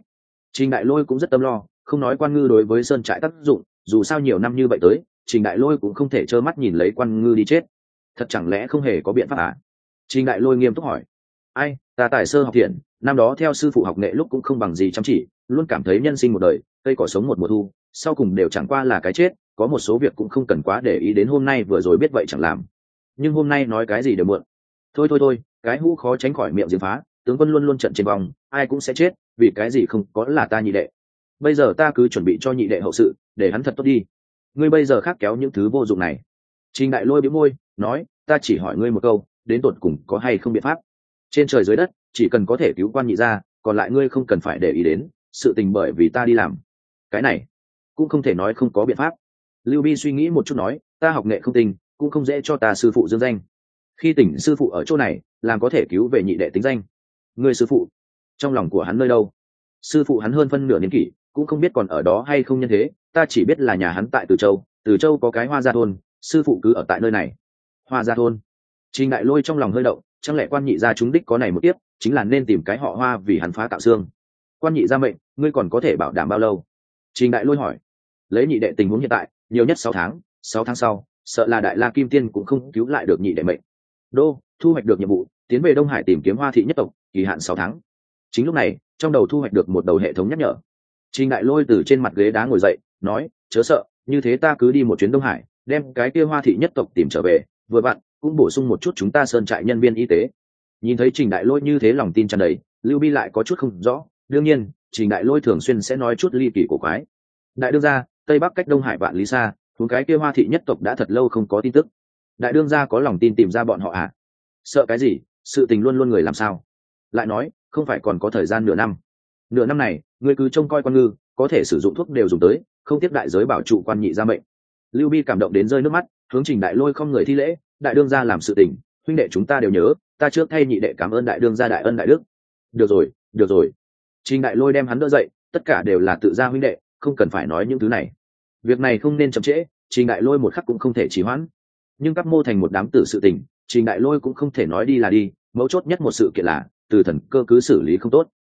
Trình Đại Lôi cũng rất tâm lo, không nói quan ngư đối với sơn trại tác dụng, dù sao nhiều năm như vậy tới, Trình Đại Lôi cũng không thể trơ mắt nhìn lấy quan ngư đi chết. Thật chẳng lẽ không hề có biện pháp à? Trình Đại Lôi nghiêm túc hỏi. Ai, ta tài sơ học thiện, năm đó theo sư phụ học nghệ lúc cũng không bằng gì chăm chỉ, luôn cảm thấy nhân sinh một đời, cây cỏ sống một mùa thu, sau cùng đều chẳng qua là cái chết, có một số việc cũng không cần quá để ý đến, hôm nay vừa rồi biết vậy chẳng làm. Nhưng hôm nay nói cái gì đều muộn. Thôi thôi thôi, cái hũ khó tránh khỏi miệng giếng phá, tướng quân luôn luôn trận trên vòng, ai cũng sẽ chết, vì cái gì không có là ta nhị đệ. Bây giờ ta cứ chuẩn bị cho nhị đệ hậu sự, để hắn thật tốt đi. Ngươi bây giờ khác kéo những thứ vô dụng này. Trình Đại Lôi bĩu môi, nói, ta chỉ hỏi ngươi một câu, đến tột cùng có hay không biện pháp? Trên trời dưới đất, chỉ cần có thể cứu quan nhị ra, còn lại ngươi không cần phải để ý đến, sự tình bởi vì ta đi làm. Cái này cũng không thể nói không có biện pháp. Lưu Bi suy nghĩ một chút nói, ta học nghệ không tinh, cũng không dễ cho ta sư phụ dương danh. Khi tỉnh sư phụ ở chỗ này, làm có thể cứu về nhị đệ tính danh. Ngươi sư phụ, trong lòng của hắn nơi đâu? Sư phụ hắn hơn phân nửa niên kỷ, cũng không biết còn ở đó hay không nhân thế, ta chỉ biết là nhà hắn tại Từ Châu, Từ Châu có cái Hoa Gia thôn, sư phụ cứ ở tại nơi này. Hoa Gia thôn. Trình Đại Lôi trong lòng hơi động, chẳng lẽ quan nhị gia chúng đích có này một tiếp, chính là nên tìm cái họ Hoa vì hắn phá tạo xương. Quan nhị gia mệnh, ngươi còn có thể bảo đảm bao lâu? Trình Đại Lôi hỏi. Lấy nhị đệ tình huống hiện tại, nhiều nhất sáu tháng, sáu tháng sau, sợ là Đại La Kim Tiên cũng không cứu lại được nhị đệ mệnh. Đô, thu hoạch được nhiệm vụ, tiến về Đông Hải tìm kiếm Hoa thị nhất tộc, kỳ hạn sáu tháng. Chính lúc này, trong đầu thu hoạch được một đầu hệ thống nhắc nhở. Trình Đại Lôi từ trên mặt ghế đá ngồi dậy, nói, chớ sợ, như thế ta cứ đi một chuyến Đông Hải, đem cái kia Hoa thị nhất tộc tìm trở về, vừa vặn cũng bổ sung một chút chúng ta sơn trại nhân viên y tế. Nhìn thấy Trình Đại Lôi như thế lòng tin tràn đầy, Lưu Bi lại có chút không rõ, đương nhiên, Trình Đại Lôi thường xuyên sẽ nói chút ly kỳ cổ quái. Đại đương gia, Tây Bắc cách Đông Hải vạn lý xa, huống cái kia Hoa thị nhất tộc đã thật lâu không có tin tức. Đại đương gia có lòng tin tìm ra bọn họ à? Sợ cái gì, sự tình luôn luôn người làm sao? Lại nói, không phải còn có thời gian nửa năm. Nửa năm này, ngươi cứ trông coi quan ngư, có thể sử dụng thuốc đều dùng tới, không tiếp đại giới bảo trụ quan nhị gia mệnh. Lưu Bi cảm động đến rơi nước mắt, hướng Trình Đại Lôi không người thi lễ, đại đương gia làm sự tình, huynh đệ chúng ta đều nhớ, ta trước thay nhị đệ cảm ơn đại đương gia đại ân đại đức. Được rồi, được rồi. Trình Đại Lôi đem hắn đỡ dậy, tất cả đều là tự gia huynh đệ, không cần phải nói những thứ này. Việc này không nên chậm trễ, Trình Đại Lôi một khắc cũng không thể trì hoãn. Nhưng các mô thành một đám tử sự tình, Trình Đại Lôi cũng không thể nói đi là đi, mấu chốt nhất một sự kiện là, từ thần cơ cứ xử lý không tốt.